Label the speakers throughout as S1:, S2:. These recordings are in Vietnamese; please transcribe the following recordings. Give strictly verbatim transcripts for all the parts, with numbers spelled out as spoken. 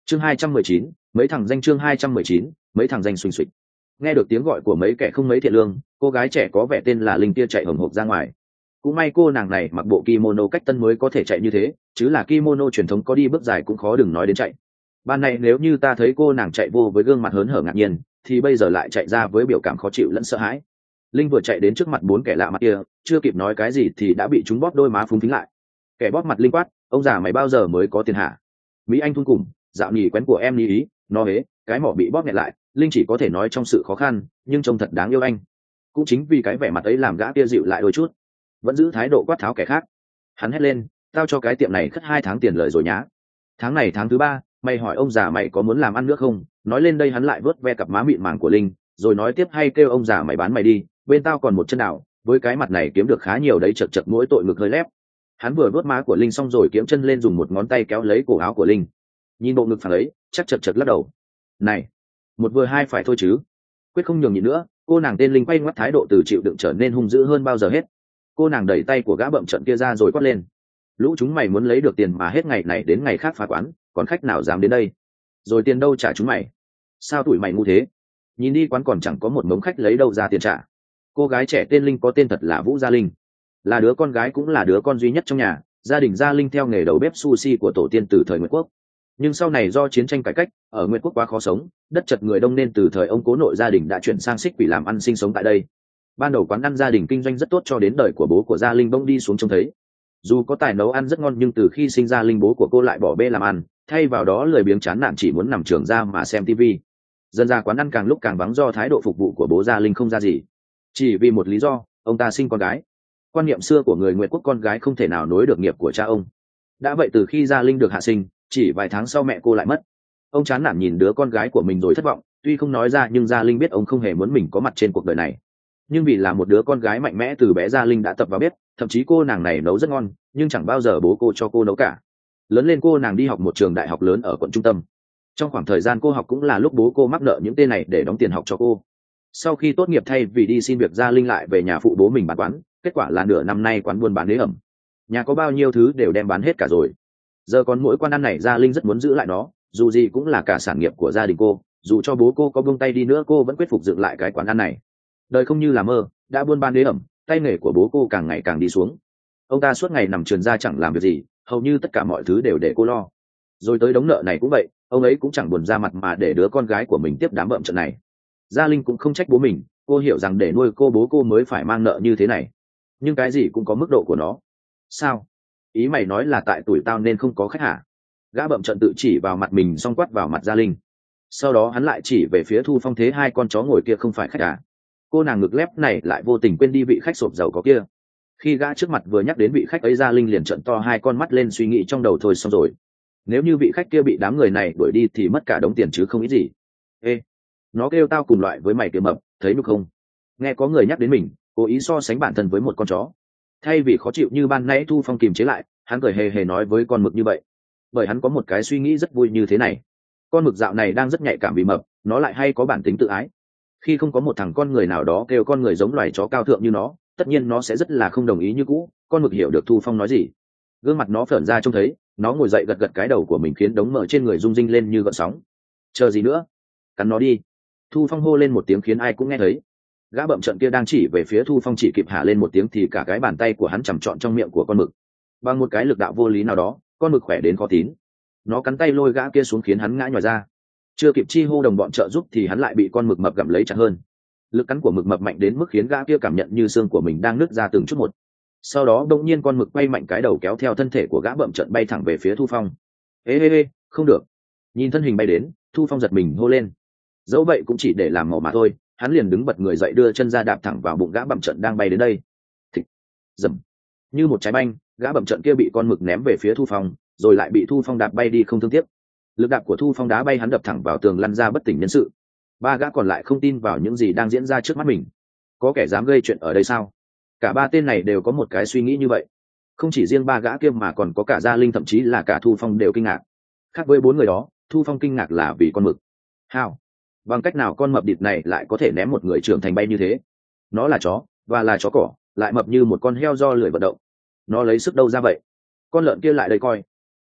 S1: chương hai trăm mười chín, mấy thằng danh chương hai trăm mười chín, mấy thằng danh xuỳnh xuỳnh. Nghe được tiếng gọi của mấy kẻ không mấy thiện lương, cô gái trẻ có vẻ tên là Linh kia chạy hồng hộc ra ngoài. Cũng may cô nàng này mặc bộ kimono cách tân mới có thể chạy như thế, chứ là kimono truyền thống có đi bước dài cũng khó đừng nói đến chạy. Ban này nếu như ta thấy cô nàng chạy vô với gương mặt hớn hở ngạc nhiên, thì bây giờ lại chạy ra với biểu cảm khó chịu lẫn sợ hãi. Linh vừa chạy đến trước mặt bốn kẻ lạ mặt kia, chưa kịp nói cái gì thì đã bị chúng bóp đôi má phúng phính lại. Kẻ bóp mặt Linh quát: ông già mày bao giờ mới có tiền hả? Mỹ Anh thun cùng, dạo nhì quen của em ní ý, nó hế, cái mỏ bị bóp nghẹt lại. Linh chỉ có thể nói trong sự khó khăn, nhưng trông thật đáng yêu anh. Cũng chính vì cái vẻ mặt ấy làm gã kia dịu lại đôi chút, vẫn giữ thái độ quát tháo kẻ khác. Hắn hét lên: tao cho cái tiệm này khất hai tháng tiền lời rồi nhá. Tháng này tháng thứ ba, mày hỏi ông già mày có muốn làm ăn nữa không? Nói lên đây hắn lại vớt ve cặp má mịn màng của Linh, rồi nói tiếp: hay kêu ông già mày bán mày đi, bên tao còn một chân đảo, với cái mặt này kiếm được khá nhiều đấy. Chật chật mỗi tội ngực hơi lép. Hắn vừa vớt má của Linh xong rồi kiếm chân lên dùng một ngón tay kéo lấy cổ áo của Linh. Nhìn bộ ngực phẳng ấy, chắc chật chật lắc đầu. Này, một vừa hai phải thôi chứ, quyết không nhường nhịn nữa. Cô nàng tên Linh quay ngoắt, thái độ từ chịu đựng trở nên hung dữ hơn bao giờ hết. Cô nàng đẩy tay của gã bậm trận kia ra rồi quát lên: lũ chúng mày muốn lấy được tiền mà hết ngày này đến ngày khác phá quán, còn khách nào dám đến đây? Rồi tiền đâu trả chúng mày? Sao tụi mày ngu thế? Nhìn đi quán còn chẳng có một mống khách lấy đâu ra tiền trả. Cô gái trẻ tên Linh có tên thật là Vũ Gia Linh, là đứa con gái cũng là đứa con duy nhất trong nhà. Gia đình Gia Linh theo nghề đầu bếp sushi của tổ tiên từ thời Nguyệt Quốc, nhưng sau này do chiến tranh cải cách, ở Nguyệt Quốc quá khó sống, đất chật người đông nên từ thời ông cố nội gia đình đã chuyển sang Xích Quỷ làm ăn sinh sống tại đây. Ban đầu quán ăn gia đình kinh doanh rất tốt cho đến đời của bố của Gia Linh bỗng đi xuống trông thấy. Dù có tài nấu ăn rất ngon nhưng từ khi sinh ra Linh, bố của cô lại bỏ bê làm ăn, thay vào đó lười biếng chán nản chỉ muốn nằm trường ra mà xem tivi. Dần ra quán ăn càng lúc càng vắng do thái độ phục vụ của bố Gia Linh không ra gì. Chỉ vì một lý do, ông ta sinh con gái. Quan niệm xưa của người Nguyệt Quốc con gái không thể nào nối được nghiệp của cha ông. Đã vậy từ khi Gia Linh được hạ sinh, chỉ vài tháng sau mẹ cô lại mất. Ông chán nản nhìn đứa con gái của mình rồi thất vọng, tuy không nói ra nhưng Gia Linh biết ông không hề muốn mình có mặt trên cuộc đời này. Nhưng vì là một đứa con gái mạnh mẽ từ bé, Gia Linh đã tập vào bếp, thậm chí cô nàng này nấu rất ngon, nhưng chẳng bao giờ bố cô cho cô nấu cả. Lớn lên cô nàng đi học một trường đại học lớn ở quận trung tâm. Trong khoảng thời gian cô học cũng là lúc bố cô mắc nợ những tên này để đóng tiền học cho cô. Sau khi tốt nghiệp, thay vì đi xin việc, Gia Linh lại về nhà phụ bố mình bán quán. Kết quả là nửa năm nay quán buôn bán ế ẩm, nhà có bao nhiêu thứ đều đem bán hết cả rồi. Giờ còn mỗi quán ăn này, Gia Linh rất muốn giữ lại nó, dù gì cũng là cả sản nghiệp của gia đình cô. Dù cho bố cô có buông tay đi nữa, cô vẫn quyết phục dựng lại cái quán ăn này. Đời không như là mơ, đã buôn bán ế ẩm, tay nghề của bố cô càng ngày càng đi xuống. Ông ta suốt ngày nằm trườn ra chẳng làm việc gì, hầu như tất cả mọi thứ đều để cô lo. Rồi tới đống nợ này cũng vậy, ông ấy cũng chẳng buồn ra mặt mà để đứa con gái của mình tiếp đám bợm trận này. Gia Linh cũng không trách bố mình, cô hiểu rằng để nuôi cô, bố cô mới phải mang nợ như thế này. Nhưng cái gì cũng có mức độ của nó. Sao? Ý mày nói là tại tuổi tao nên không có khách hả? Gã bậm trận tự chỉ vào mặt mình xong quát vào mặt Gia Linh. Sau đó hắn lại chỉ về phía Thu Phong: thế hai con chó ngồi kia không phải khách à? Cô nàng ngực lép này lại vô tình quên đi vị khách sộp giàu có kia. Khi gã trước mặt vừa nhắc đến vị khách ấy, Gia Linh liền trợn to hai con mắt lên, suy nghĩ trong đầu: thôi xong rồi, nếu như vị khách kia bị đám người này đuổi đi thì mất cả đống tiền chứ không ít gì. Ê, nó kêu tao cùng loại với mày kia mập, thấy được không? Nghe có người nhắc đến mình, cố ý so sánh bản thân với một con chó. Thay vì khó chịu như ban nãy, Thu Phong kìm chế lại, hắn cười hề hề nói với con mực như vậy, bởi hắn có một cái suy nghĩ rất vui như thế này. Con mực dạo này đang rất nhạy cảm vì mập, nó lại hay có bản tính tự ái. Khi không có một thằng con người nào đó kêu con người giống loài chó cao thượng như nó, tất nhiên nó sẽ rất là không đồng ý như cũ. Con mực hiểu được Thu Phong nói gì, gương mặt nó phởn ra trông thấy. Nó ngồi dậy gật gật cái đầu của mình, khiến đống mỡ trên người rung rinh lên như gợn sóng. Chờ gì nữa, cắn nó đi. Thu Phong hô lên một tiếng khiến ai cũng nghe thấy. Gã bậm trận kia đang chỉ về phía Thu Phong, chỉ kịp hả lên một tiếng thì cả cái bàn tay của hắn chầm trọn trong miệng của con mực. Bằng một cái lực đạo vô lý nào đó, con mực khỏe đến khó tín. Nó cắn tay lôi gã kia xuống khiến hắn ngã nhòi ra. Chưa kịp chi hô đồng bọn trợ giúp thì hắn lại bị con mực mập gặm lấy chặt hơn. Lực cắn của mực mập mạnh đến mức khiến gã kia cảm nhận như xương của mình đang nứt ra từng chút một. Sau đó đột nhiên con mực quay mạnh cái đầu, kéo theo thân thể của gã bậm trận bay thẳng về phía Thu Phong. Ê ê ê, không được! Nhìn thân hình bay đến, Thu Phong giật mình hô lên. Dẫu vậy cũng chỉ để làm màu mà thôi, hắn liền đứng bật người dậy, đưa chân ra đạp thẳng vào bụng gã bậm trận đang bay đến đây. Thịch, dầm, như một trái banh, gã bậm trận kia bị con mực ném về phía Thu Phong, rồi lại bị Thu Phong đạp bay đi không thương tiếc. Lực đạp của Thu Phong đá bay hắn đập thẳng vào tường, lăn ra bất tỉnh nhân sự. Ba gã còn lại không tin vào những gì đang diễn ra trước mắt mình. Có kẻ dám gây chuyện ở đây sao? Cả ba tên này đều có một cái suy nghĩ như vậy. Không chỉ riêng ba gã kia mà còn có cả Gia Linh, thậm chí là cả Thu Phong đều kinh ngạc. Khác với bốn người đó, Thu Phong kinh ngạc là vì con mực. Hào, bằng cách nào con mập địt này lại có thể ném một người trưởng thành bay như thế? Nó là chó, và là chó cỏ, lại mập như một con heo do lười vận động. Nó lấy sức đâu ra vậy? Con lợn kia lại đây coi.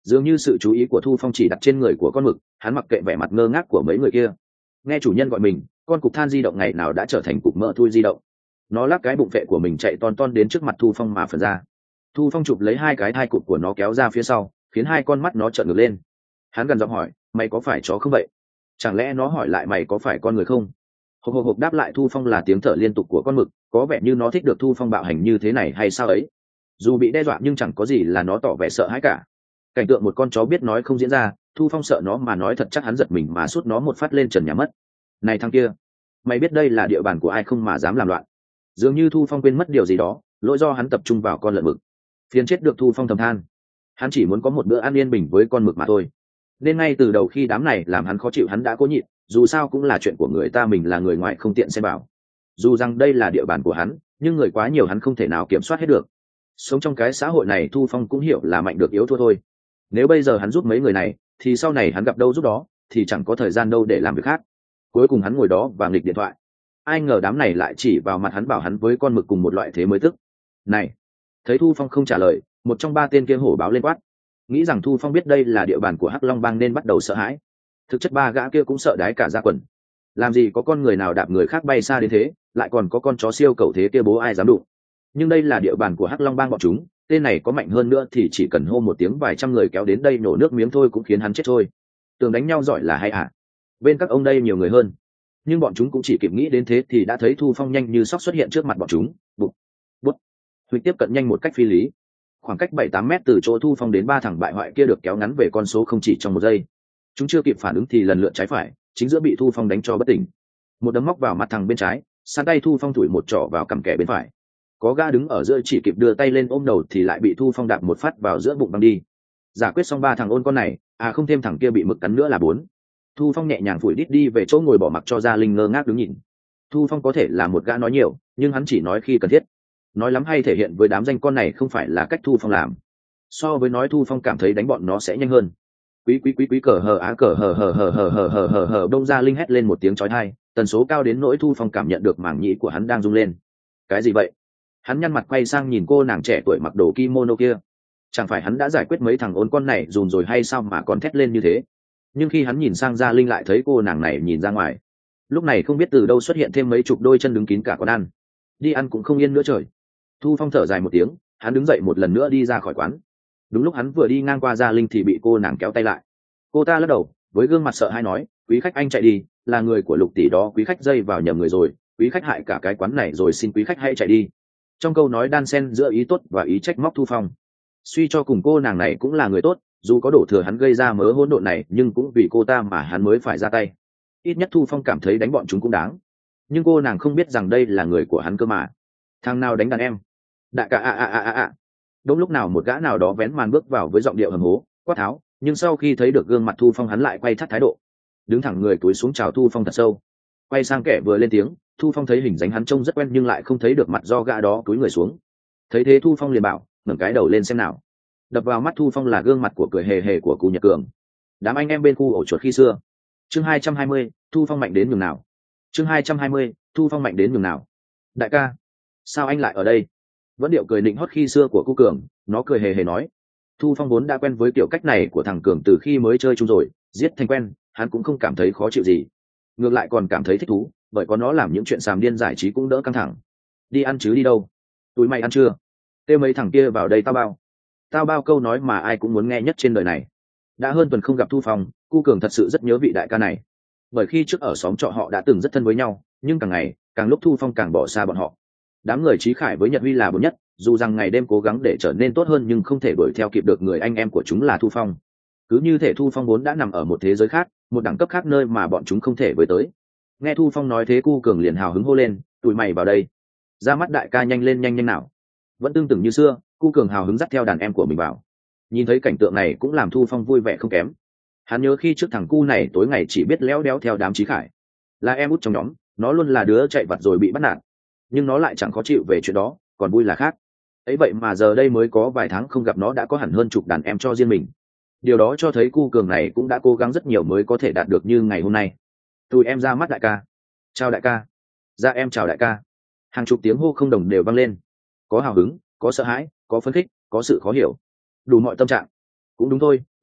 S1: dường như sự chú ý của Thu Phong chỉ đặt trên người của con mực, hắn mặc kệ vẻ mặt ngơ ngác của mấy người kia. Nghe chủ nhân gọi mình, con cục than di động ngày nào đã trở thành cục mỡ thui di động. Nó lắc cái bụng vệ của mình chạy ton ton đến trước mặt Thu Phong mà phật ra. Thu Phong chụp lấy hai cái thai cụt của nó kéo ra phía sau, khiến hai con mắt nó trợn ngược lên. Hắn gần giọng hỏi, mày có phải chó không vậy? Chẳng lẽ nó hỏi lại mày có phải con người không? Hộc hộc hộc đáp lại Thu Phong là tiếng thở liên tục của con mực, có vẻ như nó thích được Thu Phong bạo hành như thế này hay sao ấy. Dù bị đe dọa nhưng chẳng có gì là nó tỏ vẻ sợ hãi cả. Cảnh tượng một con chó biết nói không diễn ra, Thu Phong sợ nó mà nói thật chắc hắn giật mình mà sút nó một phát lên trần nhà mất. Này thằng kia, mày biết đây là địa bàn của ai không mà dám làm loạn? Dường như Thu Phong quên mất điều gì đó, lỗi do hắn tập trung vào con lợn mực. Phiền chết được, Thu Phong thầm than. Hắn chỉ muốn có một bữa ăn yên bình với con mực mà thôi. Nên ngay từ đầu khi đám này làm hắn khó chịu hắn đã cố nhịn, dù sao cũng là chuyện của người ta, mình là người ngoài không tiện xem bảo. Dù rằng đây là địa bàn của hắn, nhưng người quá nhiều hắn không thể nào kiểm soát hết được. Sống trong cái xã hội này Thu Phong cũng hiểu là mạnh được yếu thua thôi. Nếu bây giờ hắn giúp mấy người này, thì sau này hắn gặp đâu giúp đó, thì chẳng có thời gian đâu để làm việc khác. Cuối cùng hắn ngồi đó và nghịch điện thoại. Ai ngờ đám này lại chỉ vào mặt hắn bảo hắn với con mực cùng một loại thế mới tức. Này! Thấy Thu Phong không trả lời, một trong ba tên kia hổ báo lên quát. Nghĩ rằng Thu Phong biết đây là địa bàn của Hắc Long Bang nên bắt đầu sợ hãi. Thực chất ba gã kia cũng sợ đái cả da quần. Làm gì có con người nào đạp người khác bay xa đến thế, lại còn có con chó siêu cầu thế kia bố ai dám đụng. Nhưng đây là địa bàn của Hắc Long Bang bọn chúng, tên này có mạnh hơn nữa thì chỉ cần hô một tiếng vài trăm người kéo đến đây nổ nước miếng thôi cũng khiến hắn chết thôi. Tưởng đánh nhau giỏi là hay à? Bên các ông đây nhiều người hơn. Nhưng bọn chúng cũng chỉ kịp nghĩ đến thế thì đã thấy Thu Phong nhanh như sóc xuất hiện trước mặt bọn chúng. Bụt, bút, Huỳnh tiếp cận nhanh một cách phi lý. Khoảng cách bảy tám mét từ chỗ Thu Phong đến ba thằng bại hoại kia được kéo ngắn về con số không chỉ trong một giây. Chúng chưa kịp phản ứng thì lần lượt trái phải, chính giữa bị Thu Phong đánh cho bất tỉnh. Một đấm móc vào mặt thằng bên trái, sang tay Thu Phong thủi một trỏ vào cằm kẻ bên phải. Có gã đứng ở giữa chỉ kịp đưa tay lên ôm đầu thì lại bị Thu Phong đạp một phát vào giữa bụng băng đi. Giải quyết xong ba thằng ôn con này, à không thêm thằng kia bị mực cắn nữa là bốn. Thu Phong nhẹ nhàng phủi đít đi về chỗ ngồi bỏ mặc cho Gia Linh ngơ ngác đứng nhìn. Thu Phong có thể là một gã nói nhiều, nhưng hắn chỉ nói khi cần thiết. Nói lắm hay thể hiện với đám danh con này không phải là cách Thu Phong làm. So với nói Thu Phong cảm thấy đánh bọn nó sẽ nhanh hơn. Quý quý quý quý cờ hờ á cờ hờ hờ hờ hờ hờ hờ hờ hờ đông Gia Linh hét lên một tiếng chói tai, tần số cao đến nỗi Thu Phong cảm nhận được mảng nhĩ của hắn đang rung lên. Cái gì vậy? Hắn nhăn mặt quay sang nhìn cô nàng trẻ tuổi mặc đồ kimono kia. Chẳng phải hắn đã giải quyết mấy thằng ôn con này dùm rồi hay sao mà còn thét lên như thế? Nhưng khi hắn nhìn sang Gia Linh lại thấy cô nàng này nhìn ra ngoài. Lúc này không biết từ đâu xuất hiện thêm mấy chục đôi chân đứng kín cả quán ăn. Đi ăn cũng không yên nữa trời. Thu Phong thở dài một tiếng, hắn đứng dậy một lần nữa đi ra khỏi quán. Đúng lúc hắn vừa đi ngang qua Gia Linh thì bị cô nàng kéo tay lại. Cô ta lắc đầu, với gương mặt sợ hãi nói, quý khách anh chạy đi, là người của Lục tỷ đó, quý khách dây vào nhầm người rồi, quý khách hại cả cái quán này rồi, xin quý khách hãy chạy đi. Trong câu nói đan xen giữa ý tốt và ý trách móc Thu Phong. Suy cho cùng cô nàng này cũng là người tốt, dù có đổ thừa hắn gây ra mớ hỗn độn này nhưng cũng vì cô ta mà hắn mới phải ra tay. Ít nhất Thu Phong cảm thấy đánh bọn chúng cũng đáng. Nhưng cô nàng không biết rằng đây là người của hắn cơ mà. Thằng nào đánh đàn em? Đại ca a a a a a. Đúng lúc nào một gã nào đó vén màn bước vào với giọng điệu hầm hố, quát tháo, nhưng sau khi thấy được gương mặt Thu Phong hắn lại quay thắt thái độ. Đứng thẳng người túi xuống chào Thu Phong thật sâu. Quay sang kẻ vừa lên tiếng, Thu Phong thấy hình dáng hắn trông rất quen nhưng lại không thấy được mặt do gã đó túi người xuống. Thấy thế Thu Phong liền bảo, ngẩng cái đầu lên xem nào. Đập vào mắt Thu Phong là gương mặt của cười hề hề của cụ Nhật Cường. Đám anh em bên khu ổ chuột khi xưa. Chương hai trăm hai mươi, Thu Phong mạnh đến nhường nào. Chương hai trăm hai mươi, Thu Phong mạnh đến nhường nào. Đại ca, sao anh lại ở đây? Vẫn điệu cười nịnh hót khi xưa của cụ Cường, nó cười hề hề nói. Thu Phong vốn đã quen với kiểu cách này của thằng Cường từ khi mới chơi chung rồi, giết thành quen, hắn cũng không cảm thấy khó chịu gì. Ngược lại còn cảm thấy thích thú, bởi có nó làm những chuyện xàm điên giải trí cũng đỡ căng thẳng. Đi ăn chứ đi đâu? Tụi mày ăn chưa? Kêu mấy thằng kia vào đây tao bao. Tao bao câu nói mà ai cũng muốn nghe nhất trên đời này. Đã hơn tuần không gặp Thu Phong, cu Cường thật sự rất nhớ vị đại ca này. Bởi khi trước ở xóm trọ họ đã từng rất thân với nhau, nhưng càng ngày càng lúc Thu Phong càng bỏ xa bọn họ. Đám người Chí Khải với Nhật Huy là bốn nhất, dù rằng ngày đêm cố gắng để trở nên tốt hơn nhưng không thể đuổi theo kịp được người anh em của chúng là Thu Phong. Cứ như thể Thu Phong vốn đã nằm ở một thế giới khác, một đẳng cấp khác nơi mà bọn chúng không thể với tới. Nghe Thu Phong nói thế cu Cường liền hào hứng hô lên, tụi mày vào đây. Ra mắt đại ca nhanh lên nhanh nhanh nào. Vẫn tương tự như xưa, cu Cường hào hứng dắt theo đàn em của mình vào. Nhìn thấy cảnh tượng này cũng làm Thu Phong vui vẻ không kém. Hắn nhớ khi trước thằng cu này tối ngày chỉ biết léo đéo theo đám Chí Khải, là em út trong nhóm, nó luôn là đứa chạy vặt rồi bị bắt nạt, nhưng nó lại chẳng khó chịu về chuyện đó, còn vui là khác. Ấy vậy mà giờ đây mới có vài tháng không gặp nó đã có hẳn hơn chục đàn em cho riêng mình. Điều đó cho thấy cu Cường này cũng đã cố gắng rất nhiều mới có thể đạt được như ngày hôm nay. Tụi em ra mắt đại ca. Chào đại ca. Ra em chào đại ca. Hàng chục tiếng hô không đồng đều vang lên. Có hào hứng, có sợ hãi, có phấn khích, có sự khó hiểu, đủ mọi tâm trạng. Cũng đúng thôi,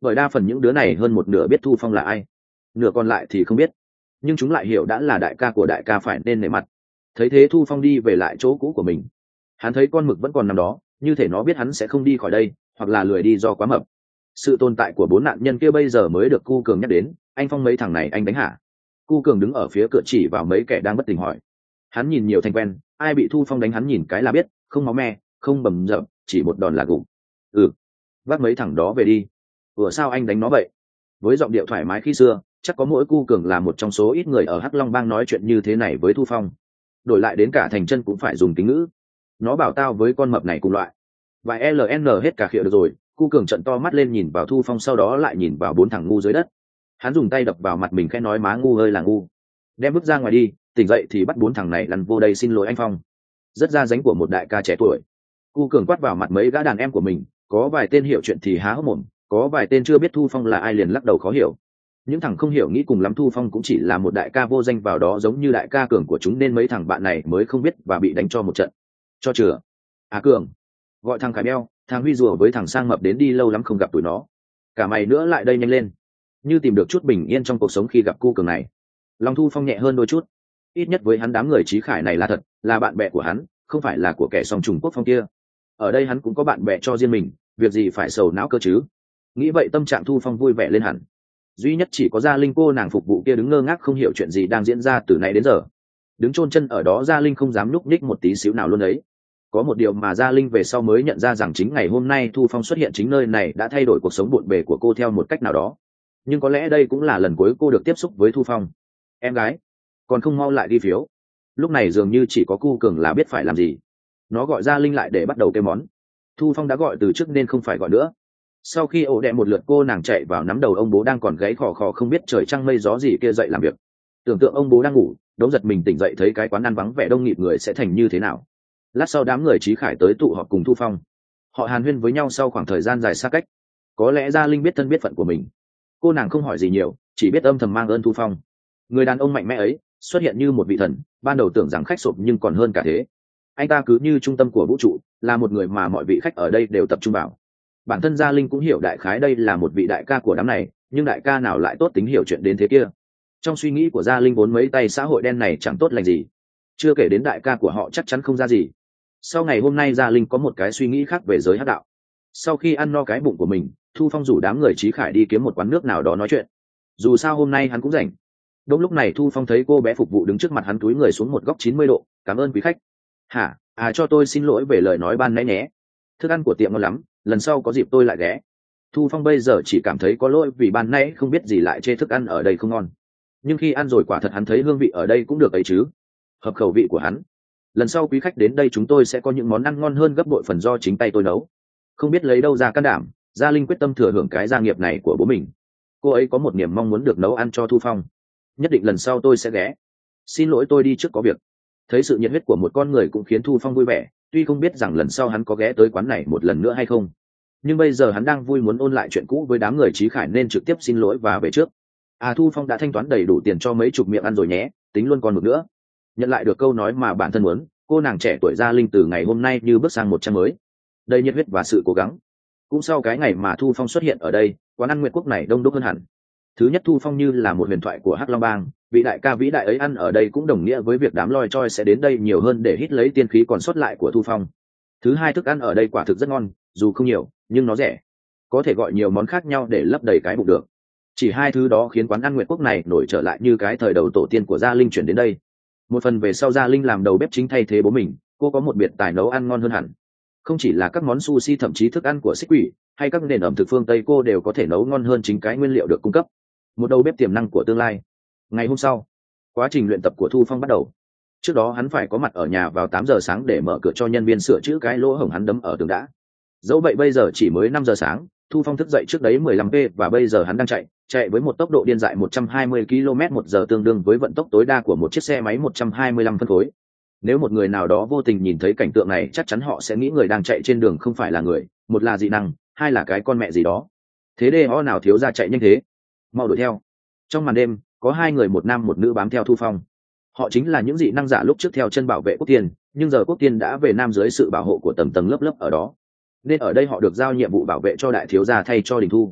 S1: bởi đa phần những đứa này hơn một nửa biết Thu Phong là ai, nửa còn lại thì không biết, nhưng chúng lại hiểu đã là đại ca của đại ca phải nên nể mặt. Thấy thế Thu Phong đi về lại chỗ cũ của mình. Hắn thấy con mực vẫn còn nằm đó, như thể nó biết hắn sẽ không đi khỏi đây, hoặc là lười đi do quá mập. Sự tồn tại của bốn nạn nhân kia bây giờ mới được Cu Cường nhắc đến. Anh Phong, mấy thằng này anh đánh hả? Cu Cường đứng ở phía cửa chỉ vào mấy kẻ đang bất tỉnh hỏi. Hắn nhìn nhiều thành quen, ai bị Thu Phong đánh hắn nhìn cái là biết, không máu me, không bầm dập, chỉ một đòn là gục. Ừ, vác mấy thằng đó về đi. Ủa sao anh đánh nó vậy? Với giọng điệu thoải mái khi xưa, chắc có mỗi Cu Cường là một trong số ít người ở Hắc Long Bang nói chuyện như thế này với Thu Phong. Đổi lại đến cả thành chân cũng phải dùng kính ngữ. Nó bảo tao với con mập này cùng loại. Và lờ en hết cả khịa được rồi. Cu Cường trận to mắt lên nhìn vào Thu Phong, sau đó lại nhìn vào bốn thằng ngu dưới đất. Hắn dùng tay đập vào mặt mình khẽ nói má ngu ơi là ngu. Đem bước ra ngoài đi, tỉnh dậy thì bắt bốn thằng này lăn vô đây xin lỗi anh Phong. Rất ra dáng của một đại ca trẻ tuổi. Cu Cường quát vào mặt mấy gã đàn em của mình, có vài tên hiểu chuyện thì há hốc mồm, có vài tên chưa biết Thu Phong là ai liền lắc đầu khó hiểu. Những thằng không hiểu nghĩ cùng lắm Thu Phong cũng chỉ là một đại ca vô danh vào đó giống như đại ca Cường của chúng, nên mấy thằng bạn này mới không biết và bị đánh cho một trận. Cho chừa. À Cường, gọi thằng Khải Beo, thằng Huy rùa với thằng Sang Mập đến đi, lâu lắm không gặp tụi nó. Cả mày nữa lại đây nhanh lên. Như tìm được chút bình yên trong cuộc sống khi gặp Cu Cường này. Lòng Thu Phong nhẹ hơn đôi chút. Ít nhất với hắn đám người Chí Khải này là thật, là bạn bè của hắn, không phải là của kẻ song trùng quốc phong kia. Ở đây hắn cũng có bạn bè cho riêng mình, việc gì phải sầu não cơ chứ. Nghĩ vậy tâm trạng Thu Phong vui vẻ lên hẳn. Duy nhất chỉ có Gia Linh cô nàng phục vụ kia đứng ngơ ngác không hiểu chuyện gì đang diễn ra từ nay đến giờ. Đứng chôn chân ở đó Gia Linh không dám nhúc nhích một tí xíu nào luôn ấy. Có một điều mà Gia Linh về sau mới nhận ra rằng chính ngày hôm nay Thu Phong xuất hiện chính nơi này đã thay đổi cuộc sống bộn bề của cô theo một cách nào đó. Nhưng có lẽ đây cũng là lần cuối cô được tiếp xúc với Thu Phong. Em gái, còn không mau lại đi phiếu. Lúc này dường như chỉ có Cu Cường là biết phải làm gì. Nó gọi Gia Linh lại để bắt đầu kêu món. Thu Phong đã gọi từ trước nên không phải gọi nữa. Sau khi ổ đẹ một lượt, cô nàng chạy vào nắm đầu ông bố đang còn gáy khò khò không biết trời trăng mây gió gì kia dậy làm việc. Tưởng tượng ông bố đang ngủ, đống giật mình tỉnh dậy thấy cái quán ăn vắng vẻ đông nghịt người sẽ thành như thế nào. Lát sau đám người Chí Khải tới tụ họp cùng Thu Phong. Họ hàn huyên với nhau sau khoảng thời gian dài xa cách. Có lẽ Gia Linh biết thân biết phận của mình. Cô nàng không hỏi gì nhiều, chỉ biết âm thầm mang ơn Thu Phong. Người đàn ông mạnh mẽ ấy xuất hiện như một vị thần, ban đầu tưởng rằng khách sộp nhưng còn hơn cả thế. Anh ta cứ như trung tâm của vũ trụ, là một người mà mọi vị khách ở đây đều tập trung vào. Bản thân Gia Linh cũng hiểu đại khái đây là một vị đại ca của đám này, nhưng đại ca nào lại tốt tính hiểu chuyện đến thế kia. Trong suy nghĩ của Gia Linh vốn mấy tay xã hội đen này chẳng tốt lành gì, chưa kể đến đại ca của họ chắc chắn không ra gì. Sau ngày hôm nay Gia Linh có một cái suy nghĩ khác về giới hắc đạo. Sau khi ăn no cái bụng của mình, Thu Phong rủ đám người Chí Khải đi kiếm một quán nước nào đó nói chuyện. Dù sao hôm nay hắn cũng rảnh. Đúng lúc này Thu Phong thấy cô bé phục vụ đứng trước mặt hắn túi người xuống một góc chín mươi độ. Cảm ơn quý khách. Hả? À cho tôi xin lỗi về lời nói ban nãy nhé. Thức ăn của tiệm ngon lắm, lần sau có dịp tôi lại ghé. Thu Phong bây giờ chỉ cảm thấy có lỗi vì ban nãy không biết gì lại chê thức ăn ở đây không ngon. Nhưng khi ăn rồi quả thật hắn thấy hương vị ở đây cũng được ấy chứ. Hợp khẩu vị của hắn. Lần sau quý khách đến đây chúng tôi sẽ có những món ăn ngon hơn gấp bội phần do chính tay tôi nấu. Không biết lấy đâu ra can đảm, Gia Linh quyết tâm thừa hưởng cái gia nghiệp này của bố mình. Cô ấy có một niềm mong muốn được nấu ăn cho Thu Phong. Nhất định lần sau tôi sẽ ghé. Xin lỗi tôi đi trước có việc. Thấy sự nhiệt huyết của một con người cũng khiến Thu Phong vui vẻ, tuy không biết rằng lần sau hắn có ghé tới quán này một lần nữa hay không. Nhưng bây giờ hắn đang vui muốn ôn lại chuyện cũ với đám người Chí Khải nên trực tiếp xin lỗi và về trước. À Thu Phong đã thanh toán đầy đủ tiền cho mấy chục miệng ăn rồi nhé, tính luôn còn một nữa. Nhận lại được câu nói mà bản thân muốn, cô nàng trẻ tuổi Gia Linh từ ngày hôm nay như bước sang một trang mới, đầy nhiệt huyết và sự cố gắng. Cũng sau cái ngày mà Thu Phong xuất hiện ở đây, quán ăn Nguyệt Quốc này đông đúc hơn hẳn. Thứ nhất, Thu Phong như là một huyền thoại của Hắc Long Bang, vị đại ca vĩ đại ấy ăn ở đây cũng đồng nghĩa với việc đám loi choi sẽ đến đây nhiều hơn để hít lấy tiên khí còn sót lại của Thu Phong. Thứ hai, thức ăn ở đây quả thực rất ngon, dù không nhiều nhưng nó rẻ, có thể gọi nhiều món khác nhau để lấp đầy cái bụng được. Chỉ hai thứ đó khiến quán ăn Nguyệt Quốc này nổi trở lại như cái thời đầu tổ tiên của Gia Linh chuyển đến đây. Một phần về sau Gia Linh làm đầu bếp chính thay thế bố mình, cô có một biệt tài nấu ăn ngon hơn hẳn. Không chỉ là các món sushi, thậm chí thức ăn của Xích Quỷ hay các nền ẩm thực phương Tây cô đều có thể nấu ngon hơn chính cái nguyên liệu được cung cấp. Một đầu bếp tiềm năng của tương lai. Ngày hôm sau, quá trình luyện tập của Thu Phong bắt đầu. Trước đó hắn phải có mặt ở nhà vào tám giờ sáng để mở cửa cho nhân viên sửa chữa cái lỗ hổng hắn đấm ở tường đã. Dẫu vậy bây giờ chỉ mới năm giờ sáng, Thu Phong thức dậy trước đấy mười lăm phút và bây giờ hắn đang chạy, chạy với một tốc độ điên dại một trăm hai mươi ki lô mét một giờ, tương đương với vận tốc tối đa của một chiếc xe máy một trăm hai mươi lăm phân khối. Nếu một người nào đó vô tình nhìn thấy cảnh tượng này, chắc chắn họ sẽ nghĩ người đang chạy trên đường không phải là người, một là dị năng, hai là cái con mẹ gì đó. Thế đê ho nào thiếu ra chạy nhanh thế, mau đuổi theo. Trong màn đêm, có hai người, một nam một nữ bám theo Thu Phong. Họ chính là những dị năng giả lúc trước theo chân bảo vệ Quốc Tiên, nhưng giờ Quốc Tiên đã về Nam dưới sự bảo hộ của tầng tầng lớp lớp ở đó, nên ở đây họ được giao nhiệm vụ bảo vệ cho đại thiếu gia thay cho Đình Thu.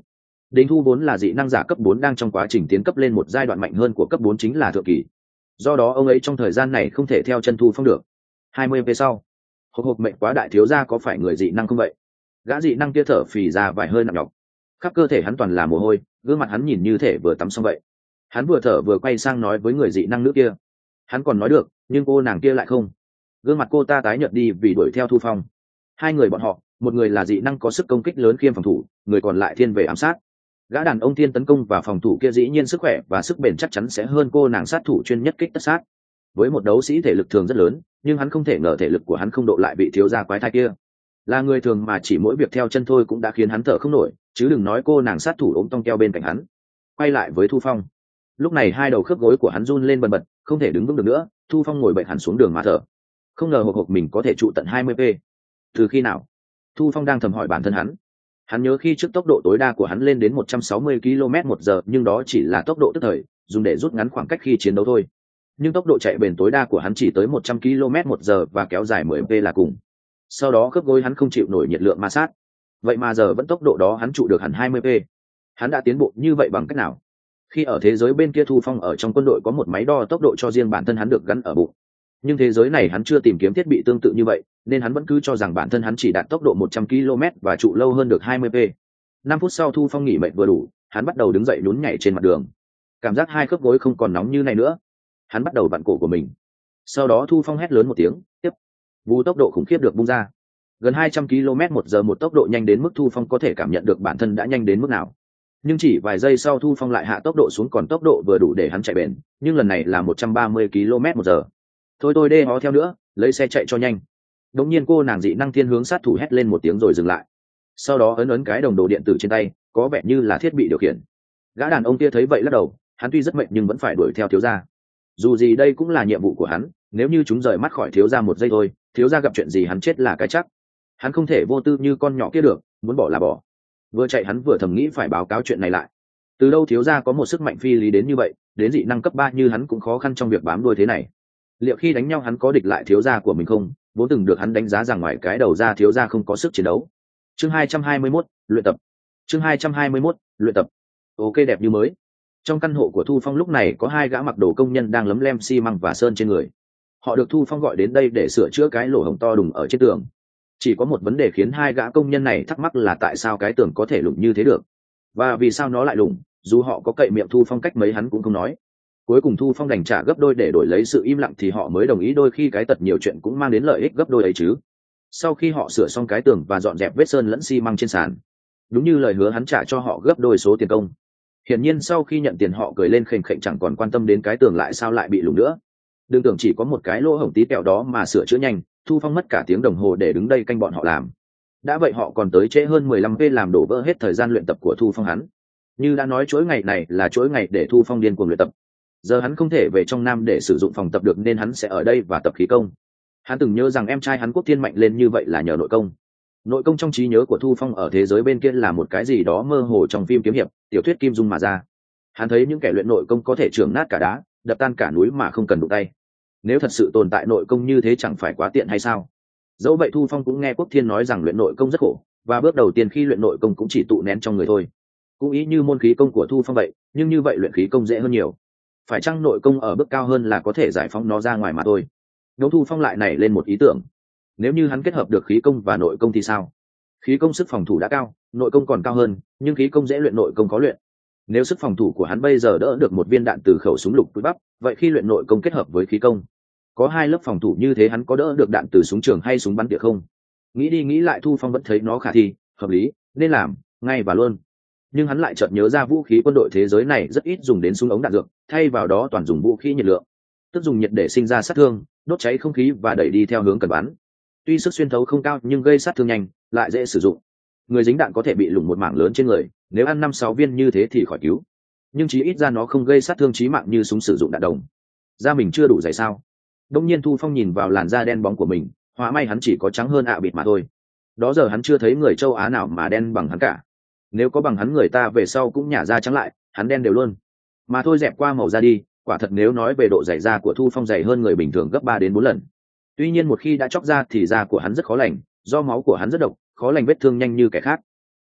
S1: Đỉnh Thu vốn là dị năng giả cấp bốn đang trong quá trình tiến cấp lên một giai đoạn mạnh hơn của cấp bốn chính là thượng kỳ. Do đó ông ấy trong thời gian này không thể theo chân Thu Phong được. hai mươi về sau, hộc hộc mệnh quá đại thiếu gia có phải người dị năng không vậy? Gã dị năng kia thở phì ra vài hơi nặng nhọc, khắp cơ thể hắn toàn là mồ hôi, gương mặt hắn nhìn như thể vừa tắm xong vậy. Hắn vừa thở vừa quay sang nói với người dị năng nữ kia. Hắn còn nói được, nhưng cô nàng kia lại không. Gương mặt cô ta tái nhợt đi vì đuổi theo Thu Phong. Hai người bọn họ, một người là dị năng có sức công kích lớn khiêm phòng thủ, người còn lại thiên về ám sát. Gã đàn ông thiên tấn công và phòng thủ kia dĩ nhiên sức khỏe và sức bền chắc chắn sẽ hơn cô nàng sát thủ chuyên nhất kích tất sát. Với một đấu sĩ thể lực thường rất lớn, nhưng hắn không thể ngờ thể lực của hắn không độ lại bị thiếu gia quái thai kia. Là người thường mà chỉ mỗi việc theo chân thôi cũng đã khiến hắn thở không nổi, chứ đừng nói cô nàng sát thủ ốm tong keo bên cạnh hắn. Quay lại với Thu Phong, lúc này hai đầu khớp gối của hắn run lên bần bật, không thể đứng vững được nữa. Thu Phong ngồi bệnh hẳn xuống đường mà thở, không ngờ hộp hộp mình có thể trụ tận hai mươi p. Từ khi nào? Thu Phong đang thầm hỏi bản thân hắn. Hắn nhớ khi trước tốc độ tối đa của hắn lên đến một trăm sáu mươi ki lô mét một giờ, nhưng đó chỉ là tốc độ tức thời, dùng để rút ngắn khoảng cách khi chiến đấu thôi. Nhưng tốc độ chạy bền tối đa của hắn chỉ tới một trăm ki lô mét một giờ và kéo dài mười p là cùng. Sau đó khớp gối hắn không chịu nổi nhiệt lượng ma sát. Vậy mà giờ vẫn tốc độ đó hắn trụ được hẳn hai mươi p. Hắn đã tiến bộ như vậy bằng cách nào? Khi ở thế giới bên kia, Thu Phong ở trong quân đội có một máy đo tốc độ cho riêng bản thân hắn được gắn ở bụng. Nhưng thế giới này hắn chưa tìm kiếm thiết bị tương tự như vậy, nên hắn vẫn cứ cho rằng bản thân hắn chỉ đạt tốc độ một trăm ki lô mét và trụ lâu hơn được hai mươi p. Năm phút sau, Thu Phong nghỉ mệt vừa đủ, hắn bắt đầu đứng dậy nhún nhảy trên mặt đường. Cảm giác hai khớp gối không còn nóng như này nữa. Hắn bắt đầu vặn cổ của mình. Sau đó Thu Phong hét lớn một tiếng, tiếp. Vù tốc độ khủng khiếp được bung ra. Gần hai trăm ki lô mét một giờ, một tốc độ nhanh đến mức Thu Phong có thể cảm nhận được bản thân đã nhanh đến mức nào. Nhưng chỉ vài giây sau, Thu Phong lại hạ tốc độ xuống còn tốc độ vừa đủ để hắn chạy bền, nhưng lần này là một trăm ba mươi ki lô mét một giờ. Thôi tôi đê hó theo nữa, lấy xe chạy cho nhanh. Đột nhiên cô nàng dị năng thiên hướng sát thủ hét lên một tiếng rồi dừng lại. Sau đó ấn ấn cái đồng đồ điện tử trên tay, có vẻ như là thiết bị điều khiển. Gã đàn ông kia thấy vậy lắc đầu, hắn tuy rất mệt nhưng vẫn phải đuổi theo thiếu gia. Dù gì đây cũng là nhiệm vụ của hắn, nếu như chúng rời mắt khỏi thiếu gia một giây thôi, thiếu gia gặp chuyện gì hắn chết là cái chắc. Hắn không thể vô tư như con nhỏ kia được, muốn bỏ là bỏ. Vừa chạy hắn vừa thầm nghĩ phải báo cáo chuyện này lại. Từ đâu thiếu gia có một sức mạnh phi lý đến như vậy, đến dị năng cấp ba như hắn cũng khó khăn trong việc bám đuôi thế này. Liệu khi đánh nhau hắn có địch lại thiếu gia của mình không? Vốn từng được hắn đánh giá rằng ngoài cái đầu ra thiếu gia không có sức chiến đấu. Chương hai trăm hai mươi mốt, luyện tập. Chương hai trăm hai mươi mốt, luyện tập. Ok, đẹp như mới. Trong căn hộ của Thu Phong lúc này có hai gã mặc đồ công nhân đang lấm lem xi măng và sơn trên người. Họ được Thu Phong gọi đến đây để sửa chữa cái lỗ hổng to đùng ở trên tường. Chỉ có một vấn đề khiến hai gã công nhân này thắc mắc là tại sao cái tường có thể lủng như thế được, và vì sao nó lại lủng. Dù họ có cậy miệng Thu Phong cách mấy hắn cũng không nói. Cuối cùng Thu Phong đành trả gấp đôi để đổi lấy sự im lặng, thì họ mới đồng ý, đôi khi cái tật nhiều chuyện cũng mang đến lợi ích gấp đôi ấy chứ. Sau khi họ sửa xong cái tường và dọn dẹp vết sơn lẫn xi măng trên sàn, đúng như lời hứa, hắn trả cho họ gấp đôi số tiền công. Hiển nhiên sau khi nhận tiền họ cười lên khềnh khệnh, chẳng còn quan tâm đến cái tường lại sao lại bị lủng nữa. Đừng tưởng chỉ có một cái lỗ hổng tí kẹo đó mà sửa chữa nhanh. Thu Phong mất cả tiếng đồng hồ để đứng đây canh bọn họ làm. Đã vậy họ còn tới trễ hơn mười lăm phút, làm đổ vỡ hết thời gian luyện tập của Thu Phong. Hắn như đã nói, chuỗi ngày này là chuỗi ngày để Thu Phong điên cuồng luyện tập. Giờ hắn không thể về trong Nam để sử dụng phòng tập được, nên hắn sẽ ở đây và tập khí công. Hắn từng nhớ rằng em trai hắn Quốc Thiên mạnh lên như vậy là nhờ nội công. Nội công trong trí nhớ của Thu Phong ở thế giới bên kia là một cái gì đó mơ hồ trong phim kiếm hiệp, tiểu thuyết Kim Dung mà ra. Hắn thấy những kẻ luyện nội công có thể chưởng nát cả đá, đập tan cả núi mà không cần đụng tay. Nếu thật sự tồn tại nội công như thế chẳng phải quá tiện hay sao? Dẫu vậy Thu Phong cũng nghe Quốc Thiên nói rằng luyện nội công rất khổ, và bước đầu tiên khi luyện nội công cũng chỉ tụ nén trong người thôi. Cũng ý như môn khí công của Thu Phong vậy, nhưng như vậy luyện khí công dễ hơn nhiều. Phải chăng nội công ở bước cao hơn là có thể giải phóng nó ra ngoài mà thôi? Nếu Thu Phong lại nảy lên một ý tưởng, nếu như hắn kết hợp được khí công và nội công thì sao? Khí công sức phòng thủ đã cao, nội công còn cao hơn, nhưng khí công dễ luyện, nội công khó luyện. Nếu sức phòng thủ của hắn bây giờ đỡ được một viên đạn từ khẩu súng lục túi bắp, vậy khi luyện nội công kết hợp với khí công, có hai lớp phòng thủ như thế, hắn có đỡ được đạn từ súng trường hay súng bắn tỉa không? Nghĩ đi nghĩ lại, Thu Phong vẫn thấy nó khả thi, hợp lý, nên làm ngay và luôn. Nhưng hắn lại chợt nhớ ra vũ khí quân đội thế giới này rất ít dùng đến súng ống đạn dược, thay vào đó toàn dùng vũ khí nhiệt lượng, tức dùng nhiệt để sinh ra sát thương, đốt cháy không khí và đẩy đi theo hướng cần bắn. Tuy sức xuyên thấu không cao nhưng gây sát thương nhanh, lại dễ sử dụng. Người dính đạn có thể bị lủng một mảng lớn trên người, nếu ăn năm sáu viên như thế thì khỏi cứu. Nhưng chí ít ra nó không gây sát thương chí mạng như súng sử dụng đạn đồng. Da mình chưa đủ dày sao? Đông nhiên Thu Phong nhìn vào làn da đen bóng của mình, hóa may hắn chỉ có trắng hơn ạ bịt mà thôi. Đó giờ hắn chưa thấy người châu Á nào mà đen bằng hắn cả. Nếu có bằng hắn người ta về sau cũng nhả da trắng lại, hắn đen đều luôn. Mà thôi dẹp qua màu da đi, quả thật nếu nói về độ dày da của Thu Phong dày hơn người bình thường gấp ba đến bốn lần. Tuy nhiên một khi đã chóc da thì da của hắn rất khó lành, do máu của hắn rất độc, khó lành vết thương nhanh như kẻ khác.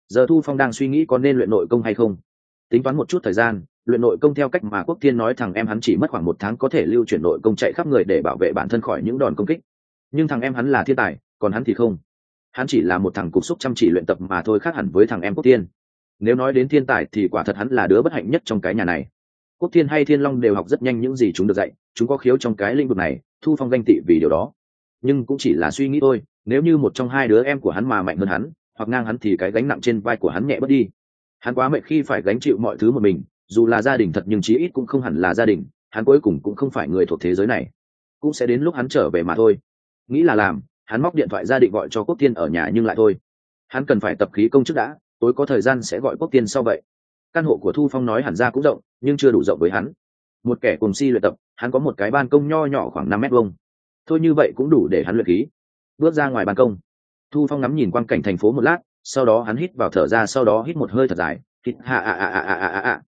S1: Giờ Thu Phong đang suy nghĩ có nên luyện nội công hay không. Tính toán một chút thời gian, luyện nội công theo cách mà Quốc Thiên nói, thằng em hắn chỉ mất khoảng một tháng có thể lưu chuyển nội công chạy khắp người để bảo vệ bản thân khỏi những đòn công kích. Nhưng thằng em hắn là thiên tài, còn hắn thì không. Hắn chỉ là một thằng cục xúc chăm chỉ luyện tập mà thôi, khác hẳn với thằng em Quốc Thiên. Nếu nói đến thiên tài thì quả thật hắn là đứa bất hạnh nhất trong cái nhà này. Quốc Thiên hay Thiên Long đều học rất nhanh những gì chúng được dạy, chúng có khiếu trong cái lĩnh vực này, Thu Phong ganh tị vì điều đó. Nhưng cũng chỉ là suy nghĩ thôi, nếu như một trong hai đứa em của hắn mà mạnh hơn hắn, hoặc ngang hắn thì cái gánh nặng trên vai của hắn nhẹ bớt đi. Hắn quá mệt khi phải gánh chịu mọi thứ một mình, dù là gia đình thật nhưng chí ít cũng không hẳn là gia đình, hắn cuối cùng cũng không phải người thuộc thế giới này. Cũng sẽ đến lúc hắn trở về mà thôi. Nghĩ là làm, hắn móc điện thoại ra định gọi cho Quốc Thiên ở nhà, nhưng lại thôi. Hắn cần phải tập khí công trước đã, tối có thời gian sẽ gọi Quốc Thiên sau vậy. Căn hộ của Thu Phong nói hẳn ra cũng rộng, nhưng chưa đủ rộng với hắn. Một kẻ cùng si luyện tập, hắn có một cái ban công nho nhỏ khoảng năm mét vuông. Thôi như vậy cũng đủ để hắn luyện khí. Bước ra ngoài ban công, Thu Phong ngắm nhìn quang cảnh thành phố một lát, sau đó hắn hít vào thở ra, sau đó hít một hơi thật dài, hít ha a a a a a a.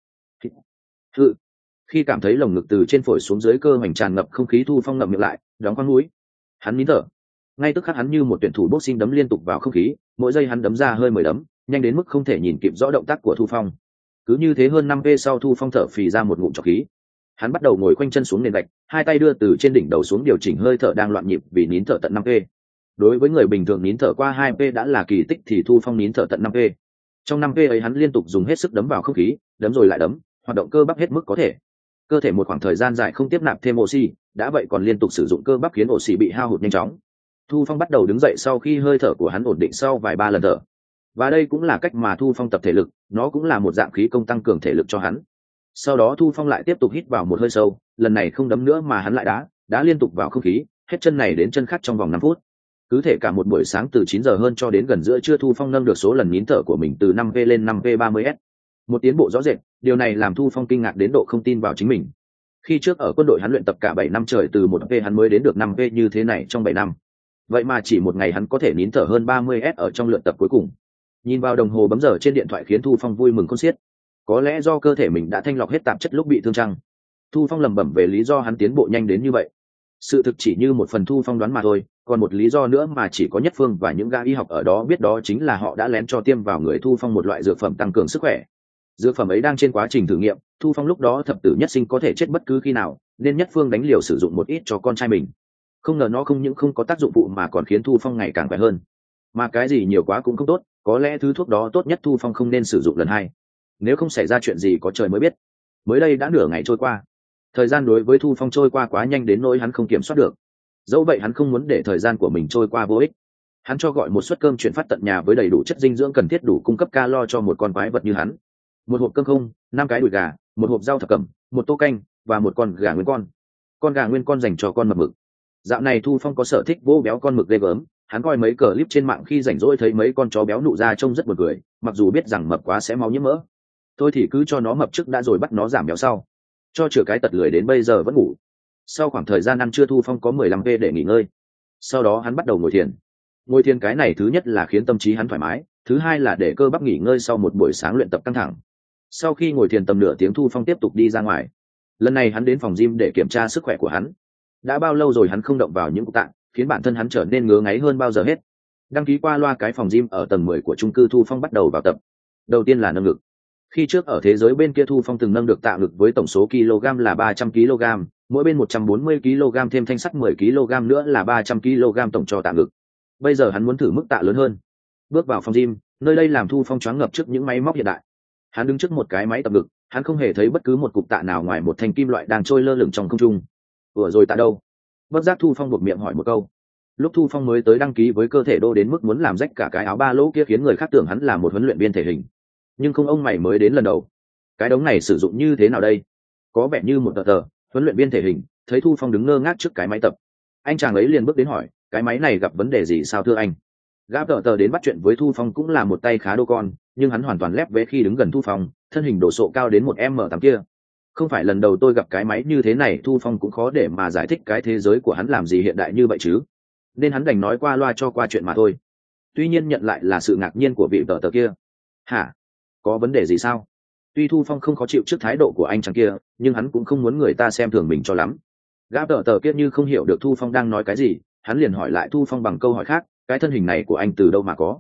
S1: Hự. Khi cảm thấy lồng ngực từ trên phổi xuống dưới cơ hoành tràn ngập không khí, Thu Phong ngậm miệng lại, đóng khoang mũi. Hắn nín thở. Ngay tức khắc hắn như một tuyển thủ boxing đấm liên tục vào không khí, mỗi giây hắn đấm ra hơi mười đấm, nhanh đến mức không thể nhìn kịp rõ động tác của Thu Phong. Cứ như thế hơn năm p sau, Thu Phong thở phì ra một ngụm trọc khí. Hắn bắt đầu ngồi khoanh chân xuống nền gạch, hai tay đưa từ trên đỉnh đầu xuống điều chỉnh hơi thở đang loạn nhịp vì nín thở tận năm p. Đối với người bình thường nín thở qua hai p đã là kỳ tích, thì Thu Phong nín thở tận năm p. Trong năm p ấy hắn liên tục dùng hết sức đấm vào không khí, đấm rồi lại đấm, hoạt động cơ bắp hết mức có thể. Cơ thể một khoảng thời gian dài không tiếp nạp thêm oxy, đã vậy còn liên tục sử dụng cơ bắp khiến oxy bị hao hụt nhanh chóng. Thu Phong bắt đầu đứng dậy sau khi hơi thở của hắn ổn định sau vài ba lần thở. Và đây cũng là cách mà Thu Phong tập thể lực, nó cũng là một dạng khí công tăng cường thể lực cho hắn. Sau đó Thu Phong lại tiếp tục hít vào một hơi sâu, lần này không đấm nữa mà hắn lại đá, đá liên tục vào không khí, hết chân này đến chân khác trong vòng năm phút. Cứ thể cả một buổi sáng từ chín giờ hơn cho đến gần giữa trưa, Thu Phong nâng được số lần nín thở của mình từ năm p lên năm p ba mươi s. Một tiến bộ rõ rệt, điều này làm Thu Phong kinh ngạc đến độ không tin vào chính mình. Khi trước ở quân đội hắn luyện tập cả bảy năm trời, từ một p hắn mới đến được năm p như thế này trong bảy năm. Vậy mà chỉ một ngày hắn có thể nín thở hơn ba mươi s ở trong luyện tập cuối cùng. Nhìn vào đồng hồ bấm giờ trên điện thoại khiến Thu Phong vui mừng khôn xiết. Có lẽ do cơ thể mình đã thanh lọc hết tạp chất lúc bị thương chăng? Thu Phong lẩm bẩm về lý do hắn tiến bộ nhanh đến như vậy. Sự thực chỉ như một phần Thu Phong đoán mà thôi, còn một lý do nữa mà chỉ có Nhất Phương và những gã y học ở đó biết, đó chính là họ đã lén cho tiêm vào người Thu Phong một loại dược phẩm tăng cường sức khỏe. Dược phẩm ấy đang trên quá trình thử nghiệm, Thu Phong lúc đó thập tử nhất sinh, có thể chết bất cứ khi nào, nên Nhất Phương đánh liều sử dụng một ít cho con trai mình. Không ngờ nó không những không có tác dụng phụ mà còn khiến Thu Phong ngày càng khỏe hơn. Mà cái gì nhiều quá cũng không tốt, có lẽ thứ thuốc đó tốt nhất Thu Phong không nên sử dụng lần hai. Nếu không xảy ra chuyện gì có trời mới biết. Mới đây đã nửa ngày trôi qua. Thời gian đối với Thu Phong trôi qua quá nhanh đến nỗi hắn không kiểm soát được. Dẫu vậy hắn không muốn để thời gian của mình trôi qua vô ích. Hắn cho gọi một suất cơm chuyển phát tận nhà với đầy đủ chất dinh dưỡng cần thiết, đủ cung cấp calo cho một con quái vật như hắn. Một hộp cơm không, năm cái đùi gà, một hộp rau thập cẩm, một tô canh và một con gà nguyên con. Con gà nguyên con dành cho con mập mực. Dạo này Thu Phong có sở thích vô béo con mực ghê gớm. Hắn coi mấy clip trên mạng khi rảnh rỗi thấy mấy con chó béo nụ ra trông rất buồn cười, mặc dù biết rằng mập quá sẽ máu nhiễm mỡ. Thôi thì cứ cho nó mập trước đã rồi bắt nó giảm béo sau. Cho chừa cái tật lười đến bây giờ vẫn ngủ. Sau khoảng thời gian ăn trưa, Thu Phong có mười lăm p để nghỉ ngơi. Sau đó hắn bắt đầu ngồi thiền. Ngồi thiền cái này thứ nhất là khiến tâm trí hắn thoải mái, thứ hai là để cơ bắp nghỉ ngơi sau một buổi sáng luyện tập căng thẳng. Sau khi ngồi thiền tầm nửa tiếng, Thu Phong tiếp tục đi ra ngoài. Lần này hắn đến phòng gym để kiểm tra sức khỏe của hắn. Đã bao lâu rồi hắn không động vào những cục tạng, khiến bản thân hắn trở nên ngứa ngáy hơn bao giờ hết. Đăng ký qua loa cái phòng gym ở tầng mười của chung cư, Thu Phong bắt đầu vào tập. Đầu tiên là nâng ngực. Khi trước ở thế giới bên kia, Thu Phong từng nâng được tạ ngực với tổng số kg là ba trăm ki lô gam, mỗi bên một trăm bốn mươi ki lô gam thêm thanh sắt mười ki lô gam nữa là ba trăm ki lô gam tổng cho tạ ngực. Bây giờ hắn muốn thử mức tạ lớn hơn. Bước vào phòng gym, nơi đây làm Thu Phong choáng ngập trước những máy móc hiện đại. Hắn đứng trước một cái máy tập ngực, hắn không hề thấy bất cứ một cục tạ nào ngoài một thanh kim loại đang trôi lơ lửng trong không trung. Vừa rồi tạ đâu? Bất giác Thu Phong buộc miệng hỏi một câu. Lúc Thu Phong mới tới đăng ký với cơ thể đô đến mức muốn làm rách cả cái áo ba lỗ kia, khiến người khác tưởng hắn là một huấn luyện viên thể hình. Nhưng không, ông mày mới đến lần đầu. Cái đống này sử dụng như thế nào đây? Có vẻ như một tờ tờ. Huấn luyện viên thể hình thấy Thu Phong đứng ngơ ngác trước cái máy tập, anh chàng ấy liền bước đến hỏi, cái máy này gặp vấn đề gì sao thưa anh? Gã tờ tờ đến bắt chuyện với Thu Phong cũng là một tay khá đô con, nhưng hắn hoàn toàn lép vế khi đứng gần Thu Phong, thân hình đổ sộ cao đến một m tám kia. Không phải lần đầu tôi gặp cái máy như thế này, Thu Phong cũng khó để mà giải thích cái thế giới của hắn làm gì hiện đại như vậy chứ, nên hắn đành nói qua loa cho qua chuyện mà thôi. Tuy nhiên nhận lại là sự ngạc nhiên của vị tờ tờ kia. Hả? Có vấn đề gì sao? Tuy Thu Phong không khó chịu trước thái độ của anh chàng kia, nhưng hắn cũng không muốn người ta xem thường mình cho lắm. Gã tờ tờ kia như không hiểu được Thu Phong đang nói cái gì, hắn liền hỏi lại Thu Phong bằng câu hỏi khác, cái thân hình này của anh từ đâu mà có?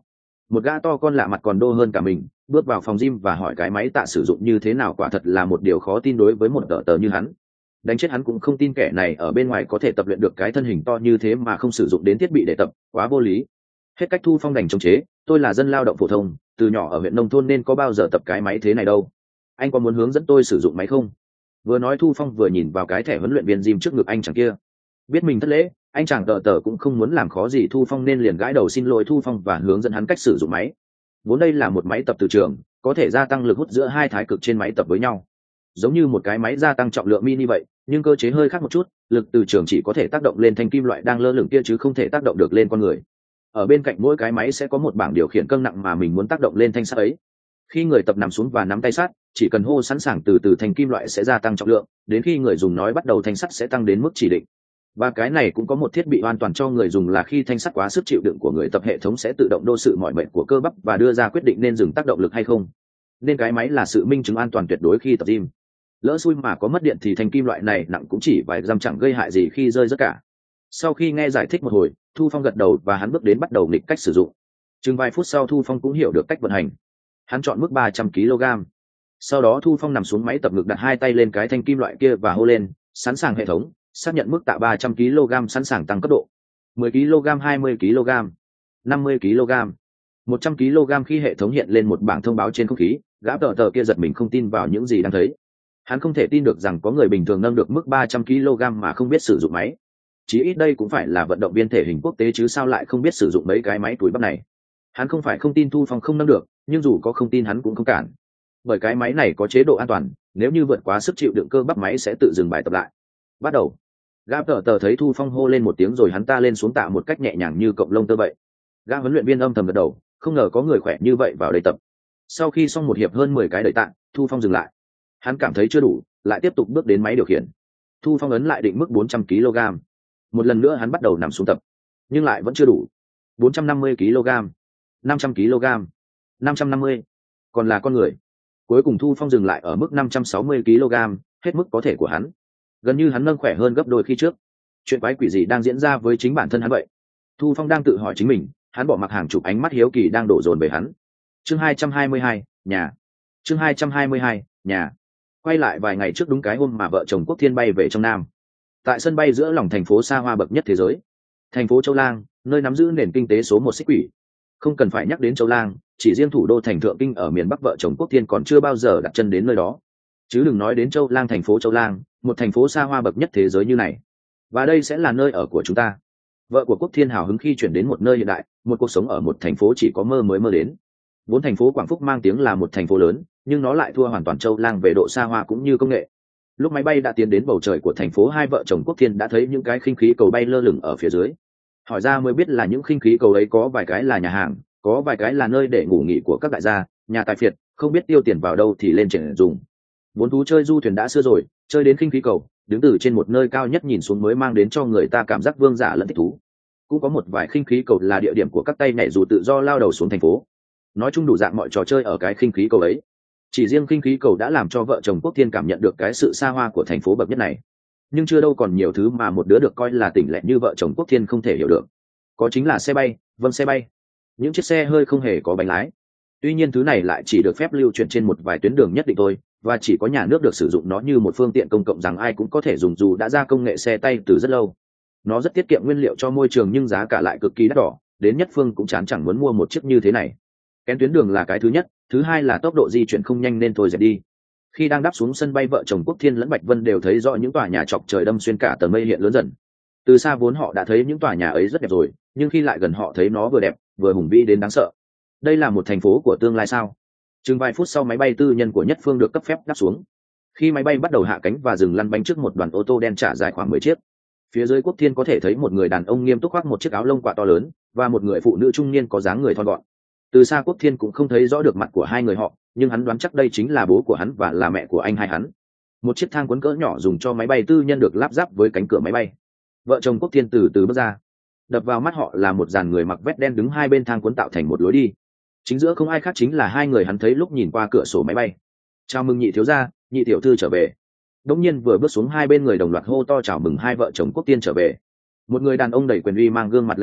S1: Một gã to con lạ mặt còn đô hơn cả mình bước vào phòng gym và hỏi cái máy tạ sử dụng như thế nào, quả thật là một điều khó tin đối với một tờ tờ như hắn. Đánh chết hắn cũng không tin kẻ này ở bên ngoài có thể tập luyện được cái thân hình to như thế mà không sử dụng đến thiết bị để tập, quá vô lý. Hết cách, Thu Phong đành chống chế, tôi là dân lao động phổ thông, từ nhỏ ở huyện nông thôn nên có bao giờ tập cái máy thế này đâu. Anh có muốn hướng dẫn tôi sử dụng máy không? Vừa nói Thu Phong vừa nhìn vào cái thẻ huấn luyện viên gym trước ngực anh chàng kia. Biết mình thất lễ, anh chàng tờ tờ cũng không muốn làm khó gì Thu Phong nên liền gãi đầu xin lỗi Thu Phong và hướng dẫn hắn cách sử dụng máy. Vốn đây là một máy tập từ trường, có thể gia tăng lực hút giữa hai thái cực trên máy tập với nhau, giống như một cái máy gia tăng trọng lượng mini vậy, nhưng cơ chế hơi khác một chút, lực từ trường chỉ có thể tác động lên thanh kim loại đang lơ lửng kia chứ không thể tác động được lên con người. Ở bên cạnh mỗi cái máy sẽ có một bảng điều khiển cân nặng mà mình muốn tác động lên thanh sắt ấy. Khi người tập nằm xuống và nắm tay sắt, chỉ cần hô sẵn sàng, từ từ thanh kim loại sẽ gia tăng trọng lượng, đến khi người dùng nói bắt đầu thanh sắt sẽ tăng đến mức chỉ định. Và cái này cũng có một thiết bị an toàn cho người dùng là khi thanh sắt quá sức chịu đựng của người tập, hệ thống sẽ tự động đo sự mỏi mệt của cơ bắp và đưa ra quyết định nên dừng tác động lực hay không. Nên cái máy là sự minh chứng an toàn tuyệt đối khi tập gym. Lỡ xui mà có mất điện thì thanh kim loại này nặng cũng chỉ vài gram, chẳng gây hại gì khi rơi rớt cả. Sau khi nghe giải thích một hồi, Thu Phong gật đầu và hắn bước đến bắt đầu nghịch cách sử dụng. Chừng vài phút sau Thu Phong cũng hiểu được cách vận hành. Hắn chọn mức ba trăm ki lô gam. Sau đó Thu Phong nằm xuống máy tập ngực, đặt hai tay lên cái thanh kim loại kia và hô lên, sẵn sàng hệ thống, xác nhận mức tạ ba trăm ki lô gam, sẵn sàng tăng cấp độ. mười ki lô gam, hai mươi ki lô gam, năm mươi ki lô gam, một trăm ki lô gam. Khi hệ thống hiện lên một bảng thông báo trên không khí, gã tờ tờ kia giật mình không tin vào những gì đang thấy. Hắn không thể tin được rằng có người bình thường nâng được mức ba trăm ki lô gam mà không biết sử dụng máy. Chí ít đây cũng phải là vận động viên thể hình quốc tế chứ sao lại không biết sử dụng mấy cái máy túi bắp này. Hắn không phải không tin Thu Phong không nâng được, nhưng dù có không tin hắn cũng không cản. Bởi cái máy này có chế độ an toàn, nếu như vượt quá sức chịu đựng cơ bắp máy sẽ tự dừng bài tập lại. Bắt đầu. Gã tờ tờ thấy Thu Phong hô lên một tiếng rồi hắn ta lên xuống tạ một cách nhẹ nhàng như cọng lông tơ vậy. Gã huấn luyện viên âm thầm gật đầu, không ngờ có người khỏe như vậy vào đây tập. Sau khi xong một hiệp hơn mười cái đẩy tạ, Thu Phong dừng lại. Hắn cảm thấy chưa đủ, lại tiếp tục bước đến máy điều khiển. Thu Phong ấn lại định mức bốn trăm ki lô gam. Một lần nữa hắn bắt đầu nằm xuống tập, nhưng lại vẫn chưa đủ. bốn trăm năm mươi ki lô gam, năm trăm ki lô gam, năm trăm năm mươi. Còn là con người. Cuối cùng Thu Phong dừng lại ở mức năm trăm sáu mươi ki lô gam, hết mức có thể của hắn. Gần như hắn nâng khỏe hơn gấp đôi khi trước. Chuyện quái quỷ gì đang diễn ra với chính bản thân hắn vậy? Thu Phong đang tự hỏi chính mình, hắn bỏ mặc hàng chục ánh mắt hiếu kỳ đang đổ dồn về hắn. Chương hai trăm hai mươi hai, nhà. Chương hai trăm hai mươi hai, nhà. Quay lại vài ngày trước, đúng cái hôm mà vợ chồng Quốc Thiên bay về trong Nam. Tại sân bay giữa lòng thành phố xa hoa bậc nhất thế giới, thành phố Châu Lang, nơi nắm giữ nền kinh tế số một xích quỷ. Không cần phải nhắc đến Châu Lang, chỉ riêng thủ đô thành Thượng Kinh ở miền Bắc vợ chồng Quốc Thiên còn chưa bao giờ đặt chân đến nơi đó. Chứ đừng nói đến Châu Lang, thành phố Châu Lang, một thành phố xa hoa bậc nhất thế giới như này. Và đây sẽ là nơi ở của chúng ta. Vợ của Quốc Thiên hào hứng khi chuyển đến một nơi hiện đại, một cuộc sống ở một thành phố chỉ có mơ mới mơ đến. Vốn thành phố Quảng Phúc mang tiếng là một thành phố lớn, nhưng nó lại thua hoàn toàn Châu Lang về độ xa hoa cũng như công nghệ. Lúc máy bay đã tiến đến bầu trời của thành phố, hai vợ chồng Quốc Thiên đã thấy những cái khinh khí cầu bay lơ lửng ở phía dưới. Hỏi ra mới biết là những khinh khí cầu ấy có vài cái là nhà hàng, có vài cái là nơi để ngủ nghỉ của các đại gia, nhà tài phiệt, không biết tiêu tiền vào đâu thì lên triển dùng. Vốn thú chơi du thuyền đã xưa rồi, chơi đến khinh khí cầu, đứng từ trên một nơi cao nhất nhìn xuống mới mang đến cho người ta cảm giác vương giả lẫn thích thú. Cũng có một vài khinh khí cầu là địa điểm của các tay nhảy dù tự do lao đầu xuống thành phố. Nói chung đủ dạng mọi trò chơi ở cái khinh khí cầu ấy. Chỉ riêng khinh khí cầu đã làm cho vợ chồng Quốc Thiên cảm nhận được cái sự xa hoa của thành phố bậc nhất này. Nhưng chưa đâu còn nhiều thứ mà một đứa được coi là tỉnh lẻ như vợ chồng Quốc Thiên không thể hiểu được. Có chính là xe bay, vâng xe bay. Những chiếc xe hơi không hề có bánh lái. Tuy nhiên thứ này lại chỉ được phép lưu chuyển trên một vài tuyến đường nhất định thôi, và chỉ có nhà nước được sử dụng nó như một phương tiện công cộng rằng ai cũng có thể dùng dù đã ra công nghệ xe tay từ rất lâu. Nó rất tiết kiệm nguyên liệu cho môi trường nhưng giá cả lại cực kỳ đắt đỏ, đến nhất phương cũng chán chẳng muốn mua một chiếc như thế này. Kén tuyến đường là cái thứ nhất, thứ hai là tốc độ di chuyển không nhanh nên thôi dẹp đi. Khi đang đáp xuống sân bay, vợ chồng Quốc Thiên lẫn Bạch Vân đều thấy rõ những tòa nhà chọc trời đâm xuyên cả tầng mây hiện lớn dần. Từ xa vốn họ đã thấy những tòa nhà ấy rất đẹp rồi, nhưng khi lại gần họ thấy nó vừa đẹp vừa hùng vĩ đến đáng sợ. Đây là một thành phố của tương lai sao? Chừng vài phút sau, máy bay tư nhân của Nhất Phương được cấp phép đáp xuống. Khi máy bay bắt đầu hạ cánh và dừng lăn bánh trước một đoàn ô tô đen trả dài khoảng mười chiếc. Phía dưới Quốc Thiên có thể thấy một người đàn ông nghiêm túc khoác một chiếc áo lông quạ to lớn và một người phụ nữ trung niên có dáng người thon gọn. Từ xa Quốc Thiên cũng không thấy rõ được mặt của hai người họ, nhưng hắn đoán chắc đây chính là bố của hắn và là mẹ của anh hai hắn. Một chiếc thang cuốn cỡ nhỏ dùng cho máy bay tư nhân được lắp ráp với cánh cửa máy bay. Vợ chồng Quốc Thiên từ từ bước ra. Đập vào mắt họ là một dàn người mặc vest đen đứng hai bên thang cuốn tạo thành một lối đi. Chính giữa không ai khác chính là hai người hắn thấy lúc nhìn qua cửa sổ máy bay. Chào mừng nhị thiếu gia, nhị tiểu thư trở về. Đống nhiên vừa bước xuống, hai bên người đồng loạt hô to chào mừng hai vợ chồng Quốc Thiên trở về. Một người đàn ông đầy quyền uy mang gương mặt lạnh lùng,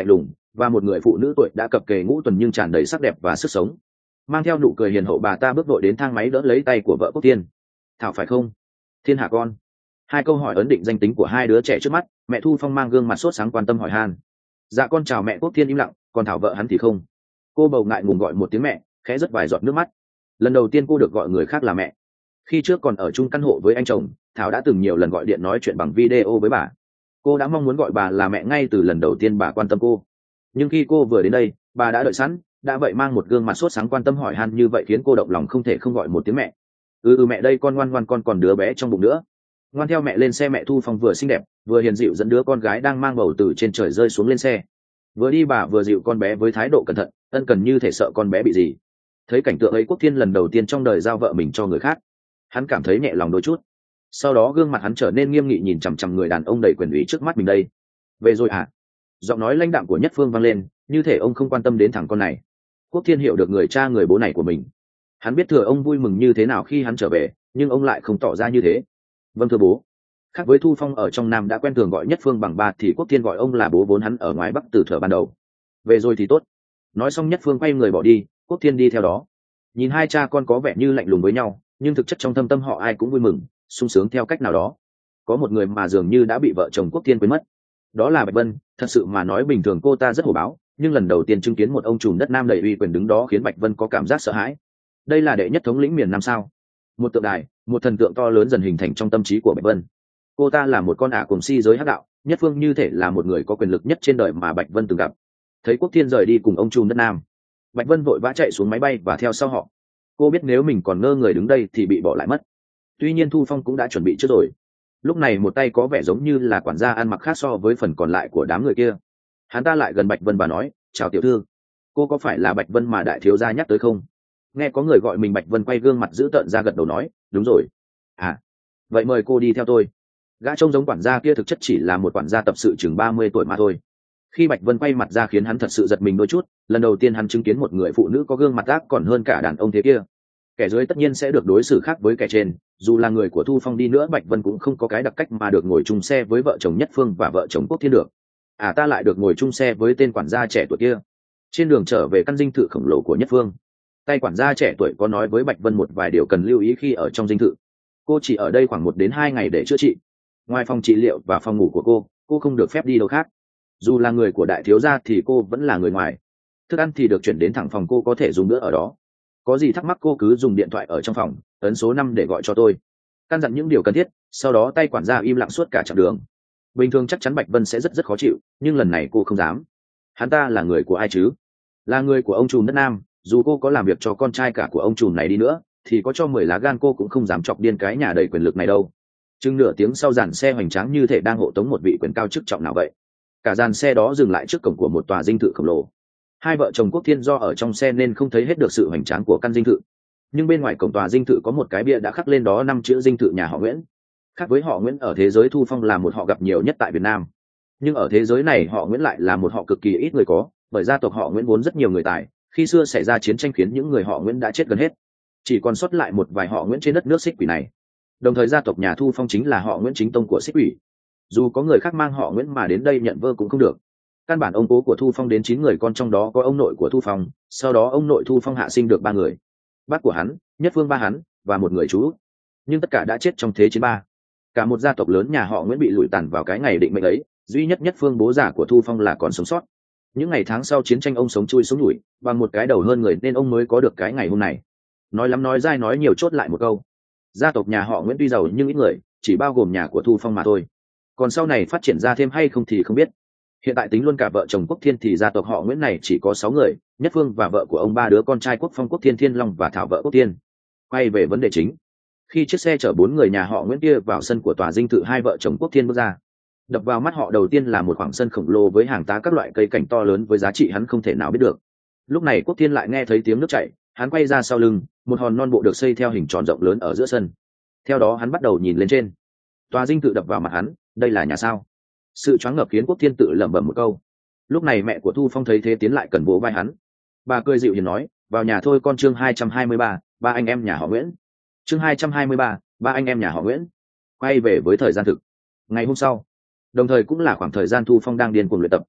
S1: và một người phụ nữ tuổi đã cập kề ngũ tuần nhưng tràn đầy sắc đẹp và sức sống. Mang theo nụ cười hiền hậu, bà ta bước vội đến thang máy đỡ lấy tay của vợ Quốc Thiên. Thảo phải không? Thiên Hà con. Hai câu hỏi ấn định danh tính của hai đứa trẻ trước mắt. Mẹ Thu Phong mang gương mặt sốt sáng quan tâm hỏi han. Dạ con chào mẹ. Quốc Thiên im lặng, còn Thảo vợ hắn thì không. Cô bầu ngại ngùng gọi một tiếng mẹ, khẽ rớt vài giọt nước mắt. Lần đầu tiên cô được gọi người khác là mẹ. Khi trước còn ở chung căn hộ với anh chồng, Thảo đã từng nhiều lần gọi điện nói chuyện bằng video với bà. Cô đã mong muốn gọi bà là mẹ ngay từ lần đầu tiên bà quan tâm cô. Nhưng khi cô vừa đến đây, bà đã đợi sẵn, đã vậy mang một gương mặt sốt sáng quan tâm hỏi han như vậy khiến cô động lòng không thể không gọi một tiếng mẹ. Ừ, ừ mẹ đây con ngoan ngoan, con còn đứa bé trong bụng nữa. Ngoan theo mẹ lên xe. Mẹ Thu Phong vừa xinh đẹp vừa hiền dịu dẫn đứa con gái đang mang bầu từ trên trời rơi xuống lên xe. Vừa đi bà vừa dịu con bé với thái độ cẩn thận, ân cần như thể sợ con bé bị gì. Thấy cảnh tượng ấy, Quốc Thiên lần đầu tiên trong đời giao vợ mình cho người khác, hắn cảm thấy nhẹ lòng đôi chút. Sau đó gương mặt hắn trở nên nghiêm nghị nhìn chằm chằm người đàn ông đầy quyền ủy trước mắt mình. Đây về rồi hả? Giọng nói lãnh đạm của Nhất Phương vang lên, như thể ông không quan tâm đến thằng con này. Quốc Thiên hiểu được người cha người bố này của mình. Hắn biết thừa ông vui mừng như thế nào khi hắn trở về, nhưng ông lại không tỏ ra như thế. Vâng thưa bố. Khác với Thu Phong ở trong Nam đã quen thường gọi Nhất Phương bằng ba, thì Quốc Thiên gọi ông là bố, vốn hắn ở ngoài Bắc từ thuở ban đầu. Về rồi thì tốt. Nói xong Nhất Phương quay người bỏ đi, Quốc Thiên đi theo đó. Nhìn hai cha con có vẻ như lạnh lùng với nhau, nhưng thực chất trong thâm tâm họ ai cũng vui mừng, sung sướng theo cách nào đó. Có một người mà dường như đã bị vợ chồng Quốc Thiên quên mất. Đó là Bạch Vân. Thật sự mà nói, bình thường cô ta rất hổ báo, nhưng lần đầu tiên chứng kiến một ông trùm đất Nam đầy uy quyền đứng đó khiến Bạch Vân có cảm giác sợ hãi. Đây là đệ nhất thống lĩnh miền Nam sao? Một tượng đài, một thần tượng to lớn dần hình thành trong tâm trí của Bạch Vân. Cô ta là một con ả cùng si giới hắc đạo, Nhất Phương như thể là một người có quyền lực nhất trên đời mà Bạch Vân từng gặp. Thấy Quốc Thiên rời đi cùng ông trùm đất Nam, Bạch Vân vội vã chạy xuống máy bay và theo sau họ. Cô biết nếu mình còn ngơ người đứng đây thì bị bỏ lại mất. Tuy nhiên Thu Phong cũng đã chuẩn bị trước rồi. Lúc này một tay có vẻ giống như là quản gia ăn mặc khác so với phần còn lại của đám người kia. Hắn ta lại gần Bạch Vân và nói, chào tiểu thư. Cô có phải là Bạch Vân mà đại thiếu gia nhắc tới không? Nghe có người gọi mình Bạch Vân quay gương mặt dữ tợn ra gật đầu nói, đúng rồi. À, vậy mời cô đi theo tôi. Gã trông giống quản gia kia thực chất chỉ là một quản gia tập sự chừng ba mươi tuổi mà thôi. Khi Bạch Vân quay mặt ra khiến hắn thật sự giật mình đôi chút. Lần đầu tiên hắn chứng kiến một người phụ nữ có gương mặt ác còn hơn cả đàn ông thế kia. Kẻ dưới tất nhiên sẽ được đối xử khác với kẻ trên. Dù là người của Thu Phong đi nữa, Bạch Vân cũng không có cái đặc cách mà được ngồi chung xe với vợ chồng Nhất Phương và vợ chồng Quốc Thiên được. À, ta lại được ngồi chung xe với tên quản gia trẻ tuổi kia. Trên đường trở về căn dinh thự khổng lồ của Nhất Phương, tay quản gia trẻ tuổi có nói với Bạch Vân một vài điều cần lưu ý khi ở trong dinh thự. Cô chỉ ở đây khoảng một đến hai ngày để chữa trị. Ngoài phòng trị liệu và phòng ngủ của cô, cô không được phép đi đâu khác. Dù là người của đại thiếu gia thì cô vẫn là người ngoài. Thức ăn thì được chuyển đến thẳng phòng, cô có thể dùng bữa ở đó. Có gì thắc mắc cô cứ dùng điện thoại ở trong phòng, ấn số năm để gọi cho tôi. Căn dặn những điều cần thiết, sau đó tay quản gia im lặng suốt cả chặng đường. Bình thường chắc chắn Bạch Vân sẽ rất rất khó chịu, nhưng lần này cô không dám. Hắn ta là người của ai chứ? Là người của ông trùm đất Nam. Dù cô có làm việc cho con trai cả của ông trùm này đi nữa, thì có cho mười lá gan cô cũng không dám chọc điên cái nhà đầy quyền lực này đâu. Chừng nửa tiếng sau, dàn xe hoành tráng như thể đang hộ tống một vị quyền cao chức trọng nào vậy. Cả dàn xe đó dừng lại trước cổng của một tòa dinh thự khổng lồ. Hai vợ chồng Quốc Thiên do ở trong xe nên không thấy hết được sự hoành tráng của căn dinh thự. Nhưng bên ngoài cổng tòa dinh thự có một cái bia đã khắc lên đó năm chữ dinh thự nhà họ Nguyễn. Khác với họ Nguyễn ở thế giới Thu Phong là một họ gặp nhiều nhất tại Việt Nam, nhưng ở thế giới này họ Nguyễn lại là một họ cực kỳ ít người có, bởi gia tộc họ Nguyễn vốn rất nhiều người tài. Khi xưa xảy ra chiến tranh khiến những người họ Nguyễn đã chết gần hết, chỉ còn sót lại một vài họ Nguyễn trên đất nước Xích Quỷ này. Đồng thời gia tộc nhà Thu Phong chính là họ Nguyễn chính tông của Xích Quỷ. Dù có người khác mang họ Nguyễn mà đến đây nhận vơ cũng không được. Căn bản ông cố của Thu Phong đến chín người con, trong đó có ông nội của Thu Phong. Sau đó ông nội Thu Phong hạ sinh được ba người, bác của hắn, Nhất Phương ba hắn và một người chú. Nhưng tất cả đã chết trong thế chiến ba. Cả một gia tộc lớn nhà họ Nguyễn bị lụi tàn vào cái ngày định mệnh ấy. Duy nhất Nhất Phương bố già của Thu Phong là còn sống sót. Những ngày tháng sau chiến tranh ông sống chui sống nhủi bằng một cái đầu hơn người, nên ông mới có được cái ngày hôm này. Nói lắm nói dai nói nhiều, chốt lại một câu: gia tộc nhà họ Nguyễn tuy giàu nhưng ít người, chỉ bao gồm nhà của Thu Phong mà thôi. Còn sau này phát triển ra thêm hay không thì không biết. Hiện tại tính luôn cả vợ chồng Quốc Thiên thì gia tộc họ Nguyễn này chỉ có sáu người: Nhất Phương và vợ của ông, ba đứa con trai Quốc Phong, Quốc Thiên, Thiên Long và Thảo vợ Quốc Thiên. Quay về vấn đề chính, khi chiếc xe chở bốn người nhà họ Nguyễn kia vào sân của tòa dinh thự, hai vợ chồng Quốc Thiên bước ra. Đập vào mắt họ đầu tiên là một khoảng sân khổng lồ với hàng tá các loại cây cảnh to lớn với giá trị hắn không thể nào biết được. Lúc này Quốc Thiên lại nghe thấy tiếng nước chảy, hắn quay ra sau lưng, một hòn non bộ được xây theo hình tròn rộng lớn ở giữa sân. Theo đó hắn bắt đầu nhìn lên trên. Tòa dinh thự đập vào mặt hắn, đây là nhà sao? Sự choáng ngợp khiến Quốc Thiên tự lẩm bẩm một câu. Lúc này mẹ của Thu Phong thấy thế tiến lại cần vỗ vai hắn. Bà cười dịu hiền nói, vào nhà thôi con. Chương hai trăm hai mươi ba, ba anh em nhà họ Nguyễn. Chương hai trăm hai mươi ba, ba anh em nhà họ Nguyễn. Quay về với thời gian thực. Ngày hôm sau, đồng thời cũng là khoảng thời gian Thu Phong đang điên cuồng luyện tập.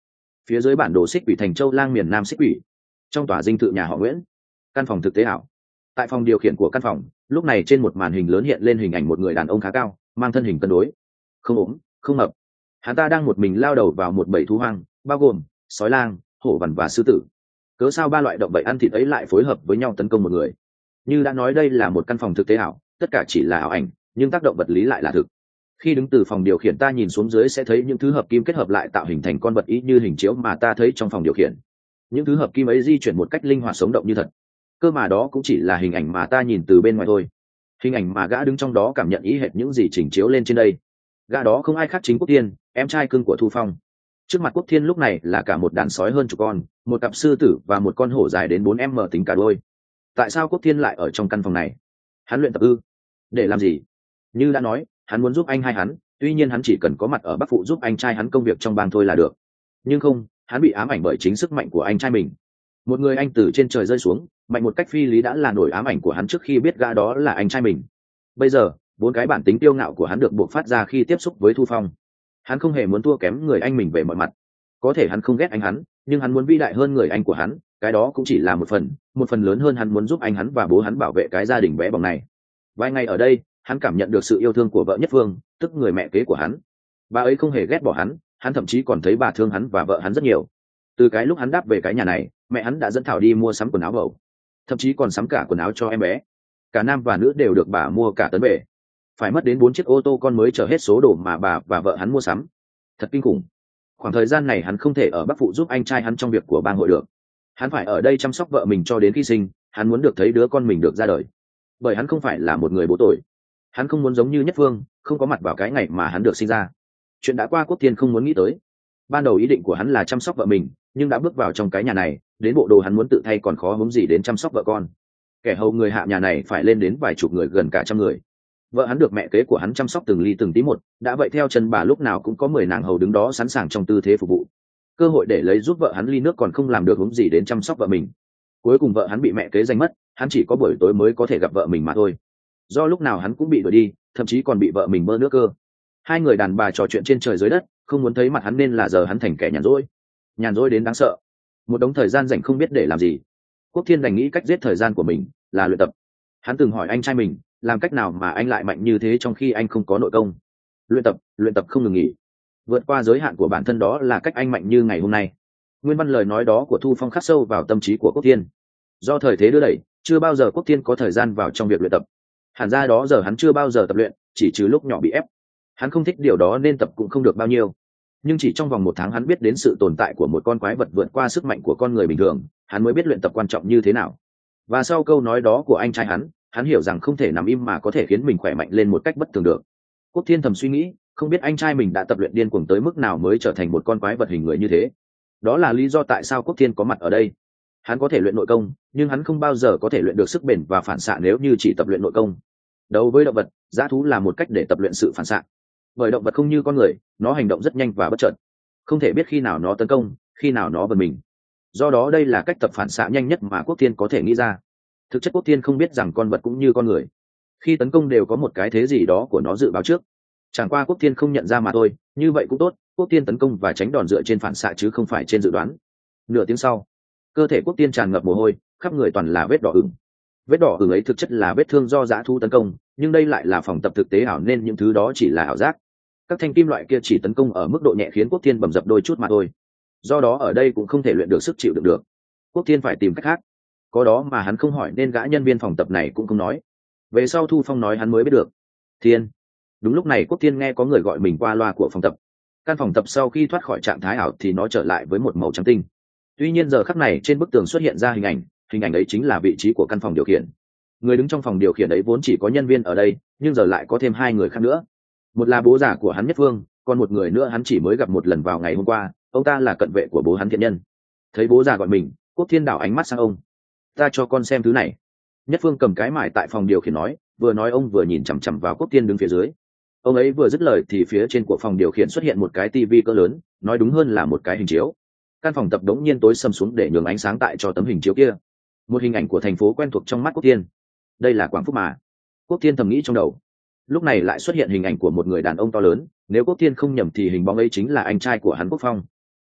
S1: Phía dưới bản đồ xích quỷ thành châu lang miền nam xích quỷ, trong tòa dinh thự nhà họ Nguyễn, căn phòng thực tế ảo. Tại phòng điều khiển của căn phòng, lúc này trên một màn hình lớn hiện lên hình ảnh một người đàn ông khá cao, mang thân hình cân đối, không ốm không mập. Hắn ta đang một mình lao đầu vào một bầy thú hoang, bao gồm sói lang, hổ vằn và sư tử. Cớ sao ba loại động vật ăn thịt ấy lại phối hợp với nhau tấn công một người? Như đã nói, đây là một căn phòng thực tế ảo, tất cả chỉ là ảo ảnh, nhưng tác động vật lý lại là thực. Khi đứng từ phòng điều khiển, ta nhìn xuống dưới sẽ thấy những thứ hợp kim kết hợp lại tạo hình thành con vật ý như hình chiếu mà ta thấy trong phòng điều khiển. Những thứ hợp kim ấy di chuyển một cách linh hoạt sống động như thật. Cơ mà đó cũng chỉ là hình ảnh mà ta nhìn từ bên ngoài thôi. Hình ảnh mà gã đứng trong đó cảm nhận ý hệt những gì chỉnh chiếu lên trên đây. Gã đó không ai khác chính Quốc Thiên, em trai cưng của Thu Phong. Trước mặt Quốc Thiên lúc này là cả một đàn sói hơn chục con, một cặp sư tử và một con hổ dài đến bốn em em tính cả đôi. Tại sao Quốc Thiên lại ở trong căn phòng này? Hắn luyện tập ư? Để làm gì? Như đã nói, hắn muốn giúp anh hai hắn, tuy nhiên hắn chỉ cần có mặt ở Bắc Phụ giúp anh trai hắn công việc trong bang thôi là được. Nhưng không, hắn bị ám ảnh bởi chính sức mạnh của anh trai mình. Một người anh từ trên trời rơi xuống, mạnh một cách phi lý đã là nổi ám ảnh của hắn trước khi biết gã đó là anh trai mình. Bây giờ, bốn cái bản tính tiêu ngạo của hắn được buộc phát ra khi tiếp xúc với Thu Phong. Hắn không hề muốn thua kém người anh mình về mọi mặt. Có thể hắn không ghét anh hắn, nhưng hắn muốn vĩ đại hơn người anh của hắn, cái đó cũng chỉ là một phần, một phần lớn hơn hắn muốn giúp anh hắn và bố hắn bảo vệ cái gia đình bé bỏng này. Vài ngày ở đây, hắn cảm nhận được sự yêu thương của vợ Nhất Phương, tức người mẹ kế của hắn. Bà ấy không hề ghét bỏ hắn, hắn thậm chí còn thấy bà thương hắn và vợ hắn rất nhiều. Từ cái lúc hắn đáp về cái nhà này, mẹ hắn đã dẫn Thảo đi mua sắm quần áo bầu, thậm chí còn sắm cả quần áo cho em bé. Cả nam và nữ đều được bà mua cả tấn bể. Phải mất đến bốn chiếc ô tô con mới chở hết số đồ mà bà và vợ hắn mua sắm. Thật kinh khủng. Khoảng thời gian này hắn không thể ở Bắc Phụ giúp anh trai hắn trong việc của bang hội được. Hắn phải ở đây chăm sóc vợ mình cho đến khi sinh, hắn muốn được thấy đứa con mình được ra đời. Bởi hắn không phải là một người bố tội. Hắn không muốn giống như Nhất Phương, không có mặt vào cái ngày mà hắn được sinh ra. Chuyện đã qua, Quốc Thiên không muốn nghĩ tới. Ban đầu ý định của hắn là chăm sóc vợ mình, nhưng đã bước vào trong cái nhà này, đến bộ đồ hắn muốn tự thay còn khó huống gì đến chăm sóc vợ con. Kẻ hầu người hạ nhà này phải lên đến vài chục người, gần cả trăm người. Vợ hắn được mẹ kế của hắn chăm sóc từng ly từng tí một, đã vậy theo chân bà lúc nào cũng có mười nàng hầu đứng đó sẵn sàng trong tư thế phục vụ. Cơ hội để lấy giúp vợ hắn ly nước còn không làm được huống gì đến chăm sóc vợ mình. Cuối cùng vợ hắn bị mẹ kế giành mất, hắn chỉ có buổi tối mới có thể gặp vợ mình mà thôi. Do lúc nào hắn cũng bị đuổi đi, thậm chí còn bị vợ mình bơ nước cơ. Hai người đàn bà trò chuyện trên trời dưới đất, không muốn thấy mặt hắn nên là giờ hắn thành kẻ nhàn rỗi. Nhàn rỗi đến đáng sợ. Một đống thời gian rảnh không biết để làm gì. Quốc Thiên đành nghĩ cách giết thời gian của mình là luyện tập. Hắn từng hỏi anh trai mình, làm cách nào mà anh lại mạnh như thế trong khi anh không có nội công? Luyện tập, luyện tập không ngừng nghỉ. Vượt qua giới hạn của bản thân, đó là cách anh mạnh như ngày hôm nay. Nguyên văn lời nói đó của Thu Phong khắc sâu vào tâm trí của Quốc Thiên. Do thời thế đưa đẩy, chưa bao giờ Quốc Thiên có thời gian vào trong việc luyện tập. Hẳn ra đó giờ hắn chưa bao giờ tập luyện, chỉ trừ lúc nhỏ bị ép. Hắn không thích điều đó nên tập cũng không được bao nhiêu. Nhưng chỉ trong vòng một tháng hắn biết đến sự tồn tại của một con quái vật vượt qua sức mạnh của con người bình thường, hắn mới biết luyện tập quan trọng như thế nào. Và sau câu nói đó của anh trai hắn, hắn hiểu rằng không thể nằm im mà có thể khiến mình khỏe mạnh lên một cách bất thường được. Quốc Thiên thầm suy nghĩ, không biết anh trai mình đã tập luyện điên cuồng tới mức nào mới trở thành một con quái vật hình người như thế. Đó là lý do tại sao Quốc Thiên có mặt ở đây. Hắn có thể luyện nội công, nhưng hắn không bao giờ có thể luyện được sức bền và phản xạ nếu như chỉ tập luyện nội công. Đấu với động vật, dã thú là một cách để tập luyện sự phản xạ. Bởi động vật không như con người, nó hành động rất nhanh và bất chợt, không thể biết khi nào nó tấn công, khi nào nó vần mình. Do đó đây là cách tập phản xạ nhanh nhất mà Quốc Thiên có thể nghĩ ra. Thực chất Quốc Thiên không biết rằng con vật cũng như con người, khi tấn công đều có một cái thế gì đó của nó dự báo trước. Chẳng qua Quốc Thiên không nhận ra mà thôi. Như vậy cũng tốt, Quốc Thiên tấn công và tránh đòn dựa trên phản xạ chứ không phải trên dự đoán. Nửa tiếng sau, cơ thể Quốc Thiên tràn ngập mồ hôi, khắp người toàn là vết đỏ ửng. Vết đỏ ửng ấy thực chất là vết thương do dã thú tấn công, nhưng đây lại là phòng tập thực tế ảo nên những thứ đó chỉ là ảo giác. Các thanh kim loại kia chỉ tấn công ở mức độ nhẹ khiến Quốc Thiên bầm dập đôi chút mà thôi. Do đó ở đây cũng không thể luyện được sức chịu đựng được. Quốc Thiên phải tìm cách khác. Có đó mà hắn không hỏi nên gã nhân viên phòng tập này cũng không nói. Về sau Thu Phong nói hắn mới biết được. Thiên. Đúng lúc này Quốc Thiên nghe có người gọi mình qua loa của phòng tập. Căn phòng tập sau khi thoát khỏi trạng thái ảo thì nó trở lại với một màu trắng tinh. Tuy nhiên giờ khắc này trên bức tường xuất hiện ra hình ảnh, hình ảnh ấy chính là vị trí của căn phòng điều khiển. Người đứng trong phòng điều khiển ấy vốn chỉ có nhân viên ở đây, nhưng giờ lại có thêm hai người khác nữa. Một là bố già của hắn Nhất Phương, còn một người nữa hắn chỉ mới gặp một lần vào ngày hôm qua, ông ta là cận vệ của bố hắn Thiện Nhân. Thấy bố già gọi mình, Quốc Thiên đảo ánh mắt sang ông. Ta cho con xem thứ này. Nhất Phương cầm cái mải tại phòng điều khiển nói, vừa nói ông vừa nhìn chằm chằm vào Quốc Thiên đứng phía dưới. Ông ấy vừa dứt lời thì phía trên của phòng điều khiển xuất hiện một cái tivi cỡ lớn, nói đúng hơn là một cái hình chiếu. Căn phòng tập đống nhiên tối sầm xuống để nhường ánh sáng tại cho tấm hình chiếu kia. Một hình ảnh của thành phố quen thuộc trong mắt Quốc Thiên. Đây là Quảng Phúc mà. Quốc Thiên thầm nghĩ trong đầu. Lúc này lại xuất hiện hình ảnh của một người đàn ông to lớn, nếu Quốc Thiên không nhầm thì hình bóng ấy chính là anh trai của hắn Quốc Phong.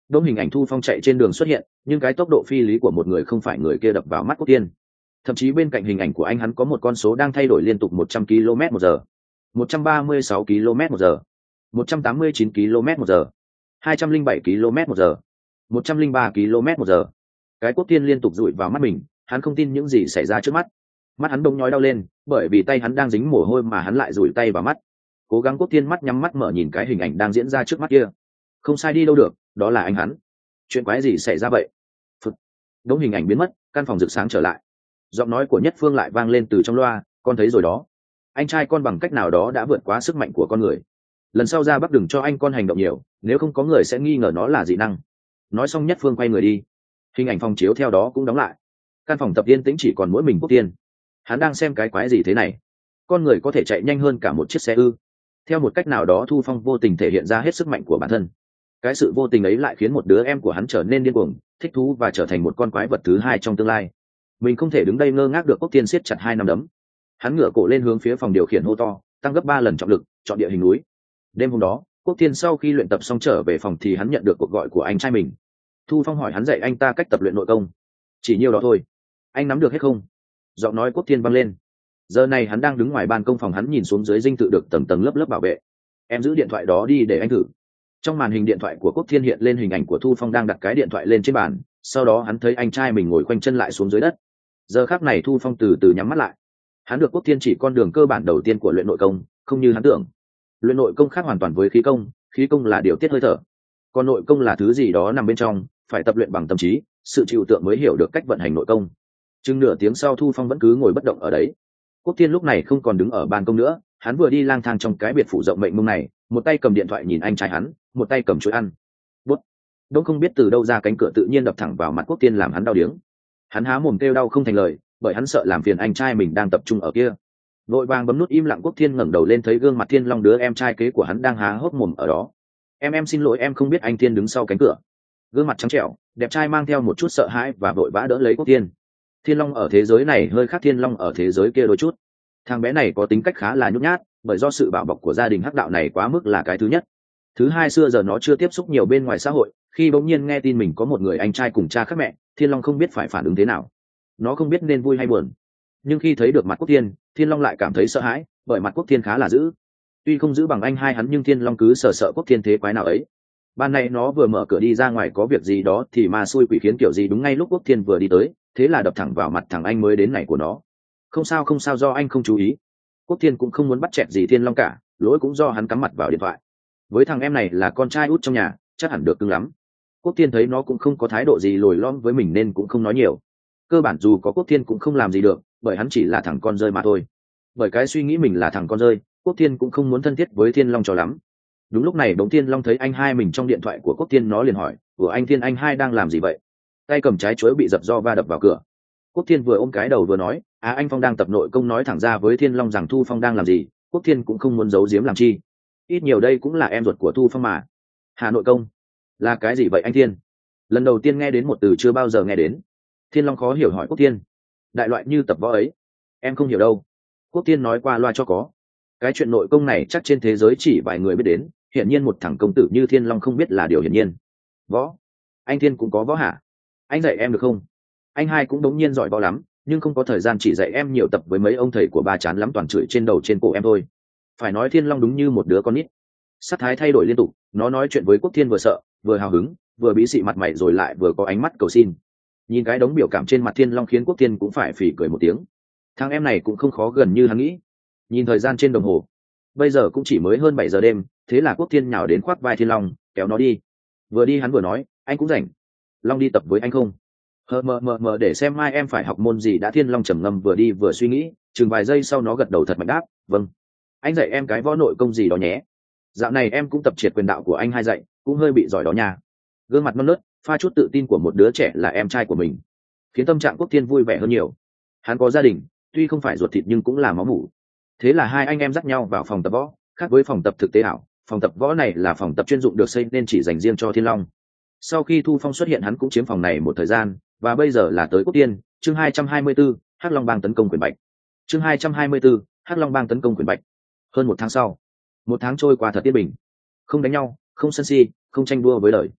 S1: đông hình ảnh Thu Phong chạy trên đường xuất hiện, nhưng cái tốc độ phi lý của một người không phải người kia đập vào mắt Quốc Tiên. Thậm chí bên cạnh hình ảnh của anh hắn có một con số đang thay đổi liên tục một trăm ki lô mét một giờ, một trăm ba mươi sáu ki lô mét một giờ, một trăm tám mươi chín ki lô mét một giờ, hai trăm linh bảy ki lô mét một giờ, một trăm linh ba ki lô mét một giờ. Cái Quốc Tiên liên tục dụi vào mắt mình, hắn không tin những gì xảy ra trước mắt. Mắt hắn đông nhói đau lên, bởi vì tay hắn đang dính mồ hôi mà hắn lại dụi tay vào mắt. Cố gắng Quốc Tiên mắt nhắm mắt mở nhìn cái hình ảnh đang diễn ra trước mắt kia. Không sai đi đâu được, đó là anh hắn. Chuyện quái gì xảy ra vậy? Phụt. Đống hình ảnh biến mất, căn phòng rực sáng trở lại. Giọng nói của Nhất Phương lại vang lên từ trong loa, con thấy rồi đó. Anh trai con bằng cách nào đó đã vượt quá sức mạnh của con người. Lần sau ra Bắc đừng cho anh con hành động nhiều, nếu không có người sẽ nghi ngờ nó là dị năng. Nói xong Nhất Phương quay người đi. Hình ảnh phòng chiếu theo đó cũng đóng lại. Căn phòng tập yên tĩnh chỉ còn mỗi mình Quốc Tiên. Hắn đang xem cái quái gì thế này? Con người có thể chạy nhanh hơn cả một chiếc xe ư? Theo một cách nào đó Thu Phong vô tình thể hiện ra hết sức mạnh của bản thân. Cái sự vô tình ấy lại khiến một đứa em của hắn trở nên điên cuồng, thích thú và trở thành một con quái vật thứ hai trong tương lai. Mình không thể đứng đây ngơ ngác được. Quốc Tiên siết chặt hai nắm đấm. Hắn ngửa cổ lên hướng phía phòng điều khiển hô to, tăng gấp ba lần trọng lực, chọn địa hình núi. Đêm hôm đó, Quốc Tiên sau khi luyện tập xong trở về phòng thì hắn nhận được cuộc gọi của anh trai mình. Thu Phong hỏi hắn dạy anh ta cách tập luyện nội công. Chỉ nhiêu đó thôi. Anh nắm được hết không? Giọng nói Quốc Tiên vang lên. Giờ này hắn đang đứng ngoài ban công phòng, hắn nhìn xuống dưới dinh thự được tầng tầng lớp lớp bảo vệ. Em giữ điện thoại đó đi để anh thử. Trong màn hình điện thoại của Quốc Thiên hiện lên hình ảnh của Thu Phong đang đặt cái điện thoại lên trên bàn, sau đó hắn thấy anh trai mình ngồi khoanh chân lại xuống dưới đất. Giờ khắc này Thu Phong từ từ nhắm mắt lại. Hắn được Quốc Thiên chỉ con đường cơ bản đầu tiên của luyện nội công, không như hắn tưởng. Luyện nội công khác hoàn toàn với khí công, khí công là điều tiết hơi thở, còn nội công là thứ gì đó nằm bên trong, phải tập luyện bằng tâm trí, sự chịu tượng mới hiểu được cách vận hành nội công. Chừng nửa tiếng sau Thu Phong vẫn cứ ngồi bất động ở đấy. Quốc Thiên lúc này không còn đứng ở ban công nữa, hắn vừa đi lang thang trong cái biệt phủ rộng mênh mông này, một tay cầm điện thoại nhìn anh trai hắn, một tay cầm chuối ăn. Bút. Đông không biết từ đâu ra cánh cửa tự nhiên đập thẳng vào mặt Quốc Thiên làm hắn đau điếng. Hắn há mồm kêu đau không thành lời, bởi hắn sợ làm phiền anh trai mình đang tập trung ở kia. Vội vàng bấm nút im lặng. Quốc Thiên ngẩng đầu lên thấy gương mặt Thiên Long đứa em trai kế của hắn đang há hốc mồm ở đó. Em em xin lỗi, em không biết anh Thiên đứng sau cánh cửa. Gương mặt trắng trẻo, đẹp trai mang theo một chút sợ hãi và vội vã đỡ lấy Quốc Thiên. Thiên Long ở thế giới này hơi khác Thiên Long ở thế giới kia đôi chút. Thằng bé này có tính cách khá là nhút nhát, bởi do sự bảo bọc của gia đình hắc đạo này quá mức là cái thứ nhất. Thứ hai, xưa giờ nó chưa tiếp xúc nhiều bên ngoài xã hội, khi bỗng nhiên nghe tin mình có một người anh trai cùng cha khác mẹ, Thiên Long không biết phải phản ứng thế nào. Nó không biết nên vui hay buồn. Nhưng khi thấy được mặt Quốc Thiên, Thiên Long lại cảm thấy sợ hãi, bởi mặt Quốc Thiên khá là dữ. Tuy không giữ bằng anh hai hắn nhưng Thiên Long cứ sợ sợ Quốc Thiên thế quái nào ấy. Ban này nó vừa mở cửa đi ra ngoài có việc gì đó thì ma xui quỷ khiến kiểu gì đúng ngay lúc Quốc Thiên vừa đi tới, thế là đập thẳng vào mặt thằng anh mới đến này của nó. Không sao không sao, do anh không chú ý. Quốc Thiên cũng không muốn bắt chẹt gì Thiên Long cả, lỗi cũng do hắn cắm mặt vào điện thoại. Với thằng em này là con trai út trong nhà, chắc hẳn được cưng lắm. Quốc Thiên thấy nó cũng không có thái độ gì lồi lõm với mình nên cũng không nói nhiều. Cơ bản dù có Quốc Thiên cũng không làm gì được, bởi hắn chỉ là thằng con rơi mà thôi. Bởi cái suy nghĩ mình là thằng con rơi, Quốc Thiên cũng không muốn thân thiết với Thiên Long cho lắm. Đúng lúc này bỗng Thiên Long thấy anh hai mình trong điện thoại của Quốc Thiên, nó liền hỏi, của anh Thiên anh hai đang làm gì vậy? Tay cầm trái chuối bị dập do va đập vào cửa. Quốc Thiên vừa ôm cái đầu vừa nói, à anh Phong đang tập nội công, nói thẳng ra với Thiên Long rằng Thu Phong đang làm gì. Quốc Thiên cũng không muốn giấu giếm làm chi, ít nhiều đây cũng là em ruột của Thu Phong mà. Hà nội công là cái gì vậy anh Thiên? Lần đầu tiên nghe đến một từ chưa bao giờ nghe đến. Thiên Long khó hiểu hỏi Quốc Thiên. Đại loại như tập võ ấy. Em không hiểu đâu. Quốc Thiên nói qua loa cho có. Cái chuyện nội công này chắc trên thế giới chỉ vài người biết đến, hiển nhiên một thằng công tử như Thiên Long không biết là điều hiển nhiên. Võ? Anh Thiên cũng có võ hả? Anh dạy em được không? Anh hai cũng đống nhiên giỏi võ lắm, nhưng không có thời gian chỉ dạy em nhiều, tập với mấy ông thầy của ba chán lắm, toàn chửi trên đầu trên cổ em thôi. Phải nói Thiên Long đúng như một đứa con nít. Sắc thái thay đổi liên tục, nó nói chuyện với Quốc Thiên vừa sợ, vừa hào hứng, vừa bí xị mặt mày rồi lại vừa có ánh mắt cầu xin. Nhìn cái đống biểu cảm trên mặt Thiên Long khiến Quốc Thiên cũng phải phì cười một tiếng. Thằng em này cũng không khó gần như hắn nghĩ. Nhìn thời gian trên đồng hồ, bây giờ cũng chỉ mới hơn bảy giờ đêm, thế là Quốc Thiên nhào đến khoác vai Thiên Long, kéo nó đi. Vừa đi hắn vừa nói, anh cũng rảnh, Long đi tập với anh không? Hờ mờ mờ mờ để xem mai em phải học môn gì đã. Thiên Long trầm ngâm vừa đi vừa suy nghĩ, chừng vài giây sau nó gật đầu thật mạnh đáp, vâng. Anh dạy em cái võ nội công gì đó nhé. Dạo này em cũng tập triệt quyền đạo của anh hai dạy, cũng hơi bị giỏi đó nha. Gương mặt non nớt pha chút tự tin của một đứa trẻ là em trai của mình khiến tâm trạng Quốc Thiên vui vẻ hơn nhiều. Hắn có gia đình, tuy không phải ruột thịt nhưng cũng là máu mủ. Thế là hai anh em dắt nhau vào phòng tập võ. Khác với phòng tập thực tế ảo, phòng tập võ này là phòng tập chuyên dụng được xây nên chỉ dành riêng cho Thiên Long. Sau khi Thu Phong xuất hiện hắn cũng chiếm phòng này một thời gian, và bây giờ là tới Quốc Thiên. Chương hai trăm hai mươi tư, Hắc Long Bang tấn công Quyền Bạch. Chương hai trăm hai mươi tư, Hắc Long Bang tấn công Quyền Bạch. Hơn một tháng sau, một tháng trôi qua thật yên bình, không đánh nhau, không sân si, không tranh đua với đời.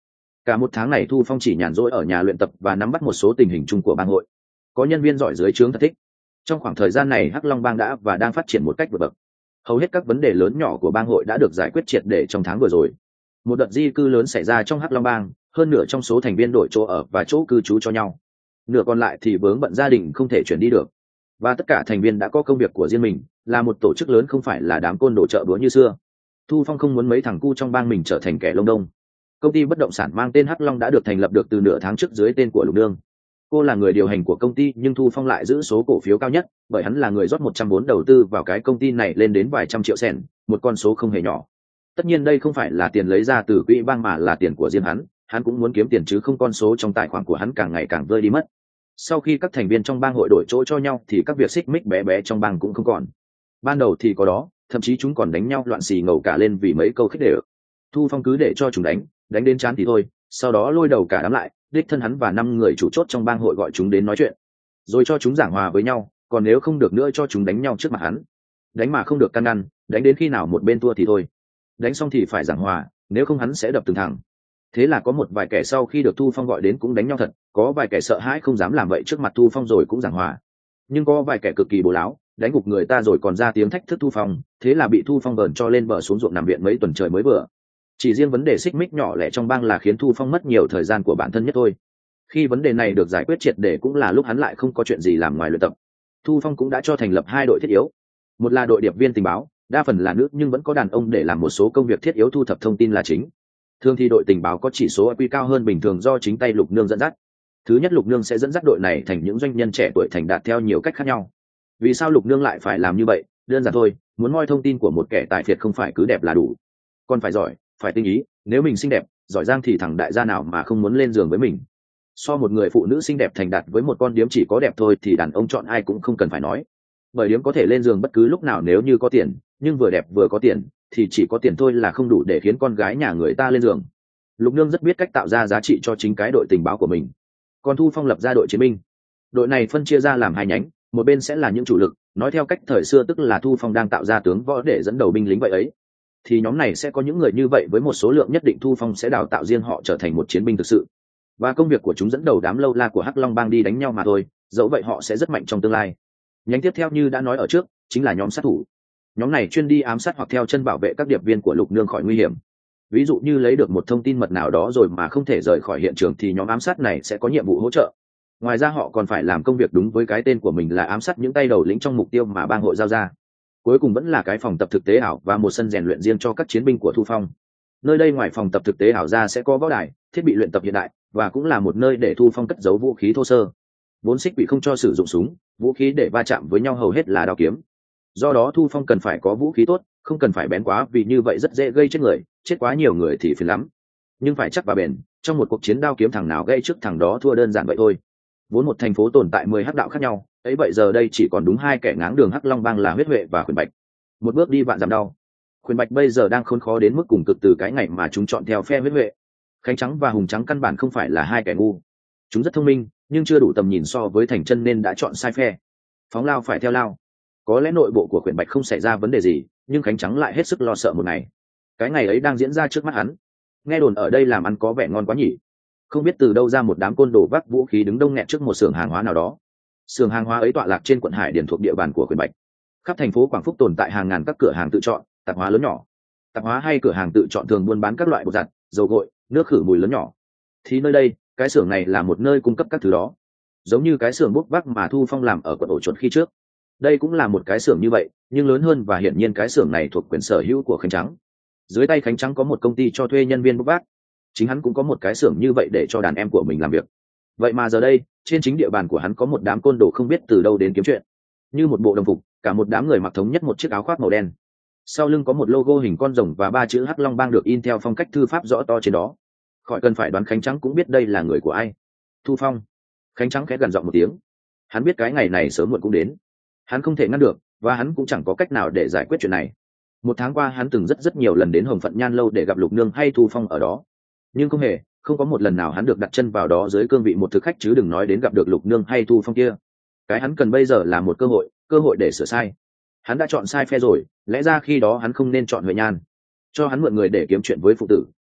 S1: Cả một tháng này Thu Phong chỉ nhàn rỗi ở nhà luyện tập và nắm bắt một số tình hình chung của bang hội. Có nhân viên giỏi dưới trướng thật thích. Trong khoảng thời gian này Hắc Long Bang đã và đang phát triển một cách vượt bậc. Hầu hết các vấn đề lớn nhỏ của bang hội đã được giải quyết triệt để trong tháng vừa rồi. Một đợt di cư lớn xảy ra trong Hắc Long Bang, hơn nửa trong số thành viên đổi chỗ ở và chỗ cư trú cho nhau. Nửa còn lại thì vướng bận gia đình không thể chuyển đi được. Và tất cả thành viên đã có công việc của riêng mình, là một tổ chức lớn không phải là đám côn đồ chợ búa như xưa. Thu Phong không muốn mấy thằng cu trong bang mình trở thành kẻ lông đông. Công ty bất động sản mang tên Hắc Long đã được thành lập được từ nửa tháng trước dưới tên của Lục Nương. Cô là người điều hành của công ty, nhưng Thu Phong lại giữ số cổ phiếu cao nhất, bởi hắn là người rót một trăm vốn đầu tư vào cái công ty này lên đến vài trăm triệu sen, một con số không hề nhỏ. Tất nhiên đây không phải là tiền lấy ra từ quỹ bang mà là tiền của riêng hắn, hắn cũng muốn kiếm tiền chứ không con số trong tài khoản của hắn càng ngày càng rơi đi mất. Sau khi các thành viên trong bang hội đổi chỗ cho nhau thì các việc xích mích bé bé trong bang cũng không còn. Ban đầu thì có đó, thậm chí chúng còn đánh nhau loạn xì ngầu cả lên vì mấy câu khích để. Thu Phong cứ để cho chúng đánh, đánh đến chán thì thôi, sau đó lôi đầu cả đám lại, đích thân hắn và năm người chủ chốt trong bang hội gọi chúng đến nói chuyện, rồi cho chúng giảng hòa với nhau, còn nếu không được nữa cho chúng đánh nhau trước mặt hắn. Đánh mà không được căn ngăn, đánh đến khi nào một bên thua thì thôi. Đánh xong thì phải giảng hòa, nếu không hắn sẽ đập từng thằng. Thế là có một vài kẻ sau khi được Thu Phong gọi đến cũng đánh nhau thật, có vài kẻ sợ hãi không dám làm vậy trước mặt Thu Phong rồi cũng giảng hòa. Nhưng có vài kẻ cực kỳ bố láo, đánh gục người ta rồi còn ra tiếng thách thức Thu Phong, thế là bị Thu Phong vờn cho lên bờ xuống ruộng nằm viện mấy tuần trời mới vừa. Chỉ riêng vấn đề xích mích nhỏ lẻ trong bang là khiến Thu Phong mất nhiều thời gian của bản thân nhất thôi. Khi vấn đề này được giải quyết triệt để cũng là lúc hắn lại không có chuyện gì làm ngoài luyện tập. Thu Phong cũng đã cho thành lập hai đội thiết yếu. Một là đội điệp viên tình báo, đa phần là nữ nhưng vẫn có đàn ông để làm một số công việc thiết yếu thu thập thông tin là chính. Thường thì đội tình báo có chỉ số i kiu cao hơn bình thường do chính tay Lục Nương dẫn dắt. Thứ nhất, Lục Nương sẽ dẫn dắt đội này thành những doanh nhân trẻ tuổi thành đạt theo nhiều cách khác nhau. Vì sao Lục Nương lại phải làm như vậy? Đơn giản thôi, muốn moi thông tin của một kẻ tài phiệt không phải cứ đẹp là đủ, còn phải giỏi, phải tinh ý. Nếu mình xinh đẹp, giỏi giang thì thằng đại gia nào mà không muốn lên giường với mình. So một người phụ nữ xinh đẹp thành đạt với một con điếm chỉ có đẹp thôi thì đàn ông chọn ai cũng không cần phải nói. Bởi điếm có thể lên giường bất cứ lúc nào nếu như có tiền, nhưng vừa đẹp vừa có tiền thì chỉ có tiền thôi là không đủ để khiến con gái nhà người ta lên giường. Lục Nương rất biết cách tạo ra giá trị cho chính cái đội tình báo của mình. Còn Thu Phong lập ra đội chiến binh. Đội này phân chia ra làm hai nhánh, một bên sẽ là những chủ lực, nói theo cách thời xưa tức là Thu Phong đang tạo ra tướng võ để dẫn đầu binh lính vậy ấy. Thì nhóm này sẽ có những người như vậy với một số lượng nhất định, Thu Phong sẽ đào tạo riêng họ trở thành một chiến binh thực sự. Và công việc của chúng dẫn đầu đám lâu la của Hắc Long Bang đi đánh nhau mà thôi, dẫu vậy họ sẽ rất mạnh trong tương lai. Nhánh tiếp theo như đã nói ở trước, chính là nhóm sát thủ. Nhóm này chuyên đi ám sát hoặc theo chân bảo vệ các điệp viên của Lục Nương khỏi nguy hiểm. Ví dụ như lấy được một thông tin mật nào đó rồi mà không thể rời khỏi hiện trường thì nhóm ám sát này sẽ có nhiệm vụ hỗ trợ. Ngoài ra họ còn phải làm công việc đúng với cái tên của mình là ám sát những tay đầu lĩnh trong mục tiêu mà bang hội giao ra. Cuối cùng vẫn là cái phòng tập thực tế ảo và một sân rèn luyện riêng cho các chiến binh của Thu Phong. Nơi đây ngoài phòng tập thực tế ảo ra sẽ có võ đài, thiết bị luyện tập hiện đại và cũng là một nơi để Thu Phong cất giấu vũ khí thô sơ. Vốn Xích Quỷ không cho sử dụng súng, vũ khí để va chạm với nhau hầu hết là đao kiếm. Do đó Thu Phong cần phải có vũ khí tốt, không cần phải bén quá vì như vậy rất dễ gây chết người, chết quá nhiều người thì phiền lắm. Nhưng phải chắc và bền, trong một cuộc chiến đao kiếm thằng nào gây trước thằng đó thua, đơn giản vậy thôi. Vốn một thành phố tồn tại mười hắc đạo khác nhau, ấy vậy giờ đây chỉ còn đúng hai kẻ ngáng đường Hắc Long Bang là Huyết Huệ và Khuyển Bạch. Một bước đi vạn dặm đau. Khuyển Bạch bây giờ đang khốn khó đến mức cùng cực từ cái ngày mà chúng chọn theo phe Huyết Huệ. Khánh Trắng và Hùng Trắng căn bản không phải là hai kẻ ngu. Chúng rất thông minh, nhưng chưa đủ tầm nhìn so với Thành Chân nên đã chọn sai phe. Phóng lao phải theo lao. Có lẽ nội bộ của Khuyển Bạch không xảy ra vấn đề gì, nhưng Khánh Trắng lại hết sức lo sợ một ngày. Cái ngày ấy đang diễn ra trước mắt hắn. Nghe đồn ở đây làm ăn có vẻ ngon quá nhỉ. Không biết từ đâu ra một đám côn đồ vác vũ khí đứng đông nghẹt trước một xưởng hàng hóa nào đó. Xưởng hàng hóa ấy tọa lạc trên quận Hải Điền thuộc địa bàn của Khuyển Bạch. Khắp thành phố Quảng Phúc tồn tại hàng ngàn các cửa hàng tự chọn, tạp hóa lớn nhỏ. Tạp hóa hay cửa hàng tự chọn thường buôn bán các loại bột giặt, dầu gội, nước khử mùi lớn nhỏ. Thì nơi đây, cái xưởng này là một nơi cung cấp các thứ đó. Giống như cái xưởng bốc vác mà Thu Phong làm ở quận Ổ Chuột khi trước. Đây cũng là một cái xưởng như vậy, nhưng lớn hơn và hiển nhiên cái xưởng này thuộc quyền sở hữu của Khánh Trắng. Dưới tay Khánh Trắng có một công ty cho thuê nhân viên bốc vác. Chính hắn cũng có một cái xưởng như vậy để cho đàn em của mình làm việc. Vậy mà giờ đây, trên chính địa bàn của hắn có một đám côn đồ không biết từ đâu đến kiếm chuyện. Như một bộ đồng phục, cả một đám người mặc thống nhất một chiếc áo khoác màu đen. Sau lưng có một logo hình con rồng và ba chữ Hắc Long Bang được in theo phong cách thư pháp rõ to trên đó. Khỏi cần phải đoán Khánh Trắng cũng biết đây là người của ai. Thu Phong. Khánh Trắng khẽ gần giọng một tiếng. Hắn biết cái ngày này sớm muộn cũng đến. Hắn không thể ngăn được, và hắn cũng chẳng có cách nào để giải quyết chuyện này. Một tháng qua hắn từng rất rất nhiều lần đến Hồng Phận Nhan lâu để gặp Lục Nương hay Thu Phong ở đó, nhưng không hề, không có một lần nào hắn được đặt chân vào đó dưới cương vị một thực khách, chứ đừng nói đến gặp được Lục Nương hay Thu Phong kia. Cái hắn cần bây giờ là một cơ hội, cơ hội để sửa sai. Hắn đã chọn sai phe rồi, lẽ ra khi đó hắn không nên chọn Huệ Nhan. Cho hắn mượn người để kiếm chuyện với phụ tử,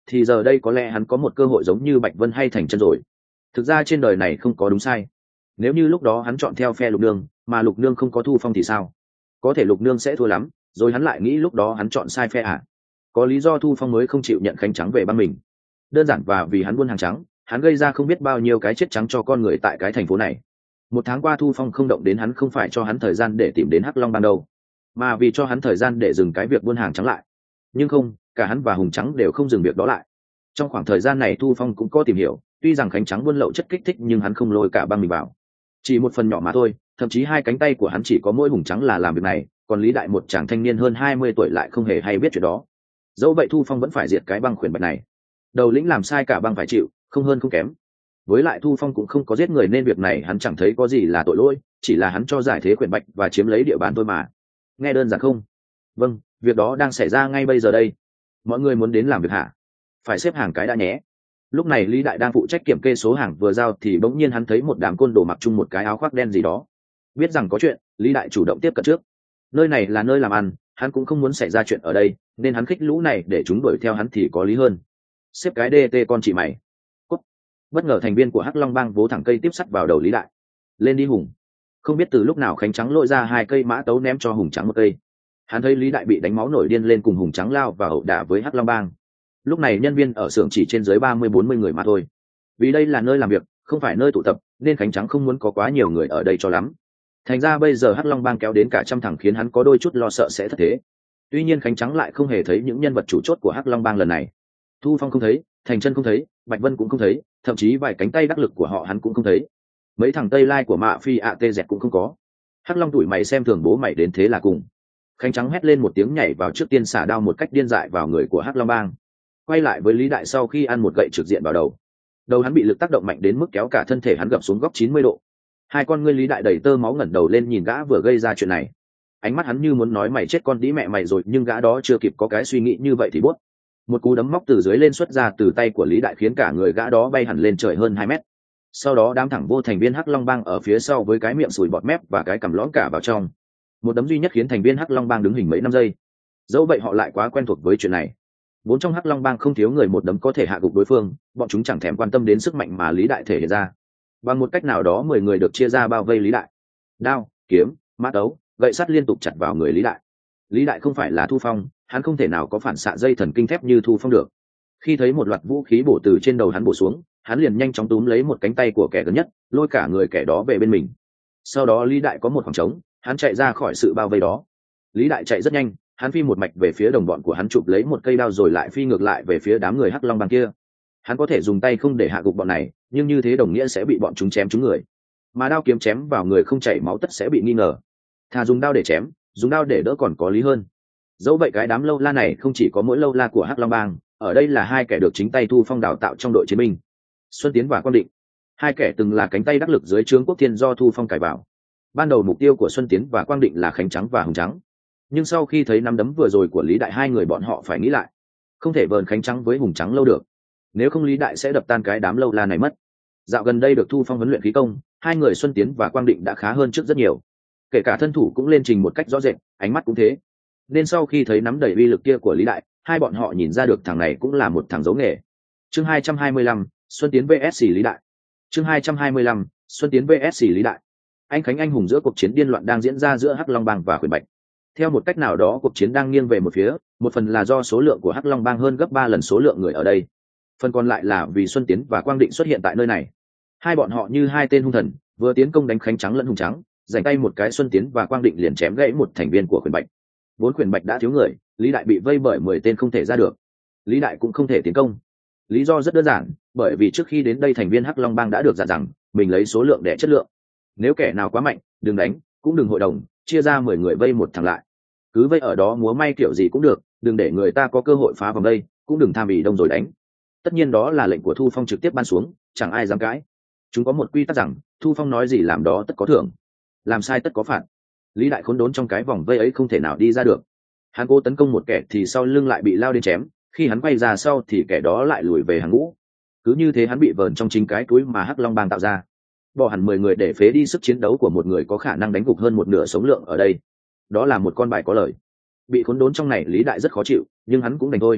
S1: thì giờ đây có lẽ hắn có một cơ hội giống như Bạch Vân hay Thành Chân rồi. Thực ra trên đời này không có đúng sai. Nếu như lúc đó hắn chọn theo phe Lục Nương, mà Lục Nương không có Thu Phong thì sao? Có thể Lục Nương sẽ thua lắm, rồi hắn lại nghĩ lúc đó hắn chọn sai phe à? Có lý do Thu Phong mới không chịu nhận Khánh Trắng về băng mình. Đơn giản và vì hắn buôn hàng trắng, hắn gây ra không biết bao nhiêu cái chết trắng cho con người tại cái thành phố này. Một tháng qua Thu Phong không động đến hắn không phải cho hắn thời gian để tìm đến Hắc Long ban đầu, mà vì cho hắn thời gian để dừng cái việc buôn hàng trắng lại. Nhưng không, cả hắn và Hùng Trắng đều không dừng việc đó lại. Trong khoảng thời gian này Thu Phong cũng có tìm hiểu, tuy rằng Khánh Trắng buôn lậu chất kích thích nhưng hắn không lôi cả băng mình vào. Chỉ một phần nhỏ mà thôi, thậm chí hai cánh tay của hắn chỉ có mỗi Hùng Trắng là làm việc này, còn Lý Đại một chàng thanh niên hơn hai mươi tuổi lại không hề hay biết chuyện đó. Dẫu vậy Thu Phong vẫn phải diệt cái băng khuyển bạch này. Đầu lĩnh làm sai cả băng phải chịu, không hơn không kém. Với lại Thu Phong cũng không có giết người nên việc này hắn chẳng thấy có gì là tội lỗi, chỉ là hắn cho giải thế khuyển bạch và chiếm lấy địa bàn thôi mà. Nghe đơn giản không? Vâng, việc đó đang xảy ra ngay bây giờ đây. Mọi người muốn đến làm việc hả? Phải xếp hàng cái đã nhé. Lúc này Lý Đại đang phụ trách kiểm kê số hàng vừa giao thì bỗng nhiên hắn thấy một đám côn đồ mặc chung một cái áo khoác đen gì đó. Biết rằng có chuyện, Lý Đại chủ động tiếp cận trước. Nơi này là nơi làm ăn, hắn cũng không muốn xảy ra chuyện ở đây, nên hắn khích lũ này để chúng đuổi theo hắn thì có lý hơn. Xếp cái đê tê con chị mày. Cút. Bất ngờ thành viên của Hắc Long Bang vố thẳng cây tiếp sắt vào đầu Lý Đại. Lên đi Hùng. Không biết từ lúc nào Khánh Trắng lội ra hai cây mã tấu ném cho Hùng Trắng một cây. Hắn thấy Lý Đại bị đánh máu nổi điên lên cùng Hùng Trắng lao và ẩu đả với Hắc Long Bang. Lúc này nhân viên ở xưởng chỉ trên dưới ba mươi bốn mươi người mà thôi. Vì đây là nơi làm việc, không phải nơi tụ tập, nên Khánh Trắng không muốn có quá nhiều người ở đây cho lắm. Thành ra bây giờ Hắc Long Bang kéo đến cả trăm thằng khiến hắn có đôi chút lo sợ sẽ thất thế. Tuy nhiên Khánh Trắng lại không hề thấy những nhân vật chủ chốt của Hắc Long Bang lần này. Thu Phong không thấy, Thành Chân không thấy, Bạch Vân cũng không thấy, thậm chí vài cánh tay đắc lực của họ hắn cũng không thấy. Mấy thằng Tây Lai của Mạ Phi ạ tê dẹt cũng không có. Hắc Long tụi mày xem thường bố mày đến thế là cùng. Khánh Trắng hét lên một tiếng nhảy vào trước tiên xả đao một cách điên dại vào người của Hắc Long Bang. Quay lại với Lý Đại sau khi ăn một gậy trực diện vào đầu. Đầu hắn bị lực tác động mạnh đến mức kéo cả thân thể hắn gập xuống góc chín mươi độ. Hai con ngươi Lý Đại đầy tơ máu ngẩng đầu lên nhìn gã vừa gây ra chuyện này. Ánh mắt hắn như muốn nói mày chết con đĩ mẹ mày rồi, nhưng gã đó chưa kịp có cái suy nghĩ như vậy thì buốt. Một cú đấm móc từ dưới lên xuất ra từ tay của Lý Đại khiến cả người gã đó bay hẳn lên trời hơn hai mét. Sau đó đám thẳng vô thành viên Hắc Long Bang ở phía sau với cái miệng sùi bọt mép và cái cằm lõm cả vào trong. Một đấm duy nhất khiến thành viên Hắc Long Bang đứng hình mấy năm giây. Dẫu vậy họ lại quá quen thuộc với chuyện này. Vốn trong Hắc Long Bang không thiếu người một đấm có thể hạ gục đối phương, bọn chúng chẳng thèm quan tâm đến sức mạnh mà Lý Đại thể hiện ra. Bằng một cách nào đó mười người được chia ra bao vây Lý Đại. Đao, kiếm, mã tấu, gậy sắt liên tục chặt vào người Lý Đại. Lý Đại không phải là Thu Phong, hắn không thể nào có phản xạ dây thần kinh thép như Thu Phong được. Khi thấy một loạt vũ khí bổ từ trên đầu hắn bổ xuống, hắn liền nhanh chóng túm lấy một cánh tay của kẻ gần nhất, lôi cả người kẻ đó về bên mình. Sau đó Lý Đại có một khoảng trống, hắn chạy ra khỏi sự bao vây đó. Lý Đại chạy rất nhanh, hắn phi một mạch về phía đồng bọn của hắn, chụp lấy một cây đao rồi lại phi ngược lại về phía đám người Hắc Long Bang kia. Hắn có thể dùng tay không để hạ gục bọn này, nhưng như thế đồng nghĩa sẽ bị bọn chúng chém trúng người, mà đao kiếm chém vào người không chảy máu tất sẽ bị nghi ngờ. Thà dùng đao để chém, dùng đao để đỡ còn có lý hơn. Dẫu vậy cái đám lâu la này không chỉ có mỗi lâu la của Hắc Long Bang, ở đây là hai kẻ được chính tay Thu Phong đào tạo trong đội chiến binh, Xuân Tiến và Quang Định. Hai kẻ từng là cánh tay đắc lực dưới trướng Quốc Thiên do Thu Phong cải vào. Ban đầu mục tiêu của Xuân Tiến và Quang Định là Khánh Trắng và Hùng Trắng, nhưng sau khi thấy nắm đấm vừa rồi của Lý Đại, hai người bọn họ phải nghĩ lại. Không thể vờn Khánh Trắng với Hùng Trắng lâu được, nếu không Lý Đại sẽ đập tan cái đám lâu la này mất. Dạo gần đây được Thu Phong huấn luyện khí công, hai người Xuân Tiến và Quang Định đã khá hơn trước rất nhiều. Kể cả thân thủ cũng lên trình một cách rõ rệt, ánh mắt cũng thế. Nên sau khi thấy nắm đầy uy lực kia của Lý Đại, hai bọn họ nhìn ra được thằng này cũng là một thằng giấu nghề. Chương hai trăm hai mươi lăm, Xuân Tiến vs Lý Đại. Chương hai trăm hai mươi lăm, Xuân Tiến vs Lý Đại. Anh Khánh anh hùng giữa cuộc chiến điên loạn đang diễn ra giữa Hắc Long Bang và Khuyển Bạch. Theo một cách nào đó cuộc chiến đang nghiêng về một phía, một phần là do số lượng của Hắc Long Bang hơn gấp ba lần số lượng người ở đây. Phần còn lại là vì Xuân Tiến và Quang Định xuất hiện tại nơi này. Hai bọn họ như hai tên hung thần, vừa tiến công đánh Khánh Trắng lẫn Hùng Trắng, giành tay một cái Xuân Tiến và Quang Định liền chém gãy một thành viên của Khuyển Bạch. Vốn Khuyển Bạch đã thiếu người, Lý Đại bị vây bởi mười tên không thể ra được. Lý Đại cũng không thể tiến công. Lý do rất đơn giản, bởi vì trước khi đến đây thành viên Hắc Long Bang đã được dặn rằng mình lấy số lượng để chất lượng. Nếu kẻ nào quá mạnh, đừng đánh, cũng đừng hội đồng, chia ra mười người vây một thằng lại. Cứ vây ở đó múa may kiểu gì cũng được, đừng để người ta có cơ hội phá vòng đây, cũng đừng tham ý đông rồi đánh. Tất nhiên đó là lệnh của Thu Phong trực tiếp ban xuống, chẳng ai dám cãi. Chúng có một quy tắc rằng Thu Phong nói gì làm đó tất có thưởng, làm sai tất có phạt. Lý Đại khốn đốn trong cái vòng vây ấy không thể nào đi ra được. Hắn cố tấn công một kẻ thì sau lưng lại bị lao đến chém, khi hắn quay ra sau thì kẻ đó lại lùi về hàng ngũ. Cứ như thế hắn bị vờn trong chính cái túi mà Hắc Long Bang tạo ra. Bỏ hẳn mười người để phế đi sức chiến đấu của một người có khả năng đánh gục hơn một nửa số lượng ở đây. Đó là một con bài có lời. Bị khốn đốn trong này Lý Đại rất khó chịu, nhưng hắn cũng đành thôi.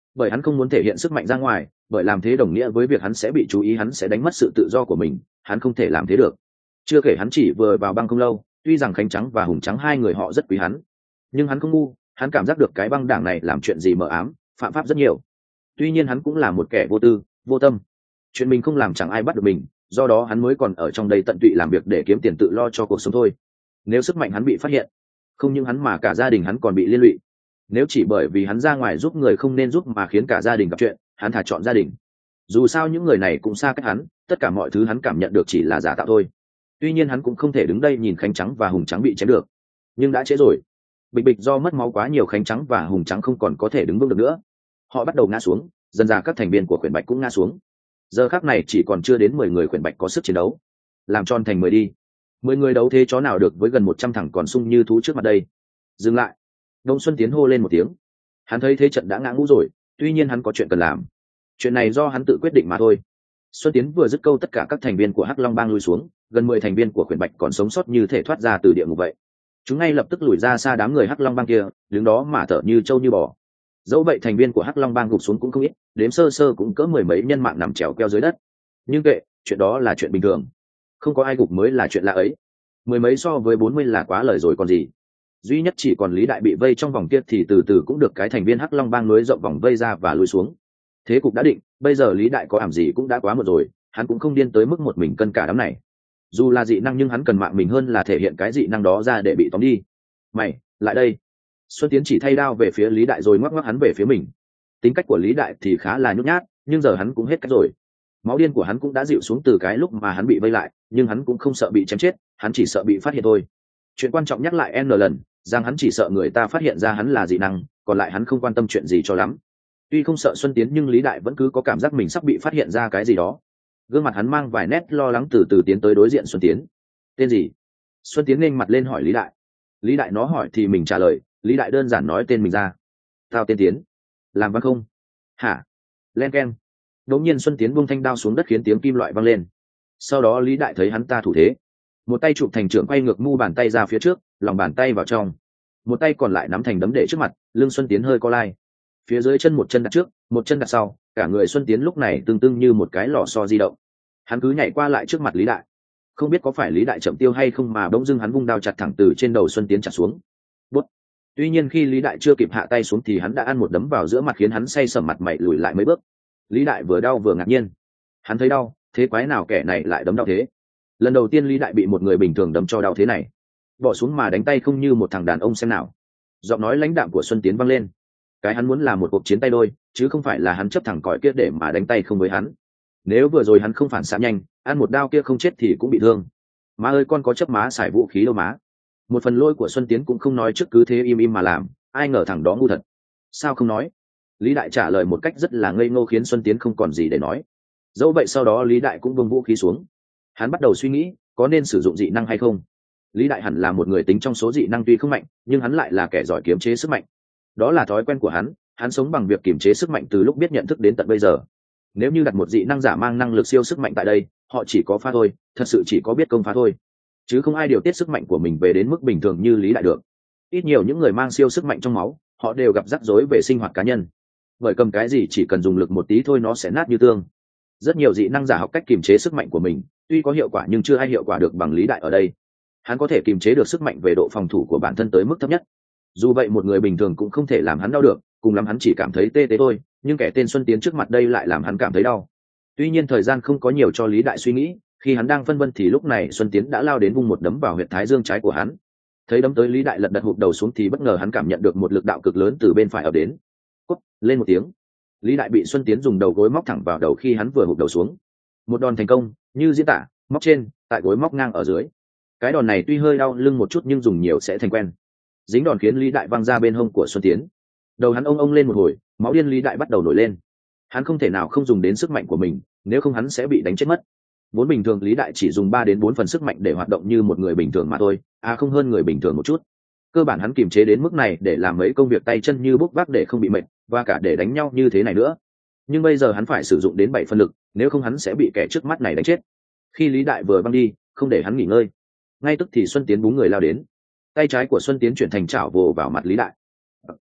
S1: bởi hắn không muốn thể hiện sức mạnh ra ngoài, bởi làm thế đồng nghĩa với việc hắn sẽ bị chú ý, hắn sẽ đánh mất sự tự do của mình, hắn không thể làm thế được. Chưa kể hắn chỉ vừa vào băng không lâu, tuy rằng Khánh Trắng và Hùng Trắng hai người họ rất quý hắn, nhưng hắn không ngu, hắn cảm giác được cái băng đảng này làm chuyện gì mờ ám, phạm pháp rất nhiều. Tuy nhiên hắn cũng là một kẻ vô tư, vô tâm, chuyện mình không làm chẳng ai bắt được mình, do đó hắn mới còn ở trong đây tận tụy làm việc để kiếm tiền tự lo cho cuộc sống thôi. Nếu sức mạnh hắn bị phát hiện, không những hắn mà cả gia đình hắn còn bị liên lụy. Nếu chỉ bởi vì hắn ra ngoài giúp người không nên giúp mà khiến cả gia đình gặp chuyện, hắn thà chọn gia đình. Dù sao những người này cũng xa cách hắn, tất cả mọi thứ hắn cảm nhận được chỉ là giả tạo thôi. Tuy nhiên hắn cũng không thể đứng đây nhìn Khánh Trắng và Hùng Trắng bị chém được, nhưng đã trễ rồi. Bịch bịch, do mất máu quá nhiều, Khánh Trắng và Hùng Trắng không còn có thể đứng vững được nữa, họ bắt đầu ngã xuống, dần dà các thành viên của khuyển bạch cũng ngã xuống. Giờ khắc này chỉ còn chưa đến mười người khuyển bạch có sức chiến đấu. Làm tròn thành mười đi. Mười người đấu thế chó nào được với gần một trăm thằng còn sung như thú trước mặt đây. Dừng lại. Đông Xuân Tiến hô lên một tiếng. Hắn thấy thế trận đã ngã ngũ rồi, tuy nhiên hắn có chuyện cần làm. Chuyện này do hắn tự quyết định mà thôi. Xuân Tiến vừa dứt câu, tất cả các thành viên của Hắc Long Bang lui xuống, gần mười thành viên của khuyển bạch còn sống sót như thể thoát ra từ địa ngục vậy. Chúng ngay lập tức lùi ra xa đám người Hắc Long Bang kia, đứng đó mà thở như trâu như bò. Dẫu vậy thành viên của Hắc Long Bang gục xuống cũng không ít, đếm sơ sơ cũng cỡ mười mấy nhân mạng nằm trèo keo dưới đất. Nhưng kệ, chuyện đó là chuyện bình thường, không có ai gục mới là chuyện lạ ấy. Mười mấy so với bốn mươi là quá lời rồi còn gì. Duy nhất chỉ còn Lý Đại bị vây trong vòng kia thì từ từ cũng được cái thành viên Hắc Long Bang nối rộng vòng vây ra và lùi xuống. Thế cục đã định, bây giờ Lý Đại có ảm gì cũng đã quá một rồi, hắn cũng không điên tới mức một mình cân cả đám này. Dù là dị năng nhưng hắn cần mạng mình hơn là thể hiện cái dị năng đó ra để bị tóm đi. Mày, lại đây. Xuân Tiến chỉ thay đao về phía Lý Đại rồi ngoắc ngoắc hắn về phía mình. Tính cách của Lý Đại thì khá là nhút nhát, nhưng giờ hắn cũng hết cách rồi. Máu điên của hắn cũng đã dịu xuống từ cái lúc mà hắn bị vây lại, nhưng hắn cũng không sợ bị chém chết, hắn chỉ sợ bị phát hiện thôi. Chuyện quan trọng nhắc lại n lần, rằng hắn chỉ sợ người ta phát hiện ra hắn là dị năng, còn lại hắn không quan tâm chuyện gì cho lắm. Tuy không sợ Xuân Tiến nhưng Lý Đại vẫn cứ có cảm giác mình sắp bị phát hiện ra cái gì đó. Gương mặt hắn mang vài nét lo lắng, từ từ tiến tới đối diện Xuân Tiến. Tên gì? Xuân Tiến nghênh mặt lên hỏi Lý Đại. Lý Đại nó hỏi thì mình trả lời. Lý Đại đơn giản nói tên mình ra. Tao tên Tiến. Làm văn không? Hả? Len keng. Đột nhiên Xuân Tiến buông thanh đao xuống đất khiến tiếng kim loại vang lên. Sau đó Lý Đại thấy hắn ta thủ thế, một tay chụp thành trưởng quay ngược mu bàn tay ra phía trước, lòng bàn tay vào trong, một tay còn lại nắm thành đấm để trước mặt. Lưng Xuân Tiến hơi co lai, phía dưới chân một chân đặt trước, một chân đặt sau, cả người Xuân Tiến lúc này tương tương như một cái lò xo di động. Hắn cứ nhảy qua lại trước mặt Lý Đại, không biết có phải Lý Đại chậm tiêu hay không mà bỗng dưng hắn vung đao chặt thẳng từ trên đầu Xuân Tiến chặt xuống. Bút. Tuy nhiên khi Lý Đại chưa kịp hạ tay xuống thì hắn đã ăn một đấm vào giữa mặt khiến hắn say sẩm, mặt mày lùi lại mấy bước. Lý Đại vừa đau vừa ngạc nhiên, hắn thấy đau, thế quái nào kẻ này lại đấm đau thế? Lần đầu tiên Lý Đại bị một người bình thường đấm cho đau thế này. Bỏ xuống mà đánh tay không như một thằng đàn ông xem nào. Giọng nói lãnh đạm của Xuân Tiến vang lên. Cái hắn muốn là một cuộc chiến tay đôi, chứ không phải là hắn chấp thẳng còi kia để mà đánh tay không với hắn. Nếu vừa rồi hắn không phản xạ nhanh, ăn một đao kia không chết thì cũng bị thương. Má ơi, con có chấp má xài vũ khí đâu má. Một phần lỗi của Xuân Tiến cũng không nói trước, cứ thế im im mà làm. Ai ngờ thằng đó ngu thật. Sao không nói? Lý Đại trả lời một cách rất là ngây ngô khiến Xuân Tiến không còn gì để nói. Dẫu vậy sau đó Lý Đại cũng buông vũ khí xuống. Hắn bắt đầu suy nghĩ có nên sử dụng dị năng hay không. Lý Đại hẳn là một người tính trong số dị năng tuy không mạnh, nhưng hắn lại là kẻ giỏi kiềm chế sức mạnh. Đó là thói quen của hắn, hắn sống bằng việc kiềm chế sức mạnh từ lúc biết nhận thức đến tận bây giờ. Nếu như đặt một dị năng giả mang năng lực siêu sức mạnh tại đây, họ chỉ có phá thôi, thật sự chỉ có biết công phá thôi, chứ không ai điều tiết sức mạnh của mình về đến mức bình thường như Lý Đại được. Ít nhiều những người mang siêu sức mạnh trong máu, họ đều gặp rắc rối về sinh hoạt cá nhân, bởi cầm cái gì chỉ cần dùng lực một tí thôi nó sẽ nát như tương. Rất nhiều dị năng giả học cách kiềm chế sức mạnh của mình, tuy có hiệu quả nhưng chưa ai hiệu quả được bằng Lý Đại ở đây. Hắn có thể kiềm chế được sức mạnh về độ phòng thủ của bản thân tới mức thấp nhất. Dù vậy một người bình thường cũng không thể làm hắn đau được, cùng lắm hắn chỉ cảm thấy tê tê thôi, nhưng kẻ tên Xuân Tiến trước mặt đây lại làm hắn cảm thấy đau. Tuy nhiên thời gian không có nhiều cho Lý Đại suy nghĩ, khi hắn đang phân vân thì lúc này Xuân Tiến đã lao đến vung một đấm vào huyệt thái dương trái của hắn. Thấy đấm tới, Lý Đại lật đật hụt đầu xuống thì bất ngờ hắn cảm nhận được một lực đạo cực lớn từ bên phải ập đến. Cút lên một tiếng, Lý Đại bị Xuân Tiến dùng đầu gối móc thẳng vào đầu khi hắn vừa hụt đầu xuống. Một đòn thành công, như diễn tả, móc trên, tại gối móc ngang ở dưới. Cái đòn này tuy hơi đau lưng một chút nhưng dùng nhiều sẽ thành quen. Dính đòn khiến Lý Đại văng ra bên hông của Xuân Tiến. Đầu hắn ông ông lên một hồi, máu điên Lý Đại bắt đầu nổi lên. Hắn không thể nào không dùng đến sức mạnh của mình, nếu không hắn sẽ bị đánh chết mất. Vốn bình thường Lý Đại chỉ dùng ba đến bốn phần sức mạnh để hoạt động như một người bình thường mà thôi, à không hơn người bình thường một chút. Cơ bản hắn kiềm chế đến mức này để làm mấy công việc tay chân như bốc vác để không bị mệt, và cả để đánh nhau như thế này nữa. Nhưng bây giờ hắn phải sử dụng đến bảy phân lực, nếu không hắn sẽ bị kẻ trước mắt này đánh chết. Khi Lý Đại vừa băng đi, không để hắn nghỉ ngơi, ngay tức thì Xuân Tiến búng người lao đến. Tay trái của Xuân Tiến chuyển thành chảo vồ vào mặt Lý Đại.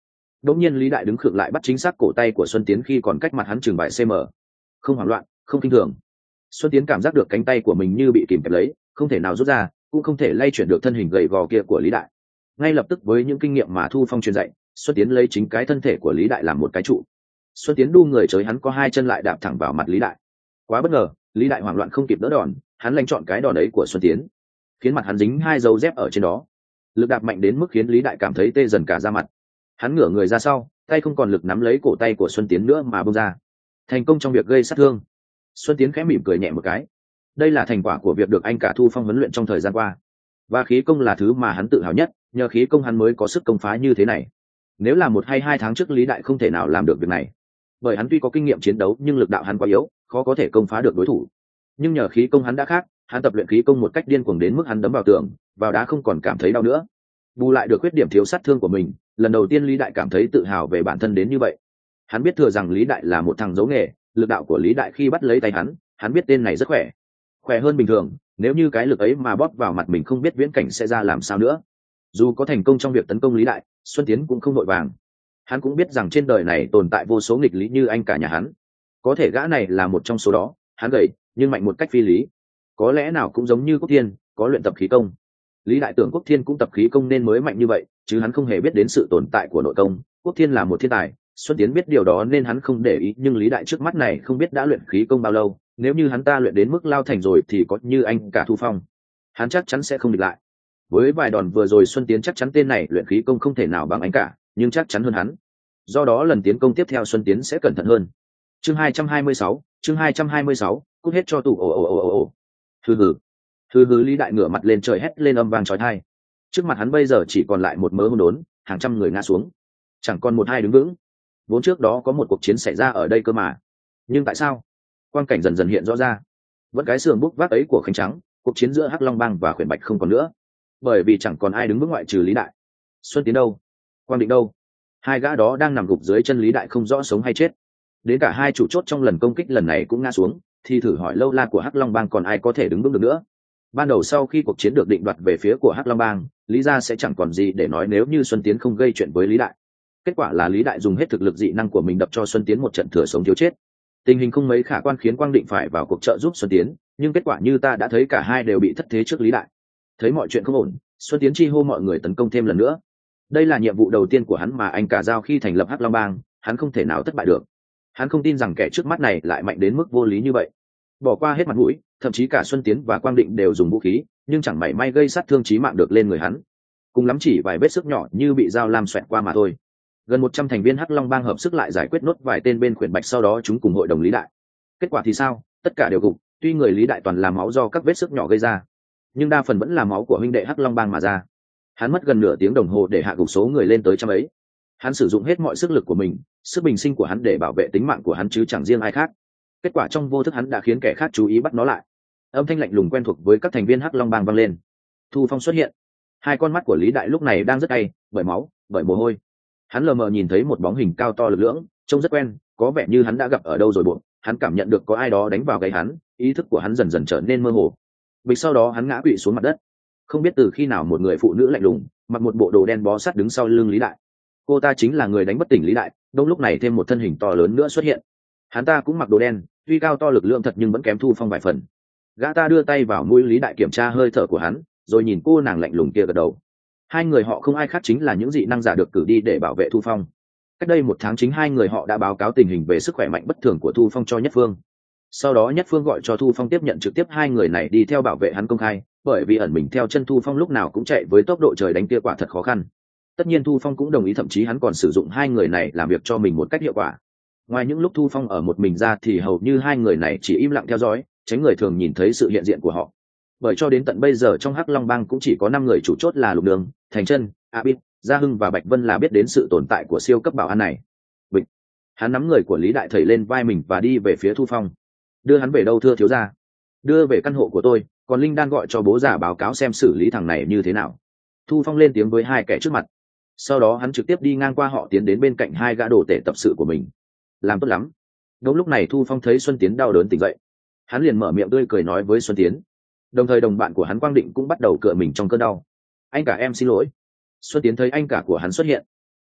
S1: đột nhiên Lý Đại đứng khựng lại, bắt chính xác cổ tay của Xuân Tiến khi còn cách mặt hắn chừng vài cm. Không hoảng loạn, không kinh thường. Xuân Tiến cảm giác được cánh tay của mình như bị kìm kẹp lấy, không thể nào rút ra, cũng không thể lay chuyển được thân hình gầy gò kia của Lý Đại. Ngay lập tức với những kinh nghiệm mà Thu Phong truyền dạy, Xuân Tiến lấy chính cái thân thể của Lý Đại làm một cái trụ. Xuân Tiến đu người chới hắn có hai chân lại đạp thẳng vào mặt Lý Đại. Quá bất ngờ, Lý Đại hoảng loạn không kịp đỡ đòn, hắn lanh chọn cái đòn ấy của Xuân Tiến, khiến mặt hắn dính hai dấu dép ở trên đó. Lực đạp mạnh đến mức khiến Lý Đại cảm thấy tê dần cả da mặt. Hắn ngửa người ra sau, tay không còn lực nắm lấy cổ tay của Xuân Tiến nữa mà bung ra. Thành công trong việc gây sát thương. Xuân Tiến khẽ mỉm cười nhẹ một cái. Đây là thành quả của việc được anh cả Thu Phong huấn luyện trong thời gian qua, và khí công là thứ mà hắn tự hào nhất, nhờ khí công hắn mới có sức công phá như thế này. Nếu là một hay hai tháng trước, Lý Đại không thể nào làm được việc này, bởi hắn tuy có kinh nghiệm chiến đấu nhưng lực đạo hắn quá yếu, khó có thể công phá được đối thủ. Nhưng nhờ khí công hắn đã khác, hắn tập luyện khí công một cách điên cuồng đến mức hắn đấm vào tường, vào đá không còn cảm thấy đau nữa. Bù lại được khuyết điểm thiếu sát thương của mình, lần đầu tiên Lý Đại cảm thấy tự hào về bản thân đến như vậy. Hắn biết thừa rằng Lý Đại là một thằng giấu nghề, lực đạo của Lý Đại khi bắt lấy tay hắn, hắn biết tên này rất khỏe, khỏe hơn bình thường. Nếu như cái lực ấy mà bóp vào mặt mình, không biết viễn cảnh sẽ ra làm sao nữa. Dù có thành công trong việc tấn công Lý Đại, Xuân Tiến cũng không vội vàng. Hắn cũng biết rằng trên đời này tồn tại vô số nghịch lý như anh cả nhà hắn. Có thể gã này là một trong số đó. Hắn gầy nhưng mạnh một cách phi lý, có lẽ nào cũng giống như Quốc Thiên, có luyện tập khí công. Lý Đại tưởng Quốc Thiên cũng tập khí công nên mới mạnh như vậy, chứ hắn không hề biết đến sự tồn tại của nội công. Quốc Thiên là một thiên tài, Xuân Tiến biết điều đó nên hắn không để ý, nhưng Lý Đại trước mắt này không biết đã luyện khí công bao lâu. Nếu như hắn ta luyện đến mức lao thành rồi thì có như anh cả Thu Phong, hắn chắc chắn sẽ không địch lại. Với vài đòn vừa rồi, Xuân Tiến chắc chắn tên này luyện khí công không thể nào bằng anh cả, nhưng chắc chắn hơn hắn. Do đó lần tiến công tiếp theo Xuân Tiến sẽ cẩn thận hơn. Chương hai trăm hai mươi sáu, chương hai trăm hai mươi sáu, cút hết cho tủ. Ồ ồ ồ ồ ồ. Hừ hừ. Hừ hừ. Lý Đại ngửa mặt lên trời hét lên âm vang chói tai. Trước mặt hắn bây giờ chỉ còn lại một mớ hỗn đốn, hàng trăm người ngã xuống, chẳng còn một hai đứng vững. Vốn trước đó có một cuộc chiến xảy ra ở đây cơ mà. Nhưng tại sao? Quang cảnh dần dần hiện rõ ra. Vẫn cái sườn bút vác ấy của Khánh Trắng, cuộc chiến giữa Hắc Long Bang và Khuyển Bạch không còn nữa, bởi vì chẳng còn ai đứng vững ngoại trừ Lý Đại. Xuân Tiến đâu? Quang Định đâu? Hai gã đó đang nằm gục dưới chân Lý Đại không rõ sống hay chết. Đến cả hai chủ chốt trong lần công kích lần này cũng ngã xuống, thì thử hỏi lâu la của Hắc Long Bang còn ai có thể đứng vững được nữa. Ban đầu sau khi cuộc chiến được định đoạt về phía của Hắc Long Bang, Lý gia sẽ chẳng còn gì để nói nếu như Xuân Tiến không gây chuyện với Lý Đại. Kết quả là Lý Đại dùng hết thực lực dị năng của mình đập cho Xuân Tiến một trận thừa sống thiếu chết. Tình hình không mấy khả quan khiến Quang Định phải vào cuộc trợ giúp Xuân Tiến, nhưng kết quả như ta đã thấy, cả hai đều bị thất thế trước Lý Đại. Thấy mọi chuyện không ổn, Xuân Tiến chi hô mọi người tấn công thêm lần nữa. Đây là nhiệm vụ đầu tiên của hắn mà anh cả giao khi thành lập Hắc Long Bang, hắn không thể nào thất bại được. Hắn không tin rằng kẻ trước mắt này lại mạnh đến mức vô lý như vậy. Bỏ qua hết mặt mũi, thậm chí cả Xuân Tiến và Quang Định đều dùng vũ khí, nhưng chẳng mảy may gây sát thương chí mạng được lên người hắn. Cùng lắm chỉ vài vết sức nhỏ như bị dao lam xoẹt qua mà thôi. Gần một trăm thành viên Hắc Long Bang hợp sức lại giải quyết nốt vài tên bên Khuyển Bạch, sau đó chúng cùng hội đồng Lý Đại. Kết quả thì sao? Tất cả đều gục, tuy người Lý Đại toàn là máu do các vết sức nhỏ gây ra, nhưng đa phần vẫn là máu của huynh đệ Hắc Long Bang mà ra. Hắn mất gần nửa tiếng đồng hồ để hạ gục số người lên tới trăm ấy. Hắn sử dụng hết mọi sức lực của mình, sức bình sinh của hắn để bảo vệ tính mạng của hắn chứ chẳng riêng ai khác. Kết quả trong vô thức hắn đã khiến kẻ khác chú ý bắt nó lại. Âm thanh lạnh lùng quen thuộc với các thành viên Hắc Long Bang vang lên. Thu Phong xuất hiện. Hai con mắt của Lý Đại lúc này đang rất cay, bởi máu, bởi mồ hôi. Hắn lờ mờ nhìn thấy một bóng hình cao to lực lưỡng, trông rất quen, có vẻ như hắn đã gặp ở đâu rồi buộc. Hắn cảm nhận được có ai đó đánh vào gáy hắn, ý thức của hắn dần dần trở nên mơ hồ. Bịch, sau đó hắn ngã quỵ xuống mặt đất. Không biết từ khi nào một người phụ nữ lạnh lùng, mặc một bộ đồ đen bó sát đứng sau lưng Lý Đại. Cô ta chính là người đánh bất tỉnh Lý Đại. Đông lúc này thêm một thân hình to lớn nữa xuất hiện. Hắn ta cũng mặc đồ đen, tuy cao to lực lượng thật nhưng vẫn kém Thu Phong vài phần. Gã ta đưa tay vào mũi Lý Đại kiểm tra hơi thở của hắn, rồi nhìn cô nàng lạnh lùng kia gật đầu. Hai người họ không ai khác chính là những dị năng giả được cử đi để bảo vệ Thu Phong. Cách đây một tháng chính hai người họ đã báo cáo tình hình về sức khỏe mạnh bất thường của Thu Phong cho Nhất Phương. Sau đó Nhất Phương gọi cho Thu Phong tiếp nhận trực tiếp hai người này đi theo bảo vệ hắn công khai, bởi vì ẩn mình theo chân Thu Phong lúc nào cũng chạy với tốc độ trời đánh kia quả thật khó khăn. Tất nhiên Thu Phong cũng đồng ý, thậm chí hắn còn sử dụng hai người này làm việc cho mình một cách hiệu quả. Ngoài những lúc Thu Phong ở một mình ra thì hầu như hai người này chỉ im lặng theo dõi, tránh người thường nhìn thấy sự hiện diện của họ. Bởi cho đến tận bây giờ trong Hắc Long Bang cũng chỉ có năm người chủ chốt là Lục Đường, Thành Chân, A Bích, Gia Hưng và Bạch Vân là biết đến sự tồn tại của siêu cấp bảo an này. Bịch. Hắn nắm người của Lý Đại thẩy lên vai mình và đi về phía Thu Phong. Đưa hắn về đâu thưa thiếu gia? Đưa về căn hộ của tôi, còn Linh Đan gọi cho bố già báo cáo xem xử lý thằng này như thế nào. Thu Phong lên tiếng với hai kẻ trước mặt. Sau đó hắn trực tiếp đi ngang qua họ, tiến đến bên cạnh hai gã đồ tể tập sự của mình. Làm tốt lắm. Đúng lúc này Thu Phong thấy Xuân Tiến đau đớn tỉnh dậy. Hắn liền mở miệng tươi cười nói với Xuân Tiến. Đồng thời đồng bạn của hắn Quang Định cũng bắt đầu cựa mình trong cơn đau. Anh cả em xin lỗi. Xuân Tiến thấy anh cả của hắn xuất hiện.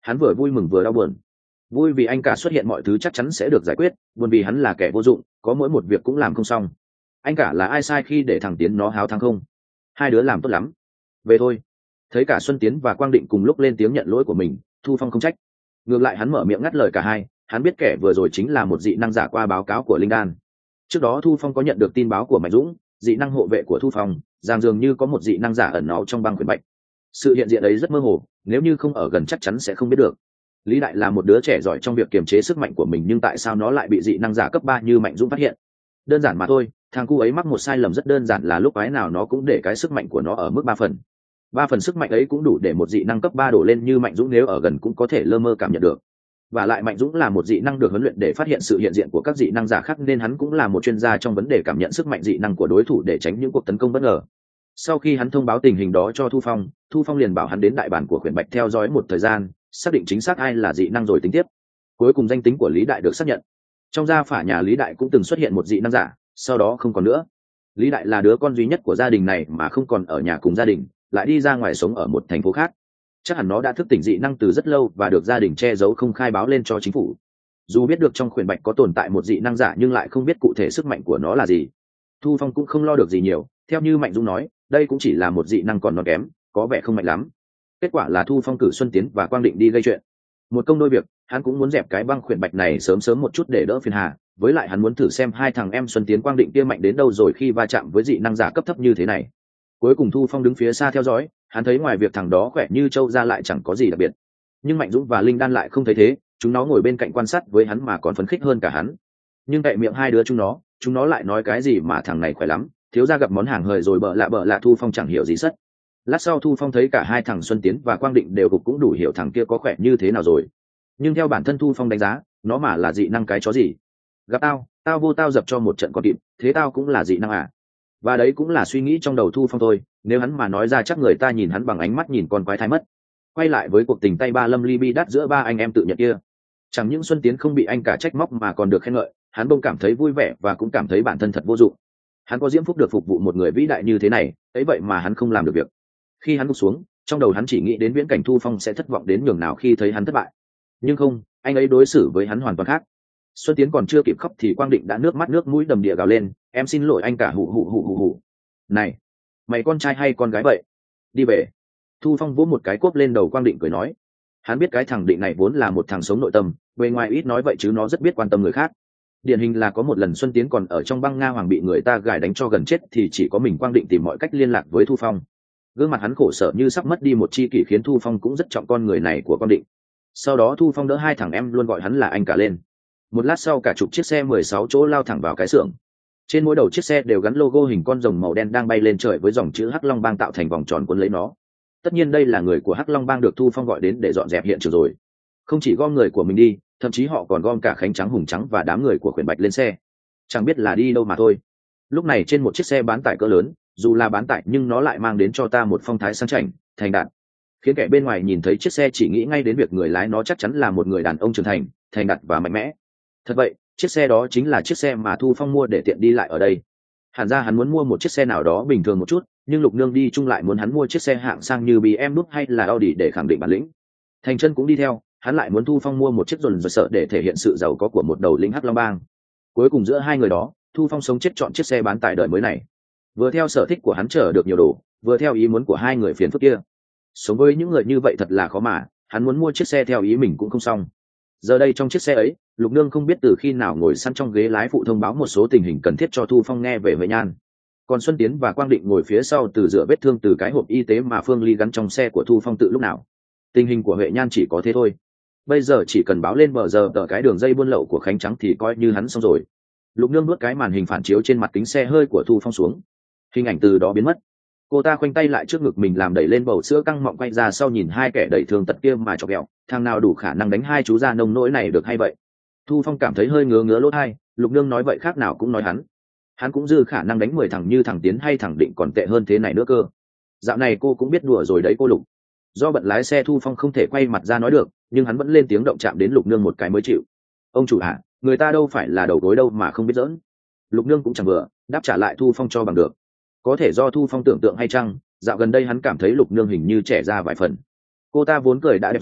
S1: Hắn vừa vui mừng vừa đau buồn. Vui vì anh cả xuất hiện mọi thứ chắc chắn sẽ được giải quyết, buồn vì hắn là kẻ vô dụng, có mỗi một việc cũng làm không xong. Anh cả là ai sai khi để thằng Tiến nó háo thắng không? Hai đứa làm tốt lắm. Về thôi. Thấy cả Xuân Tiến và Quang Định cùng lúc lên tiếng nhận lỗi của mình, Thu Phong không trách. Ngược lại hắn mở miệng ngắt lời cả hai. Hắn biết kẻ vừa rồi chính là một dị năng giả qua báo cáo của Linh Đan. Trước đó Thu Phong có nhận được tin báo của Mạnh Dũng, dị năng hộ vệ của Thu Phong, rằng dường như có một dị năng giả ẩn náu trong băng khuyển bạch. Sự hiện diện ấy rất mơ hồ, nếu như không ở gần chắc chắn sẽ không biết được. Lý Đại là một đứa trẻ giỏi trong việc kiềm chế sức mạnh của mình, nhưng tại sao nó lại bị dị năng giả cấp ba như Mạnh Dũng phát hiện? Đơn giản mà thôi, thằng cu ấy mắc một sai lầm rất đơn giản là lúc ấy nào nó cũng để cái sức mạnh của nó ở mức ba phần. Ba phần sức mạnh ấy cũng đủ để một dị năng cấp ba đổ lên như Mạnh Dũng nếu ở gần cũng có thể lơ mơ cảm nhận được. Và lại Mạnh Dũng là một dị năng được huấn luyện để phát hiện sự hiện diện của các dị năng giả khác, nên hắn cũng là một chuyên gia trong vấn đề cảm nhận sức mạnh dị năng của đối thủ để tránh những cuộc tấn công bất ngờ. Sau khi hắn thông báo tình hình đó cho Thu Phong, Thu Phong liền bảo hắn đến đại bản của khuyển bạch theo dõi một thời gian, xác định chính xác ai là dị năng rồi tính tiếp. Cuối cùng danh tính của Lý Đại được xác nhận. Trong gia phả nhà Lý Đại cũng từng xuất hiện một dị năng giả, sau đó không còn nữa. Lý Đại là đứa con duy nhất của gia đình này mà không còn ở nhà cùng gia đình, lại đi ra ngoài sống ở một thành phố khác. Chắc hẳn nó đã thức tỉnh dị năng từ rất lâu và được gia đình che giấu không khai báo lên cho chính phủ. Dù biết được trong khuyển bạch có tồn tại một dị năng giả nhưng lại không biết cụ thể sức mạnh của nó là gì. Thu Phong cũng không lo được gì nhiều, theo như Mạnh Dũng nói, đây cũng chỉ là một dị năng còn non kém, có vẻ không mạnh lắm. Kết quả là Thu Phong cử Xuân Tiến và Quang Định đi gây chuyện. Một công đôi việc, hắn cũng muốn dẹp cái băng khuyển bạch này sớm sớm một chút để đỡ phiền hà, với lại hắn muốn thử xem hai thằng em Xuân Tiến Quang Định kia mạnh đến đâu rồi khi va chạm với dị năng giả cấp thấp như thế này. Cuối cùng Thu Phong đứng phía xa theo dõi, hắn thấy ngoài việc thằng đó khỏe như trâu ra lại chẳng có gì đặc biệt. Nhưng Mạnh Dũng và Linh Đan lại không thấy thế, chúng nó ngồi bên cạnh quan sát với hắn mà còn phấn khích hơn cả hắn. Nhưng tại miệng hai đứa chúng nó, chúng nó lại nói cái gì mà thằng này khỏe lắm, thiếu gia gặp món hàng hời rồi bợ lạ bợ lạ. Thu Phong chẳng hiểu gì sất. Lát sau Thu Phong thấy cả hai thằng Xuân Tiến và Quang Định đều gục cũng đủ hiểu thằng kia có khỏe như thế nào rồi. Nhưng theo bản thân Thu Phong đánh giá, nó mà là dị năng cái chó gì. Gặp tao, tao vô tao dập cho một trận còn kịp, thế tao cũng là dị năng à? Và đấy cũng là suy nghĩ trong đầu Thu Phong thôi, nếu hắn mà nói ra chắc người ta nhìn hắn bằng ánh mắt nhìn con quái thai mất. Quay lại với cuộc tình tay ba lâm ly bi đắt giữa ba anh em tự nhận kia, chẳng những Xuân Tiến không bị anh cả trách móc mà còn được khen ngợi, hắn bỗng cảm thấy vui vẻ và cũng cảm thấy bản thân thật vô dụng. Hắn có diễm phúc được phục vụ một người vĩ đại như thế này, ấy vậy mà hắn không làm được việc. Khi hắn gục xuống, trong đầu hắn chỉ nghĩ đến viễn cảnh Thu Phong sẽ thất vọng đến nhường nào khi thấy hắn thất bại. Nhưng không, anh ấy đối xử với hắn hoàn toàn khác. Xuân Tiến còn chưa kịp khóc thì Quang Định đã nước mắt nước mũi đầm đìa gào lên, em xin lỗi anh cả, hụ hụ hụ hụ hụ. Này, mày con trai hay con gái vậy? Đi về. Thu Phong vỗ một cái cốp lên đầu Quang Định cười nói. Hắn biết cái thằng Định này vốn là một thằng sống nội tâm, bề ngoài ít nói vậy chứ nó rất biết quan tâm người khác. Điển hình là có một lần Xuân Tiến còn ở trong băng Nga Hoàng bị người ta gài đánh cho gần chết thì chỉ có mình Quang Định tìm mọi cách liên lạc với Thu Phong. Gương mặt hắn khổ sở như sắp mất đi một chi kỷ khiến Thu Phong cũng rất trọng con người này của Quang Định. Sau đó Thu Phong đỡ hai thằng em luôn gọi hắn là anh cả lên. Một lát sau cả chục chiếc xe mười sáu chỗ lao thẳng vào cái xưởng. Trên mỗi đầu chiếc xe đều gắn logo hình con rồng màu đen đang bay lên trời với dòng chữ Hắc Long Bang tạo thành vòng tròn cuốn lấy nó. Tất nhiên đây là người của Hắc Long Bang được Thu Phong gọi đến để dọn dẹp hiện trường rồi. Không chỉ gom người của mình đi, thậm chí họ còn gom cả Khánh Trắng Hùng Trắng và đám người của khuyển bạch lên xe. Chẳng biết là đi đâu mà thôi. Lúc này trên một chiếc xe bán tải cỡ lớn, dù là bán tải nhưng nó lại mang đến cho ta một phong thái sang chảnh, thành đạt, khiến kẻ bên ngoài nhìn thấy chiếc xe chỉ nghĩ ngay đến việc người lái nó chắc chắn là một người đàn ông trưởng thành, thành đạt và mạnh mẽ. Thật vậy, chiếc xe đó chính là chiếc xe mà Thu Phong mua để tiện đi lại ở đây. Hẳn ra hắn muốn mua một chiếc xe nào đó bình thường một chút, nhưng Lục Nương đi chung lại muốn hắn mua chiếc xe hạng sang như bê em vê hay là Audi để khẳng định bản lĩnh. Thành Chân cũng đi theo, hắn lại muốn Thu Phong mua một chiếc dồn dồn sợ để thể hiện sự giàu có của một đầu lĩnh Hắc Long Bang. Cuối cùng giữa hai người đó, Thu Phong sống chết chọn chiếc xe bán tải đời mới này. Vừa theo sở thích của hắn chở được nhiều đồ, vừa theo ý muốn của hai người phiền phức kia. Sống với những người như vậy thật là khó mà, hắn muốn mua chiếc xe theo ý mình cũng không xong. Giờ đây trong chiếc xe ấy, Lục Nương không biết từ khi nào ngồi sẵn trong ghế lái phụ thông báo một số tình hình cần thiết cho Thu Phong nghe về Huệ Nhan. Còn Xuân Tiến và Quang Định ngồi phía sau từ rửa vết thương từ cái hộp y tế mà Phương Ly gắn trong xe của Thu Phong tự lúc nào. Tình hình của Huệ Nhan chỉ có thế thôi. Bây giờ chỉ cần báo lên bờ giờ tờ cái đường dây buôn lậu của Khánh Trắng thì coi như hắn xong rồi. Lục Nương nuốt cái màn hình phản chiếu trên mặt kính xe hơi của Thu Phong xuống. Hình ảnh từ đó biến mất. Cô ta khoanh tay lại trước ngực mình làm đẩy lên bầu sữa căng mọng quay ra sau nhìn hai kẻ đẩy thương tật kia mà chọc ghẹo, thằng nào đủ khả năng đánh hai chú già nông nỗi này được hay vậy? Thu Phong cảm thấy hơi ngứa ngứa lỗ tai, Lục Nương nói vậy khác nào cũng nói hắn. Hắn cũng dư khả năng đánh mười thằng như thằng Tiến hay thằng Định còn tệ hơn thế này nữa cơ. Dạo này cô cũng biết đùa rồi đấy cô Lục. Do bận lái xe Thu Phong không thể quay mặt ra nói được, nhưng hắn vẫn lên tiếng động chạm đến Lục Nương một cái mới chịu. Ông chủ ạ, người ta đâu phải là đầu gối đâu mà không biết giỡn. Lục Nương cũng chẳng vừa, đáp trả lại Thu Phong cho bằng được. Có thể do Thu Phong tưởng tượng hay chăng, dạo gần đây hắn cảm thấy Lục Nương hình như trẻ ra vài phần. Cô ta vốn cười đã đẹp rồi,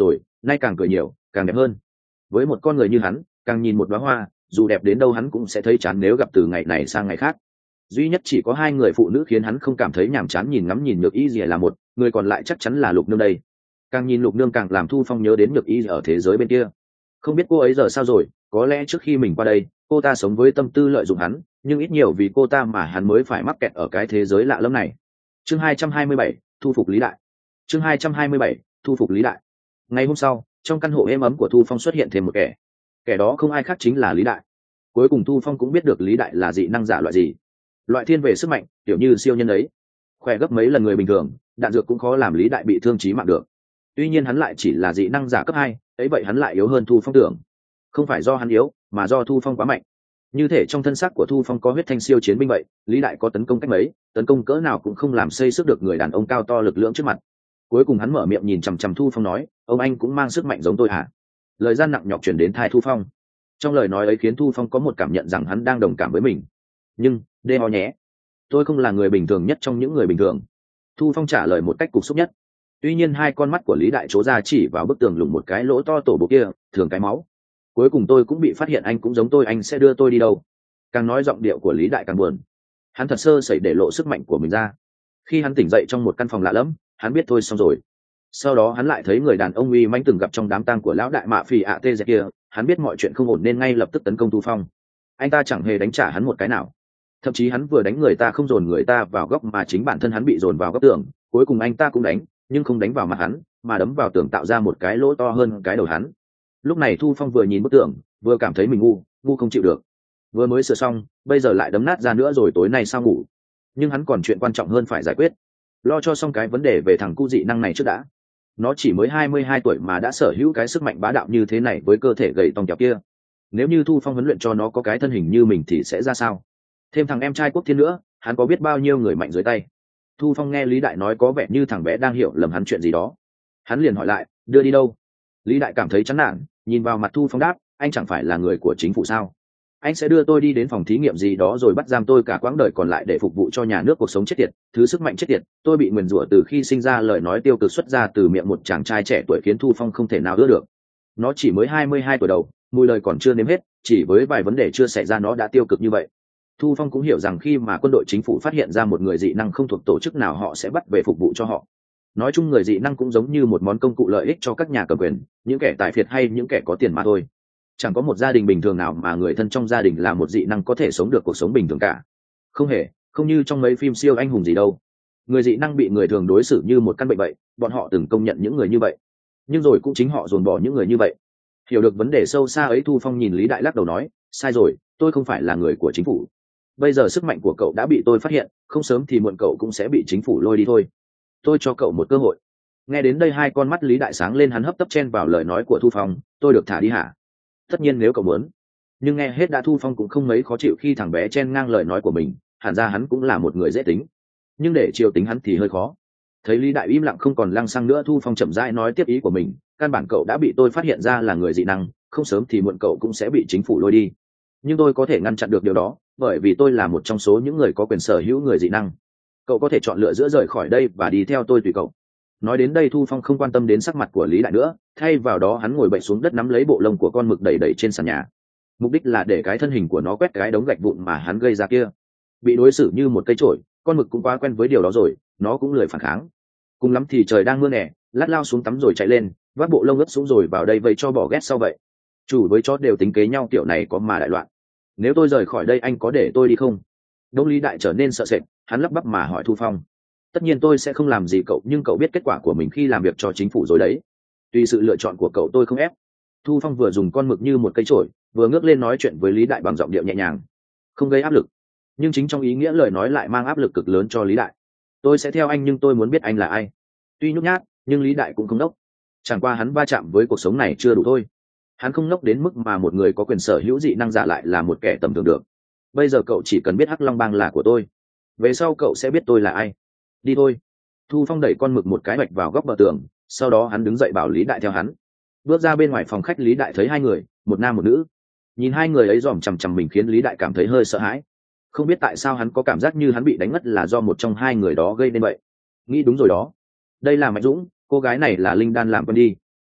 S1: nay càng cười nhiều càng đẹp hơn. Với một con người như hắn, càng nhìn một đóa hoa, dù đẹp đến đâu hắn cũng sẽ thấy chán nếu gặp từ ngày này sang ngày khác. Duy nhất chỉ có hai người phụ nữ khiến hắn không cảm thấy nhàm chán, nhìn ngắm nhìn Nhược Y gì là một, người còn lại chắc chắn là Lục Nương đây. Càng nhìn Lục Nương càng làm Thu Phong nhớ đến Nhược Y ở thế giới bên kia. Không biết cô ấy giờ sao rồi, có lẽ trước khi mình qua đây cô ta sống với tâm tư lợi dụng hắn, nhưng ít nhiều vì cô ta mà hắn mới phải mắc kẹt ở cái thế giới lạ lẫm này. Chương hai trăm hai mươi bảy, thu phục Lý Đại. Chương hai trăm hai mươi bảy, thu phục Lý Đại. Ngày hôm sau, trong căn hộ êm ấm của Thu Phong xuất hiện thêm một kẻ. Kẻ đó không ai khác chính là Lý Đại. Cuối cùng Thu Phong cũng biết được Lý Đại là dị năng giả loại gì. Loại thiên về sức mạnh, kiểu như siêu nhân ấy, khỏe gấp mấy lần người bình thường, đạn dược cũng khó làm Lý Đại bị thương chí mạng được. Tuy nhiên hắn lại chỉ là dị năng giả cấp hai, ấy vậy hắn lại yếu hơn Thu Phong tưởng. Không phải do hắn yếu, mà do Thu Phong quá mạnh. Như thể trong thân xác của Thu Phong có huyết thanh siêu chiến binh vậy, Lý Đại có tấn công cách mấy, tấn công cỡ nào cũng không làm xây sức được người đàn ông cao to lực lưỡng trước mặt. Cuối cùng hắn mở miệng nhìn chằm chằm Thu Phong nói, ông anh cũng mang sức mạnh giống tôi hả? Lời gian nặng nhọc truyền đến tai Thu Phong. Trong lời nói ấy khiến Thu Phong có một cảm nhận rằng hắn đang đồng cảm với mình. Nhưng đê ho nhé, tôi không là người bình thường nhất trong những người bình thường. Thu Phong trả lời một cách cục xúc nhất. Tuy nhiên hai con mắt của Lý Đại trố ra chỉ vào bức tường lủng một cái lỗ to tổ bộ kia, thường cái máu. Cuối cùng tôi cũng bị phát hiện anh cũng giống tôi, anh sẽ đưa tôi đi đâu? Càng nói giọng điệu của Lý Đại càng buồn. Hắn thật sơ sẩy để lộ sức mạnh của mình ra. Khi hắn tỉnh dậy trong một căn phòng lạ lẫm, hắn biết thôi xong rồi. Sau đó hắn lại thấy người đàn ông uy mãnh từng gặp trong đám tang của lão đại mạ phì ạ tê dẹt kia, hắn biết mọi chuyện không ổn nên ngay lập tức tấn công Thu Phong. Anh ta chẳng hề đánh trả hắn một cái nào. Thậm chí hắn vừa đánh người ta không dồn người ta vào góc mà chính bản thân hắn bị dồn vào góc tường. Cuối cùng anh ta cũng đánh, nhưng không đánh vào mặt hắn, mà đấm vào tường tạo ra một cái lỗ to hơn cái đầu hắn. Lúc này Thu Phong vừa nhìn bức tường, vừa cảm thấy mình ngu, ngu không chịu được. Vừa mới sửa xong, bây giờ lại đấm nát ra nữa rồi, tối nay sao ngủ? Nhưng hắn còn chuyện quan trọng hơn phải giải quyết. Lo cho xong cái vấn đề về thằng cu dị năng này trước đã. Nó chỉ mới hai mươi hai tuổi mà đã sở hữu cái sức mạnh bá đạo như thế này với cơ thể gầy tòng kẹo kia. Nếu như Thu Phong huấn luyện cho nó có cái thân hình như mình thì sẽ ra sao? Thêm thằng em trai Quốc Thiên nữa, hắn có biết bao nhiêu người mạnh dưới tay. Thu Phong nghe Lý Đại nói có vẻ như thằng bé đang hiểu lầm hắn chuyện gì đó. Hắn liền hỏi lại, đưa đi đâu? Lý Đại cảm thấy chán nản, nhìn vào mặt Thu Phong đáp, anh chẳng phải là người của chính phủ sao? Anh sẽ đưa tôi đi đến phòng thí nghiệm gì đó rồi bắt giam tôi cả quãng đời còn lại để phục vụ cho nhà nước. Cuộc sống chết tiệt, thứ sức mạnh chết tiệt, tôi bị nguyền rủa từ khi sinh ra. Lời nói tiêu cực xuất ra từ miệng một chàng trai trẻ tuổi khiến Thu Phong không thể nào ưa được. Nó chỉ mới hai mươi hai tuổi đầu, mùi lời còn chưa nếm hết, chỉ với vài vấn đề chưa xảy ra nó đã tiêu cực như vậy. Thu Phong cũng hiểu rằng khi mà quân đội chính phủ phát hiện ra một người dị năng không thuộc tổ chức nào, họ sẽ bắt về phục vụ cho họ. Nói chung người dị năng cũng giống như một món công cụ lợi ích cho các nhà cầm quyền, những kẻ tài phiệt hay những kẻ có tiền mà thôi. Chẳng có một gia đình bình thường nào mà người thân trong gia đình là một dị năng có thể sống được cuộc sống bình thường cả. Không hề, không như trong mấy phim siêu anh hùng gì đâu. Người dị năng bị người thường đối xử như một căn bệnh vậy, bọn họ từng công nhận những người như vậy. Nhưng rồi cũng chính họ dồn bỏ những người như vậy. Hiểu được vấn đề sâu xa ấy, Thu Phong nhìn Lý Đại lắc đầu nói, sai rồi, tôi không phải là người của chính phủ. Bây giờ sức mạnh của cậu đã bị tôi phát hiện, không sớm thì muộn cậu cũng sẽ bị chính phủ lôi đi thôi. Tôi cho cậu một cơ hội. Nghe đến đây hai con mắt Lý Đại sáng lên, hắn hấp tấp chen vào lời nói của Thu Phong, tôi được thả đi hả? Tất nhiên nếu cậu muốn. Nhưng nghe hết đã Thu Phong cũng không mấy khó chịu khi thằng bé chen ngang lời nói của mình, hẳn ra hắn cũng là một người dễ tính. Nhưng để chiều tính hắn thì hơi khó. Thấy Lý Đại im lặng không còn lăng xăng nữa, Thu Phong chậm rãi nói tiếp ý của mình, căn bản cậu đã bị tôi phát hiện ra là người dị năng, không sớm thì muộn cậu cũng sẽ bị chính phủ lôi đi. Nhưng tôi có thể ngăn chặn được điều đó, bởi vì tôi là một trong số những người có quyền sở hữu người dị năng. Cậu có thể chọn lựa giữa rời khỏi đây và đi theo tôi tùy cậu. Nói đến đây Thu Phong không quan tâm đến sắc mặt của Lý Đại nữa, thay vào đó hắn ngồi bậy xuống đất nắm lấy bộ lông của con mực đầy đầy trên sàn nhà. Mục đích là để cái thân hình của nó quét cái đống gạch vụn mà hắn gây ra kia. Bị đối xử như một cây chổi, con mực cũng quá quen với điều đó rồi, nó cũng lười phản kháng. Cùng lắm thì trời đang mưa nè, lát lao xuống tắm rồi chạy lên, vác bộ lông ướt xuống rồi vào đây vây cho bỏ ghét sau vậy. Chủ với chó đều tính kế nhau kiểu này có mà đại loạn. Nếu tôi rời khỏi đây anh có để tôi đi không? Đông Lý Đại trở nên sợ sệt, hắn lắp bắp mà hỏi Thu Phong. Tất nhiên tôi sẽ không làm gì cậu, nhưng cậu biết kết quả của mình khi làm việc cho chính phủ rồi đấy. Tùy sự lựa chọn của cậu, tôi không ép. Thu Phong vừa dùng con mực như một cây chổi, vừa ngước lên nói chuyện với Lý Đại bằng giọng điệu nhẹ nhàng, không gây áp lực. Nhưng chính trong ý nghĩa lời nói lại mang áp lực cực lớn cho Lý Đại. Tôi sẽ theo anh nhưng tôi muốn biết anh là ai. Tuy nhút nhát, nhưng Lý Đại cũng không đốc. Chẳng qua hắn va chạm với cuộc sống này chưa đủ thôi. Hắn không ngốc đến mức mà một người có quyền sở hữu dị năng giả lại là một kẻ tầm thường được. Bây giờ cậu chỉ cần biết Hắc Long Bang là của tôi, về sau cậu sẽ biết tôi là ai. Đi thôi. Thu Phong đẩy con mực một cái bạch vào góc bờ tường, sau đó hắn đứng dậy bảo Lý Đại theo hắn. Bước ra bên ngoài phòng khách, Lý Đại thấy hai người, một nam một nữ. Nhìn hai người ấy dòm chằm chằm mình khiến Lý Đại cảm thấy hơi sợ hãi. Không biết tại sao hắn có cảm giác như hắn bị đánh ngất là do một trong hai người đó gây nên vậy. Nghĩ đúng rồi đó. Đây là Mạnh Dũng, cô gái này là Linh Đan làm con đi.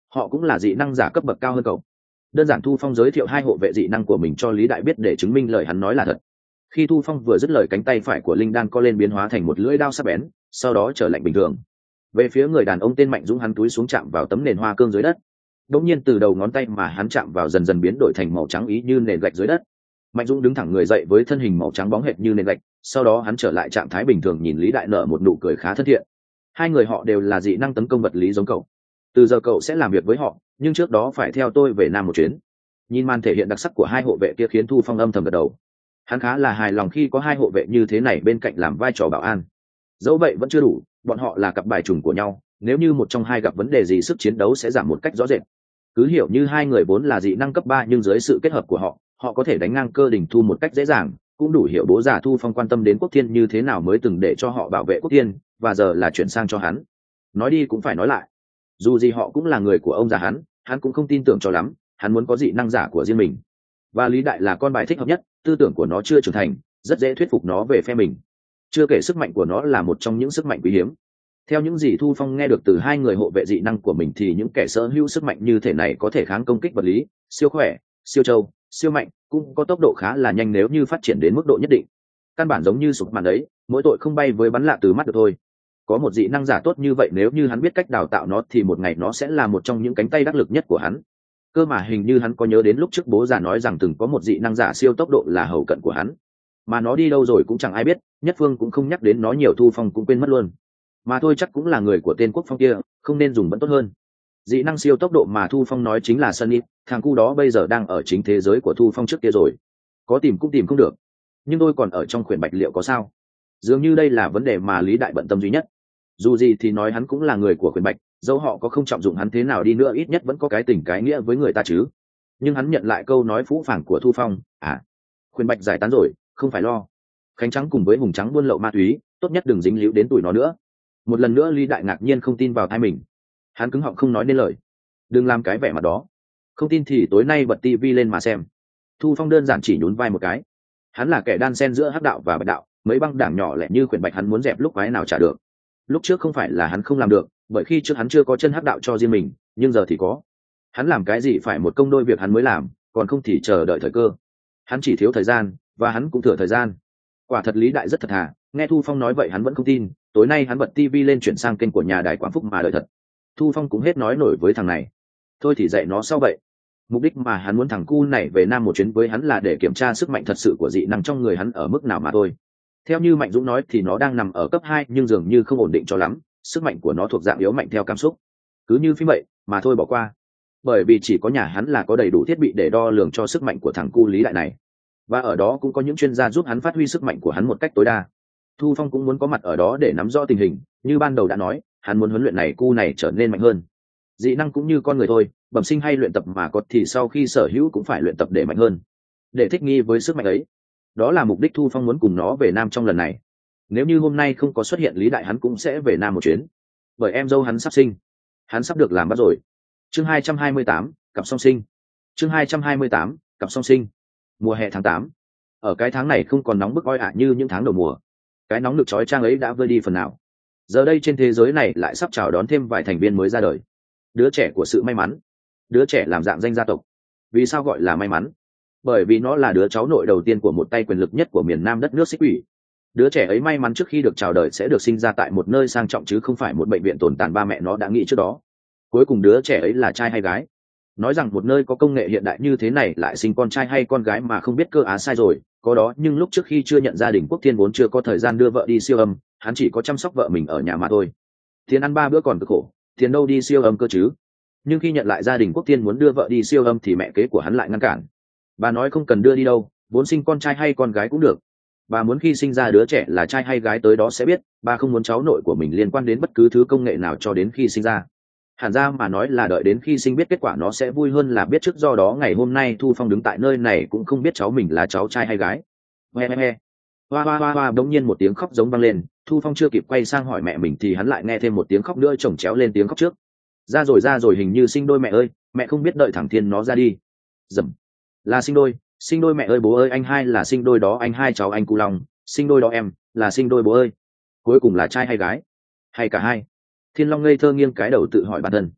S1: họ cũng là dị năng giả cấp bậc cao hơn cậu. Đơn giản Thu Phong giới thiệu hai hộ vệ dị năng của mình cho Lý Đại biết để chứng minh lời hắn nói là thật. Khi Thu Phong vừa dứt lời, cánh tay phải của Linh Đan co lên biến hóa thành một lưỡi đao sắc bén, sau đó trở lạnh bình thường. Về phía người đàn ông tên Mạnh Dũng, hắn túi xuống chạm vào tấm nền hoa cương dưới đất. Đột nhiên từ đầu ngón tay mà hắn chạm vào dần dần biến đổi thành màu trắng ý như nền gạch dưới đất. Mạnh Dũng đứng thẳng người dậy với thân hình màu trắng bóng hệt như nền gạch, sau đó hắn trở lại trạng thái bình thường, nhìn Lý Đại nở một nụ cười khá thân thiện. Hai người họ đều là dị năng tấn công vật lý giống cậu. Từ giờ cậu sẽ làm việc với họ, nhưng trước đó phải theo tôi về Nam một chuyến. Nhìn màn thể hiện đặc sắc của hai hộ vệ kia khiến Thu Phong âm thầm gật đầu. Hắn khá là hài lòng khi có hai hộ vệ như thế này bên cạnh làm vai trò bảo an. Dẫu vậy vẫn chưa đủ, bọn họ là cặp bài trùng của nhau, nếu như một trong hai gặp vấn đề gì sức chiến đấu sẽ giảm một cách rõ rệt. Cứ hiểu như hai người vốn là dị năng cấp ba, nhưng dưới sự kết hợp của họ, họ có thể đánh ngang Cơ Đình Thu một cách dễ dàng, cũng đủ hiểu bố già Thu Phong quan tâm đến Quốc Thiên như thế nào mới từng để cho họ bảo vệ Quốc Thiên, và giờ là chuyển sang cho hắn. Nói đi cũng phải nói lại, dù gì họ cũng là người của ông già hắn, hắn cũng không tin tưởng cho lắm, hắn muốn có dị năng giả của riêng mình. Và Lý Đại là con bài thích hợp nhất, tư tưởng của nó chưa trưởng thành, rất dễ thuyết phục nó về phe mình. Chưa kể sức mạnh của nó là một trong những sức mạnh quý hiếm. Theo những gì Thu Phong nghe được từ hai người hộ vệ dị năng của mình thì những kẻ sở hữu sức mạnh như thể này có thể kháng công kích vật lý, siêu khỏe, siêu trâu, siêu mạnh, cũng có tốc độ khá là nhanh nếu như phát triển đến mức độ nhất định. Căn bản giống như sụp màn ấy, mỗi tội không bay với bắn lạ từ mắt được thôi. Có một dị năng giả tốt như vậy, nếu như hắn biết cách đào tạo nó thì một ngày nó sẽ là một trong những cánh tay đắc lực nhất của hắn. Cơ mà hình như hắn có nhớ đến lúc trước bố già nói rằng từng có một dị năng giả siêu tốc độ là hầu cận của hắn, mà nó đi đâu rồi cũng chẳng ai biết, Nhất Phương cũng không nhắc đến nó nhiều, Thu Phong cũng quên mất luôn. Mà thôi, chắc cũng là người của tên Quốc Phong kia, không nên dùng vẫn tốt hơn. Dị năng siêu tốc độ mà Thu Phong nói chính là Sunny, thằng cu đó bây giờ đang ở chính thế giới của Thu Phong trước kia rồi. Có tìm cũng tìm không được. Nhưng tôi còn ở trong khuyển bạch liệu có sao? Dường như đây là vấn đề mà Lý Đại bận tâm duy nhất. Dù gì thì nói hắn cũng là người của khuyển bạch, dẫu họ có không trọng dụng hắn thế nào đi nữa, ít nhất vẫn có cái tình cái nghĩa với người ta chứ. Nhưng hắn nhận lại câu nói phũ phàng của Thu Phong, à, khuyển bạch giải tán rồi, không phải lo. Khánh Trắng cùng với Hùng Trắng buôn lậu ma túy, tốt nhất đừng dính líu đến tụi nó nữa. Một lần nữa Lý Đại ngạc nhiên không tin vào tai mình, hắn cứng họng không nói nên lời. Đừng làm cái vẻ mặt đó, không tin thì tối nay bật tivi lên mà xem. Thu Phong đơn giản chỉ nhún vai một cái. Hắn là kẻ đan xen giữa hắc đạo và bạch đạo, mấy băng đảng nhỏ lẻ như khuyển bạch hắn muốn dẹp lúc quái nào trả được. Lúc trước không phải là hắn không làm được, bởi khi trước hắn chưa có chân hắc đạo cho riêng mình, nhưng giờ thì có. Hắn làm cái gì phải một công đôi việc hắn mới làm, còn không thì chờ đợi thời cơ. Hắn chỉ thiếu thời gian, và hắn cũng thừa thời gian. Quả thật Lý Đại rất thật thà, nghe Thu Phong nói vậy hắn vẫn không tin. Tối nay hắn bật tivi lên chuyển sang kênh của nhà đài Quảng Phúc mà đợi thật. Thu Phong cũng hết nói nổi với thằng này, thôi thì dạy nó sau vậy. Mục đích mà hắn muốn thằng cu này về Nam một chuyến với hắn là để kiểm tra sức mạnh thật sự của dị năng trong người hắn ở mức nào mà thôi. Theo như Mạnh Dũng nói thì nó đang nằm ở cấp hai, nhưng dường như không ổn định cho lắm, sức mạnh của nó thuộc dạng yếu mạnh theo cảm xúc. Cứ như phim vậy mà thôi bỏ qua, bởi vì chỉ có nhà hắn là có đầy đủ thiết bị để đo lường cho sức mạnh của thằng cu Lý Đại này, và ở đó cũng có những chuyên gia giúp hắn phát huy sức mạnh của hắn một cách tối đa. Thu Phong cũng muốn có mặt ở đó để nắm rõ tình hình, như ban đầu đã nói, hắn muốn huấn luyện này cu này trở nên mạnh hơn. Dị năng cũng như con người thôi, bẩm sinh hay luyện tập mà có thì sau khi sở hữu cũng phải luyện tập để mạnh hơn, để thích nghi với sức mạnh ấy. Đó là mục đích Thu Phong muốn cùng nó về Nam trong lần này. Nếu như hôm nay không có xuất hiện Lý Đại, hắn cũng sẽ về Nam một chuyến, bởi em dâu hắn sắp sinh, hắn sắp được làm bắt rồi. Chương hai trăm hai mươi tám, cặp song sinh. Chương hai trăm hai mươi tám, cặp song sinh. Mùa hè tháng tám. Ở cái tháng này không còn nóng bức oi ả như những tháng đầu mùa. Cái nóng nực chói chang ấy đã vơi đi phần nào. Giờ đây trên thế giới này lại sắp chào đón thêm vài thành viên mới ra đời. Đứa trẻ của sự may mắn, đứa trẻ làm dạng danh gia tộc. Vì sao gọi là may mắn? Bởi vì nó là đứa cháu nội đầu tiên của một tay quyền lực nhất của miền Nam đất nước Xích Quỷ. Đứa trẻ ấy may mắn trước khi được chào đời sẽ được sinh ra tại một nơi sang trọng chứ không phải một bệnh viện tồn tàn ba mẹ nó đã nghĩ trước đó. Cuối cùng đứa trẻ ấy là trai hay gái? Nói rằng một nơi có công nghệ hiện đại như thế này lại sinh con trai hay con gái mà không biết cơ á sai rồi, có đó. Nhưng lúc trước khi chưa nhận gia đình Quốc Thiên vốn chưa có thời gian đưa vợ đi siêu âm, hắn chỉ có chăm sóc vợ mình ở nhà mà thôi. Tiền ăn ba bữa còn cực khổ, tiền đâu đi siêu âm cơ chứ. Nhưng khi nhận lại gia đình Quốc Thiên muốn đưa vợ đi siêu âm thì mẹ kế của hắn lại ngăn cản. Bà nói không cần đưa đi đâu, vốn sinh con trai hay con gái cũng được. Bà muốn khi sinh ra đứa trẻ là trai hay gái tới đó sẽ biết, bà không muốn cháu nội của mình liên quan đến bất cứ thứ công nghệ nào cho đến khi sinh ra. Hẳn ra mà nói là đợi đến khi sinh biết kết quả nó sẽ vui hơn là biết trước, do đó ngày hôm nay Thu Phong đứng tại nơi này cũng không biết cháu mình là cháu trai hay gái. He he he. Hoa hoa hoa hoa, đống nhiên một tiếng khóc giống vang lên, Thu Phong chưa kịp quay sang hỏi mẹ mình thì hắn lại nghe thêm một tiếng khóc nữa chồng chéo lên tiếng khóc trước. Ra rồi ra rồi, hình như sinh đôi mẹ ơi, mẹ không biết đợi thằng Thiên nó ra đi. Dầm. Là sinh đôi, sinh đôi mẹ ơi bố ơi, anh hai là sinh đôi đó, anh hai cháu anh Cu Long, sinh đôi đó em, là sinh đôi bố ơi. Cuối cùng là trai hay gái? Hay cả hai? Thiên Long ngây thơ nghiêng cái đầu tự hỏi bản thân.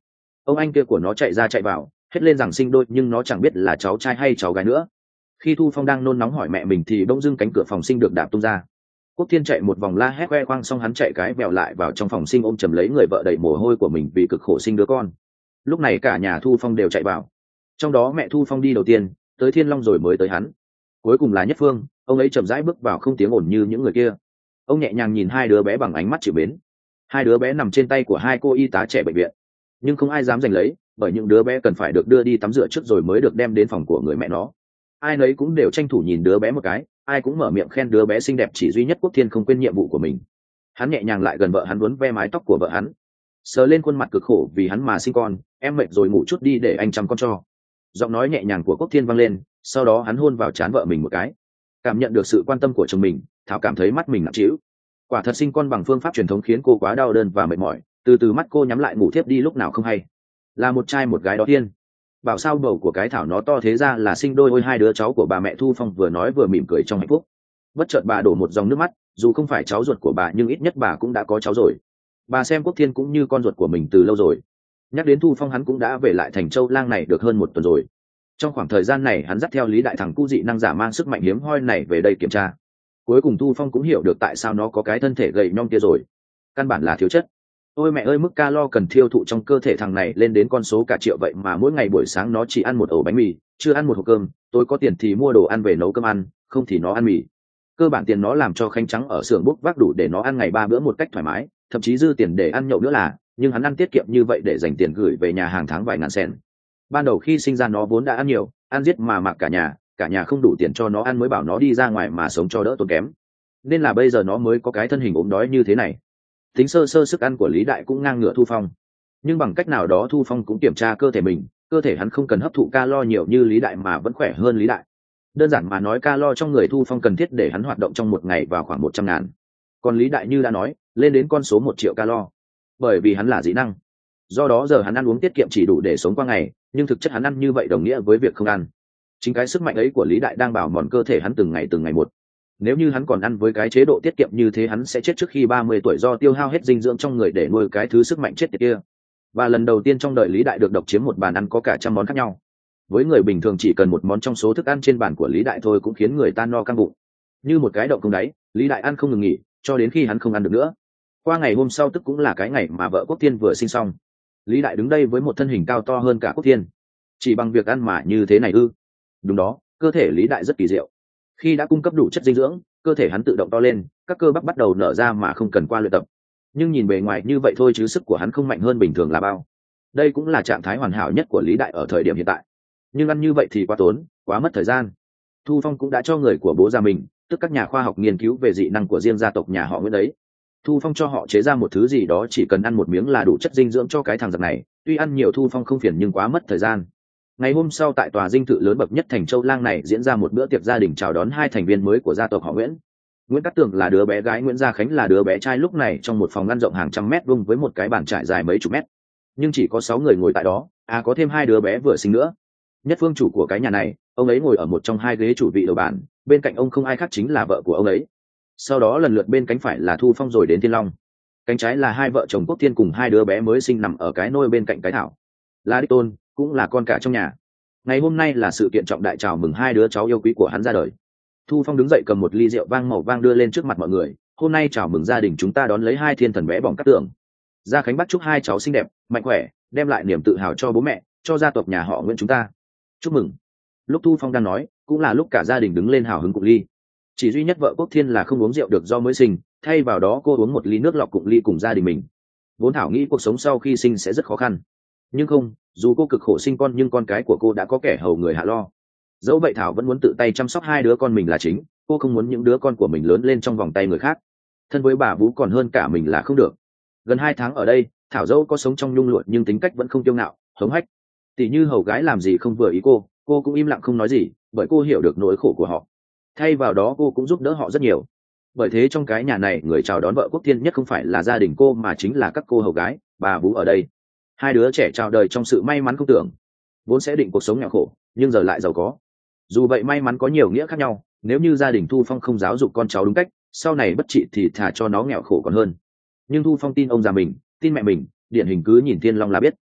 S1: ông anh kia của nó chạy ra chạy vào hét lên rằng sinh đôi, nhưng nó chẳng biết là cháu trai hay cháu gái nữa. Khi Thu Phong đang nôn nóng hỏi mẹ mình thì bỗng dưng cánh cửa phòng sinh được đạp tung ra. Quốc Thiên chạy một vòng la hét khoe khoang, xong hắn chạy cái vèo lại vào trong phòng sinh, ôm chầm lấy người vợ đầy mồ hôi của mình vì cực khổ sinh đứa con. Lúc này cả nhà Thu Phong đều chạy vào, trong đó mẹ Thu Phong đi đầu tiên, tới Thiên Long rồi mới tới hắn, cuối cùng là Nhất Phương. Ông ấy chậm rãi bước vào, không tiếng ồn như những người kia. Ông nhẹ nhàng nhìn hai đứa bé bằng ánh mắt chịu mến. Hai đứa bé nằm trên tay của hai cô y tá trẻ bệnh viện, nhưng không ai dám giành lấy, bởi những đứa bé cần phải được đưa đi tắm rửa trước rồi mới được đem đến phòng của người mẹ nó. Ai nấy cũng đều tranh thủ nhìn đứa bé một cái, ai cũng mở miệng khen đứa bé xinh đẹp, chỉ duy nhất Quốc Thiên không quên nhiệm vụ của mình. Hắn nhẹ nhàng lại gần vợ hắn, vuốt ve mái tóc của vợ hắn, sờ lên khuôn mặt cực khổ vì hắn mà sinh con. Em mệt rồi, ngủ chút đi để anh chăm con cho. Giọng nói nhẹ nhàng của Quốc Thiên vang lên, sau đó hắn hôn vào trán vợ mình một cái. Cảm nhận được sự quan tâm của chồng mình, Thảo cảm thấy mắt mình nặng trĩu. Quả thật sinh con bằng phương pháp truyền thống khiến cô quá đau đớn và mệt mỏi. Từ từ mắt cô nhắm lại, ngủ thiếp đi lúc nào không hay. Là một trai một gái đó Thiên. Bảo sao bầu của cái Thảo nó to thế ra là sinh đôi. Ôi hai đứa cháu của bà mẹ Thu Phong vừa nói vừa mỉm cười trong hạnh phúc. Bất chợt bà đổ một dòng nước mắt, dù không phải cháu ruột của bà nhưng ít nhất bà cũng đã có cháu rồi. Bà xem Quốc Thiên cũng như con ruột của mình từ lâu rồi. Nhắc đến Thu Phong, hắn cũng đã về lại thành Châu Lang này được hơn một tuần rồi. Trong khoảng thời gian này hắn dắt theo Lý Đại, thằng cu dị năng giả mang sức mạnh hiếm hoi này về đây kiểm tra. Cuối cùng Thu Phong cũng hiểu được tại sao nó có cái thân thể gầy nhom kia rồi. Căn bản là thiếu chất. Ôi mẹ ơi, mức calo cần tiêu thụ trong cơ thể thằng này lên đến con số cả triệu, vậy mà mỗi ngày buổi sáng nó chỉ ăn một ổ bánh mì, chưa ăn một hộp cơm. Tôi có tiền thì mua đồ ăn về nấu cơm ăn, không thì nó ăn mì. Cơ bản tiền nó làm cho khanh trắng ở xưởng bốc vác đủ để nó ăn ngày ba bữa một cách thoải mái, thậm chí dư tiền để ăn nhậu nữa là. Nhưng hắn ăn tiết kiệm như vậy để dành tiền gửi về nhà hàng tháng vài ngàn sen. Ban đầu khi sinh ra nó vốn đã ăn nhiều, ăn giết mà mặc cả nhà, cả nhà không đủ tiền cho nó ăn mới bảo nó đi ra ngoài mà sống cho đỡ tốn kém. Nên là bây giờ nó mới có cái thân hình ốm đói như thế này. Tính sơ sơ sức ăn của Lý Đại cũng ngang ngửa Thu Phong, nhưng bằng cách nào đó Thu Phong cũng kiểm tra cơ thể mình, cơ thể hắn không cần hấp thụ calo nhiều như Lý Đại mà vẫn khỏe hơn Lý Đại. Đơn giản mà nói, calo trong người Thu Phong cần thiết để hắn hoạt động trong một ngày vào khoảng một trăm ngàn, còn Lý Đại như đã nói lên đến con số một triệu calo, bởi vì hắn là dị năng. Do đó giờ hắn ăn uống tiết kiệm chỉ đủ để sống qua ngày, nhưng thực chất hắn ăn như vậy đồng nghĩa với việc không ăn. Chính cái sức mạnh ấy của Lý Đại đang bào mòn cơ thể hắn từng ngày từng ngày một. Nếu như hắn còn ăn với cái chế độ tiết kiệm như thế, hắn sẽ chết trước khi ba mươi tuổi do tiêu hao hết dinh dưỡng trong người để nuôi cái thứ sức mạnh chết tiệt kia. Và lần đầu tiên trong đời Lý Đại được độc chiếm một bàn ăn có cả trăm món khác nhau. Với người bình thường chỉ cần một món trong số thức ăn trên bàn của Lý Đại thôi cũng khiến người ta no căng bụng. Như một cái động không đáy, Lý Đại ăn không ngừng nghỉ cho đến khi hắn không ăn được nữa. Qua ngày hôm sau, tức cũng là cái ngày mà vợ Quốc Thiên vừa sinh xong, Lý Đại đứng đây với một thân hình cao to hơn cả Quốc Thiên. Chỉ bằng việc ăn mà như thế này ư? Đúng đó, cơ thể Lý Đại rất kỳ diệu. Khi đã cung cấp đủ chất dinh dưỡng, cơ thể hắn tự động to lên, các cơ bắp bắt đầu nở ra mà không cần qua luyện tập. Nhưng nhìn bề ngoài như vậy thôi chứ sức của hắn không mạnh hơn bình thường là bao. Đây cũng là trạng thái hoàn hảo nhất của Lý Đại ở thời điểm hiện tại. Nhưng ăn như vậy thì quá tốn, quá mất thời gian. Thu Phong cũng đã cho người của bố già mình, tức các nhà khoa học nghiên cứu về dị năng của riêng gia tộc nhà họ Nguyễn đấy. Thu Phong cho họ chế ra một thứ gì đó chỉ cần ăn một miếng là đủ chất dinh dưỡng cho cái thằng giặc này. Tuy ăn nhiều Thu Phong không phiền nhưng quá mất thời gian. Ngày hôm sau, tại tòa dinh thự lớn bậc nhất thành Châu Lang này diễn ra một bữa tiệc gia đình chào đón hai thành viên mới của gia tộc họ Nguyễn. Nguyễn Cát Tường là đứa bé gái, Nguyễn Gia Khánh là đứa bé trai. Lúc này trong một phòng ngăn rộng hàng trăm mét vuông với một cái bàn trải dài mấy chục mét, nhưng chỉ có sáu người ngồi tại đó, à có thêm hai đứa bé vừa sinh nữa. Nhất Phương chủ của cái nhà này, ông ấy ngồi ở một trong hai ghế chủ vị đầu bàn, bên cạnh ông không ai khác chính là vợ của ông ấy. Sau đó lần lượt bên cánh phải là Thu Phong rồi đến Thiên Long. Cánh trái là hai vợ chồng Quốc Thiên cùng hai đứa bé mới sinh nằm ở cái nôi bên cạnh cái Thảo, là đích tôn, cũng là con cả trong nhà. Ngày hôm nay là sự kiện trọng đại chào mừng hai đứa cháu yêu quý của hắn ra đời. Thu Phong đứng dậy cầm một ly rượu vang màu vang đưa lên trước mặt mọi người. Hôm nay chào mừng gia đình chúng ta đón lấy hai thiên thần bé bỏng Cát Tường. Gia Khánh bắt chúc hai cháu xinh đẹp, mạnh khỏe, đem lại niềm tự hào cho bố mẹ, cho gia tộc nhà họ Nguyễn chúng ta. Chúc mừng. Lúc Thu Phong đang nói, cũng là lúc cả gia đình đứng lên hào hứng cụng ly. Chỉ duy nhất vợ Quốc Thiên là không uống rượu được do mới sinh, thay vào đó cô uống một ly nước lọc cụng ly cùng gia đình mình. Vốn Thảo nghĩ cuộc sống sau khi sinh sẽ rất khó khăn, nhưng không, dù cô cực khổ sinh con nhưng con cái của cô đã có kẻ hầu người hạ lo. Dẫu vậy Thảo vẫn muốn tự tay chăm sóc hai đứa con mình là chính, cô không muốn những đứa con của mình lớn lên trong vòng tay người khác. Thân với bà Vú còn hơn cả mình là không được. Gần hai tháng ở đây, Thảo dẫu có sống trong nhung lụa nhưng tính cách vẫn không kiêu ngạo, hống hách. Tỉ như hầu gái làm gì không vừa ý cô, cô cũng im lặng không nói gì, bởi cô hiểu được nỗi khổ của họ. Thay vào đó cô cũng giúp đỡ họ rất nhiều. Bởi thế trong cái nhà này, người chào đón vợ Quốc Thiên nhất không phải là gia đình cô mà chính là các cô hầu gái, bà Vú ở đây. Hai đứa trẻ chào đời trong sự may mắn không tưởng. Vốn sẽ định cuộc sống nghèo khổ, nhưng giờ lại giàu có. Dù vậy may mắn có nhiều nghĩa khác nhau, nếu như gia đình Thu Phong không giáo dục con cháu đúng cách, sau này bất trị thì thà cho nó nghèo khổ còn hơn. Nhưng Thu Phong tin ông già mình, tin mẹ mình, điển hình cứ nhìn Thiên Long là biết.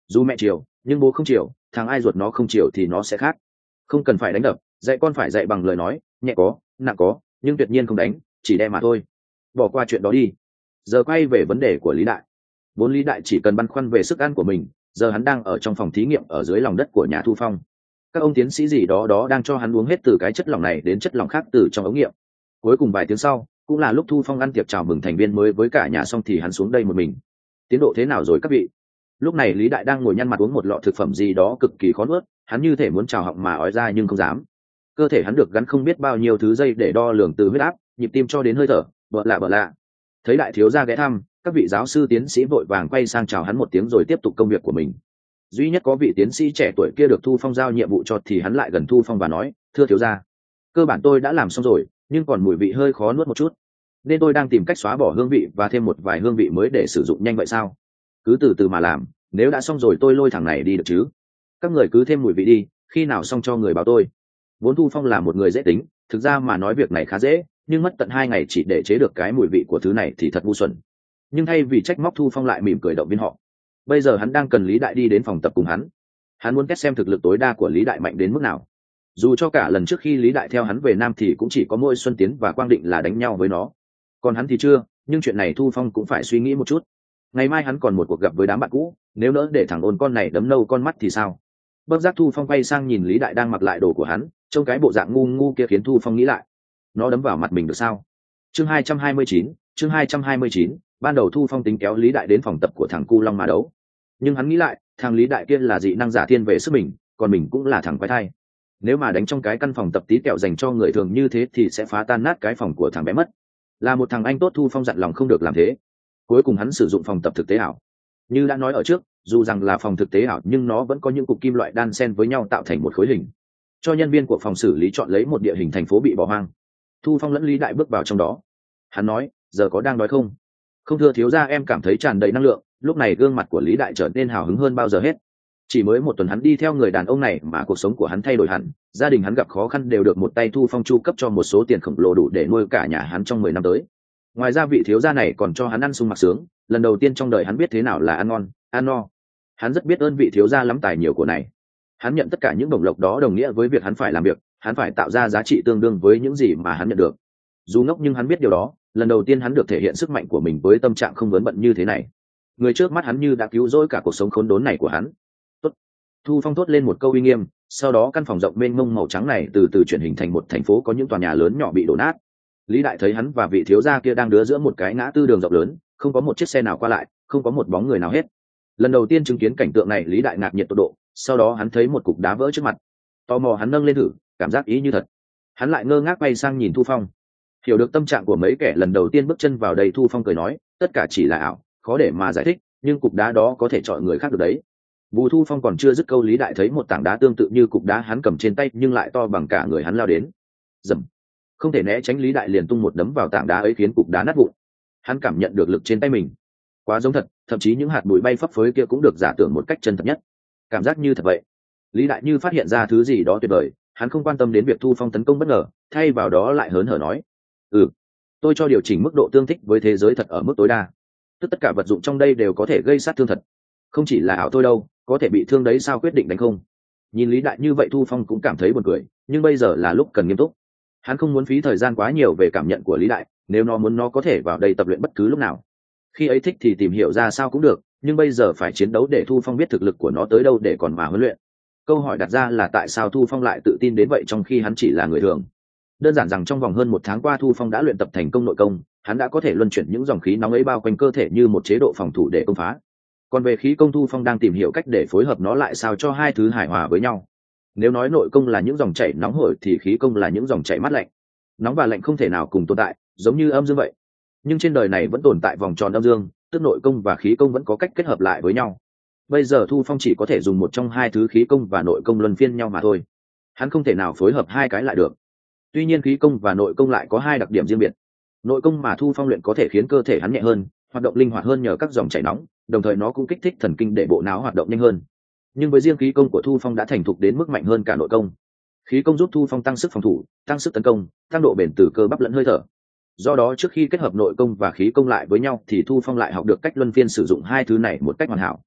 S1: dù mẹ chiều nhưng bố không chiều, thằng ai ruột nó không chiều thì nó sẽ khác. Không cần phải đánh đập, dạy con phải dạy bằng lời nói, nhẹ có nặng có, nhưng tuyệt nhiên không đánh, chỉ đe mà thôi. Bỏ qua chuyện đó đi. Giờ quay về vấn đề của Lý Đại. Vốn Lý Đại chỉ cần băn khoăn về sức ăn của mình, giờ hắn đang ở trong phòng thí nghiệm ở dưới lòng đất của nhà Thu Phong. Các ông tiến sĩ gì đó đó đang cho hắn uống hết từ cái chất lỏng này đến chất lỏng khác từ trong ống nghiệm. Cuối cùng vài tiếng sau, cũng là lúc Thu Phong ăn tiệc chào mừng thành viên mới với cả nhà xong thì hắn xuống đây một mình. Tiến độ thế nào rồi các vị? Lúc này Lý Đại đang ngồi nhăn mặt uống một lọ thực phẩm gì đó cực kỳ khó nuốt, hắn như thể muốn trào họng mà ói ra nhưng không dám. Cơ thể hắn được gắn không biết bao nhiêu thứ dây để đo lường từ huyết áp, nhịp tim cho đến hơi thở, bợ lạ bợ lạ. Thấy đại thiếu gia ghé thăm, các vị giáo sư tiến sĩ vội vàng quay sang chào hắn một tiếng rồi tiếp tục công việc của mình. Duy nhất có vị tiến sĩ trẻ tuổi kia được Thu Phong giao nhiệm vụ cho thì hắn lại gần Thu Phong và nói, thưa thiếu gia, cơ bản tôi đã làm xong rồi, nhưng còn mùi vị hơi khó nuốt một chút, nên tôi đang tìm cách xóa bỏ hương vị và thêm một vài hương vị mới để sử dụng nhanh vậy sao? Cứ từ từ mà làm, nếu đã xong rồi tôi lôi thằng này đi được chứ? Các người cứ thêm mùi vị đi, khi nào xong cho người báo tôi. Vốn Thu Phong là một người dễ tính, thực ra mà nói việc này khá dễ, nhưng mất tận hai ngày chỉ để chế được cái mùi vị của thứ này thì thật ngu xuẩn. Nhưng thay vì trách móc, Thu Phong lại mỉm cười động viên họ. Bây giờ hắn đang cần Lý Đại đi đến phòng tập cùng hắn. Hắn muốn test xem thực lực tối đa của Lý Đại mạnh đến mức nào. Dù cho cả lần trước khi Lý Đại theo hắn về Nam thì cũng chỉ có mỗi Xuân Tiến và Quang Định là đánh nhau với nó. Còn hắn thì chưa, nhưng chuyện này Thu Phong cũng phải suy nghĩ một chút. Ngày mai hắn còn một cuộc gặp với đám bạn cũ, nếu nỡ để thằng ôn con này đấm nâu con mắt thì sao? Bất giác Thu Phong quay sang nhìn Lý Đại đang mặc lại đồ của hắn, trông cái bộ dạng ngu ngu kia khiến Thu Phong nghĩ lại. Nó đấm vào mặt mình được sao? Chương hai trăm hai mươi chín, chương hai trăm hai mươi chín, ban đầu Thu Phong tính kéo Lý Đại đến phòng tập của thằng Cu Long mà đấu. Nhưng hắn nghĩ lại, thằng Lý Đại kia là dị năng giả thiên về sức mình, còn mình cũng là thằng quái thai. Nếu mà đánh trong cái căn phòng tập tí kẹo dành cho người thường như thế thì sẽ phá tan nát cái phòng của thằng bé mất. Là một thằng anh tốt, Thu Phong dặn lòng không được làm thế. Cuối cùng hắn sử dụng phòng tập thực tế ảo. Như đã nói ở trước, dù rằng là phòng thực tế ảo nhưng nó vẫn có những cục kim loại đan xen với nhau tạo thành một khối hình. Cho nhân viên của phòng xử lý chọn lấy một địa hình thành phố bị bỏ hoang. Thu Phong lẫn Lý Đại bước vào trong đó. Hắn nói, giờ có đang đói không? Không thưa thiếu gia, em cảm thấy tràn đầy năng lượng. Lúc này gương mặt của Lý Đại trở nên hào hứng hơn bao giờ hết. Chỉ mới một tuần hắn đi theo người đàn ông này mà cuộc sống của hắn thay đổi hẳn, gia đình hắn gặp khó khăn đều được một tay Thu Phong chu cấp cho một số tiền khổng lồ đủ để nuôi cả nhà hắn trong mười năm tới. Ngoài ra vị thiếu gia này còn cho hắn ăn sung mặc sướng, lần đầu tiên trong đời hắn biết thế nào là ăn ngon, ăn no. Hắn rất biết ơn vị thiếu gia lắm tài nhiều của này. Hắn nhận tất cả những bổng lộc đó đồng nghĩa với việc hắn phải làm việc, hắn phải tạo ra giá trị tương đương với những gì mà hắn nhận được. Dù ngốc nhưng hắn biết điều đó, lần đầu tiên hắn được thể hiện sức mạnh của mình với tâm trạng không vướng bận như thế này. Người trước mắt hắn như đã cứu rỗi cả cuộc sống khốn đốn này của hắn. Tốt. Thu Phong thốt lên một câu uy nghiêm, sau đó căn phòng rộng mênh mông màu trắng này từ từ chuyển hình thành một thành phố có những tòa nhà lớn nhỏ bị đổ nát. Lý Đại thấy hắn và vị thiếu gia kia đang đứa giữa một cái ngã tư đường rộng lớn, không có một chiếc xe nào qua lại, không có một bóng người nào hết. Lần đầu tiên chứng kiến cảnh tượng này, Lý Đại ngạc nhiệt tột độ, sau đó hắn thấy một cục đá vỡ trước mặt. Tò mò hắn nâng lên thử, cảm giác ý như thật. Hắn lại ngơ ngác quay sang nhìn Thu Phong. Hiểu được tâm trạng của mấy kẻ lần đầu tiên bước chân vào đây, Thu Phong cười nói, tất cả chỉ là ảo, khó để mà giải thích, nhưng cục đá đó có thể chọi người khác được đấy. Bù Thu Phong còn chưa dứt câu, Lý Đại thấy một tảng đá tương tự như cục đá hắn cầm trên tay nhưng lại to bằng cả người hắn lao đến. Dầm. Không thể né tránh, Lý Đại liền tung một đấm vào tảng đá ấy khiến cục đá nát vụn. Hắn cảm nhận được lực trên tay mình quá giống thật, thậm chí những hạt bụi bay phấp phới kia cũng được giả tưởng một cách chân thật nhất. Cảm giác như thật vậy. Lý Đại như phát hiện ra thứ gì đó tuyệt vời, hắn không quan tâm đến việc Thu Phong tấn công bất ngờ, thay vào đó lại hớn hở nói, ừ, tôi cho điều chỉnh mức độ tương thích với thế giới thật ở mức tối đa, tức tất cả vật dụng trong đây đều có thể gây sát thương thật, không chỉ là ảo tôi đâu, có thể bị thương đấy, sao quyết định đánh không? Nhìn Lý Đại như vậy, Thu Phong cũng cảm thấy buồn cười, nhưng bây giờ là lúc cần nghiêm túc. Hắn không muốn phí thời gian quá nhiều về cảm nhận của Lý Đại, nếu nó muốn nó có thể vào đây tập luyện bất cứ lúc nào. Khi ấy thích thì tìm hiểu ra sao cũng được, nhưng bây giờ phải chiến đấu để Thu Phong biết thực lực của nó tới đâu để còn mà huấn luyện. Câu hỏi đặt ra là tại sao Thu Phong lại tự tin đến vậy trong khi hắn chỉ là người thường? Đơn giản rằng trong vòng hơn một tháng qua, Thu Phong đã luyện tập thành công nội công, hắn đã có thể luân chuyển những dòng khí nóng ấy bao quanh cơ thể như một chế độ phòng thủ để công phá. Còn về khí công, Thu Phong đang tìm hiểu cách để phối hợp nó lại sao cho hai thứ hài hòa với nhau. Nếu nói nội công là những dòng chảy nóng hổi thì khí công là những dòng chảy mát lạnh. Nóng và lạnh không thể nào cùng tồn tại, giống như âm dương vậy. Nhưng trên đời này vẫn tồn tại vòng tròn âm dương, tức nội công và khí công vẫn có cách kết hợp lại với nhau. Bây giờ Thu Phong chỉ có thể dùng một trong hai thứ khí công và nội công luân phiên nhau mà thôi. Hắn không thể nào phối hợp hai cái lại được. Tuy nhiên khí công và nội công lại có hai đặc điểm riêng biệt. Nội công mà Thu Phong luyện có thể khiến cơ thể hắn nhẹ hơn, hoạt động linh hoạt hơn nhờ các dòng chảy nóng, đồng thời nó cũng kích thích thần kinh để bộ não hoạt động nhanh hơn. Nhưng với riêng khí công của Thu Phong đã thành thục đến mức mạnh hơn cả nội công. Khí công giúp Thu Phong tăng sức phòng thủ, tăng sức tấn công, tăng độ bền từ cơ bắp lẫn hơi thở. Do đó trước khi kết hợp nội công và khí công lại với nhau thì Thu Phong lại học được cách luân phiên sử dụng hai thứ này một cách hoàn hảo.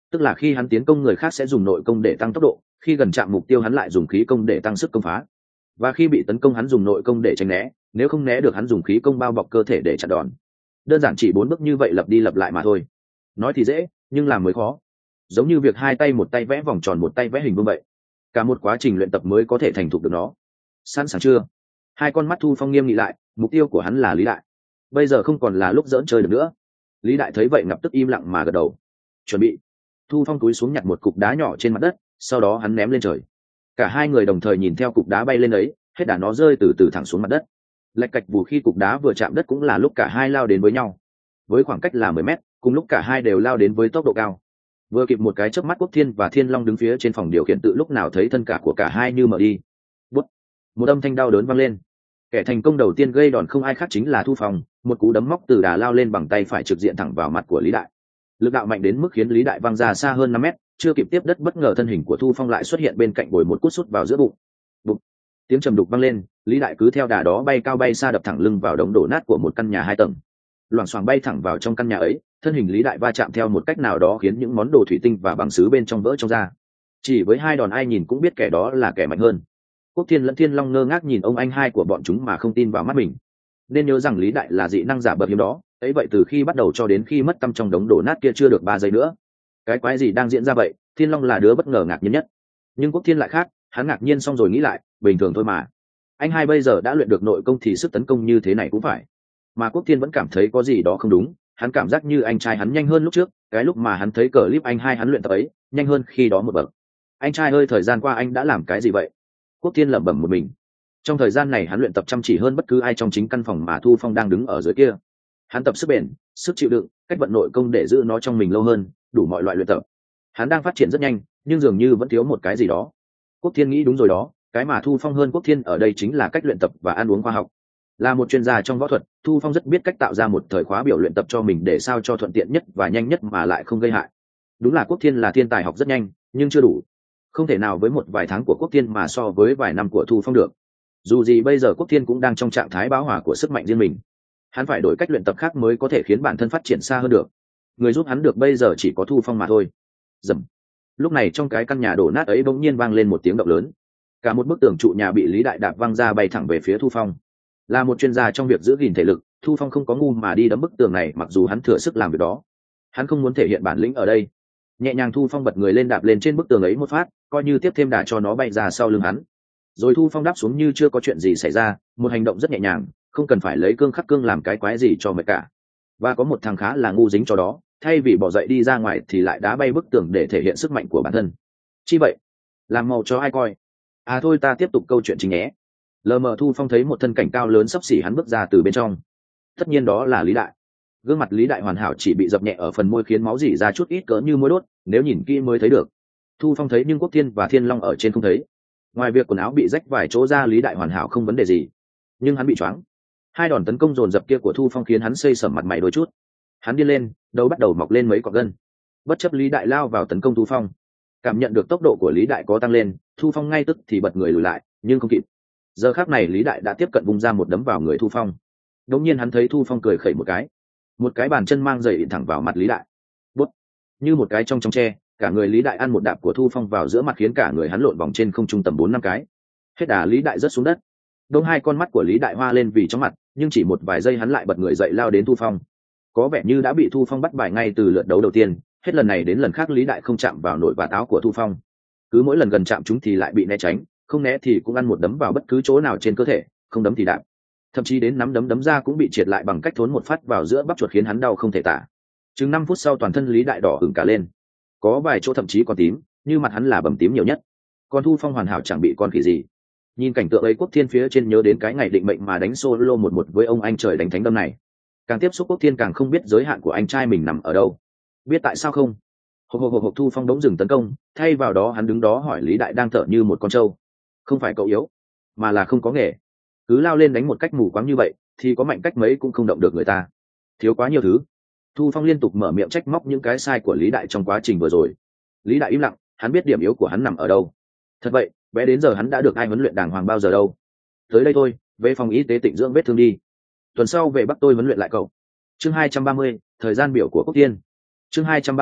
S1: tức là khi hắn tiến công người khác sẽ dùng nội công để tăng tốc độ, khi gần chạm mục tiêu hắn lại dùng khí công để tăng sức công phá, và khi bị tấn công hắn dùng nội công để tránh né, nếu không né được hắn dùng khí công bao bọc cơ thể để chặn đòn. Đơn giản chỉ bốn bước như vậy lặp đi lặp lại mà thôi. Nói thì dễ, nhưng làm mới khó. Giống như việc hai tay một tay vẽ vòng tròn một tay vẽ hình vuông vậy, cả một quá trình luyện tập mới có thể thành thục được nó. Sẵn sàng chưa? Hai con mắt Thu Phong nghiêm nghị lại, mục tiêu của hắn là Lý Đại. Bây giờ không còn là lúc giỡn chơi được nữa. Lý Đại thấy vậy ngập tức im lặng mà gật đầu. Chuẩn bị. Thu Phong cúi xuống nhặt một cục đá nhỏ trên mặt đất, sau đó hắn ném lên trời. Cả hai người đồng thời nhìn theo cục đá bay lên ấy, hết đà nó rơi từ từ thẳng xuống mặt đất. Lạch cạch vù khi cục đá vừa chạm đất cũng là lúc cả hai lao đến với nhau. Với khoảng cách là mười mét, cùng lúc cả hai đều lao đến với tốc độ cao. Vừa kịp một cái chớp mắt, Quốc Thiên và Thiên Long đứng phía trên phòng điều khiển tự lúc nào thấy thân cả của cả hai như mở đi. Bút. Một âm thanh đau đớn vang lên. Kẻ thành công đầu tiên gây đòn không ai khác chính là Thu Phong, một cú đấm móc từ đà lao lên bằng tay phải trực diện thẳng vào mặt của Lý Đại. Lực đạo mạnh đến mức khiến Lý Đại văng ra xa hơn năm mét, chưa kịp tiếp đất bất ngờ thân hình của Thu Phong lại xuất hiện bên cạnh bồi một cú sút vào giữa bụng. Bụng. Tiếng trầm đục vang lên, Lý Đại cứ theo đà đó bay cao bay xa đập thẳng lưng vào đống đổ nát của một căn nhà hai tầng. Loảng xoảng bay thẳng vào trong căn nhà ấy, thân hình Lý Đại va chạm theo một cách nào đó khiến những món đồ thủy tinh và bằng sứ bên trong vỡ trong ra. Chỉ với hai đòn ai nhìn cũng biết kẻ đó là kẻ mạnh hơn. Quốc Thiên lẫn Thiên Long ngơ ngác nhìn ông anh hai của bọn chúng mà không tin vào mắt mình. Nên nhớ rằng Lý Đại là dị năng giả bậc hiếm đó, ấy vậy từ khi bắt đầu cho đến khi mất tâm trong đống đổ nát kia chưa được ba giây nữa. Cái quái gì đang diễn ra vậy? Thiên Long là đứa bất ngờ ngạc nhiên nhất. Nhưng Quốc Thiên lại khác, hắn ngạc nhiên xong rồi nghĩ lại, bình thường thôi mà. Anh hai bây giờ đã luyện được nội công thì sức tấn công như thế này cũng phải. Mà Quốc Thiên vẫn cảm thấy có gì đó không đúng, hắn cảm giác như anh trai hắn nhanh hơn lúc trước, cái lúc mà hắn thấy clip anh hai hắn luyện tập ấy, nhanh hơn khi đó một bậc. Anh trai ơi, thời gian qua anh đã làm cái gì vậy? Quốc Thiên lẩm bẩm một mình. Trong thời gian này hắn luyện tập chăm chỉ hơn bất cứ ai trong chính căn phòng mà Thu Phong đang đứng ở dưới kia. Hắn tập sức bền, sức chịu đựng, cách vận nội công để giữ nó trong mình lâu hơn, đủ mọi loại luyện tập. Hắn đang phát triển rất nhanh, nhưng dường như vẫn thiếu một cái gì đó. Quốc Thiên nghĩ đúng rồi đó, cái mà Thu Phong hơn Quốc Thiên ở đây chính là cách luyện tập và ăn uống khoa học. Là một chuyên gia trong võ thuật, Thu Phong rất biết cách tạo ra một thời khóa biểu luyện tập cho mình để sao cho thuận tiện nhất và nhanh nhất mà lại không gây hại. Đúng là Quốc Thiên là thiên tài học rất nhanh, nhưng chưa đủ. Không thể nào với một vài tháng của Quốc Thiên mà so với vài năm của Thu Phong được. Dù gì bây giờ Quốc Thiên cũng đang trong trạng thái bão hòa của sức mạnh riêng mình. Hắn phải đổi cách luyện tập khác mới có thể khiến bản thân phát triển xa hơn được. Người giúp hắn được bây giờ chỉ có Thu Phong mà thôi. Dầm. Lúc này trong cái căn nhà đổ nát ấy bỗng nhiên vang lên một tiếng động lớn. Cả một bức tường trụ nhà bị Lý Đại đạp văng ra bay thẳng về phía Thu Phong. Là một chuyên gia trong việc giữ gìn thể lực, Thu Phong không có ngu mà đi đấm bức tường này, mặc dù hắn thừa sức làm việc đó. Hắn không muốn thể hiện bản lĩnh ở đây. Nhẹ nhàng Thu Phong bật người lên đạp lên trên bức tường ấy một phát, coi như tiếp thêm đà cho nó bay ra sau lưng hắn. Rồi Thu Phong đáp xuống như chưa có chuyện gì xảy ra, một hành động rất nhẹ nhàng, không cần phải lấy cương khắc cương làm cái quái gì cho mệt cả. Và có một thằng khá là ngu dính cho đó, thay vì bỏ dậy đi ra ngoài thì lại đá bay bức tường để thể hiện sức mạnh của bản thân. Chi vậy? Làm màu cho ai coi? À thôi ta tiếp tục câu chuyện chính nhé. Lờ mờ Thu Phong thấy một thân cảnh cao lớn xấp xỉ hắn bước ra từ bên trong. Tất nhiên đó là Lý Đại. Gương mặt Lý Đại hoàn hảo, chỉ bị dập nhẹ ở phần môi khiến máu rỉ ra chút ít cỡ như môi đốt, nếu nhìn kỹ mới thấy được. Thu Phong thấy nhưng Quốc Thiên và Thiên Long ở trên không thấy. Ngoài việc quần áo bị rách vài chỗ ra, Lý Đại hoàn hảo không vấn đề gì. Nhưng hắn bị choáng. Hai đòn tấn công dồn dập kia của Thu Phong khiến hắn xây sẩm mặt mày đôi chút. Hắn điên lên, đầu bắt đầu mọc lên mấy cọng gân. Bất chấp Lý Đại lao vào tấn công Thu Phong. Cảm nhận được tốc độ của Lý Đại có tăng lên, Thu Phong ngay tức thì bật người lùi lại, nhưng không kịp. Giờ khắc này Lý Đại đã tiếp cận vung ra một đấm vào người Thu Phong. Đống nhiên hắn thấy Thu Phong cười khẩy một cái, một cái bàn chân mang giày ịn thẳng vào mặt Lý Đại. Bút. Như một cái trong trong tre, cả người Lý Đại ăn một đạp của Thu Phong vào giữa mặt khiến cả người hắn lộn vòng trên không trung tầm bốn năm cái. Hết đà Lý Đại rớt xuống đất. Đông hai con mắt của Lý Đại hoa lên vì chóng mặt, nhưng chỉ một vài giây hắn lại bật người dậy lao đến Thu Phong. Có vẻ như đã bị Thu Phong bắt bài ngay từ lượt đấu đầu tiên, hết lần này đến lần khác Lý Đại không chạm vào nổi vạt áo của Thu Phong. Cứ mỗi lần gần chạm chúng thì lại bị né tránh, không né thì cũng ăn một đấm vào bất cứ chỗ nào trên cơ thể, không đấm thì đạp. Thậm chí đến nắm đấm đấm ra cũng bị triệt lại bằng cách thốn một phát vào giữa bắp chuột khiến hắn đau không thể tả. Chừng năm phút sau toàn thân Lý Đại đỏ ửng cả lên, có vài chỗ thậm chí còn tím, như mặt hắn là bầm tím nhiều nhất. Còn Thu Phong hoàn hảo chẳng bị con khỉ gì. Nhìn cảnh tượng ấy, Quốc Thiên phía trên nhớ đến cái ngày định mệnh mà đánh solo một một với ông anh trời đánh thánh đâm này. Càng tiếp xúc Quốc Thiên càng không biết giới hạn của anh trai mình nằm ở đâu. Biết tại sao không? Hộp hộp hộp hộp Thu Phong đống dừng tấn công, thay vào đó hắn đứng đó hỏi Lý Đại đang thở như một con trâu. Không phải cậu yếu, mà là không có nghề. Cứ lao lên đánh một cách mù quáng như vậy thì có mạnh cách mấy cũng không động được người ta. Thiếu quá nhiều thứ. Thu Phong liên tục mở miệng trách móc những cái sai của Lý Đại trong quá trình vừa rồi. Lý Đại im lặng, hắn biết điểm yếu của hắn nằm ở đâu. Thật vậy, bé đến giờ hắn đã được ai huấn luyện đàng hoàng bao giờ đâu. Tới đây thôi, về phòng y tế tịnh dưỡng vết thương đi. Tuần sau về Bắc tôi huấn luyện lại cậu. Chương hai trăm ba mươi, thời gian biểu của Quốc Thiên. Chương hai trăm ba mươi,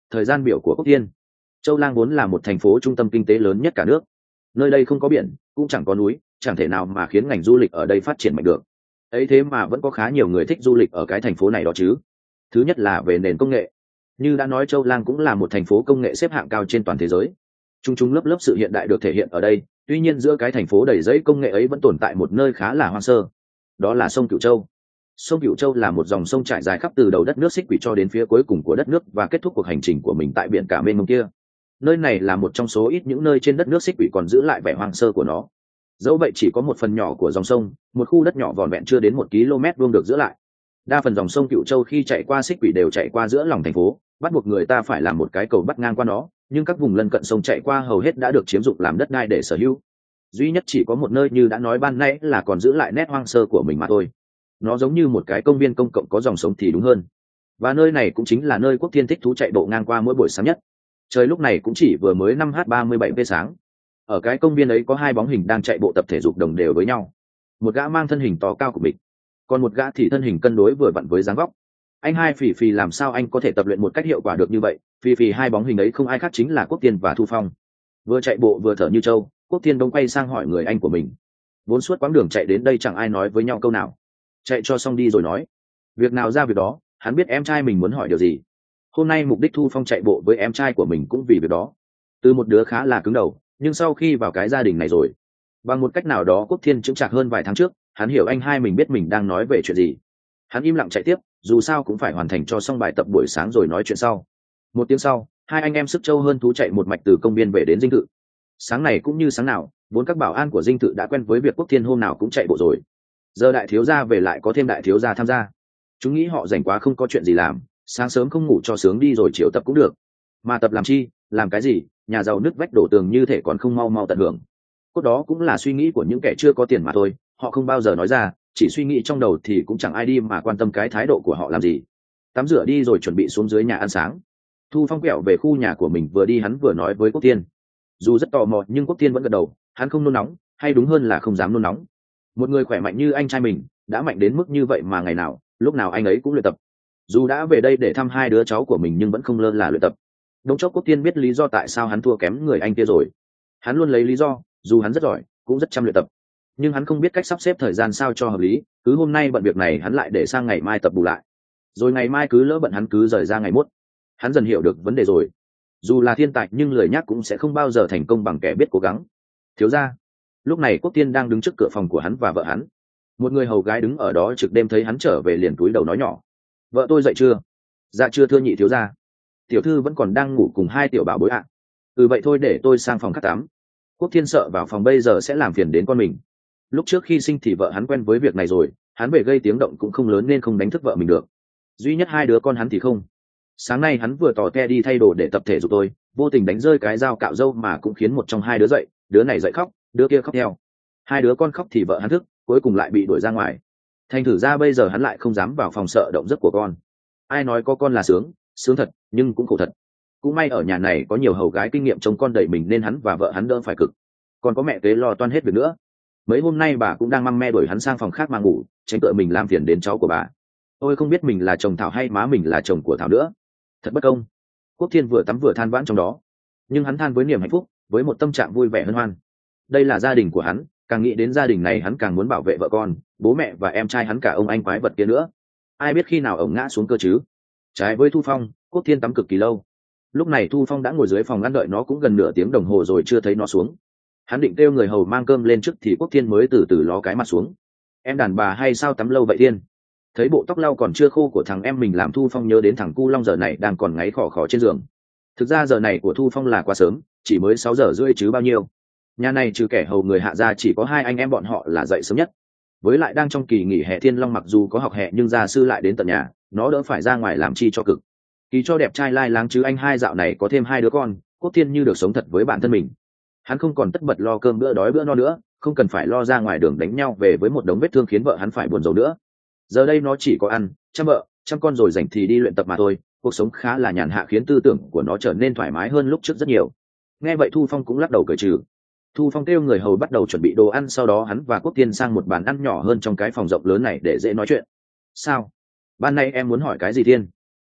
S1: thời gian biểu của Quốc Thiên. Châu Lang vốn là một thành phố trung tâm kinh tế lớn nhất cả nước. Nơi đây không có biển, cũng chẳng có núi, chẳng thể nào mà khiến ngành du lịch ở đây phát triển mạnh được. Ấy thế mà vẫn có khá nhiều người thích du lịch ở cái thành phố này đó chứ. Thứ nhất là về nền công nghệ. Như đã nói, Châu Lang cũng là một thành phố công nghệ xếp hạng cao trên toàn thế giới. Trung trung lớp lớp sự hiện đại được thể hiện ở đây. Tuy nhiên giữa cái thành phố đầy giấy công nghệ ấy vẫn tồn tại một nơi khá là hoang sơ. Đó là sông Cửu Châu. Sông Cửu Châu là một dòng sông trải dài khắp từ đầu đất nước Xích Quỷ cho đến phía cuối cùng của đất nước và kết thúc cuộc hành trình của mình tại biển cả mênh mông kia. Nơi này là một trong số ít những nơi trên đất nước Xích Quỷ còn giữ lại vẻ hoang sơ của nó. Dẫu vậy chỉ có một phần nhỏ của dòng sông, một khu đất nhỏ vỏn vẹn chưa đến một km vuông được giữ lại. Đa phần dòng sông Cửu Châu khi chạy qua Xích Quỷ đều chạy qua giữa lòng thành phố, bắt buộc người ta phải làm một cái cầu bắt ngang qua nó, nhưng các vùng lân cận sông chạy qua hầu hết đã được chiếm dụng làm đất đai để sở hữu. Duy nhất chỉ có một nơi như đã nói ban nãy là còn giữ lại nét hoang sơ của mình mà thôi. Nó giống như một cái công viên công cộng có dòng sống thì đúng hơn. Và nơi này cũng chính là nơi Quốc Thiên thích thú chạy bộ ngang qua mỗi buổi sáng nhất. Trời lúc này cũng chỉ vừa mới năm h ba mươi bảy p sáng. Ở cái công viên ấy có hai bóng hình đang chạy bộ tập thể dục đồng đều với nhau. Một gã mang thân hình to cao của mình, còn một gã thì thân hình cân đối vừa vặn với dáng vóc. Anh hai Phỉ Phỉ làm sao anh có thể tập luyện một cách hiệu quả được như vậy? Phỉ Phỉ hai bóng hình ấy không ai khác chính là Quốc Thiên và Thu Phong. Vừa chạy bộ vừa thở như trâu, Quốc Thiên bỗng quay sang hỏi người anh của mình. Vốn suốt quãng đường chạy đến đây chẳng ai nói với nhau câu nào. Chạy cho xong đi rồi nói. Việc nào ra việc đó, hắn biết em trai mình muốn hỏi điều gì. Hôm nay mục đích Thu Phong chạy bộ với em trai của mình cũng vì việc đó. Từ một đứa khá là cứng đầu, nhưng sau khi vào cái gia đình này rồi, bằng một cách nào đó Quốc Thiên chững chạc hơn vài tháng trước, hắn hiểu anh hai mình biết mình đang nói về chuyện gì. Hắn im lặng chạy tiếp, dù sao cũng phải hoàn thành cho xong bài tập buổi sáng rồi nói chuyện sau. Một tiếng sau, hai anh em sức trâu hơn thú chạy một mạch từ công viên về đến dinh thự. Sáng này cũng như sáng nào, vốn các bảo an của dinh thự đã quen với việc Quốc Thiên hôm nào cũng chạy bộ rồi. Giờ đại thiếu gia về lại có thêm đại thiếu gia tham gia. Chúng nghĩ họ rảnh quá không có chuyện gì làm, sáng sớm không ngủ cho sướng đi rồi chiều tập cũng được. Mà tập làm chi, làm cái gì, nhà giàu nứt vách đổ tường như thể còn không mau mau tận hưởng. Cốt đó cũng là suy nghĩ của những kẻ chưa có tiền mà thôi, họ không bao giờ nói ra, chỉ suy nghĩ trong đầu thì cũng chẳng ai đi mà quan tâm cái thái độ của họ làm gì. Tắm rửa đi rồi chuẩn bị xuống dưới nhà ăn sáng. Thu Phong quẹo về khu nhà của mình, vừa đi hắn vừa nói với Quốc Thiên. Dù rất tò mò nhưng Quốc Thiên vẫn gật đầu, hắn không nôn nóng, hay đúng hơn là không dám nôn nóng. Một người khỏe mạnh như anh trai mình, đã mạnh đến mức như vậy mà ngày nào, lúc nào anh ấy cũng luyện tập. Dù đã về đây để thăm hai đứa cháu của mình nhưng vẫn không lơ là luyện tập. Đống chốc Quốc Thiên biết lý do tại sao hắn thua kém người anh kia rồi. Hắn luôn lấy lý do, dù hắn rất giỏi, cũng rất chăm luyện tập, nhưng hắn không biết cách sắp xếp thời gian sao cho hợp lý. Cứ hôm nay bận việc này hắn lại để sang ngày mai tập bù lại, rồi ngày mai cứ lỡ bận hắn cứ rời ra ngày mốt. Hắn dần hiểu được vấn đề rồi. Dù là thiên tài nhưng lười nhác cũng sẽ không bao giờ thành công bằng kẻ biết cố gắng. Thiếu gia. Lúc này Quốc Thiên đang đứng trước cửa phòng của hắn và vợ hắn. Một người hầu gái đứng ở đó trực đêm thấy hắn trở về liền cúi đầu nói nhỏ. Vợ tôi dậy chưa? Dạ chưa thưa nhị thiếu gia. Tiểu thư vẫn còn đang ngủ cùng hai tiểu bảo bối ạ. À. Ừ vậy thôi để tôi sang phòng cắt tắm. Quốc Thiên sợ vào phòng bây giờ sẽ làm phiền đến con mình. Lúc trước khi sinh thì vợ hắn quen với việc này rồi, hắn về gây tiếng động cũng không lớn nên không đánh thức vợ mình được. Duy nhất hai đứa con hắn thì không. Sáng nay hắn vừa tò te đi thay đồ để tập thể dục tôi, vô tình đánh rơi cái dao cạo râu mà cũng khiến một trong hai đứa dậy, đứa này dậy khóc, đứa kia khóc theo. Hai đứa con khóc thì vợ hắn thức, cuối cùng lại bị đuổi ra ngoài. Thành thử ra bây giờ hắn lại không dám vào phòng sợ động giấc của con. Ai nói có con là sướng, sướng thật, nhưng cũng khổ thật. Cũng may ở nhà này có nhiều hầu gái kinh nghiệm trông con đẩy mình nên hắn và vợ hắn đỡ phải cực. Còn có mẹ kế lo toan hết việc nữa. Mấy hôm nay bà cũng đang măm me đuổi hắn sang phòng khác mà ngủ, tránh tựa mình làm phiền đến cháu của bà. Tôi không biết mình là chồng Thảo hay má mình là chồng của Thảo nữa. Thật bất công. Quốc Thiên vừa tắm vừa than vãn trong đó, nhưng hắn than với niềm hạnh phúc, với một tâm trạng vui vẻ hân hoan. Đây là gia đình của hắn, càng nghĩ đến gia đình này hắn càng muốn bảo vệ vợ con, bố mẹ và em trai hắn cả ông anh quái vật kia nữa. Ai biết khi nào ổng ngã xuống cơ chứ. Trái với Thu Phong, Quốc Thiên tắm cực kỳ lâu. Lúc này Thu Phong đã ngồi dưới phòng ăn đợi nó cũng gần nửa tiếng đồng hồ rồi chưa thấy nó xuống. Hắn định kêu người hầu mang cơm lên trước thì Quốc Thiên mới từ từ ló cái mặt xuống. Em đàn bà hay sao tắm lâu vậy Thiên? Thấy bộ tóc lau còn chưa khô của thằng em mình làm Thu Phong nhớ đến thằng cu Long giờ này đang còn ngáy khò khò trên giường. Thực ra giờ này của Thu Phong là quá sớm, chỉ mới sáu giờ rưỡi chứ bao nhiêu. Nhà này trừ kẻ hầu người hạ ra chỉ có hai anh em bọn họ là dậy sớm nhất. Với lại đang trong kỳ nghỉ hè Thiên Long mặc dù có học hè nhưng gia sư lại đến tận nhà, nó đỡ phải ra ngoài làm chi cho cực. Kỳ cho đẹp trai lai láng chứ anh hai dạo này có thêm hai đứa con, Quốc Thiên như được sống thật với bản thân mình. Hắn không còn tất bật lo cơm bữa đói bữa no nữa, không cần phải lo ra ngoài đường đánh nhau về với một đống vết thương khiến vợ hắn phải buồn rầu nữa. Giờ đây nó chỉ có ăn, chăm vợ, chăm con rồi rảnh thì đi luyện tập mà thôi. Cuộc sống khá là nhàn hạ khiến tư tưởng của nó trở nên thoải mái hơn lúc trước rất nhiều. Nghe vậy Thu Phong cũng lắc đầu cười trừ. Thu Phong kêu người hầu bắt đầu chuẩn bị đồ ăn, sau đó hắn và Quốc Thiên sang một bàn ăn nhỏ hơn trong cái phòng rộng lớn này để dễ nói chuyện. Sao? Ban nay em muốn hỏi cái gì Thiên?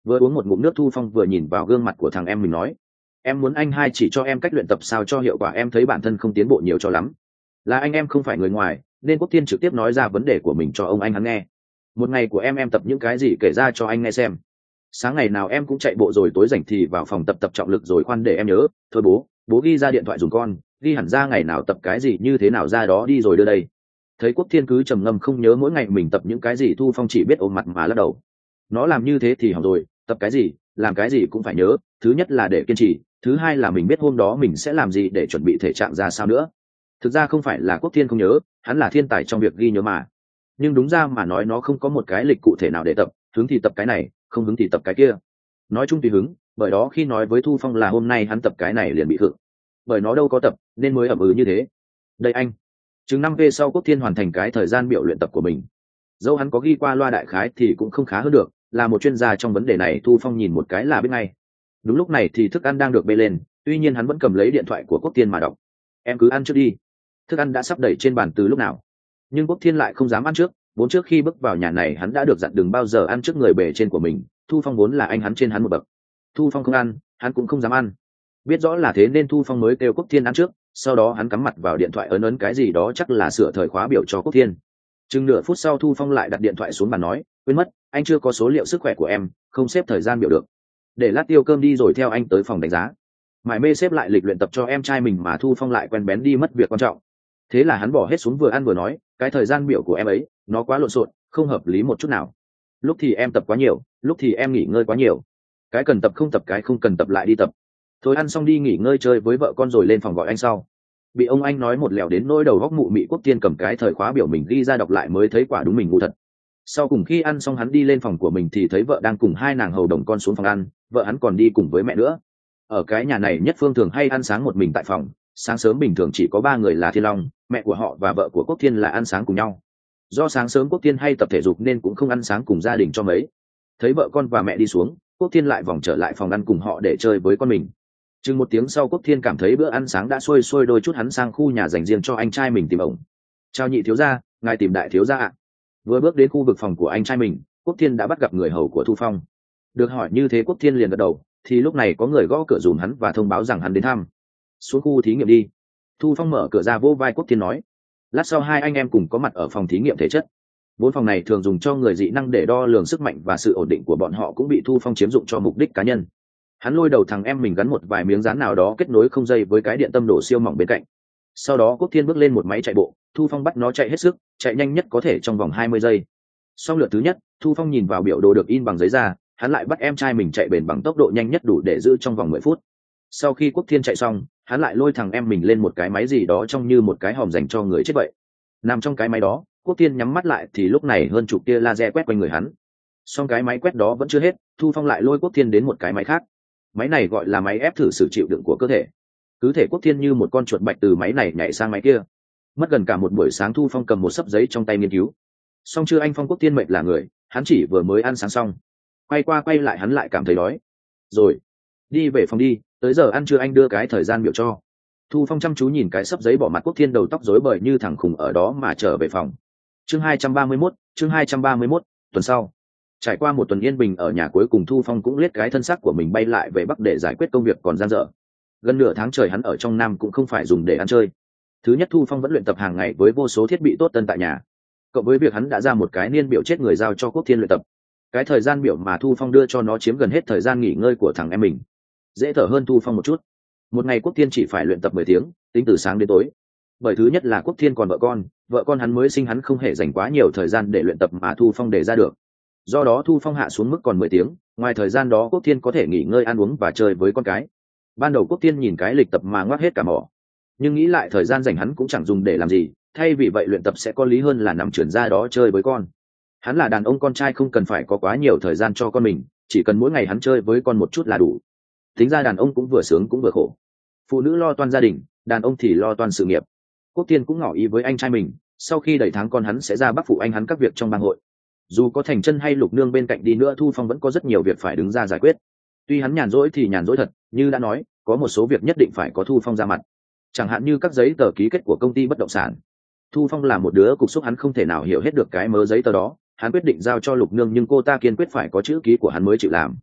S1: Vừa uống một ngụm nước, Thu Phong vừa nhìn vào gương mặt của thằng em mình nói, em muốn anh hai chỉ cho em cách luyện tập sao cho hiệu quả, em thấy bản thân không tiến bộ nhiều cho lắm. Là anh em không phải người ngoài, nên Quốc Thiên trực tiếp nói ra vấn đề của mình cho ông anh hắn nghe. Một ngày của em em tập những cái gì kể ra cho anh nghe xem. Sáng ngày nào em cũng chạy bộ, rồi tối rảnh thì vào phòng tập tập trọng lực, rồi khoan để em nhớ. Thôi bố, bố ghi ra điện thoại dùng con, ghi hẳn ra ngày nào tập cái gì như thế nào ra đó đi rồi đưa đây. Thấy Quốc Thiên cứ trầm ngâm không nhớ mỗi ngày mình tập những cái gì, Thu Phong chỉ biết ôm mặt mà lắc đầu. Nó làm như thế thì hỏng rồi, tập cái gì làm cái gì cũng phải nhớ. Thứ nhất là để kiên trì, thứ hai là mình biết hôm đó mình sẽ làm gì để chuẩn bị thể trạng ra sao nữa. Thực ra không phải là Quốc Thiên không nhớ, hắn là thiên tài trong việc ghi nhớ mà. Nhưng đúng ra mà nói, nó không có một cái lịch cụ thể nào để tập, hứng thì tập cái này, không hứng thì tập cái kia. Nói chung tùy hứng, bởi đó khi nói với Thu Phong là hôm nay hắn tập cái này liền bị khựng, bởi nó đâu có tập nên mới ẩm ừ như thế. Đây anh, chừng năm về sau Quốc Thiên hoàn thành cái thời gian biểu luyện tập của mình. Dẫu hắn có ghi qua loa đại khái thì cũng không khá hơn được, là một chuyên gia trong vấn đề này Thu Phong nhìn một cái là biết ngay. Đúng lúc này thì thức ăn đang được bê lên, tuy nhiên hắn vẫn cầm lấy điện thoại của Quốc Thiên mà đọc. Em cứ ăn trước đi. Thức ăn đã sắp đẩy trên bàn từ lúc nào, nhưng Quốc Thiên lại không dám ăn trước, vốn trước khi bước vào nhà này hắn đã được dặn đừng bao giờ ăn trước người bề trên của mình. Thu Phong vốn là anh hắn trên hắn một bậc, Thu Phong không ăn, hắn cũng không dám ăn. Biết rõ là thế nên Thu Phong mới kêu Quốc Thiên ăn trước, sau đó hắn cắm mặt vào điện thoại ấn ấn cái gì đó, chắc là sửa thời khóa biểu cho Quốc Thiên. Chừng nửa phút sau Thu Phong lại đặt điện thoại xuống bàn nói, quên mất, anh chưa có số liệu sức khỏe của em, không xếp thời gian biểu được. Để lát tiêu cơm đi rồi theo anh tới phòng đánh giá. Mải mê xếp lại lịch luyện tập cho em trai mình mà Thu Phong lại quen bén đi mất việc quan trọng. Thế là hắn bỏ hết xuống vừa ăn vừa nói, cái thời gian biểu của em ấy nó quá lộn xộn, không hợp lý một chút nào. Lúc thì em tập quá nhiều, lúc thì em nghỉ ngơi quá nhiều. Cái cần tập không tập, cái không cần tập lại đi tập. Thôi ăn xong đi nghỉ ngơi chơi với vợ con rồi lên phòng gọi anh sau. Bị ông anh nói một lèo đến nỗi đầu góc mụ mị, Quốc Thiên cầm cái thời khóa biểu mình ghi ra đọc lại mới thấy quả đúng mình ngu thật. Sau cùng khi ăn xong hắn đi lên phòng của mình thì thấy vợ đang cùng hai nàng hầu đồng con xuống phòng ăn, vợ hắn còn đi cùng với mẹ nữa. Ở cái nhà này Nhất Phương thường hay ăn sáng một mình tại phòng, sáng sớm bình thường chỉ có ba người là Thiên Long, mẹ của họ và vợ của Quốc Thiên là ăn sáng cùng nhau. Do sáng sớm Quốc Thiên hay tập thể dục nên cũng không ăn sáng cùng gia đình cho mấy. Thấy vợ con và mẹ đi xuống, Quốc Thiên lại vòng trở lại phòng ăn cùng họ để chơi với con mình. Chừng một tiếng sau Quốc Thiên cảm thấy bữa ăn sáng đã xuôi xuôi đôi chút, hắn sang khu nhà dành riêng cho anh trai mình tìm ổng. Chào nhị thiếu gia, ngài tìm đại thiếu gia ạ. Vừa bước đến khu vực phòng của anh trai mình, Quốc Thiên đã bắt gặp người hầu của Thu Phong. Được hỏi như thế Quốc Thiên liền gật đầu, thì lúc này có người gõ cửa giùm hắn và thông báo rằng hắn đến thăm. Xuống khu thí nghiệm đi. Thu Phong mở cửa ra vô vai Quốc Thiên nói. Lát sau hai anh em cùng có mặt ở phòng thí nghiệm thể chất. Bốn phòng này thường dùng cho người dị năng để đo lường sức mạnh và sự ổn định của bọn họ cũng bị Thu Phong chiếm dụng cho mục đích cá nhân. Hắn lôi đầu thằng em mình gắn một vài miếng dán nào đó kết nối không dây với cái điện tâm đổ siêu mỏng bên cạnh. Sau đó Quốc Thiên bước lên một máy chạy bộ, Thu Phong bắt nó chạy hết sức, chạy nhanh nhất có thể trong vòng hai mươi giây. Xong lượt thứ nhất, Thu Phong nhìn vào biểu đồ được in bằng giấy ra, hắn lại bắt em trai mình chạy bền bằng tốc độ nhanh nhất đủ để giữ trong vòng mười phút. Sau khi Quốc Thiên chạy xong, hắn lại lôi thằng em mình lên một cái máy gì đó trông như một cái hòm dành cho người chết vậy. Nằm trong cái máy đó, Quốc Thiên nhắm mắt lại thì lúc này hơn chục tia laser quét quanh người hắn. Xong cái máy quét đó vẫn chưa hết, Thu Phong lại lôi Quốc Thiên đến một cái máy khác. Máy này gọi là máy ép thử sự chịu đựng của cơ thể. Cứ thể Quốc Thiên như một con chuột bạch từ máy này nhảy sang máy kia. Mất gần cả một buổi sáng Thu Phong cầm một xấp giấy trong tay nghiên cứu. Xong chưa anh Phong, Quốc Thiên mệt là người, hắn chỉ vừa mới ăn sáng xong. Quay qua quay lại hắn lại cảm thấy đói. Rồi, đi về phòng đi, tới giờ ăn trưa anh đưa cái thời gian biểu cho. Thu Phong chăm chú nhìn cái xấp giấy, bỏ mặt Quốc Thiên đầu tóc rối bời như thằng khùng ở đó mà trở về phòng. Chương hai trăm ba mươi mốt, chương hai trăm ba mươi mốt, tuần sau. Trải qua một tuần yên bình ở nhà, cuối cùng Thu Phong cũng liếc cái thân xác của mình bay lại về Bắc để giải quyết công việc còn dang dở. Gần nửa tháng trời hắn ở trong Nam cũng không phải dùng để ăn chơi. Thứ nhất, Thu Phong vẫn luyện tập hàng ngày với vô số thiết bị tốt tân tại nhà. Cộng với việc hắn đã ra một cái niên biểu chết người giao cho Quốc Thiên luyện tập. Cái thời gian biểu mà Thu Phong đưa cho nó chiếm gần hết thời gian nghỉ ngơi của thằng em mình. Dễ thở hơn Thu Phong một chút. Một ngày Quốc Thiên chỉ phải luyện tập mười tiếng, tính từ sáng đến tối. Bởi thứ nhất là Quốc Thiên còn vợ con, vợ con hắn mới sinh, hắn không hề dành quá nhiều thời gian để luyện tập mà Thu Phong đề ra được. Do đó Thu Phong hạ xuống mức còn mười tiếng, ngoài thời gian đó Quốc Thiên có thể nghỉ ngơi ăn uống và chơi với con cái. Ban đầu Quốc Thiên nhìn cái lịch tập mà ngoác hết cả mỏ, nhưng nghĩ lại thời gian dành hắn cũng chẳng dùng để làm gì, thay vì vậy luyện tập sẽ có lý hơn là nằm trườn ra đó chơi với con. Hắn là đàn ông con trai, không cần phải có quá nhiều thời gian cho con mình, chỉ cần mỗi ngày hắn chơi với con một chút là đủ. Tính ra đàn ông cũng vừa sướng cũng vừa khổ, phụ nữ lo toan gia đình, đàn ông thì lo toan sự nghiệp. Quốc Thiên cũng ngỏ ý với anh trai mình, sau khi đầy tháng con hắn sẽ ra Bắc phụ anh hắn các việc trong bang hội. Dù có Thành Chân hay Lục Nương bên cạnh đi nữa, Thu Phong vẫn có rất nhiều việc phải đứng ra giải quyết. Tuy hắn nhàn rỗi thì nhàn rỗi thật, như đã nói, có một số việc nhất định phải có Thu Phong ra mặt. Chẳng hạn như các giấy tờ ký kết của công ty bất động sản. Thu Phong là một đứa cục xúc, hắn không thể nào hiểu hết được cái mớ giấy tờ đó. Hắn quyết định giao cho Lục Nương, nhưng cô ta kiên quyết phải có chữ ký của hắn mới chịu làm.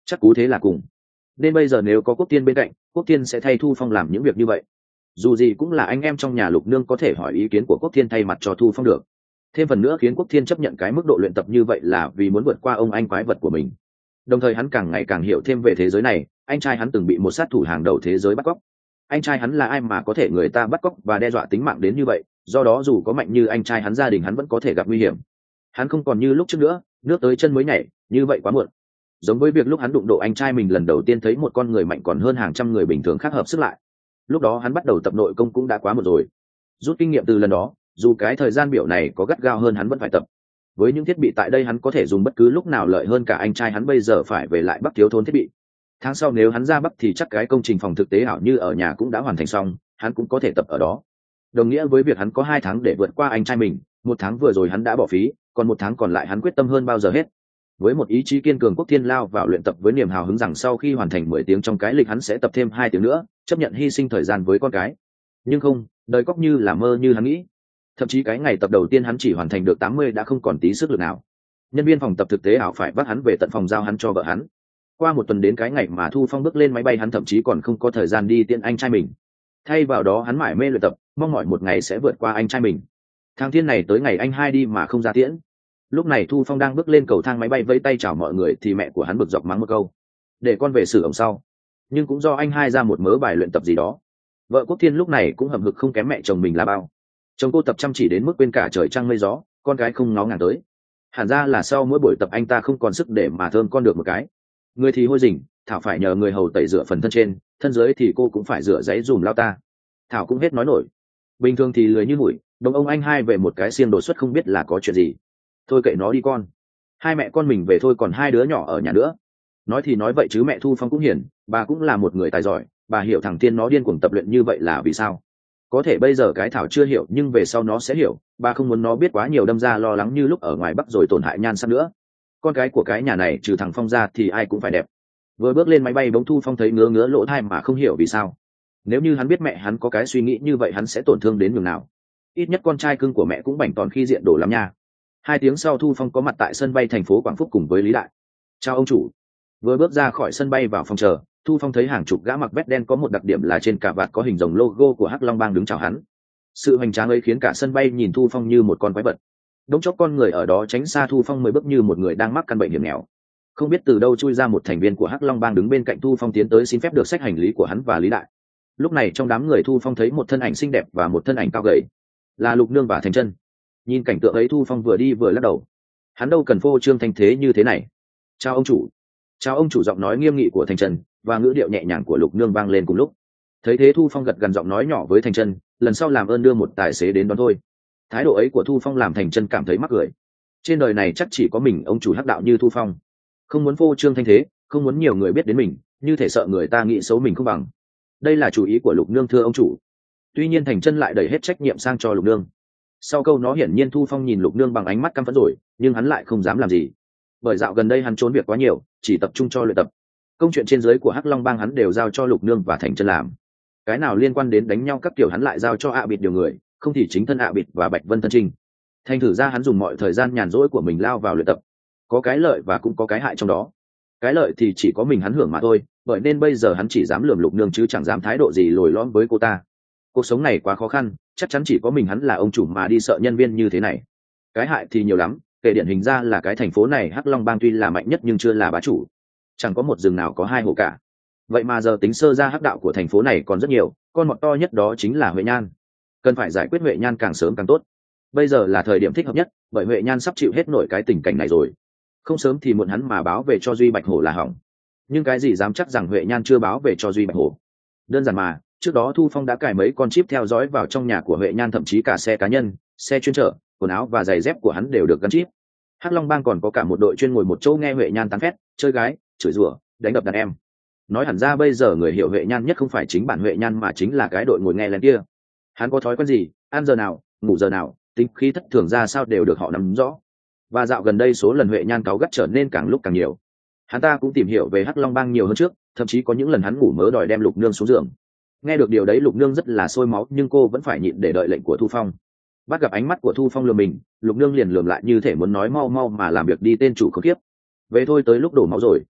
S1: chắc cú thế là cùng. Nên bây giờ nếu có Quốc Thiên bên cạnh, Quốc Thiên sẽ thay Thu Phong làm những việc như vậy. Dù gì cũng là anh em trong nhà Lục Nương, có thể hỏi ý kiến của Quốc Thiên thay mặt cho Thu Phong được. Thêm phần nữa khiến Quốc Thiên chấp nhận cái mức độ luyện tập như vậy là vì muốn vượt qua ông anh quái vật của mình. Đồng thời hắn càng ngày càng hiểu thêm về thế giới này, anh trai hắn từng bị một sát thủ hàng đầu thế giới bắt cóc. Anh trai hắn là ai mà có thể người ta bắt cóc và đe dọa tính mạng đến như vậy, do đó dù có mạnh như anh trai hắn, gia đình hắn vẫn có thể gặp nguy hiểm. Hắn không còn như lúc trước nữa, nước tới chân mới nhảy, như vậy quá muộn. Giống với việc lúc hắn đụng độ anh trai mình lần đầu tiên, thấy một con người mạnh còn hơn hàng trăm người bình thường khác hợp sức lại. Lúc đó hắn bắt đầu tập nội công cũng đã quá muộn rồi. Rút kinh nghiệm từ lần đó, dù cái thời gian biểu này có gắt gao hơn, hắn vẫn phải tập. Với những thiết bị tại đây, hắn có thể dùng bất cứ lúc nào, lợi hơn cả anh trai hắn bây giờ phải về lại Bắc thiếu thốn thiết bị. Tháng sau nếu hắn ra Bắc thì chắc cái công trình phòng thực tế ảo như ở nhà cũng đã hoàn thành xong, hắn cũng có thể tập ở đó. Đồng nghĩa với việc hắn có hai tháng để vượt qua anh trai mình. Một tháng vừa rồi hắn đã bỏ phí, còn một tháng còn lại hắn quyết tâm hơn bao giờ hết. Với một ý chí kiên cường, Quốc Thiên lao vào luyện tập với niềm hào hứng rằng sau khi hoàn thành mười tiếng trong cái lịch, hắn sẽ tập thêm hai tiếng nữa, chấp nhận hy sinh thời gian với con cái. Nhưng không, đời Cóc như là mơ như hắn nghĩ. Thậm chí cái ngày tập đầu tiên hắn chỉ hoàn thành được tám mươi đã không còn tí sức lực nào. Nhân viên phòng tập thực tế ảo phải bắt hắn về tận phòng giao hắn cho vợ hắn. Qua một tuần đến cái ngày mà Thu Phong bước lên máy bay, hắn thậm chí còn không có thời gian đi tiễn anh trai mình. Thay vào đó hắn mải mê luyện tập, mong mỏi một ngày sẽ vượt qua anh trai mình. Thang thiên này tới ngày anh hai đi mà không ra tiễn. Lúc này Thu Phong đang bước lên cầu thang máy bay vẫy tay chào mọi người thì mẹ của hắn bực dọc mắng một câu: để con về xử ổng sau. Nhưng cũng do anh hai ra một mớ bài luyện tập gì đó. Vợ Quốc Thiên lúc này cũng hậm hực không kém mẹ chồng mình là bao. Chồng cô tập chăm chỉ đến mức quên cả trời trăng mây gió, con gái không ngó ngàng tới. Hẳn ra là sau mỗi buổi tập anh ta không còn sức để mà thơm con được một cái. Người thì hôi rình, Thảo phải nhờ người hầu tẩy rửa phần thân trên, thân dưới thì cô cũng phải rửa giấy dùm lao ta. Thảo cũng hết nói nổi. Bình thường thì lười như mũi, đồng ông anh hai về một cái xiêng đột xuất không biết là có chuyện gì. Thôi kệ nó đi con, hai mẹ con mình về thôi, còn hai đứa nhỏ ở nhà nữa. Nói thì nói vậy chứ mẹ Thu Phong cũng hiền, bà cũng là một người tài giỏi, bà hiểu thằng Tiên nó điên cuồng tập luyện như vậy là vì sao. Có thể bây giờ cái Thảo chưa hiểu, nhưng về sau nó sẽ hiểu. Bà không muốn nó biết quá nhiều, đâm ra lo lắng như lúc ở ngoài Bắc rồi tổn hại nhan sắc nữa. Con cái của cái nhà này trừ thằng Phong ra thì ai cũng phải đẹp. Vừa bước lên máy bay bỗng Thu Phong thấy ngứa ngứa lỗ tai mà không hiểu vì sao. Nếu như hắn biết mẹ hắn có cái suy nghĩ như vậy, hắn sẽ tổn thương đến nhường nào. Ít nhất con trai cưng của mẹ cũng bảnh tòn khi diện đổ lắm nha. Hai tiếng sau Thu Phong có mặt tại sân bay thành phố Quảng Phúc cùng với Lý Đại. Chào ông chủ. Vừa bước ra khỏi sân bay vào phòng chờ, Thu Phong thấy hàng chục gã mặc vest đen, có một đặc điểm là trên cà vạt có hình rồng logo của Hắc Long Bang đứng chào hắn. Sự hoành tráng ấy khiến cả sân bay nhìn Thu Phong như một con quái vật. Đống chốc con người ở đó tránh xa Thu Phong mười bước như một người đang mắc căn bệnh hiểm nghèo. Không biết từ đâu chui ra một thành viên của Hắc Long Bang đứng bên cạnh Thu Phong, tiến tới xin phép được xách hành lý của hắn và Lý Đại. Lúc này trong đám người Thu Phong thấy một thân ảnh xinh đẹp và một thân ảnh cao gầy, là Lục Nương và Thành Chân. Nhìn cảnh tượng ấy Thu Phong vừa đi vừa lắc đầu. Hắn đâu cần phô trương thanh thế như thế này. Chào ông chủ. Chào ông chủ, giọng nói nghiêm nghị của Thành Chân và ngữ điệu nhẹ nhàng của Lục Nương vang lên cùng lúc. Thấy thế Thu Phong gật gằn giọng nói nhỏ với Thành Chân, lần sau làm ơn đưa một tài xế đến đón thôi. Thái độ ấy của Thu Phong làm Thành Chân cảm thấy mắc cười. Trên đời này chắc chỉ có mình ông chủ hắc đạo như Thu Phong, không muốn phô trương thanh thế, không muốn nhiều người biết đến mình, như thể sợ người ta nghĩ xấu mình không bằng. Đây là chủ ý của Lục Nương thưa ông chủ. Tuy nhiên Thành Chân lại đẩy hết trách nhiệm sang cho Lục Nương. Sau câu nó hiển nhiên Thu Phong nhìn Lục Nương bằng ánh mắt căm phẫn rồi, nhưng hắn lại không dám làm gì. Bởi dạo gần đây hắn trốn việc quá nhiều, chỉ tập trung cho luyện tập. Công chuyện trên dưới của Hắc Long Bang hắn đều giao cho Lục Nương và Thành Chân làm. Cái nào liên quan đến đánh nhau các kiểu hắn lại giao cho ạ bịt điều người, không thì chính thân ạ bịt và Bạch Vân Thân Trinh. Thành thử ra hắn dùng mọi thời gian nhàn rỗi của mình lao vào luyện tập. Có cái lợi và cũng có cái hại trong đó. Cái lợi thì chỉ có mình hắn hưởng mà thôi, bởi nên bây giờ hắn chỉ dám lườm Lục Nương chứ chẳng dám thái độ gì lồi lõm với cô ta. Cuộc sống này quá khó khăn, chắc chắn chỉ có mình hắn là ông chủ mà đi sợ nhân viên như thế này. Cái hại thì nhiều lắm, kể điển hình ra là cái thành phố này Hắc Long Bang tuy là mạnh nhất nhưng chưa là bá chủ. Chẳng có một rừng nào có hai hồ cả. Vậy mà giờ tính sơ ra hắc đạo của thành phố này còn rất nhiều, con mọt to nhất đó chính là Huệ Nhan. Cần phải giải quyết Huệ Nhan càng sớm càng tốt. Bây giờ là thời điểm thích hợp nhất, bởi Huệ Nhan sắp chịu hết nổi cái tình cảnh này rồi. Không sớm thì muộn hắn mà báo về cho Duy Bạch Hổ là hỏng. Nhưng cái gì dám chắc rằng Huệ Nhan chưa báo về cho Duy Bạch Hổ. Đơn giản mà, trước đó Thu Phong đã cài mấy con chip theo dõi vào trong nhà của Huệ Nhan, thậm chí cả xe cá nhân, xe chuyên chở, quần áo và giày dép của hắn đều được gắn chip. Hắc Long Bang còn có cả một đội chuyên ngồi một chỗ nghe Huệ Nhan tán phét, chơi gái, chửi rủa, đánh đập đàn em. Nói hẳn ra bây giờ người hiểu Huệ Nhan nhất không phải chính bản Huệ Nhan mà chính là cái đội ngồi nghe lén kia. Hắn có thói quen gì, ăn giờ nào, ngủ giờ nào, tính khí thất thường ra sao đều được họ nắm rõ. Và dạo gần đây số lần Huệ Nhan cáu gắt trở nên càng lúc càng nhiều. Hắn ta cũng tìm hiểu về Hắc Long Bang nhiều hơn trước, thậm chí có những lần hắn ngủ mớ đòi đem Lục Nương xuống giường. Nghe được điều đấy Lục Nương rất là sôi máu, nhưng cô vẫn phải nhịn để đợi lệnh của Thu Phong. Bắt gặp ánh mắt của Thu Phong lườm mình, Lục Nương liền lườm lại như thể muốn nói mau mau mà làm việc đi tên chủ khốn kiếp. Về thôi, tới lúc đổ máu rồi.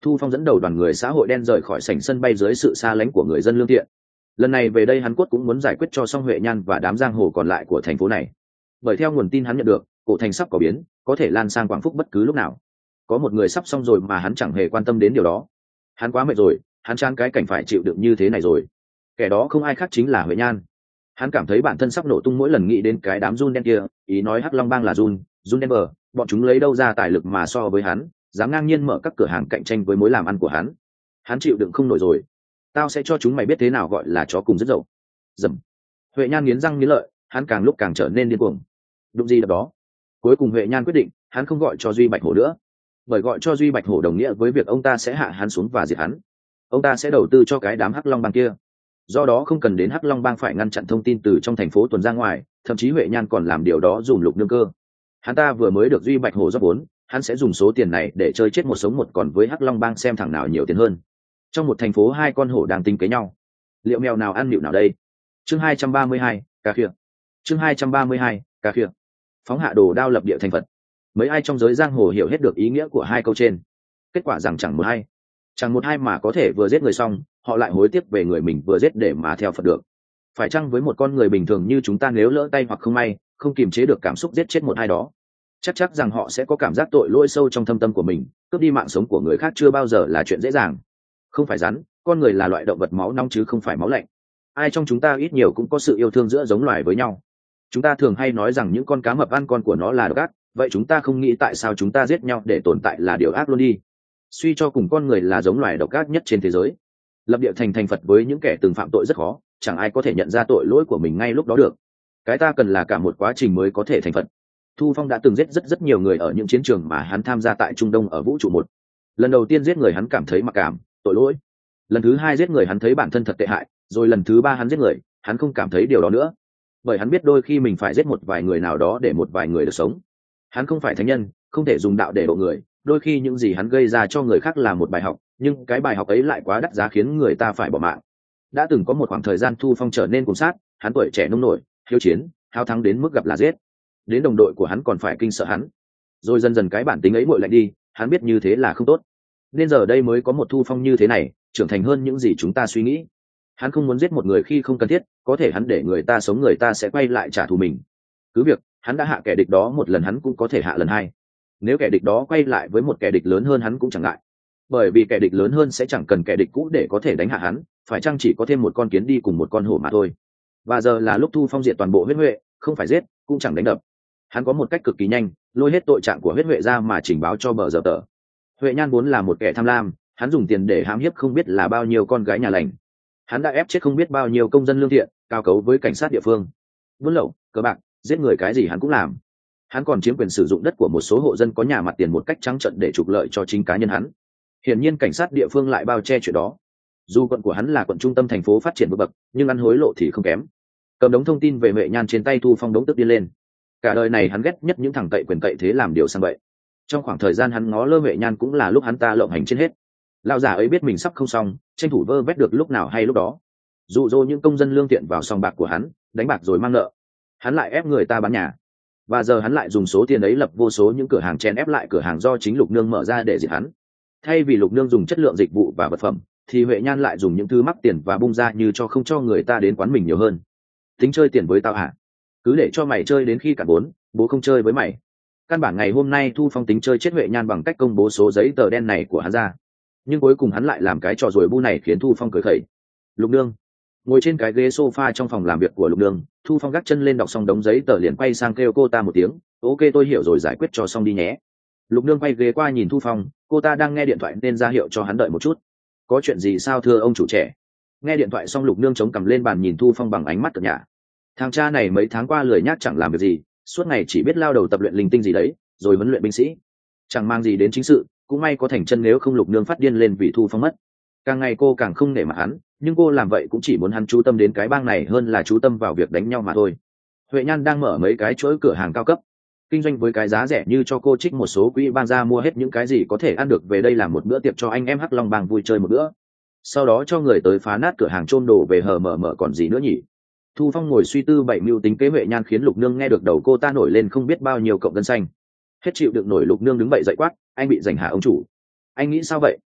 S1: Thu Phong dẫn đầu đoàn người xã hội đen rời khỏi sảnh sân bay dưới sự xa lánh của người dân lương thiện. Lần này về đây hắn cốt cũng muốn giải quyết cho xong Huệ Nhan và đám giang hồ còn lại của thành phố này. Bởi theo nguồn tin hắn nhận được, cổ thành sắp có biến, có thể lan sang Quảng Phúc bất cứ lúc nào. Có một người sắp xong rồi mà hắn chẳng hề quan tâm đến điều đó. Hắn quá mệt rồi, hắn chán cái cảnh phải chịu đựng như thế này rồi. Kẻ đó không ai khác chính là Huệ Nhan. Hắn cảm thấy bản thân sắp nổ tung mỗi lần nghĩ đến cái đám run đen kia, ý nói Hắc Long Bang là run, run đen bờ, bọn chúng lấy đâu ra tài lực mà so với hắn, dám ngang nhiên mở các cửa hàng cạnh tranh với mối làm ăn của hắn. Hắn chịu đựng không nổi rồi. Tao sẽ cho chúng mày biết thế nào gọi là chó cùng rất dậu. Dầm. Huệ Nhan nghiến răng nghiến lợi, hắn càng lúc càng trở nên điên cuồng. Đụng gì đập đó. Cuối cùng Huệ Nhan quyết định, hắn không gọi cho Duy Bạch Hổ nữa, bởi gọi cho Duy Bạch Hổ đồng nghĩa với việc ông ta sẽ hạ hắn xuống và diệt hắn. Ông ta sẽ đầu tư cho cái đám Hắc Long Bang kia. Do đó không cần đến Hắc Long Bang phải ngăn chặn thông tin từ trong thành phố tuần ra ngoài, thậm chí Huệ Nhan còn làm điều đó dùm Lục Nương Cơ. Hắn ta vừa mới được Duy Bạch Hổ rót vốn, hắn sẽ dùng số tiền này để chơi chết một sống một còn với Hắc Long Bang xem thằng nào nhiều tiền hơn. Trong một thành phố hai con hổ đang tính kế nhau, liệu mèo nào ăn nịu nào đây? Chương hai trăm ba mươi hai, cà khịa. Chương hai trăm ba mươi hai, cà khịa. Phóng hạ đồ đao lập địa thành Phật. Mấy ai trong giới giang hồ hiểu hết được ý nghĩa của hai câu trên. Kết quả rằng chẳng một ai, chẳng một ai mà có thể vừa giết người xong, họ lại hối tiếc về người mình vừa giết để mà theo Phật được. Phải chăng với một con người bình thường như chúng ta, nếu lỡ tay hoặc không may, không kiềm chế được cảm xúc giết chết một ai đó, chắc chắc rằng họ sẽ có cảm giác tội lỗi sâu trong thâm tâm của mình. Cướp đi mạng sống của người khác chưa bao giờ là chuyện dễ dàng. Không phải rắn, con người là loại động vật máu nóng chứ không phải máu lạnh. Ai trong chúng ta ít nhiều cũng có sự yêu thương giữa giống loài với nhau. Chúng ta thường hay nói rằng những con cá mập ăn con của nó là độc ác, vậy chúng ta không nghĩ tại sao chúng ta giết nhau để tồn tại là điều ác luôn đi. Suy cho cùng con người là giống loài độc ác nhất trên thế giới. Lập địa thành thành Phật với những kẻ từng phạm tội rất khó, chẳng ai có thể nhận ra tội lỗi của mình ngay lúc đó được. Cái ta cần là cả một quá trình mới có thể thành Phật. Thu Phong đã từng giết rất rất nhiều người ở những chiến trường mà hắn tham gia tại Trung Đông ở vũ trụ một. Lần đầu tiên giết người hắn cảm thấy mặc cảm, tội lỗi. Lần thứ hai giết người hắn thấy bản thân thật tệ hại, rồi lần thứ ba hắn giết người, hắn không cảm thấy điều đó nữa. Bởi hắn biết đôi khi mình phải giết một vài người nào đó để một vài người được sống. Hắn không phải thánh nhân, không thể dùng đạo để độ người, đôi khi những gì hắn gây ra cho người khác là một bài học, nhưng cái bài học ấy lại quá đắt giá khiến người ta phải bỏ mạng. Đã từng có một khoảng thời gian Thu Phong trở nên cuồng sát, hắn tuổi trẻ nông nổi, hiếu chiến, háo thắng đến mức gặp là giết. Đến đồng đội của hắn còn phải kinh sợ hắn. Rồi dần dần cái bản tính ấy nguội lạnh đi, hắn biết như thế là không tốt. Nên giờ đây mới có một Thu Phong như thế này, trưởng thành hơn những gì chúng ta suy nghĩ. Hắn không muốn giết một người khi không cần thiết, có thể hắn để người ta sống người ta sẽ quay lại trả thù mình. Cứ việc hắn đã hạ kẻ địch đó một lần, hắn cũng có thể hạ lần hai. Nếu kẻ địch đó quay lại với một kẻ địch lớn hơn hắn cũng chẳng ngại, bởi vì kẻ địch lớn hơn sẽ chẳng cần kẻ địch cũ để có thể đánh hạ hắn, phải chăng chỉ có thêm một con kiến đi cùng một con hổ mà thôi. Và giờ là lúc Thu Phong diệt toàn bộ huyết huệ, không phải giết, cũng chẳng đánh đập. Hắn có một cách cực kỳ nhanh, lôi hết tội trạng của huyết huệ ra mà trình báo cho bờ giờ tờ. Huệ Nhan vốn là một kẻ tham lam, hắn dùng tiền để hãm hiếp không biết là bao nhiêu con gái nhà lành. Hắn đã ép chết không biết bao nhiêu công dân lương thiện, cao cấu với cảnh sát địa phương. Buôn lậu, cờ bạc, giết người, cái gì hắn cũng làm. Hắn còn chiếm quyền sử dụng đất của một số hộ dân có nhà mặt tiền một cách trắng trợn để trục lợi cho chính cá nhân hắn. Hiển nhiên cảnh sát địa phương lại bao che chuyện đó. Dù quận của hắn là quận trung tâm thành phố phát triển vượt bậc, nhưng ăn hối lộ thì không kém. Cầm đống thông tin về Huệ Nhan trên tay, Thu Phong đống tức điên lên. Cả đời này hắn ghét nhất những thằng cậy quyền cậy thế làm điều sang vậy. Trong khoảng thời gian hắn ngó lơ Huệ Nhan cũng là lúc hắn ta lộng hành trên hết. Lão già ấy biết mình sắp không xong, tranh thủ vơ vét được lúc nào hay lúc đó, dụ dỗ những công dân lương thiện vào sòng bạc của hắn, đánh bạc rồi mang nợ. Hắn lại ép người ta bán nhà, và giờ hắn lại dùng số tiền ấy lập vô số những cửa hàng chen ép lại cửa hàng do chính Lục Nương mở ra để diệt hắn. Thay vì Lục Nương dùng chất lượng dịch vụ và vật phẩm, thì Huệ Nhan lại dùng những thứ mắc tiền và bung ra như cho không cho người ta đến quán mình nhiều hơn. Tính chơi tiền với tao hả? Cứ để cho mày chơi đến khi cạn vốn, bố không chơi với mày. Căn bản ngày hôm nay Thu Phong tính chơi chết Huệ Nhan bằng cách công bố số giấy tờ đen này của hắn ra. Nhưng cuối cùng hắn lại làm cái trò rồi bu này khiến Thu Phong cười khẩy. Lục Nương ngồi trên cái ghế sofa trong phòng làm việc của Lục Nương. Thu Phong gác chân lên đọc xong đống giấy tờ liền quay sang kêu cô ta một tiếng. Ok, tôi hiểu rồi, giải quyết cho xong đi nhé. Lục Nương quay ghế qua nhìn Thu Phong, cô ta đang nghe điện thoại nên ra hiệu cho hắn đợi một chút. Có chuyện gì sao thưa ông chủ trẻ? Nghe điện thoại xong Lục Nương chống cằm lên bàn nhìn Thu Phong bằng ánh mắt cợt nhả. Thằng cha này mấy tháng qua lười nhác chẳng làm việc gì, suốt ngày chỉ biết lao đầu tập luyện linh tinh gì đấy, rồi huấn luyện binh sĩ, chẳng mang gì đến chính sự. Cũng may có Thành Chân, nếu không Lục Nương phát điên lên vì Thu Phong mất. Càng ngày cô càng không nể mặt hắn, nhưng cô làm vậy cũng chỉ muốn hắn chú tâm đến cái bang này hơn là chú tâm vào việc đánh nhau mà thôi. Huệ Nhan đang mở mấy cái chuỗi cửa hàng cao cấp, kinh doanh với cái giá rẻ như cho cô trích một số quỹ ban ra mua hết những cái gì có thể ăn được về đây làm một bữa tiệc cho anh em Hắc Long Bang vui chơi một bữa. Sau đó cho người tới phá nát cửa hàng chôn đồ về hờ mở mở còn gì nữa nhỉ? Thu Phong ngồi suy tư bảy mưu tính kế Huệ Nhan khiến Lục Nương nghe được đầu cô ta nổi lên không biết bao nhiêu cộng gân xanh. Hết chịu đựng nổi, Lục Nương đứng bậy dậy quát, anh bị giành hả ông chủ? Anh nghĩ sao vậy?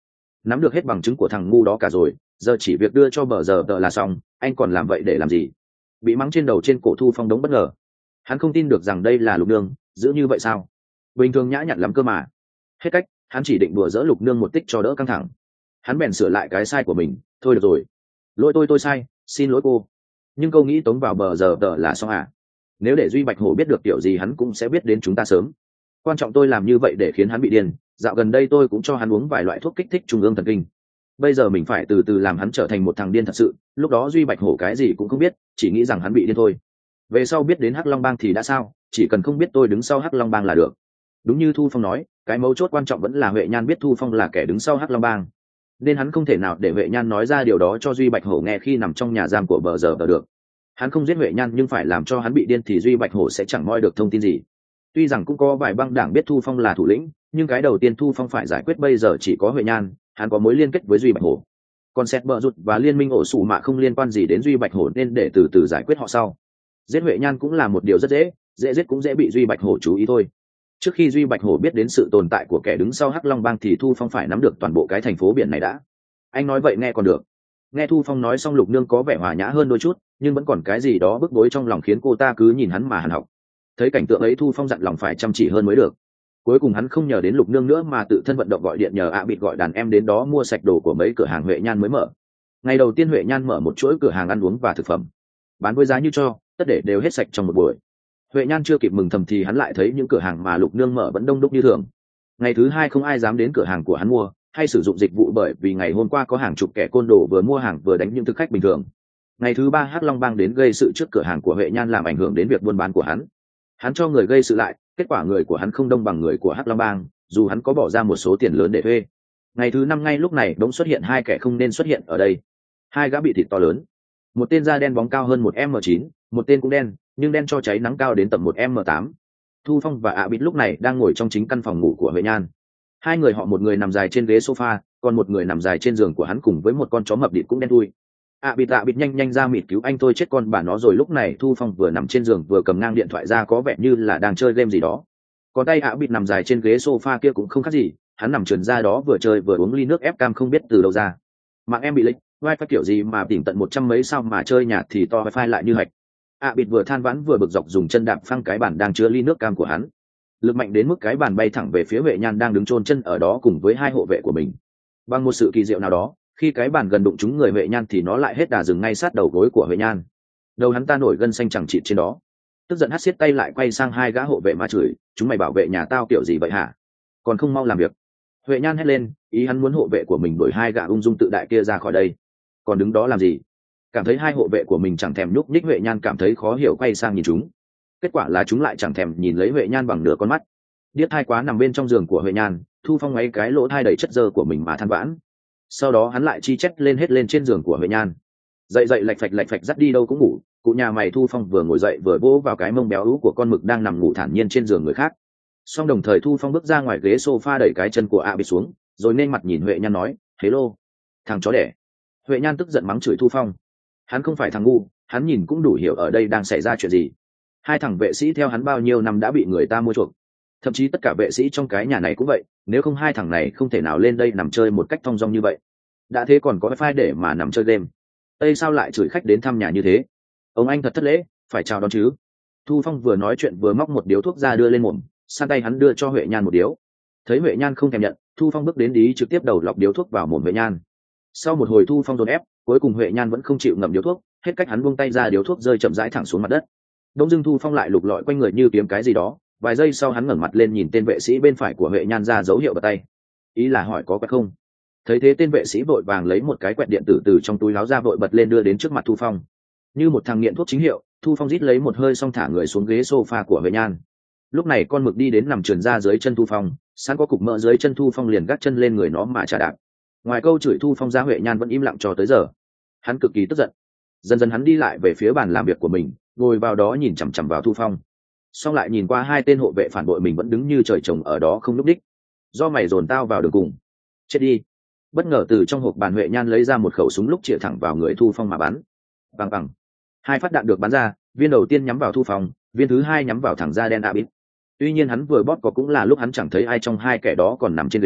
S1: nắm được hết bằng chứng của thằng ngu đó cả rồi, giờ chỉ việc đưa cho bờ giờ tờ là xong. Anh còn làm vậy để làm gì? Bị mắng trên đầu trên cổ Thu Phong đống bất ngờ. Hắn không tin được rằng đây là Lục Nương, giữ như vậy sao? Bình thường nhã nhặn lắm cơ mà. Hết cách, hắn chỉ định đùa dỡ Lục Nương một tích cho đỡ căng thẳng. Hắn bèn sửa lại cái sai của mình. Thôi được rồi, lỗi tôi tôi sai, xin lỗi cô. Nhưng câu nghĩ tống vào bờ giờ tờ là xong à? Nếu để Duy Bạch Hổ biết được kiểu gì hắn cũng sẽ biết đến chúng ta sớm. Quan trọng tôi làm như vậy để khiến hắn bị điên. Dạo gần đây tôi cũng cho hắn uống vài loại thuốc kích thích trung ương thần kinh. Bây giờ mình phải từ từ làm hắn trở thành một thằng điên thật sự. Lúc đó Duy Bạch Hổ cái gì cũng không biết, chỉ nghĩ rằng hắn bị điên thôi. Về sau biết đến Hắc Long Bang thì đã sao, chỉ cần không biết tôi đứng sau Hắc Long Bang là được. Đúng như Thu Phong nói, cái mấu chốt quan trọng vẫn là Huệ Nhan biết Thu Phong là kẻ đứng sau Hắc Long Bang, nên hắn không thể nào để Huệ Nhan nói ra điều đó cho Duy Bạch Hổ nghe khi nằm trong nhà giam của bờ giờ tờ được. Hắn không giết Huệ Nhan nhưng phải làm cho hắn bị điên thì Duy Bạch Hổ sẽ chẳng moi được thông tin gì. Tuy rằng cũng có vài băng đảng biết Thu Phong là thủ lĩnh, nhưng cái đầu tiên Thu Phong phải giải quyết bây giờ chỉ có Huệ Nhan. Hắn có mối liên kết với Duy Bạch Hổ, còn Sẹt Bờ Rụt và liên minh ổ sủ mạ không liên quan gì đến Duy Bạch Hổ, nên để từ từ giải quyết họ sau. Giết Huệ Nhan cũng là một điều rất dễ, dễ giết cũng dễ bị Duy Bạch Hổ chú ý thôi. Trước khi Duy Bạch Hổ biết đến sự tồn tại của kẻ đứng sau Hắc Long Bang thì Thu Phong phải nắm được toàn bộ cái thành phố biển này đã. Anh nói vậy nghe còn được. Nghe Thu Phong nói xong Lục Nương có vẻ hòa nhã hơn đôi chút, nhưng vẫn còn cái gì đó bức bối trong lòng khiến cô ta cứ nhìn hắn mà hằn học. Thấy cảnh tượng ấy Thu Phong dặn lòng phải chăm chỉ hơn mới được. Cuối cùng hắn không nhờ đến Lục Nương nữa mà tự thân vận động gọi điện nhờ ạ bịt gọi đàn em đến đó mua sạch đồ của mấy cửa hàng Huệ Nhan mới mở. Ngày đầu tiên Huệ Nhan mở một chuỗi cửa hàng ăn uống và thực phẩm, bán với giá như cho, tất để đều hết sạch trong một buổi. Huệ Nhan chưa kịp mừng thầm thì hắn lại thấy những cửa hàng mà Lục Nương mở vẫn đông đúc như thường. Ngày thứ hai không ai dám đến cửa hàng của hắn mua hay sử dụng dịch vụ, bởi vì ngày hôm qua có hàng chục kẻ côn đồ vừa mua hàng vừa đánh những thực khách bình thường. Ngày thứ ba Hắc Long Bang đến gây sự trước cửa hàng của Huệ Nhan làm ảnh hưởng đến việc buôn bán của hắn. Hắn cho người gây sự lại, kết quả người của hắn không đông bằng người của Hắc Long Bang, dù hắn có bỏ ra một số tiền lớn để thuê. Ngày thứ năm ngay lúc này đống xuất hiện hai kẻ không nên xuất hiện ở đây. Hai gã bị thịt to lớn, một tên da đen bóng cao hơn một m chín, một tên cũng đen nhưng đen cho cháy nắng cao đến tầm một m tám. Thu Phong và ạ bịt lúc này đang ngồi trong chính căn phòng ngủ của Huệ Nhan. Hai người họ, một người nằm dài trên ghế sofa, còn một người nằm dài trên giường của hắn cùng với một con chó mập đít cũng đen thui. ạ bịt ạ bịt nhanh nhanh ra mịt cứu anh tôi chết con bà nó rồi. Lúc này Thu Phong vừa nằm trên giường vừa cầm ngang điện thoại ra, có vẻ như là đang chơi game gì đó. Còn tay ạ bịt nằm dài trên ghế sofa kia cũng không khác gì, hắn nằm trườn ra đó vừa chơi vừa uống ly nước ép cam không biết từ đâu ra. Mạng em bị lệch, wifi kiểu gì mà tỉnh tận một trăm mấy sao mà chơi nhạt thì to wifi lại như hạch. ạ bịt vừa than vãn vừa bực dọc dùng chân đạp phăng cái bàn đang chứa ly nước cam của hắn. Lực mạnh đến mức cái bàn bay thẳng về phía Huệ Nhan đang đứng chôn chân ở đó cùng với hai hộ vệ của mình. Bằng một sự kỳ diệu nào đó, khi cái bàn gần đụng trúng người Huệ Nhan thì nó lại hết đà dừng ngay sát đầu gối của Huệ Nhan. Đầu hắn ta nổi gân xanh chẳng chịt trên đó. Tức giận hắt xiết tay lại quay sang hai gã hộ vệ mà chửi, chúng mày bảo vệ nhà tao kiểu gì vậy hả? Còn không mau làm việc. Huệ Nhan hét lên, ý hắn muốn hộ vệ của mình đuổi hai gã ung dung tự đại kia ra khỏi đây. Còn đứng đó làm gì? Cảm thấy hai hộ vệ của mình chẳng thèm nhúc nhích, Huệ Nhan cảm thấy khó hiểu quay sang nhìn chúng. Kết quả là chúng lại chẳng thèm nhìn lấy Huệ Nhan bằng nửa con mắt. Điếc thai quá nằm bên trong giường của Huệ Nhan, Thu Phong ấy cái lỗ thai đầy chất dơ của mình mà than vãn. Sau đó hắn lại chi chét lên hết lên trên giường của Huệ Nhan. Dậy dậy lạch phạch lạch phạch dắt đi đâu cũng ngủ. Cụ nhà mày. Thu Phong vừa ngồi dậy vừa vỗ vào cái mông béo ú của con mực đang nằm ngủ thản nhiên trên giường người khác. Xong đồng thời Thu Phong bước ra ngoài ghế sofa đẩy cái chân của ạ bịt xuống, rồi nên mặt nhìn Huệ Nhan nói, hello, thằng chó đẻ. Huệ Nhan tức giận mắng chửi Thu Phong. Hắn không phải thằng ngu, hắn nhìn cũng đủ hiểu ở đây đang xảy ra chuyện gì. Hai thằng vệ sĩ theo hắn bao nhiêu năm đã bị người ta mua chuộc, thậm chí tất cả vệ sĩ trong cái nhà này cũng vậy, nếu không hai thằng này không thể nào lên đây nằm chơi một cách thong dong như vậy. Đã thế còn có wifi để mà nằm chơi game. Ê, sao lại chửi khách đến thăm nhà như thế? Ông anh thật thất lễ, phải chào đón chứ. Thu Phong vừa nói chuyện vừa móc một điếu thuốc ra đưa lên mồm, sang tay hắn đưa cho Huệ Nhan một điếu. Thấy Huệ Nhan không thèm nhận, Thu Phong bước đến đí trực tiếp đầu lọc điếu thuốc vào mồm Huệ Nhan. Sau một hồi Thu Phong dồn ép, cuối cùng Huệ Nhan vẫn không chịu ngậm điếu thuốc, hết cách hắn buông tay ra, điếu thuốc rơi chậm rãi thẳng xuống mặt đất. Đông dưng Thu Phong lại lục lọi quanh người như kiếm cái gì đó, vài giây sau hắn ngẩng mặt lên nhìn tên vệ sĩ bên phải của Huệ Nhan ra dấu hiệu bật tay, ý là hỏi có quẹt không. Thấy thế tên vệ sĩ vội vàng lấy một cái quẹt điện tử từ trong túi láo ra vội bật lên đưa đến trước mặt Thu Phong. Như một thằng nghiện thuốc chính hiệu, Thu Phong rít lấy một hơi xong thả người xuống ghế sofa của Huệ Nhan. Lúc này con mực đi đến nằm trườn ra dưới chân Thu Phong, sẵn có cục mỡ dưới chân Thu Phong liền gác chân lên người nó mà trả đạp. Ngoài câu chửi Thu Phong ra, Huệ Nhan vẫn im lặng cho tới giờ. Hắn cực kỳ tức giận. Dần dần hắn đi lại về phía bàn làm việc của mình, ngồi vào đó nhìn chằm chằm vào Thu Phong, xong lại nhìn qua hai tên hộ vệ phản bội mình vẫn đứng như trời trồng ở đó không lúc đích. Do mày dồn tao vào đường cùng, chết đi. Bất ngờ từ trong hộp bàn Huệ Nhan lấy ra một khẩu súng lúc chĩa thẳng vào người Thu Phong mà bắn. Bằng bằng, hai phát đạn được bắn ra, viên đầu tiên nhắm vào Thu Phong, viên thứ hai nhắm vào thằng da đen ạ bịt. Tuy nhiên hắn vừa bóp có cũng là lúc hắn chẳng thấy ai trong hai kẻ đó còn nằm trên ghế,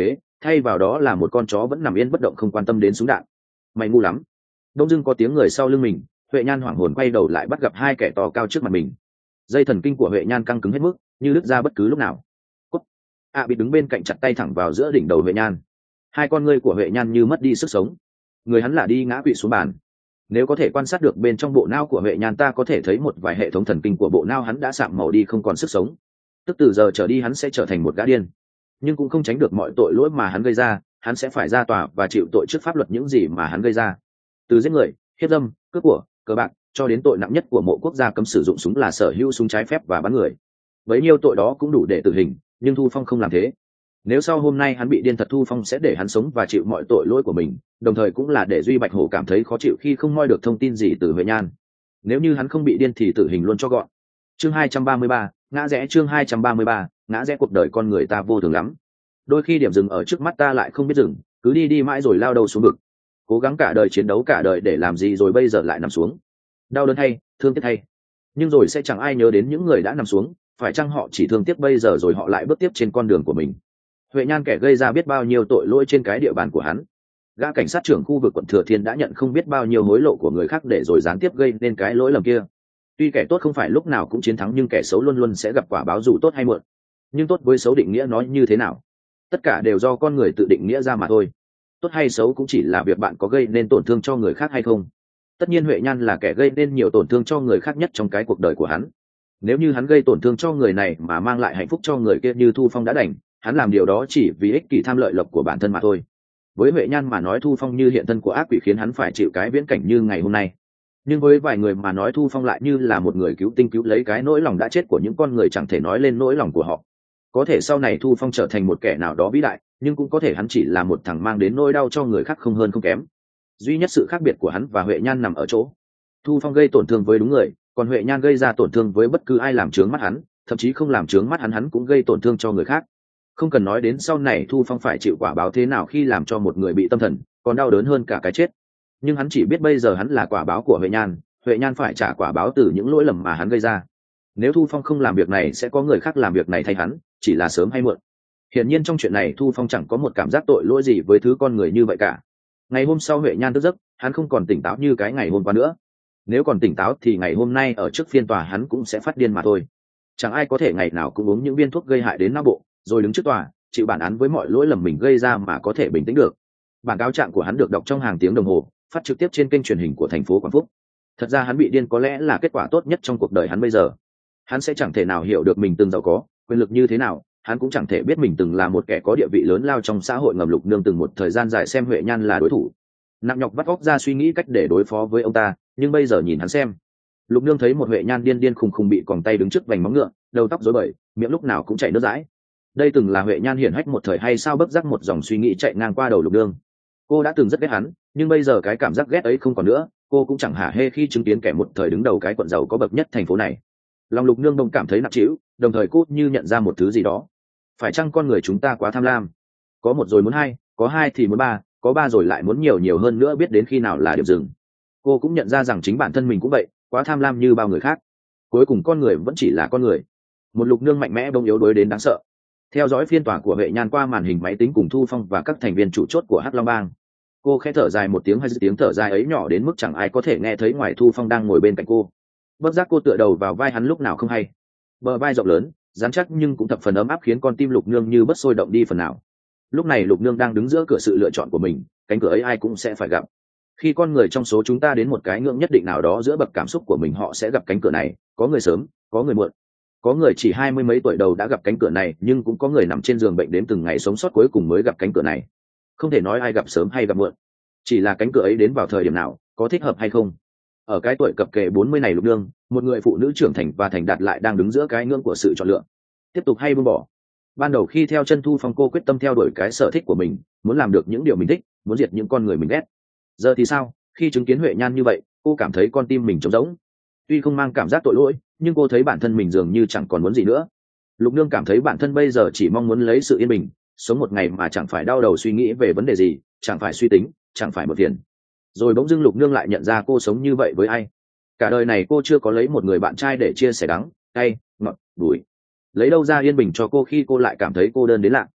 S1: thay vào đó là một con chó vẫn nằm yên bất động không quan tâm đến súng đạn. Mày ngu lắm. Đông dưng có tiếng người sau lưng mình, Huệ Nhan hoảng hồn quay đầu lại bắt gặp hai kẻ to cao trước mặt mình. Dây thần kinh của Huệ Nhan căng cứng hết mức, như đứt ra bất cứ lúc nào. Cút. À bị đứng bên cạnh chặt tay thẳng vào giữa đỉnh đầu Huệ Nhan. Hai con ngươi của Huệ Nhan như mất đi sức sống. Người hắn là đi ngã quỵ xuống bàn. Nếu có thể quan sát được bên trong bộ não của Huệ Nhan, ta có thể thấy một vài hệ thống thần kinh của bộ não hắn đã sạm màu đi, không còn sức sống. Tức từ giờ trở đi hắn sẽ trở thành một gã điên. Nhưng cũng không tránh được mọi tội lỗi mà hắn gây ra, hắn sẽ phải ra tòa và chịu tội trước pháp luật những gì mà hắn gây ra. Từ giết người, hiếp dâm, cướp của, cờ bạc, cho đến tội nặng nhất của mộ quốc gia cấm sử dụng súng là sở hữu súng trái phép và bắn người. Bấy nhiêu tội đó cũng đủ để tử hình, nhưng Thu Phong không làm thế. Nếu sau hôm nay hắn bị điên thật, Thu Phong sẽ để hắn sống và chịu mọi tội lỗi của mình, đồng thời cũng là để Duy Bạch Hổ cảm thấy khó chịu khi không moi được thông tin gì từ Huệ Nhan. Nếu như hắn không bị điên thì tử hình luôn cho gọn. Chương hai trăm ba mươi ba, ngã rẽ. Chương hai trăm ba mươi ba, ngã rẽ. Cuộc đời con người ta vô thường lắm. Đôi khi điểm dừng ở trước mắt ta lại không biết dừng, cứ đi đi mãi rồi lao đầu xuống vực. Cố gắng cả đời, chiến đấu cả đời để làm gì rồi bây giờ lại nằm xuống. Đau đớn hay, thương tiếc hay. Nhưng rồi sẽ chẳng ai nhớ đến những người đã nằm xuống, phải chăng họ chỉ thương tiếc bây giờ rồi họ lại bước tiếp trên con đường của mình. Huệ Nhan kẻ gây ra biết bao nhiêu tội lỗi trên cái địa bàn của hắn. Gã cảnh sát trưởng khu vực quận Thừa Thiên đã nhận không biết bao nhiêu hối lộ của người khác để rồi gián tiếp gây nên cái lỗi lầm kia. Tuy kẻ tốt không phải lúc nào cũng chiến thắng, nhưng kẻ xấu luôn luôn sẽ gặp quả báo dù tốt hay muộn. Nhưng tốt với xấu định nghĩa nó như thế nào? Tất cả đều do con người tự định nghĩa ra mà thôi. Tốt hay xấu cũng chỉ là việc bạn có gây nên tổn thương cho người khác hay không. Tất nhiên Huệ Nhan là kẻ gây nên nhiều tổn thương cho người khác nhất trong cái cuộc đời của hắn. Nếu như hắn gây tổn thương cho người này mà mang lại hạnh phúc cho người kia như Thu Phong đã đành, hắn làm điều đó chỉ vì ích kỷ tham lợi lộc của bản thân mà thôi. Với Huệ Nhan mà nói, Thu Phong như hiện thân của ác quỷ khiến hắn phải chịu cái viễn cảnh như ngày hôm nay. Nhưng với vài người mà nói, Thu Phong lại như là một người cứu tinh, cứu lấy cái nỗi lòng đã chết của những con người chẳng thể nói lên nỗi lòng của họ. Có thể sau này Thu Phong trở thành một kẻ nào đó vĩ đại, nhưng cũng có thể hắn chỉ là một thằng mang đến nỗi đau cho người khác không hơn không kém. Duy nhất sự khác biệt của hắn và Huệ Nhan nằm ở chỗ Thu Phong gây tổn thương với đúng người, còn Huệ Nhan gây ra tổn thương với bất cứ ai làm trướng mắt hắn, thậm chí không làm trướng mắt hắn hắn cũng gây tổn thương cho người khác. Không cần nói đến sau này Thu Phong phải chịu quả báo thế nào khi làm cho một người bị tâm thần, còn đau đớn hơn cả cái chết. Nhưng hắn chỉ biết bây giờ hắn là quả báo của Huệ Nhan, Huệ Nhan phải trả quả báo từ những lỗi lầm mà hắn gây ra. Nếu Thu Phong không làm việc này sẽ có người khác làm việc này thay hắn, chỉ là sớm hay muộn. Hiển nhiên trong chuyện này Thu Phong chẳng có một cảm giác tội lỗi gì với thứ con người như vậy cả. Ngày hôm sau Huệ Nhan thức giấc, hắn không còn tỉnh táo như cái ngày hôm qua nữa. Nếu còn tỉnh táo thì ngày hôm nay ở trước phiên tòa hắn cũng sẽ phát điên mà thôi. Chẳng ai có thể ngày nào cũng uống những viên thuốc gây hại đến não bộ, rồi đứng trước tòa, chịu bản án với mọi lỗi lầm mình gây ra mà có thể bình tĩnh được. Bản cáo trạng của hắn được đọc trong hàng tiếng đồng hồ, phát trực tiếp trên kênh truyền hình của thành phố Quảng Phúc. Thật ra hắn bị điên có lẽ là kết quả tốt nhất trong cuộc đời hắn bây giờ. Hắn sẽ chẳng thể nào hiểu được mình từng giàu có, quyền lực như thế nào, hắn cũng chẳng thể biết mình từng là một kẻ có địa vị lớn lao trong xã hội ngầm. Lục Nương từng một thời gian dài xem Huệ Nhan là đối thủ, nặng nhọc vắt óc ra suy nghĩ cách để đối phó với ông ta, nhưng bây giờ nhìn hắn xem, Lục Nương thấy một Huệ Nhan điên điên khùng khùng bị còng tay đứng trước vành móng ngựa, đầu tóc rối bời, miệng lúc nào cũng chảy nước dãi. Đây từng là Huệ Nhan hiển hách một thời hay sao? Bất giác một dòng suy nghĩ chạy ngang qua đầu Lục Nương. Cô đã từng rất ghét hắn, nhưng bây giờ cái cảm giác ghét ấy không còn nữa. Cô cũng chẳng hả hê khi chứng kiến kẻ một thời đứng đầu cái quận giàu có bậc nhất thành phố này. Lòng Lục Nương đông cảm thấy nặng trĩu, đồng thời cô như nhận ra một thứ gì đó. Phải chăng con người chúng ta quá tham lam? Có một rồi muốn hai, có hai thì muốn ba, có ba rồi lại muốn nhiều nhiều hơn nữa, biết đến khi nào là điểm dừng. Cô cũng nhận ra rằng chính bản thân mình cũng vậy, quá tham lam như bao người khác. Cuối cùng con người vẫn chỉ là con người. Một Lục Nương mạnh mẽ bỗng yếu đuối đến đáng sợ. Theo dõi phiên tòa của Huệ Nhan qua màn hình máy tính cùng Thu Phong và các thành viên chủ chốt của Hắc Long Bang, cô khẽ thở dài một tiếng, hay tiếng thở dài ấy nhỏ đến mức chẳng ai có thể nghe thấy ngoài Thu Phong đang ngồi bên cạnh cô. Bất giác cô tựa đầu vào vai hắn lúc nào không hay. Bờ vai rộng lớn, rắn chắc nhưng cũng thập phần ấm áp, khiến con tim Lục Nương như bất sôi động đi phần nào. Lúc này Lục Nương đang đứng giữa cửa sự lựa chọn của mình, cánh cửa ấy ai cũng sẽ phải gặp. Khi con người trong số chúng ta đến một cái ngưỡng nhất định nào đó giữa bậc cảm xúc của mình, họ sẽ gặp cánh cửa này. Có người sớm, có người muộn. Có người chỉ hai mươi mấy tuổi đầu đã gặp cánh cửa này, nhưng cũng có người nằm trên giường bệnh đếm từng ngày sống sót cuối cùng mới gặp cánh cửa này. Không thể nói ai gặp sớm hay gặp muộn, chỉ là cánh cửa ấy đến vào thời điểm nào, có thích hợp hay không. Ở cái tuổi cập kề bốn mươi này, Lục Nương, một người phụ nữ trưởng thành và thành đạt, lại đang đứng giữa cái ngưỡng của sự chọn lựa, tiếp tục hay buông bỏ. Ban đầu khi theo chân Thu Phong, cô quyết tâm theo đuổi cái sở thích của mình, muốn làm được những điều mình thích, muốn diệt những con người mình ghét. Giờ thì sao? Khi chứng kiến Huệ Nhan như vậy, cô cảm thấy con tim mình trống rỗng. Tuy không mang cảm giác tội lỗi, nhưng cô thấy bản thân mình dường như chẳng còn muốn gì nữa. Lục Nương cảm thấy bản thân bây giờ chỉ mong muốn lấy sự yên bình, sống một ngày mà chẳng phải đau đầu suy nghĩ về vấn đề gì, chẳng phải suy tính, chẳng phải một phiền. Rồi bỗng dưng Lục Nương lại nhận ra cô sống như vậy với ai. Cả đời này cô chưa có lấy một người bạn trai để chia sẻ đắng, cay, ngọt, bùi. Lấy đâu ra yên bình cho cô khi cô lại cảm thấy cô đơn đến lạ.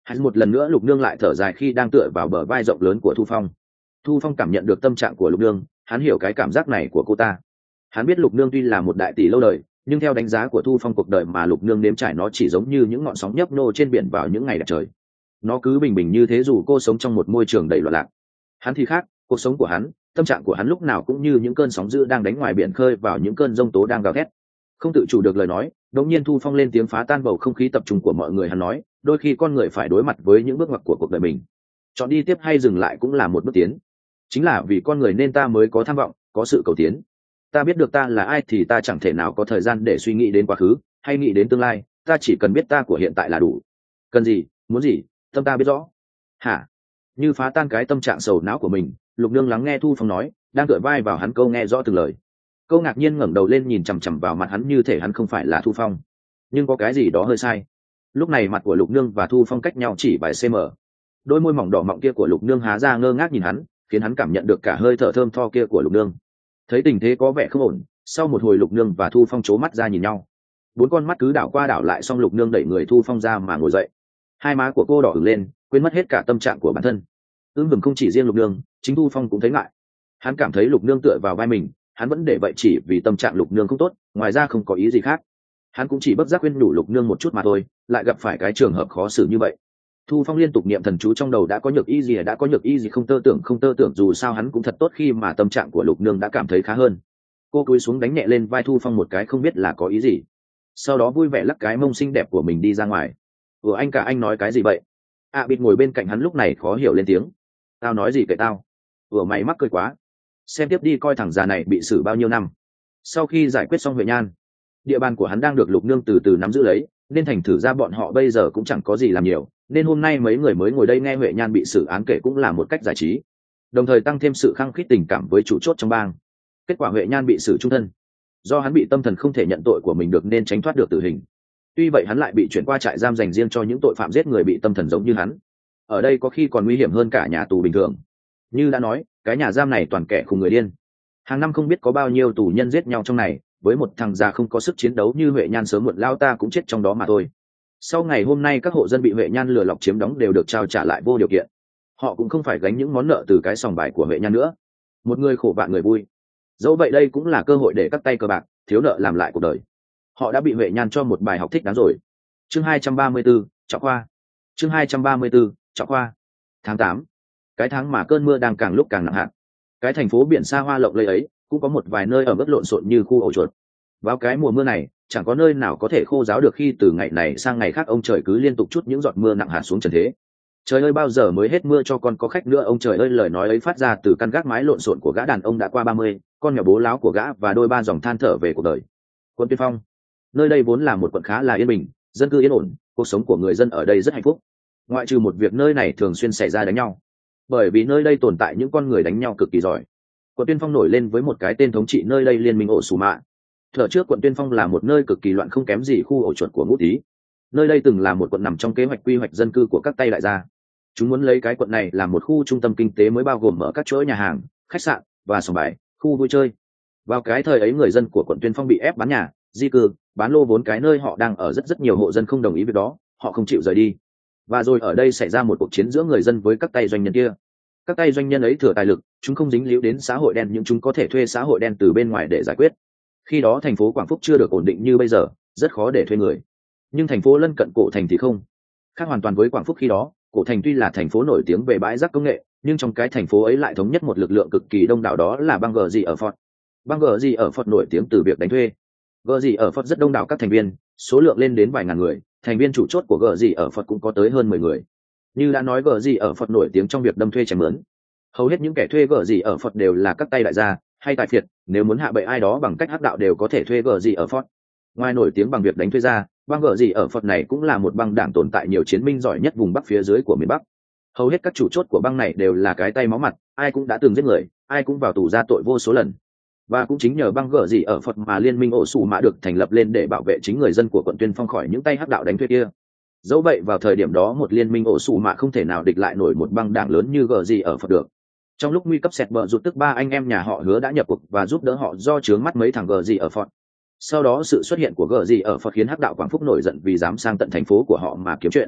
S1: Hắn một lần nữa Lục Nương lại thở dài khi đang tựa vào bờ vai rộng lớn của Thu Phong. Thu Phong cảm nhận được tâm trạng của Lục Nương, hắn hiểu cái cảm giác này của cô ta. Hắn biết Lục Nương tuy là một đại tỷ lâu đời, nhưng theo đánh giá của Thu Phong, cuộc đời mà Lục Nương nếm trải nó chỉ giống như những ngọn sóng nhấp nô trên biển vào những ngày đẹp trời. Nó cứ bình bình như thế dù cô sống trong một môi trường đầy loạn lạc. Hắn thì khác, cuộc sống của hắn, tâm trạng của hắn lúc nào cũng như những cơn sóng dữ đang đánh ngoài biển khơi vào những cơn giông tố đang gào thét. Không tự chủ được lời nói, đột nhiên Thu Phong lên tiếng phá tan bầu không khí tập trung của mọi người. Hắn nói, đôi khi con người phải đối mặt với những bước ngoặt của cuộc đời mình. Chọn đi tiếp hay dừng lại cũng là một bước tiến. Chính là vì con người nên ta mới có tham vọng, có sự cầu tiến. Ta biết được ta là ai thì ta chẳng thể nào có thời gian để suy nghĩ đến quá khứ hay nghĩ đến tương lai. Ta chỉ cần biết ta của hiện tại là đủ. Cần gì, muốn gì, tâm ta biết rõ. Hả? Như phá tan cái tâm trạng sầu não của mình, Lục Nương lắng nghe Thu Phong nói, đang tựa vai vào hắn câu nghe rõ từng lời. Câu ngạc nhiên ngẩng đầu lên nhìn chằm chằm vào mặt hắn như thể hắn không phải là Thu Phong. Nhưng có cái gì đó hơi sai. Lúc này mặt của Lục Nương và Thu Phong cách nhau chỉ vài cm. Đôi môi mỏng đỏ mọng kia của Lục Nương há ra ngơ ngác nhìn hắn, khiến hắn cảm nhận được cả hơi thở thơm tho kia của Lục Nương. Thấy tình thế có vẻ không ổn, sau một hồi Lục Nương và Thu Phong trố mắt ra nhìn nhau. Bốn con mắt cứ đảo qua đảo lại, xong Lục Nương đẩy người Thu Phong ra mà ngồi dậy. Hai má của cô đỏ ửng lên, quên mất hết cả tâm trạng của bản thân. Ưm vừng không chỉ riêng Lục Nương, chính Thu Phong cũng thấy ngại. Hắn cảm thấy Lục Nương tựa vào vai mình, hắn vẫn để vậy chỉ vì tâm trạng Lục Nương không tốt, ngoài ra không có ý gì khác. Hắn cũng chỉ bất giác khuyên nhủ Lục Nương một chút mà thôi, lại gặp phải cái trường hợp khó xử như vậy. Thu Phong liên tục niệm thần chú trong đầu, đã có nhược y gì đã có nhược y gì không tơ tưởng không tơ tưởng, dù sao hắn cũng thật tốt khi mà tâm trạng của Lục Nương đã cảm thấy khá hơn. Cô cúi xuống đánh nhẹ lên vai Thu Phong một cái không biết là có ý gì, sau đó vui vẻ lắc cái mông xinh đẹp của mình đi ra ngoài. Ủa anh cả, anh nói cái gì vậy? À bịt ngồi bên cạnh hắn lúc này khó hiểu lên tiếng. Tao nói gì kệ tao? Ủa mày mắc cười quá. Xem tiếp đi coi thằng già này bị xử bao nhiêu năm. Sau khi giải quyết xong Huệ Nhan, địa bàn của hắn đang được Lục Nương từ từ nắm giữ lấy, nên thành thử ra bọn họ bây giờ cũng chẳng có gì làm nhiều, nên hôm nay mấy người mới ngồi đây nghe Huệ Nhan bị xử án kể cũng là một cách giải trí, đồng thời tăng thêm sự khăng khít tình cảm với chủ chốt trong bang. Kết quả Huệ Nhan bị xử chung thân. Do hắn bị tâm thần không thể nhận tội của mình được nên tránh thoát được tử hình. Tuy vậy hắn lại bị chuyển qua trại giam dành riêng cho những tội phạm giết người bị tâm thần giống như hắn. Ở đây có khi còn nguy hiểm hơn cả nhà tù bình thường. Như đã nói, cái nhà giam này toàn kẻ khùng người điên. Hàng năm không biết có bao nhiêu tù nhân giết nhau trong này, với một thằng già không có sức chiến đấu như Huệ Nhan sớm muộn lao ta cũng chết trong đó mà thôi. Sau ngày hôm nay các hộ dân bị Huệ Nhan lừa lọc chiếm đóng đều được trao trả lại vô điều kiện. Họ cũng không phải gánh những món nợ từ cái sòng bài của Huệ Nhan nữa. Một người khổ vạn người vui. Dẫu vậy đây cũng là cơ hội để các tay cờ bạc thiếu nợ làm lại cuộc đời. Họ đã bị Huệ Nhan cho một bài học thích đáng rồi. Chương hai trăm ba mươi tư, Trọng Khoa. Chương hai trăm ba mươi tư, Trọng Khoa. Tháng tám, cái tháng mà cơn mưa đang càng lúc càng nặng hạt. Cái thành phố biển xa hoa lộng lẫy ấy cũng có một vài nơi ở mức lộn xộn như khu ổ chuột. Vào cái mùa mưa này, chẳng có nơi nào có thể khô ráo được khi từ ngày này sang ngày khác ông trời cứ liên tục chút những giọt mưa nặng hạt xuống trần thế. Trời ơi bao giờ mới hết mưa cho con có khách nữa ông trời ơi, lời nói ấy phát ra từ căn gác mái lộn xộn của gã đàn ông đã qua ba mươi, con nhỏ bố láo của gã và đôi ba dòng than thở về cuộc đời. Quận Tuyên Phong, nơi đây vốn là một quận khá là yên bình, dân cư yên ổn, cuộc sống của người dân ở đây rất hạnh phúc. Ngoại trừ một việc nơi này thường xuyên xảy ra đánh nhau, bởi vì nơi đây tồn tại những con người đánh nhau cực kỳ giỏi. Quận Tuyên Phong nổi lên với một cái tên thống trị nơi đây, Liên minh ổ Sù Mạ. Thở trước quận Tuyên Phong là một nơi cực kỳ loạn không kém gì khu ổ chuột của Ngũ Tý. Nơi đây từng là một quận nằm trong kế hoạch quy hoạch dân cư của các tay đại gia. Chúng muốn lấy cái quận này làm một khu trung tâm kinh tế mới, bao gồm mở các chuỗi nhà hàng, khách sạn và sòng bài, khu vui chơi. Vào cái thời ấy người dân của quận Tuyên Phong bị ép bán nhà, di cư, bán lô vốn cái nơi họ đang ở, rất rất nhiều hộ dân không đồng ý việc đó, họ không chịu rời đi. Và rồi ở đây xảy ra một cuộc chiến giữa người dân với các tay doanh nhân kia. Các tay doanh nhân ấy thừa tài lực, chúng không dính líu đến xã hội đen nhưng chúng có thể thuê xã hội đen từ bên ngoài để giải quyết. Khi đó thành phố Quảng Phúc chưa được ổn định như bây giờ, rất khó để thuê người. Nhưng thành phố lân cận Cổ Thành thì không. Khác hoàn toàn với Quảng Phúc khi đó, Cổ Thành tuy là thành phố nổi tiếng về bãi rác công nghệ, nhưng trong cái thành phố ấy lại thống nhất một lực lượng cực kỳ đông đảo, đó là băng gờ gì ở Fort. Băng gờ gì ở Fort nổi tiếng từ việc đánh thuê. Gờ gì ở Fort rất đông đảo các thành viên, số lượng lên đến vài ngàn người, thành viên chủ chốt của gờ gì ở Fort cũng có tới hơn mười người. Như đã nói, gờ gì ở Fort nổi tiếng trong việc đâm thuê chém mướn. Hầu hết những kẻ thuê gờ gì ở Fort đều là các tay đại gia hay tài phiệt, nếu muốn hạ bệ ai đó bằng cách hắc đạo đều có thể thuê gờ gì ở Fort. Ngoài nổi tiếng bằng việc đánh thuê ra, băng gờ gì ở Fort này cũng là một băng đảng tồn tại nhiều chiến binh giỏi nhất vùng Bắc phía dưới của miền Bắc. Hầu hết các chủ chốt của băng này đều là cái tay máu mặt, ai cũng đã từng giết người, ai cũng vào tù ra tội vô số lần. Và cũng chính nhờ băng gờ gì ở Phật mà Liên minh ổ Sù Mạ được thành lập lên để bảo vệ chính người dân của quận Tuyên Phong khỏi những tay hắc đạo đánh thuê kia. Dẫu vậy vào thời điểm đó một liên minh ổ Sù Mạ không thể nào địch lại nổi một băng đảng lớn như gờ gì ở Phật được. Trong lúc nguy cấp sẹt bờ rụt, tức ba anh em nhà họ Hứa đã nhập cuộc và giúp đỡ họ do chướng mắt mấy thằng gờ gì ở Phật. Sau đó sự xuất hiện của gờ gì ở Phật khiến hắc đạo Quảng Phúc nổi giận vì dám sang tận thành phố của họ mà kiếm chuyện.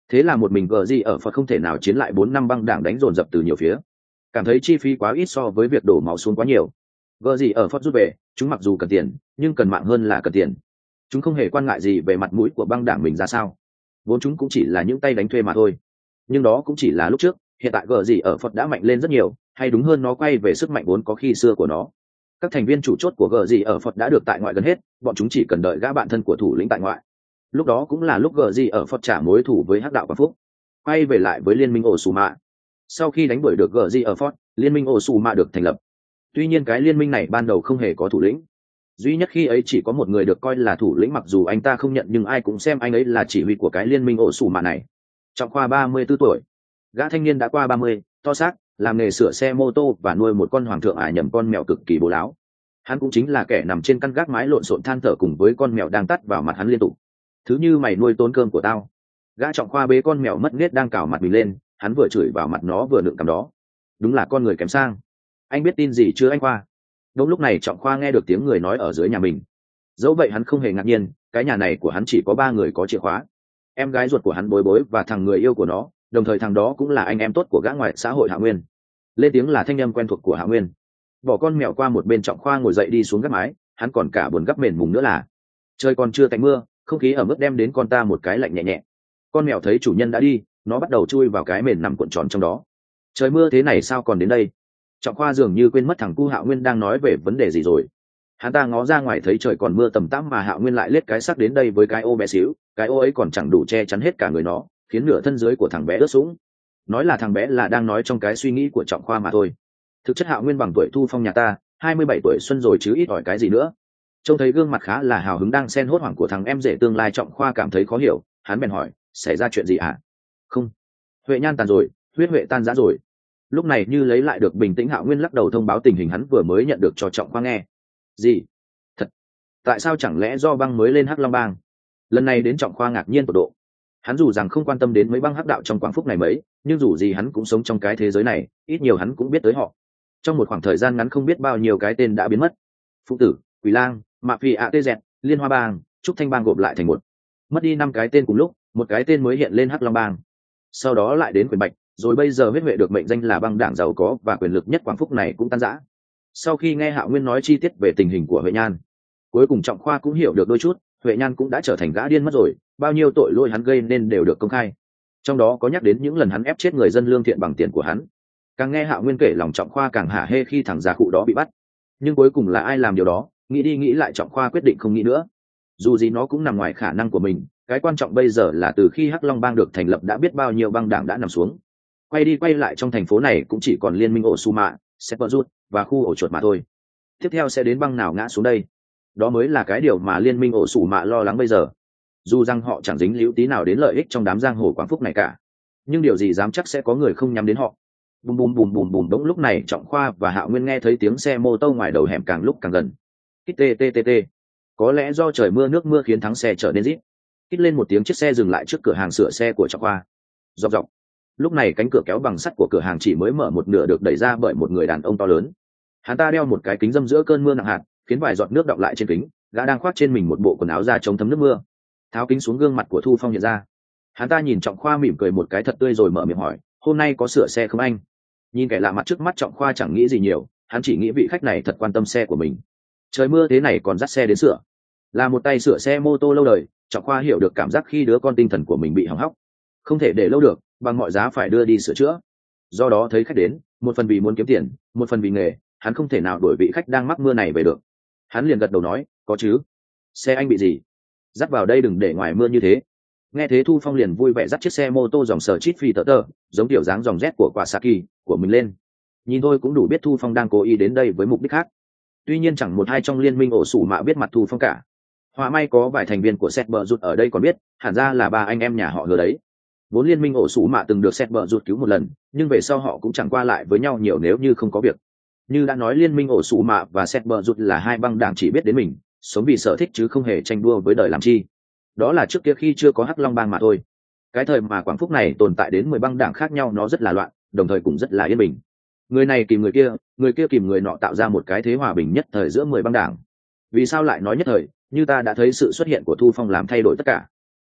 S1: Thế là một mình gờ gì ở Phật không thể nào chiến lại bốn năm băng đảng đánh dồn dập từ nhiều phía, cảm thấy chi phí quá ít so với việc đổ máu xuống quá nhiều. Gờ gì ở Phật rút về, chúng mặc dù cần tiền nhưng cần mạng hơn là cần tiền. Chúng không hề quan ngại gì về mặt mũi của băng đảng mình ra sao, vốn chúng cũng chỉ là những tay đánh thuê mà thôi. Nhưng đó cũng chỉ là lúc trước, hiện tại gờ gì ở Phật đã mạnh lên rất nhiều, hay đúng hơn nó quay về sức mạnh vốn có khi xưa của nó. Các thành viên chủ chốt của gờ gì ở Phật đã được tại ngoại gần hết, bọn chúng chỉ cần đợi gã bạn thân của thủ lĩnh tại ngoại. Lúc đó cũng là lúc gờ gì ở Phật trả mối thủ với hắc đạo Quảng Phúc, quay về lại với liên minh ổ xù mạ. Sau khi đánh đuổi được gờ gì ở Phật, liên minh ổ xù mạ được thành lập. Tuy nhiên cái liên minh này ban đầu không hề có thủ lĩnh, duy nhất khi ấy chỉ có một người được coi là thủ lĩnh, mặc dù anh ta không nhận nhưng ai cũng xem anh ấy là chỉ huy của cái liên minh ổ xù mạ này. Trọng Khoa ba mươi tư tuổi, gã thanh niên đã qua ba mươi, to xác, làm nghề sửa xe mô tô và nuôi một con hoàng thượng ải nhầm con mèo cực kỳ bố láo. Hắn cũng chính là kẻ nằm trên căn gác mái lộn xộn than thở cùng với con mèo đang tắt vào mặt hắn liên tục. Thứ như mày nuôi tốn cơm của tao. Gã Trọng Khoa bế con mèo mất nết đang cào mặt mình lên, hắn vừa chửi vào mặt nó vừa nựng cằm đó. Đúng là con người kém sang. Anh biết tin gì chưa anh Khoa? Đúng lúc này Trọng Khoa nghe được tiếng người nói ở dưới nhà mình. Dẫu vậy hắn không hề ngạc nhiên, cái nhà này của hắn chỉ có ba người có chìa khóa. Em gái ruột của hắn Bối Bối và thằng người yêu của nó, đồng thời thằng đó cũng là anh em tốt của gã ngoài xã hội Hạ Nguyên. Lên tiếng là thanh âm quen thuộc của Hạ Nguyên. Bỏ con mèo qua một bên, Trọng Khoa ngồi dậy đi xuống gác mái, hắn còn cả buồn gấp mền mùng nữa là trời còn chưa tạnh mưa, không khí ở mức đem đến con ta một cái lạnh nhẹ nhẹ. Con mèo thấy chủ nhân đã đi, nó bắt đầu chui vào cái mền nằm cuộn tròn trong đó. Trời mưa thế này sao còn đến đây? Trọng Khoa dường như quên mất thằng cu Hạo Nguyên đang nói về vấn đề gì rồi. Hắn ta ngó ra ngoài thấy trời còn mưa tầm tã mà Hạo Nguyên lại lết cái xác đến đây với cái ô bé xíu, cái ô ấy còn chẳng đủ che chắn hết cả người nó, khiến nửa thân dưới của thằng bé ướt sũng. Nói là thằng bé là đang nói trong cái suy nghĩ của Trọng Khoa mà thôi. Thực chất Hạo Nguyên bằng tuổi Thu Phong nhà ta, hai mươi bảy tuổi xuân rồi chứ ít ỏi cái gì nữa. Trông thấy gương mặt khá là hào hứng đang xen hốt hoảng của thằng em rể tương lai, Trọng Khoa cảm thấy khó hiểu, hắn bèn hỏi, xảy ra chuyện gì hả? Không, Huệ Nhan tàn rồi, huyết Huệ tan rã rồi. Lúc này như lấy lại được bình tĩnh, Hạo Nguyên lắc đầu thông báo tình hình hắn vừa mới nhận được cho Trọng Khoa nghe. Gì? Thật? Tại sao chẳng lẽ do băng mới lên Hắc Long Bang? Lần này đến Trọng Khoa ngạc nhiên tột độ. Hắn dù rằng không quan tâm đến mấy băng hắc đạo trong Quảng Phúc này mấy, nhưng dù gì hắn cũng sống trong cái thế giới này, ít nhiều hắn cũng biết tới họ. Trong một khoảng thời gian ngắn không biết bao nhiêu cái tên đã biến mất. Phụ tử, Quỷ Lang, Mạ Phi ạ Tê Dẹt, Liên Hoa Bang, Trúc Thanh Bang gộp lại thành một. Mất đi năm cái tên cùng lúc, một cái tên mới hiện lên Hắc Long Bang. Sau đó lại đến Quyền Bạch, rồi bây giờ huyết Huệ được mệnh danh là băng đảng giàu có và quyền lực nhất Quảng Phúc này cũng tan rã. Sau khi nghe Hạo Nguyên nói chi tiết về tình hình của Huệ Nhan, cuối cùng Trọng Khoa cũng hiểu được đôi chút. Huệ Nhan cũng đã trở thành gã điên mất rồi, bao nhiêu tội lỗi hắn gây nên đều được công khai, trong đó có nhắc đến những lần hắn ép chết người dân lương thiện bằng tiền của hắn. Càng nghe Hạo Nguyên kể, lòng Trọng Khoa càng hả hê khi thằng già cụ đó bị bắt. Nhưng cuối cùng là ai làm điều đó, nghĩ đi nghĩ lại Trọng Khoa quyết định không nghĩ nữa. Dù gì nó cũng nằm ngoài khả năng của mình, cái quan trọng bây giờ là từ khi Hắc Long Bang được thành lập đã biết bao nhiêu băng đảng đã nằm xuống. Quay đi quay lại trong thành phố này cũng chỉ còn liên minh ổ Su Mạ, Seperjut và khu ổ chuột mà thôi. Tiếp theo sẽ đến băng nào ngã xuống đây? Đó mới là cái điều mà liên minh ổ Su Mạ lo lắng bây giờ. Dù rằng họ chẳng dính líu tí nào đến lợi ích trong đám giang hồ Quảng Phúc này cả, nhưng điều gì dám chắc sẽ có người không nhắm đến họ. Bùm bùm bùm bùm bùm. Đúng lúc này Trọng Khoa và Hạo Nguyên nghe thấy tiếng xe mô tô ngoài đầu hẻm càng lúc càng gần. Kít tê tê tê tê. Có lẽ do trời mưa nước mưa khiến thắng xe trở nên rít. Kít lên một tiếng, chiếc xe dừng lại trước cửa hàng sửa xe của Trọng Khoa. Dọc dọc. Lúc này cánh cửa kéo bằng sắt của cửa hàng chỉ mới mở một nửa được đẩy ra bởi một người đàn ông to lớn. Hắn ta đeo một cái kính râm giữa cơn mưa nặng hạt, khiến vài giọt nước đọng lại trên kính. Gã đang khoác trên mình một bộ quần áo da chống thấm nước mưa. Tháo kính xuống, gương mặt của Thu Phong hiện ra. Hắn ta nhìn Trọng Khoa mỉm cười một cái thật tươi rồi mở miệng hỏi, hôm nay có sửa xe không anh? Nhìn kẻ lạ mặt trước mắt, Trọng Khoa chẳng nghĩ gì nhiều, hắn chỉ nghĩ vị khách này thật quan tâm xe của mình. Trời mưa thế này còn dắt xe đến sửa. Là một tay sửa xe mô tô lâu đời, Trọng Khoa hiểu được cảm giác khi đứa con tinh thần của mình bị hỏng hóc, không thể để lâu được, bằng mọi giá phải đưa đi sửa chữa. Do đó thấy khách đến, một phần vì muốn kiếm tiền, một phần vì nghề, hắn không thể nào đuổi vị khách đang mắc mưa này về được. Hắn liền gật đầu nói, có chứ. Xe anh bị gì? Dắt vào đây đừng để ngoài mưa như thế. Nghe thế Thu Phong liền vui vẻ dắt chiếc xe mô tô dòng sở chít phi tờ tờ, giống kiểu dáng dòng Z của quả Saki của mình lên. Nhìn thôi cũng đủ biết Thu Phong đang cố ý đến đây với mục đích khác. Tuy nhiên chẳng một ai trong liên minh ổ Sủ Mạ biết mặt Thu Phong cả. Họa may có vài thành viên của Sét Bờ Rụt ở đây còn biết, hẳn ra là ba anh em nhà họ Hứa đấy. Vốn liên minh ổ Sủ Mạ từng được Sét Bờ Rụt cứu một lần, nhưng về sau họ cũng chẳng qua lại với nhau nhiều nếu như không có việc. Như đã nói, liên minh ổ Sủ Mạ và Sét Bờ Rụt là hai băng đảng chỉ biết đến mình, sống vì sở thích chứ không hề tranh đua với đời làm chi. Đó là trước kia khi chưa có Hắc Long Bang mà thôi. Cái thời mà Quảng Phúc này tồn tại đến mười băng đảng khác nhau, nó rất là loạn, đồng thời cũng rất là yên bình. Người này kìm người kia, người kia kìm người nọ, tạo ra một cái thế hòa bình nhất thời giữa mười băng đảng. Vì sao lại nói nhất thời? Như ta đã thấy sự xuất hiện của Thu Phong làm thay đổi tất cả.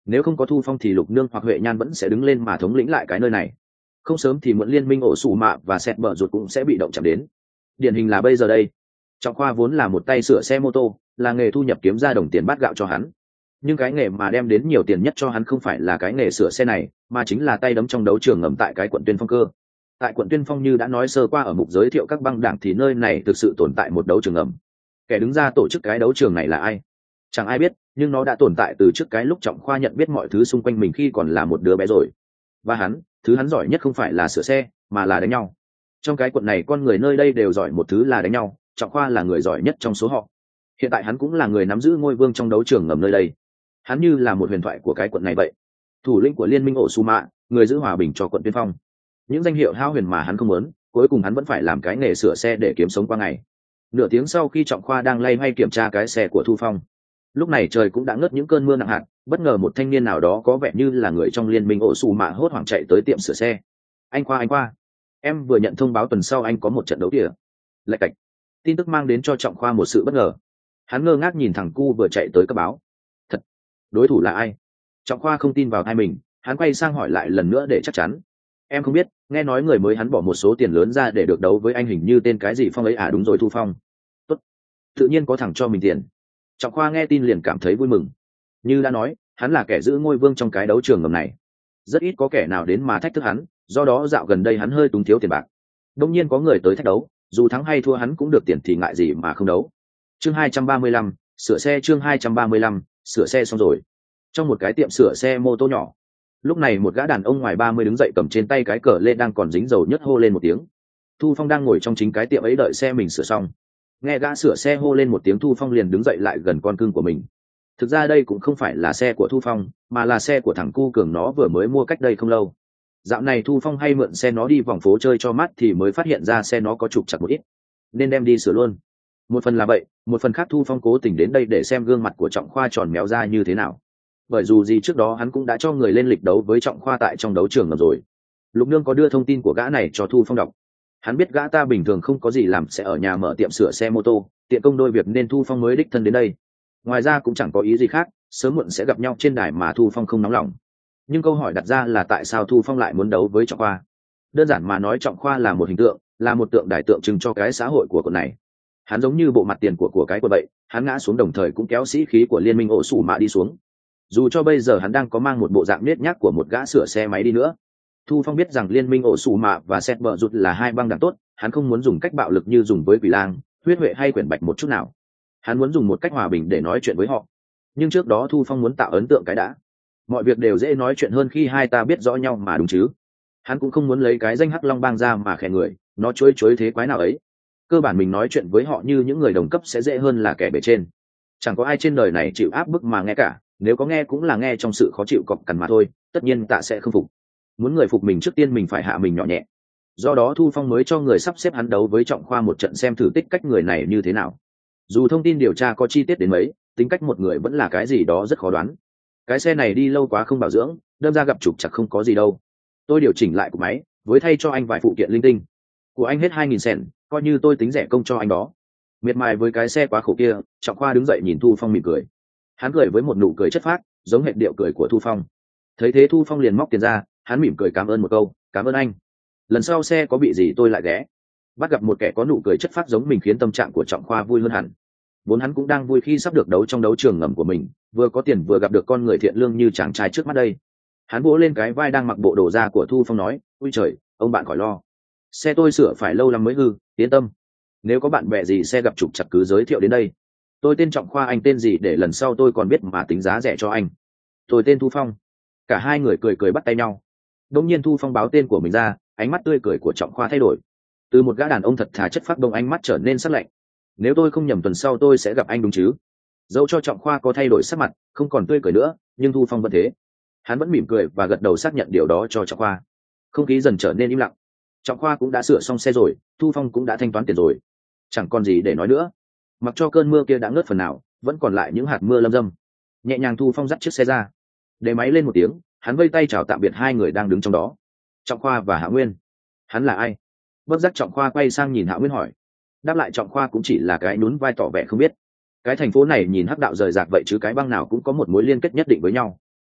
S1: nếu không có Thu Phong thì Lục Nương hoặc Huệ Nhan vẫn sẽ đứng lên mà thống lĩnh lại cái nơi này. Không sớm thì muộn liên minh ổ sủ mạ và sẹt bờ ruột cũng sẽ bị động chạm đến. Điển hình là bây giờ đây. Trọng Khoa vốn là một tay sửa xe mô tô, là nghề thu nhập kiếm ra đồng tiền bát gạo cho hắn. Nhưng cái nghề mà đem đến nhiều tiền nhất cho hắn không phải là cái nghề sửa xe này, mà chính là tay đấm trong đấu trường ngầm tại cái quận Tuyên Phong cơ. Tại quận Tuyên Phong như đã nói sơ qua ở mục giới thiệu các băng đảng thì nơi này thực sự tồn tại một đấu trường ngầm. Kẻ đứng ra tổ chức cái đấu trường này là ai? Chẳng ai biết, nhưng nó đã tồn tại từ trước cái lúc Trọng Khoa nhận biết mọi thứ xung quanh mình khi còn là một đứa bé rồi. Và hắn, thứ hắn giỏi nhất không phải là sửa xe, mà là đánh nhau. Trong cái quận này con người nơi đây đều giỏi một thứ là đánh nhau, Trọng Khoa là người giỏi nhất trong số họ. Hiện tại hắn cũng là người nắm giữ ngôi vương trong đấu trường ngầm nơi đây. Hắn như là một huyền thoại của cái quận này vậy, thủ lĩnh của liên minh ổ su mạ, người giữ hòa bình cho quận Tuyên Phong. Những danh hiệu hao huyền mà hắn không muốn, cuối cùng hắn vẫn phải làm cái nghề sửa xe để kiếm sống qua ngày. Nửa tiếng sau khi Trọng Khoa đang loay hoay kiểm tra cái xe của Thu Phong, lúc này trời cũng đã ngớt những cơn mưa nặng hạt, bất ngờ một thanh niên nào đó có vẻ như là người trong liên minh ổ su mạ hốt hoảng chạy tới tiệm sửa xe. Anh Khoa, anh Khoa, em vừa nhận thông báo tuần sau anh có một trận đấu kìa. Lạch cạch. Tin tức mang đến cho Trọng Khoa một sự bất ngờ. Hắn ngơ ngác nhìn thằng cu vừa chạy tới cấp báo. Thật? Đối thủ là ai? Trọng Khoa không tin vào tai mình, hắn quay sang hỏi lại lần nữa để chắc chắn. Em không biết, nghe nói người mới hắn bỏ một số tiền lớn ra để được đấu với anh, hình như tên cái gì Phong ấy à? Đúng rồi, Thu Phong. Tốt. Tự nhiên có thằng cho mình tiền. Trọng Khoa nghe tin liền cảm thấy vui mừng. Như đã nói, hắn là kẻ giữ ngôi vương trong cái đấu trường ngầm này. Rất ít có kẻ nào đến mà thách thức hắn, do đó dạo gần đây hắn hơi túng thiếu tiền bạc. Đông nhiên có người tới thách đấu, dù thắng hay thua hắn cũng được tiền thì ngại gì mà không đấu. Chương hai trăm ba mươi lăm, sửa xe. Chương hai trăm ba mươi lăm, sửa xe xong rồi. Trong một cái tiệm sửa xe mô tô nhỏ, lúc này một gã đàn ông ngoài ba mươi đứng dậy, cầm trên tay cái cờ lê đang còn dính dầu nhất hô lên một tiếng. Thu Phong đang ngồi trong chính cái tiệm ấy đợi xe mình sửa xong. Nghe gã sửa xe hô lên một tiếng, Thu Phong liền đứng dậy lại gần con cưng của mình. Thực ra đây cũng không phải là xe của Thu Phong, mà là xe của thằng cu Cường, nó vừa mới mua cách đây không lâu. Dạo này Thu Phong hay mượn xe nó đi vòng phố chơi cho mát thì mới phát hiện ra xe nó có trục trặc một ít, nên đem đi sửa luôn. Một phần là vậy, một phần khác Thu Phong cố tình đến đây để xem gương mặt của Trọng Khoa tròn méo ra như thế nào. Bởi dù gì trước đó hắn cũng đã cho người lên lịch đấu với Trọng Khoa tại trong đấu trường ngầm rồi. Lục Nương có đưa thông tin của gã này cho Thu Phong đọc. Hắn biết gã ta bình thường không có gì làm sẽ ở nhà mở tiệm sửa xe mô tô, tiện công đôi việc, nên Thu Phong mới đích thân đến đây. Ngoài ra cũng chẳng có ý gì khác, sớm muộn sẽ gặp nhau trên đài mà Thu Phong không nóng lòng. Nhưng câu hỏi đặt ra là tại sao Thu Phong lại muốn đấu với Trọng Khoa? Đơn giản mà nói, Trọng Khoa là một hình tượng, là một tượng đài tượng trưng cho cái xã hội của quận này. Hắn giống như bộ mặt tiền của của cái quận vậy, hắn ngã xuống đồng thời cũng kéo sĩ khí của liên minh ổ sủ mạ đi xuống. Dù cho bây giờ hắn đang có mang một bộ dạng nết nhác của một gã sửa xe máy đi nữa. Thu Phong biết rằng liên minh ổ sủ mạ và Sẹt Bờ Rụt là hai băng đảng tốt, hắn không muốn dùng cách bạo lực như dùng với Quỷ Lang, Huyết Huệ hay Quyển Bạch một chút nào. Hắn muốn dùng một cách hòa bình để nói chuyện với họ. Nhưng trước đó Thu Phong muốn tạo ấn tượng cái đã. Mọi việc đều dễ nói chuyện hơn khi hai ta biết rõ nhau mà, đúng chứ? Hắn cũng không muốn lấy cái danh Hắc Long Bang ra mà khè người, nó chối chối thế quái nào ấy. Cơ bản mình nói chuyện với họ như những người đồng cấp sẽ dễ hơn là kẻ bề trên. Chẳng có ai trên đời này chịu áp bức mà nghe cả, nếu có nghe cũng là nghe trong sự khó chịu cọc cằn mà thôi, tất nhiên ta sẽ không phục. Muốn người phục mình trước tiên mình phải hạ mình nhỏ nhẹ. Do đó Thu Phong mới cho người sắp xếp hắn đấu với Trọng Khoa một trận xem thử tích cách người này như thế nào. Dù thông tin điều tra có chi tiết đến mấy, tính cách một người vẫn là cái gì đó rất khó đoán. Cái xe này đi lâu quá không bảo dưỡng, đâm ra gặp trục chặt không có gì đâu. Tôi điều chỉnh lại của máy, với thay cho anh vài phụ kiện linh tinh. Của anh hết hai nghìn sen, coi như tôi tính rẻ công cho anh đó. Miệt mài với cái xe quá khổ kia, Trọng Khoa đứng dậy nhìn Thu Phong mỉm cười. Hắn cười với một nụ cười chất phác, giống hệt điệu cười của Thu Phong. Thấy thế Thu Phong liền móc tiền ra, hắn mỉm cười cảm ơn một câu, cảm ơn anh. Lần sau xe có bị gì tôi lại ghé. Bắt gặp một kẻ có nụ cười chất phác giống mình khiến tâm trạng của Trọng Khoa vui hơn hẳn. Vốn hắn cũng đang vui khi sắp được đấu trong đấu trường ngầm của mình, vừa có tiền vừa gặp được con người thiện lương như chàng trai trước mắt đây. Hắn vỗ lên cái vai đang mặc bộ đồ da của Thu Phong nói, ui trời, ông bạn khỏi lo. Xe tôi sửa phải lâu lắm mới hư, yên tâm. Nếu có bạn bè gì xe gặp trục chặt cứ giới thiệu đến đây. Tôi tên Trọng Khoa, anh tên gì để lần sau tôi còn biết mà tính giá rẻ cho anh. Tôi tên Thu Phong. Cả hai người cười cười bắt tay nhau. Đông nhiên Thu Phong báo tên của mình ra, ánh mắt tươi cười của Trọng Khoa thay đổi. Từ một gã đàn ông thật thà chất phác đông ánh mắt trở nên sắc lạnh. Nếu tôi không nhầm tuần sau tôi sẽ gặp anh đúng chứ? Dẫu cho Trọng Khoa có thay đổi sắc mặt, không còn tươi cười nữa, nhưng Thu Phong vẫn thế. Hắn vẫn mỉm cười và gật đầu xác nhận điều đó cho Trọng Khoa. Không khí dần trở nên im lặng. Trọng Khoa cũng đã sửa xong xe rồi, Thu Phong cũng đã thanh toán tiền rồi. Chẳng còn gì để nói nữa. Mặc cho cơn mưa kia đã ngớt phần nào, vẫn còn lại những hạt mưa lâm dâm. Nhẹ nhàng Thu Phong dắt chiếc xe ra, để máy lên một tiếng, hắn vây tay chào tạm biệt hai người đang đứng trong đó. Trọng Khoa và Hạ Nguyên. Hắn là ai? Bất giác Trọng Khoa quay sang nhìn Hạ Nguyên hỏi. Đáp lại Trọng Khoa cũng chỉ là cái nhún vai tỏ vẻ không biết. Cái thành phố này nhìn hắc đạo rời rạc vậy chứ cái băng nào cũng có một mối liên kết nhất định với nhau.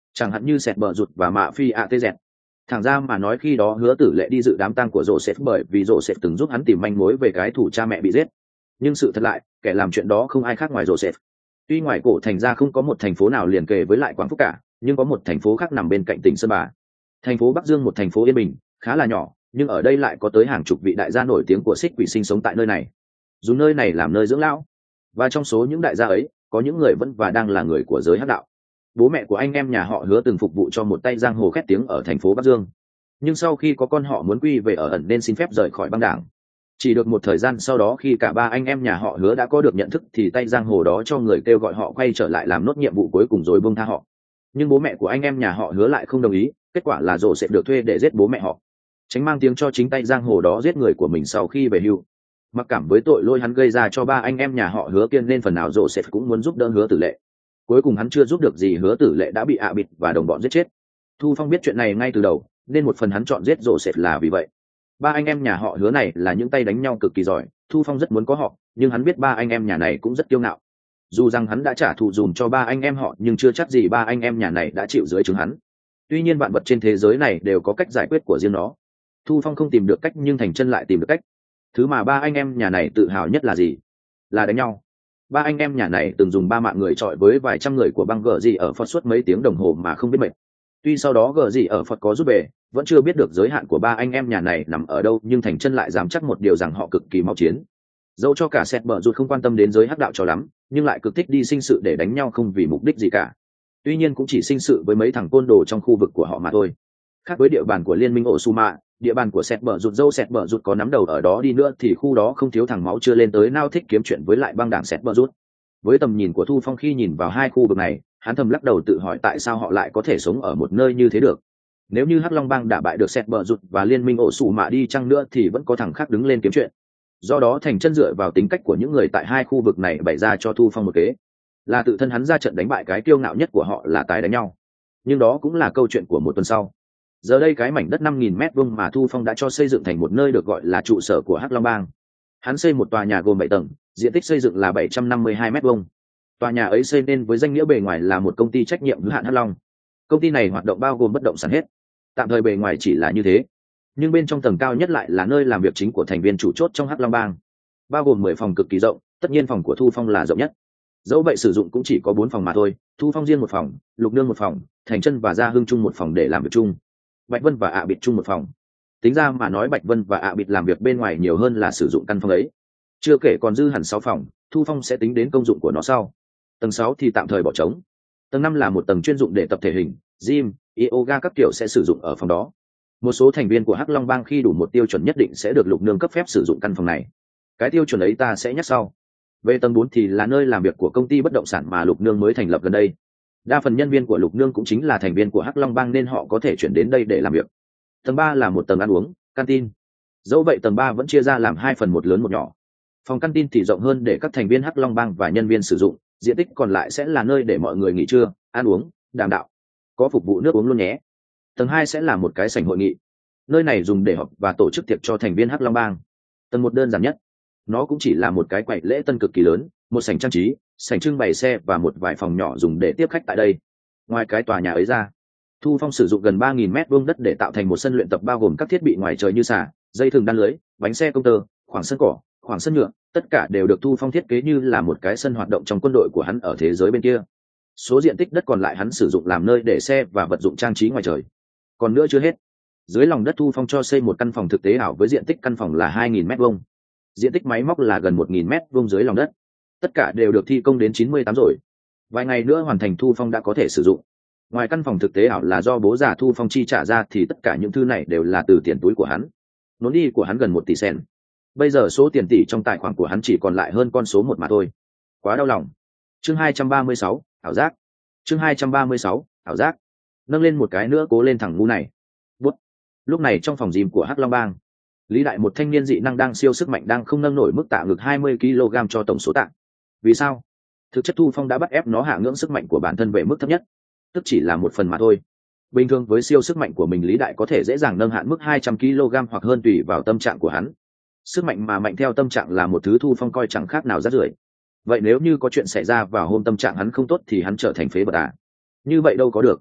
S1: chẳng hạn như sẹt bờ rụt và mạ phi a tê dẹt. Thẳng ra mà nói khi đó Hứa Tử Lệ đi dự đám tang của Joseph bởi vì Joseph từng giúp hắn tìm manh mối về cái thủ cha mẹ bị giết. Nhưng sự thật lại, kẻ làm chuyện đó không ai khác ngoài Joseph. Tuy ngoài cổ thành ra không có một thành phố nào liền kề với lại Quảng Phúc cả, nhưng có một thành phố khác nằm bên cạnh tỉnh Sơn Bà. Thành phố Bắc Dương, một thành phố yên bình, khá là nhỏ, nhưng ở đây lại có tới hàng chục vị đại gia nổi tiếng của Xích Quỷ sinh sống tại nơi này. Dùng nơi này làm nơi dưỡng lão. Và trong số những đại gia ấy, có những người vẫn và đang là người của giới hắc đạo. Bố mẹ của anh em nhà họ Hứa từng phục vụ cho một tay giang hồ khét tiếng ở thành phố Bắc Dương. Nhưng sau khi có con họ muốn quy về ở ẩn nên xin phép rời khỏi băng đảng. Chỉ được một thời gian sau đó khi cả ba anh em nhà họ Hứa đã có được nhận thức thì tay giang hồ đó cho người kêu gọi họ quay trở lại làm nốt nhiệm vụ cuối cùng rồi buông tha họ. Nhưng bố mẹ của anh em nhà họ Hứa lại không đồng ý, kết quả là Rồ sẽ được thuê để giết bố mẹ họ, tránh mang tiếng cho chính tay giang hồ đó giết người của mình sau khi về hưu. Mặc cảm với tội lỗi hắn gây ra cho ba anh em nhà họ Hứa kiên nên phần nào Rồ sẽ cũng muốn giúp đỡ Hứa Tử Lệ. Cuối cùng hắn chưa giúp được gì, Hứa Tử Lệ đã bị ạ bịt và đồng bọn giết chết. Thu Phong biết chuyện này ngay từ đầu, nên một phần hắn chọn giết Rồ sẽ là vì vậy. Ba anh em nhà họ Hứa này là những tay đánh nhau cực kỳ giỏi, Thu Phong rất muốn có họ, nhưng hắn biết ba anh em nhà này cũng rất kiêu ngạo. Dù rằng hắn đã trả thù dùm cho ba anh em họ, nhưng chưa chắc gì ba anh em nhà này đã chịu dưới trướng hắn. Tuy nhiên vạn vật trên thế giới này đều có cách giải quyết của riêng nó. Thu Phong không tìm được cách nhưng Thành Chân lại tìm được cách. Thứ mà ba anh em nhà này tự hào nhất là gì? Là đánh nhau. Ba anh em nhà này từng dùng ba mạng người chọi với vài trăm người của băng gờ gì ở Phật suốt mấy tiếng đồng hồ mà không biết mệt. Tuy sau đó gờ gì ở Phật có rút về, vẫn chưa biết được giới hạn của ba anh em nhà này nằm ở đâu, nhưng Thành Chân lại dám chắc một điều rằng họ cực kỳ mau chiến. Dẫu cho cả Sẹt Bờ Rụt không quan tâm đến giới hắc đạo cho lắm, nhưng lại cực thích đi sinh sự để đánh nhau không vì mục đích gì cả. Tuy nhiên cũng chỉ sinh sự với mấy thằng côn đồ trong khu vực của họ mà thôi. Khác với địa bàn của liên minh Osuma, địa bàn của Sẹt Bờ Rụt, dâu Sẹt Bờ Rụt có nắm đầu ở đó đi nữa thì khu đó không thiếu thằng máu chưa lên tới nao thích kiếm chuyện với lại băng đảng Sẹt Bờ Rụt. Với tầm nhìn của Thu Phong khi nhìn vào hai khu vực này, hắn thầm lắc đầu tự hỏi tại sao họ lại có thể sống ở một nơi như thế được. Nếu như Hắc Long Bang đã bại được Sẹt Bờ Rụt và liên minh Osuma đi chăng nữa thì vẫn có thằng khác đứng lên kiếm chuyện. Do đó Thành Chân dựa vào tính cách của những người tại hai khu vực này bày ra cho Thu Phong một kế, là tự thân hắn ra trận đánh bại cái kiêu ngạo nhất của họ là tái đánh nhau. Nhưng đó cũng là câu chuyện của một tuần sau. Giờ đây cái mảnh đất năm nghìn mét vuông mà Thu Phong đã cho xây dựng thành một nơi được gọi là trụ sở của Hắc Long Bang. Hắn xây một tòa nhà gồm bảy tầng, diện tích xây dựng là bảy trăm năm mươi hai mét vuông. Tòa nhà ấy xây nên với danh nghĩa bề ngoài là một công ty trách nhiệm hữu hạn Hắc Long. Công ty này hoạt động bao gồm bất động sản hết. Tạm thời bề ngoài chỉ là như thế, nhưng bên trong tầng cao nhất lại là nơi làm việc chính của thành viên chủ chốt trong Hắc Long Bang, bao gồm mười phòng cực kỳ rộng, tất nhiên phòng của Thu Phong là rộng nhất. Dẫu vậy sử dụng cũng chỉ có bốn phòng mà thôi, Thu Phong riêng một phòng, Lục Nương một phòng, Thành Chân và Gia Hưng chung một phòng để làm việc chung, Bạch Vân và ạ bịt chung một phòng. Tính ra mà nói Bạch Vân và ạ bịt làm việc bên ngoài nhiều hơn là sử dụng căn phòng ấy. Chưa kể còn dư hẳn sáu phòng, Thu Phong sẽ tính đến công dụng của nó sau. Tầng sáu thì tạm thời bỏ trống. Tầng năm là một tầng chuyên dụng để tập thể hình, gym, yoga các kiểu sẽ sử dụng ở phòng đó. Một số thành viên của Hắc Long Bang khi đủ một tiêu chuẩn nhất định sẽ được Lục Nương cấp phép sử dụng căn phòng này. Cái tiêu chuẩn ấy ta sẽ nhắc sau. Về tầng bốn thì là nơi làm việc của công ty bất động sản mà Lục Nương mới thành lập gần đây. Đa phần nhân viên của Lục Nương cũng chính là thành viên của Hắc Long Bang nên họ có thể chuyển đến đây để làm việc. Tầng ba là một tầng ăn uống, canteen. Dẫu vậy tầng ba vẫn chia ra làm hai phần, một lớn một nhỏ. Phòng canteen thì rộng hơn để các thành viên Hắc Long Bang và nhân viên sử dụng, diện tích còn lại sẽ là nơi để mọi người nghỉ trưa, ăn uống, đàm đạo. Có phục vụ nước uống luôn nhé. Tầng hai sẽ là một cái sảnh hội nghị. Nơi này dùng để họp và tổ chức tiệc cho thành viên Hắc Long Bang. Tầng một đơn giản nhất. Nó cũng chỉ là một cái quầy lễ tân cực kỳ lớn, một sảnh trang trí, sảnh trưng bày xe và một vài phòng nhỏ dùng để tiếp khách tại đây. Ngoài cái tòa nhà ấy ra, Thu Phong sử dụng gần ba nghìn mét vuông đất để tạo thành một sân luyện tập bao gồm các thiết bị ngoài trời như xà, dây thừng đan lưới, bánh xe công tơ, khoảng sân cỏ, khoảng sân nhựa, tất cả đều được Thu Phong thiết kế như là một cái sân hoạt động trong quân đội của hắn ở thế giới bên kia. Số diện tích đất còn lại hắn sử dụng làm nơi để xe và vật dụng trang trí ngoài trời. Còn nữa chưa hết, dưới lòng đất Thu Phong cho xây một căn phòng thực tế ảo với diện tích căn phòng là hai nghìn mét vuông. Diện tích máy móc là gần một nghìn mét vuông dưới lòng đất. Tất cả đều được thi công đến chín mươi tám rồi. Vài ngày nữa hoàn thành Thu Phong đã có thể sử dụng. Ngoài căn phòng thực tế ảo là do bố già Thu Phong chi trả ra thì tất cả những thứ này đều là từ tiền túi của hắn. Nốn đi của hắn gần một tỷ sen. Bây giờ số tiền tỷ trong tài khoản của hắn chỉ còn lại hơn con số một mà thôi. Quá đau lòng. Chương hai trăm ba mươi sáu, ảo giác. Chương hai trăm ba mươi sáu, ảo giác. Nâng lên một cái nữa cố lên thằng ngu này. Bút. Lúc này trong phòng gym của Hắc Long Bang, Lý Đại, một thanh niên dị năng đang siêu sức mạnh, đang không nâng nổi mức tạ ngực hai mươi ki lô gam cho tổng số tạ. Vì sao? Thực chất Thu Phong đã bắt ép nó hạ ngưỡng sức mạnh của bản thân về mức thấp nhất, tức chỉ là một phần mà thôi. Bình thường với siêu sức mạnh của mình, Lý Đại có thể dễ dàng nâng hạn mức hai trăm ki lô gam hoặc hơn tùy vào tâm trạng của hắn. Sức mạnh mà mạnh theo tâm trạng là một thứ Thu Phong coi chẳng khác nào rác rưởi. Vậy nếu như có chuyện xảy ra vào hôm tâm trạng hắn không tốt thì hắn trở thành phế vật à? Như vậy đâu có được.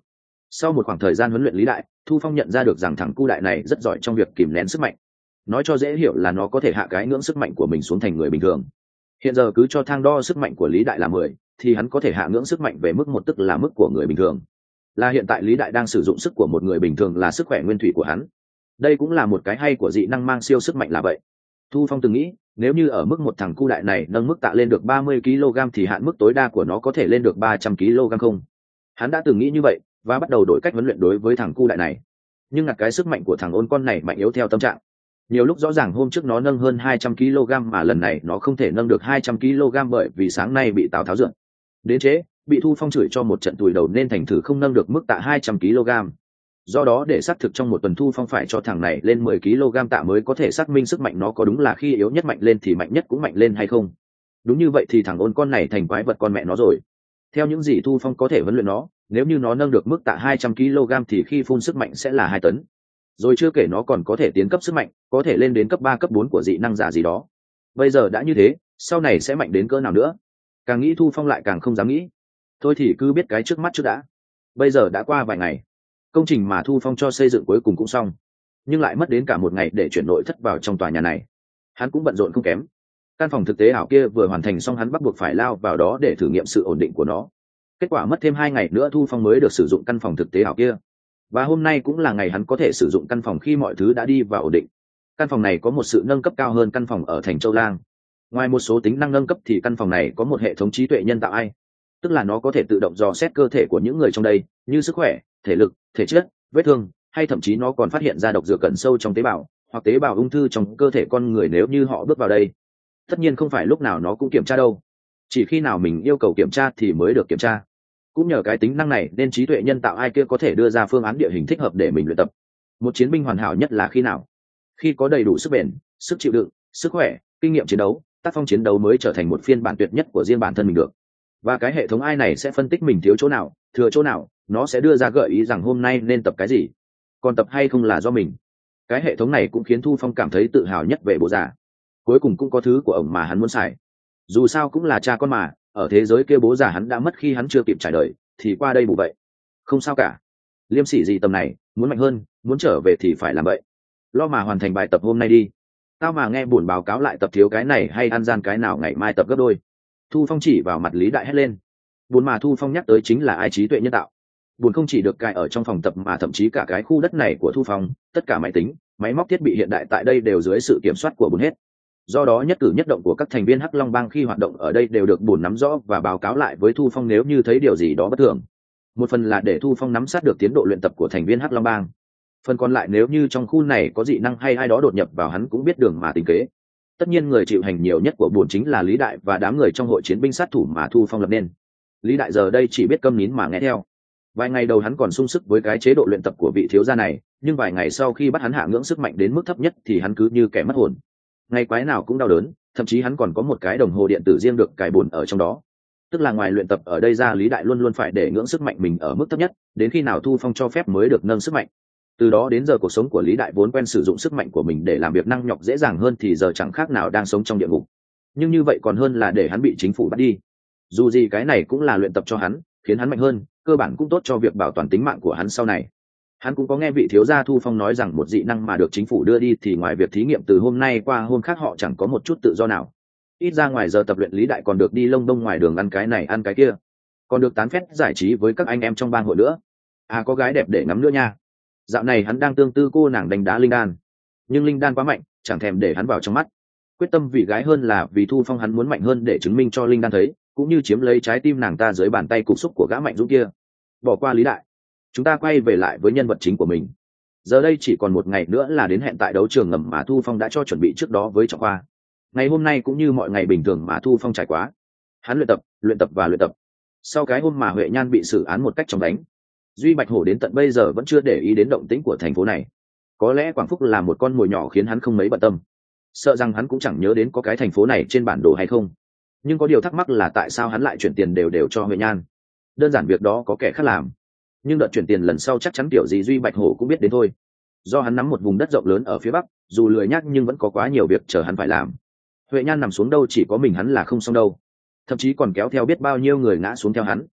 S1: Sau một khoảng thời gian huấn luyện lý đại, Thu Phong nhận ra được rằng thằng cu đại này rất giỏi trong việc kìm nén sức mạnh. Nói cho dễ hiểu là nó có thể hạ cái ngưỡng sức mạnh của mình xuống thành người bình thường. Hiện giờ cứ cho thang đo sức mạnh của lý đại là mười, thì hắn có thể hạ ngưỡng sức mạnh về mức một, tức là mức của người bình thường. Là hiện tại lý đại đang sử dụng sức của một người bình thường là sức khỏe nguyên thủy của hắn. Đây cũng là một cái hay của dị năng mang siêu sức mạnh là vậy. Thu Phong từng nghĩ, nếu như ở mức một thằng cu đại này nâng mức tạ lên được ba mươi ki lô gam thì hạn mức tối đa của nó có thể lên được ba trăm ki lô gam không? Hắn đã từng nghĩ như vậy và bắt đầu đổi cách huấn luyện đối với thằng cu đại này. Nhưng ngặt cái sức mạnh của thằng ôn con này mạnh yếu theo tâm trạng. Nhiều lúc rõ ràng hôm trước nó nâng hơn hai trăm ki lô gam mà lần này nó không thể nâng được hai trăm ki lô gam bởi vì sáng nay bị Tào Tháo dượn. Đến trễ, bị Thu Phong chửi cho một trận tủi đầu nên thành thử không nâng được mức tạ hai trăm ki lô gam. Do đó để xác thực trong một tuần Thu Phong phải cho thằng này lên mười ki lô gam tạ mới có thể xác minh sức mạnh nó có đúng là khi yếu nhất mạnh lên thì mạnh nhất cũng mạnh lên hay không. Đúng như vậy thì thằng ôn con này thành quái vật con mẹ nó rồi. Theo những gì Thu Phong có thể huấn luyện nó, nếu như nó nâng được mức tạ hai trăm ki lô gam thì khi phun sức mạnh sẽ là hai tấn. Rồi chưa kể nó còn có thể tiến cấp sức mạnh, có thể lên đến cấp ba cấp bốn của dị năng giả gì đó. Bây giờ đã như thế, sau này sẽ mạnh đến cỡ nào nữa? Càng nghĩ Thu Phong lại càng không dám nghĩ. Thôi thì cứ biết cái trước mắt trước đã. Bây giờ đã qua vài ngày, công trình mà Thu Phong cho xây dựng cuối cùng cũng xong, nhưng lại mất đến cả một ngày để chuyển nội thất vào trong tòa nhà này. Hắn cũng bận rộn không kém. Căn phòng thực tế ảo kia vừa hoàn thành xong hắn bắt buộc phải lao vào đó để thử nghiệm sự ổn định của nó. Kết quả mất thêm hai ngày nữa Thu Phong mới được sử dụng căn phòng thực tế ảo kia. Và hôm nay cũng là ngày hắn có thể sử dụng căn phòng khi mọi thứ đã đi vào ổn định. Căn phòng này có một sự nâng cấp cao hơn căn phòng ở thành Châu Lang. Ngoài một số tính năng nâng cấp thì căn phòng này có một hệ thống trí tuệ nhân tạo a i, tức là nó có thể tự động dò xét cơ thể của những người trong đây, như sức khỏe, thể lực, thể chất, vết thương, hay thậm chí nó còn phát hiện ra độc dược cẩn sâu trong tế bào hoặc tế bào ung thư trong cơ thể con người nếu như họ bước vào đây. Tất nhiên không phải lúc nào nó cũng kiểm tra đâu, chỉ khi nào mình yêu cầu kiểm tra thì mới được kiểm tra. Cũng nhờ cái tính năng này nên trí tuệ nhân tạo ai kia có thể đưa ra phương án địa hình thích hợp để mình luyện tập. Một chiến binh hoàn hảo nhất là khi nào? Khi có đầy đủ sức bền, sức chịu đựng, sức khỏe, kinh nghiệm chiến đấu, tác phong chiến đấu mới trở thành một phiên bản tuyệt nhất của riêng bản thân mình được. Và cái hệ thống ai này sẽ phân tích mình thiếu chỗ nào, thừa chỗ nào, nó sẽ đưa ra gợi ý rằng hôm nay nên tập cái gì, còn tập hay không là do mình. Cái hệ thống này cũng khiến Thu Phong cảm thấy tự hào nhất về bố già. Cuối cùng cũng có thứ của ổng mà hắn muốn xài. Dù sao cũng là cha con mà, ở thế giới kia bố già hắn đã mất khi hắn chưa kịp trải đời, thì qua đây bù vậy. Không sao cả. Liêm sỉ gì tầm này, muốn mạnh hơn, muốn trở về thì phải làm vậy. Lo mà hoàn thành bài tập hôm nay đi. Tao mà nghe buồn báo cáo lại tập thiếu cái này hay ăn gian cái nào ngày mai tập gấp đôi. Thu Phong chỉ vào mặt Lý Đại hét lên. Buồn mà Thu Phong nhắc tới chính là ai trí tuệ nhân tạo. Buồn không chỉ được cài ở trong phòng tập mà thậm chí cả cái khu đất này của Thu Phong, tất cả máy tính, máy móc thiết bị hiện đại tại đây đều dưới sự kiểm soát của buồn hết. Do đó nhất cử nhất động của các thành viên Hắc Long Bang khi hoạt động ở đây đều được buồn nắm rõ và báo cáo lại với Thu Phong nếu như thấy điều gì đó bất thường. Một phần là để Thu Phong nắm sát được tiến độ luyện tập của thành viên Hắc Long Bang. Phần còn lại nếu như trong khu này có dị năng hay ai đó đột nhập vào hắn cũng biết đường mà tính kế. Tất nhiên người chịu hành nhiều nhất của buồn chính là Lý Đại và đám người trong hội chiến binh sát thủ mà Thu Phong lập nên. Lý Đại giờ đây chỉ biết câm nín mà nghe theo. Vài ngày đầu hắn còn sung sức với cái chế độ luyện tập của vị thiếu gia này, nhưng vài ngày sau khi bắt hắn hạ ngưỡng sức mạnh đến mức thấp nhất thì hắn cứ như kẻ mất hồn. Ngày quái nào cũng đau đớn, thậm chí hắn còn có một cái đồng hồ điện tử riêng được cài buồn ở trong đó. Tức là ngoài luyện tập ở đây ra Lý Đại luôn luôn phải để ngưỡng sức mạnh mình ở mức thấp nhất, đến khi nào Thu Phong cho phép mới được nâng sức mạnh. Từ đó đến giờ cuộc sống của Lý Đại vốn quen sử dụng sức mạnh của mình để làm việc năng nhọc dễ dàng hơn thì giờ chẳng khác nào đang sống trong địa ngục. Nhưng như vậy còn hơn là để hắn bị chính phủ bắt đi. Dù gì cái này cũng là luyện tập cho hắn, khiến hắn mạnh hơn, cơ bản cũng tốt cho việc bảo toàn tính mạng của hắn sau này. Hắn cũng có nghe vị thiếu gia Thu Phong nói rằng một dị năng mà được chính phủ đưa đi thì ngoài việc thí nghiệm từ hôm nay qua hôm khác họ chẳng có một chút tự do nào. Ít ra ngoài giờ tập luyện Lý Đại còn được đi lông đông ngoài đường ăn cái này ăn cái kia, còn được tán phét giải trí với các anh em trong bang hội nữa. À có gái đẹp để ngắm nữa nha. Dạo này hắn đang tương tư cô nàng đánh đá Linh Đan, nhưng Linh Đan quá mạnh, chẳng thèm để hắn vào trong mắt. Quyết tâm vì gái hơn là vì Thu Phong hắn muốn mạnh hơn để chứng minh cho Linh Đan thấy, cũng như chiếm lấy trái tim nàng ta dưới bàn tay cục xúc của gã mạnh dũng kia. Bỏ qua Lý Đại, chúng ta quay về lại với nhân vật chính của mình. Giờ đây chỉ còn một ngày nữa là đến hẹn tại đấu trường ngầm mà Thu Phong đã cho chuẩn bị trước đó với Trọng Khoa. Ngày hôm nay cũng như mọi ngày bình thường mà Thu Phong trải qua, hắn luyện tập, luyện tập và luyện tập. Sau cái hôm mà Huệ Nhan bị xử án một cách chóng đánh, Duy Bạch Hổ đến tận bây giờ vẫn chưa để ý đến động tĩnh của thành phố này. Có lẽ Quảng Phúc là một con mồi nhỏ khiến hắn không mấy bận tâm, sợ rằng hắn cũng chẳng nhớ đến có cái thành phố này trên bản đồ hay không. Nhưng có điều thắc mắc là tại sao hắn lại chuyển tiền đều đều cho Huệ Nhan. Đơn giản việc đó có kẻ khác làm, nhưng đợt chuyển tiền lần sau chắc chắn kiểu gì Duy Bạch Hổ cũng biết đến thôi. Do hắn nắm một vùng đất rộng lớn ở phía bắc, dù lười nhác nhưng vẫn có quá nhiều việc chờ hắn phải làm. Huệ Nhan nằm xuống đâu chỉ có mình hắn là không xong đâu, thậm chí còn kéo theo biết bao nhiêu người ngã xuống theo hắn.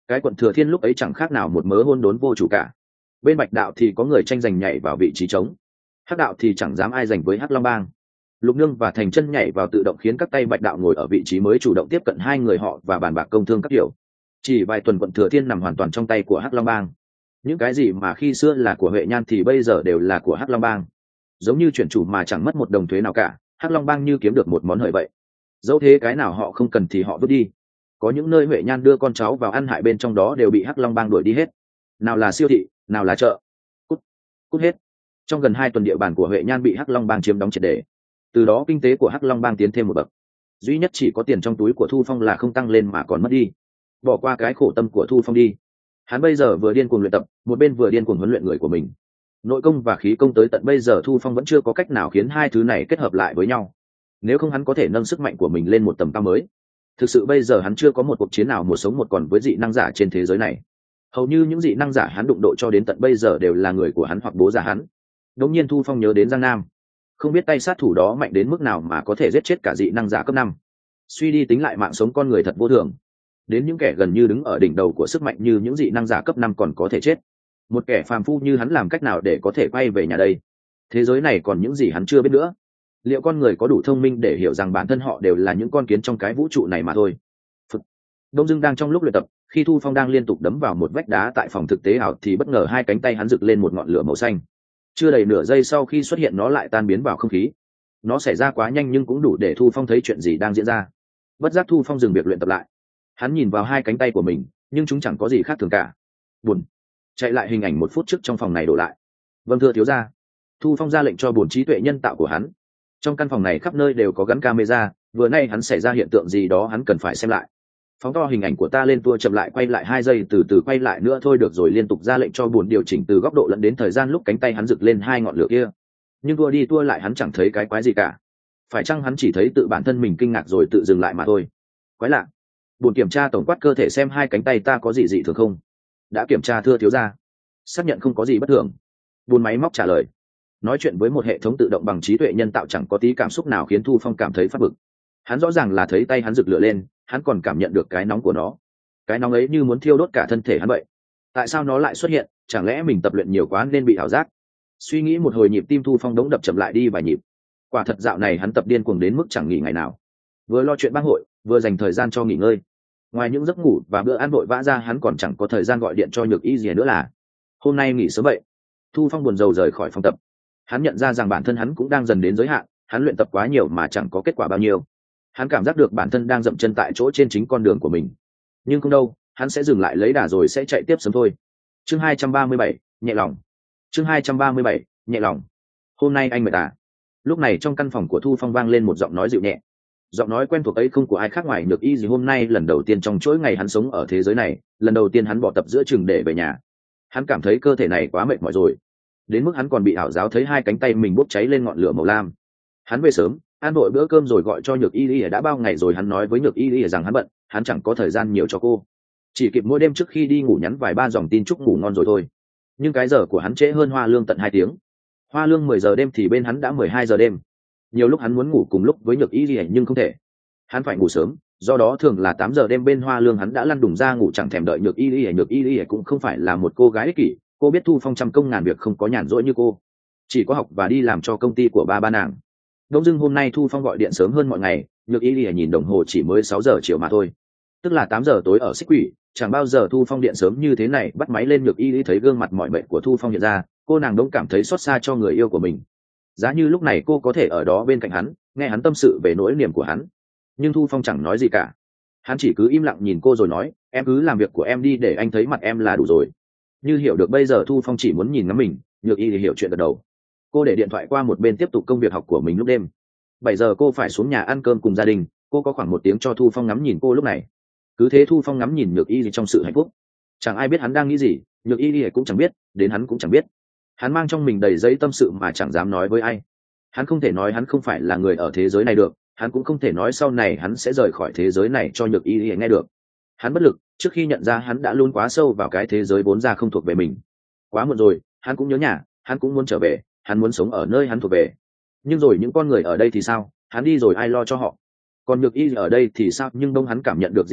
S1: cái quận thừa thiên lúc ấy chẳng khác nào một mớ hôn đốn vô chủ cả. Bên bạch đạo thì có người tranh giành nhảy vào vị trí trống, hắc đạo thì chẳng dám ai giành với hắc long bang. Lục Nương và Thành Chân nhảy vào tự động khiến các tay bạch đạo ngồi ở vị trí mới chủ động tiếp cận hai người họ và bàn bạc công thương các kiểu. Chỉ vài tuần quận thừa thiên nằm hoàn toàn trong tay của hắc long bang. Những cái gì mà khi xưa là của Huệ Nhan thì bây giờ đều là của hắc long bang, giống như chuyển chủ mà chẳng mất một đồng thuế nào cả. Hắc long bang như kiếm được một món hời vậy. Dẫu thế cái nào họ không cần thì họ vứt đi. Có những nơi Huệ Nhan đưa con cháu vào ăn hại bên trong đó đều bị hắc long bang đuổi đi hết. Nào là siêu thị, nào là chợ, cút cút hết. Trong gần hai tuần địa bàn của Huệ Nhan bị hắc long bang chiếm đóng triệt để. Từ đó kinh tế của hắc long bang tiến thêm một bậc. Duy nhất chỉ có tiền trong túi của Thu Phong là không tăng lên mà còn mất đi. Bỏ qua cái khổ tâm của Thu Phong đi. Hắn bây giờ vừa điên cuồng luyện tập, một bên vừa điên cuồng huấn luyện người của mình. Nội công và khí công tới tận bây giờ Thu Phong vẫn chưa có cách nào khiến hai thứ này kết hợp lại với nhau. Nếu không hắn có thể nâng sức mạnh của mình lên một tầm cao mới. Thực sự bây giờ hắn chưa có một cuộc chiến nào một sống một còn với dị năng giả trên thế giới này. Hầu như những dị năng giả hắn đụng độ cho đến tận bây giờ đều là người của hắn hoặc bố già hắn. Đột nhiên Thu Phong nhớ đến Giang Nam, không biết tay sát thủ đó mạnh đến mức nào mà có thể giết chết cả dị năng giả cấp năm. Suy đi tính lại mạng sống con người thật vô thường. Đến những kẻ gần như đứng ở đỉnh đầu của sức mạnh như những dị năng giả cấp năm còn có thể chết. Một kẻ phàm phu như hắn làm cách nào để có thể quay về nhà đây? Thế giới này còn những gì hắn chưa biết nữa. Liệu con người có đủ thông minh để hiểu rằng bản thân họ đều là những con kiến trong cái vũ trụ này mà thôi? Phật. Đông Dương đang trong lúc luyện tập, khi Thu Phong đang liên tục đấm vào một vách đá tại phòng thực tế ảo thì bất ngờ hai cánh tay hắn rực lên một ngọn lửa màu xanh. Chưa đầy nửa giây sau khi xuất hiện nó lại tan biến vào không khí. Nó xảy ra quá nhanh nhưng cũng đủ để Thu Phong thấy chuyện gì đang diễn ra. Bất giác Thu Phong dừng việc luyện tập lại. Hắn nhìn vào hai cánh tay của mình, nhưng chúng chẳng có gì khác thường cả. Buồn. Chạy lại hình ảnh một phút trước trong phòng này đổ lại. Vâng thưa thiếu gia. Thu Phong ra lệnh cho bổn trí tuệ nhân tạo của hắn. Trong căn phòng này khắp nơi đều có gắn camera, vừa nay hắn xảy ra hiện tượng gì đó hắn cần phải xem lại. Phóng to hình ảnh của ta lên tua chậm lại quay lại hai giây từ từ quay lại nữa thôi được rồi, liên tục ra lệnh cho bổn điều chỉnh từ góc độ lẫn đến thời gian lúc cánh tay hắn rực lên hai ngọn lửa kia. Nhưng tua đi tua lại hắn chẳng thấy cái quái gì cả. Phải chăng hắn chỉ thấy tự bản thân mình kinh ngạc rồi tự dừng lại mà thôi? Quái lạ. Bổn kiểm tra tổng quát cơ thể xem hai cánh tay ta có gì dị thường không. Đã kiểm tra thưa thiếu gia. Xác nhận không có gì bất thường. Bồn máy móc trả lời. Nói chuyện với một hệ thống tự động bằng trí tuệ nhân tạo chẳng có tí cảm xúc nào khiến Thu Phong cảm thấy phát bực. Hắn rõ ràng là thấy tay hắn rực lửa lên, hắn còn cảm nhận được cái nóng của nó. Cái nóng ấy như muốn thiêu đốt cả thân thể hắn vậy. Tại sao nó lại xuất hiện? Chẳng lẽ mình tập luyện nhiều quá nên bị ảo giác? Suy nghĩ một hồi nhịp tim Thu Phong đống đập chậm lại đi vài nhịp. Quả thật dạo này hắn tập điên cuồng đến mức chẳng nghỉ ngày nào. Vừa lo chuyện bang hội, vừa dành thời gian cho nghỉ ngơi. Ngoài những giấc ngủ và bữa ăn vội vã ra hắn còn chẳng có thời gian gọi điện cho Nhược Y gì nữa là. Hôm nay nghỉ sớm vậy. Thu Phong buồn rầu rời khỏi phòng tập. Hắn nhận ra rằng bản thân hắn cũng đang dần đến giới hạn, hắn luyện tập quá nhiều mà chẳng có kết quả bao nhiêu. Hắn cảm giác được bản thân đang dậm chân tại chỗ trên chính con đường của mình. Nhưng không đâu, hắn sẽ dừng lại lấy đà rồi sẽ chạy tiếp sớm thôi. Chương hai trăm ba mươi bảy, nhẹ lòng. Chương hai trăm ba mươi bảy, nhẹ lòng. Hôm nay anh mệt à? Lúc này trong căn phòng của Thu Phong vang lên một giọng nói dịu nhẹ. Giọng nói quen thuộc ấy không của ai khác ngoài Nhược Y gì. Hôm nay lần đầu tiên trong chuỗi ngày hắn sống ở thế giới này, lần đầu tiên hắn bỏ tập giữa chừng để về nhà. Hắn cảm thấy cơ thể này quá mệt mỏi rồi, đến mức hắn còn bị ảo giáo thấy hai cánh tay mình bốc cháy lên ngọn lửa màu lam. Hắn về sớm, ăn vội bữa cơm rồi gọi cho Nhược Y Y. Đã bao ngày rồi hắn nói với Nhược Y Y rằng hắn bận, hắn chẳng có thời gian nhiều cho cô, chỉ kịp mỗi đêm trước khi đi ngủ nhắn vài ba dòng tin chúc ngủ ngon rồi thôi. Nhưng cái giờ của hắn trễ hơn Hoa Lương tận hai tiếng. Hoa Lương mười giờ đêm thì bên hắn đã mười hai giờ đêm. Nhiều lúc hắn muốn ngủ cùng lúc với Nhược Y Y nhưng không thể, hắn phải ngủ sớm, do đó thường là tám giờ đêm bên Hoa Lương hắn đã lăn đùng ra ngủ chẳng thèm đợi Nhược Y Y. Nhược Y Y cũng không phải là một cô gái ích kỷ, cô biết Thu Phong trăm công ngàn việc không có nhàn rỗi như cô, chỉ có học và đi làm cho công ty của ba ba nàng. Đông dưng hôm nay Thu Phong gọi điện sớm hơn mọi ngày, Nhược Y Y nhìn đồng hồ chỉ mới sáu giờ chiều mà thôi, tức là tám giờ tối ở Xích Quỷ. Chẳng bao giờ Thu Phong điện sớm như thế này. Bắt máy lên Nhược Y Y thấy gương mặt mỏi mệt của Thu Phong hiện ra, cô nàng đông cảm thấy xót xa cho người yêu của mình. Giá như lúc này cô có thể ở đó bên cạnh hắn, nghe hắn tâm sự về nỗi niềm của hắn. Nhưng Thu Phong chẳng nói gì cả, hắn chỉ cứ im lặng nhìn cô rồi nói, em cứ làm việc của em đi để anh thấy mặt em là đủ rồi. Như hiểu được bây giờ Thu Phong chỉ muốn nhìn ngắm mình, Nhược Y thì hiểu chuyện gật đầu. Cô để điện thoại qua một bên tiếp tục công việc học của mình lúc đêm. Bảy giờ cô phải xuống nhà ăn cơm cùng gia đình, cô có khoảng một tiếng cho Thu Phong ngắm nhìn cô lúc này. Cứ thế Thu Phong ngắm nhìn Nhược Y trong sự hạnh phúc. Chẳng ai biết hắn đang nghĩ gì, Nhược Y cũng chẳng biết, đến hắn cũng chẳng biết. Hắn mang trong mình đầy giấy tâm sự mà chẳng dám nói với ai. Hắn không thể nói hắn không phải là người ở thế giới này được, hắn cũng không thể nói sau này hắn sẽ rời khỏi thế giới này cho Nhược Y nghe được. Hắn bất lực, trước khi nhận ra hắn đã luôn quá sâu vào cái thế giới vốn ra không thuộc về mình. Quá muộn rồi, hắn cũng nhớ nhà, hắn cũng muốn trở về, hắn muốn sống ở nơi hắn thuộc về. Nhưng rồi những con người ở đây thì sao? Hắn đi rồi ai lo cho họ? Còn Nhược Y ở đây thì sao? Nhưng đông hắn cảm nhận được gì đó,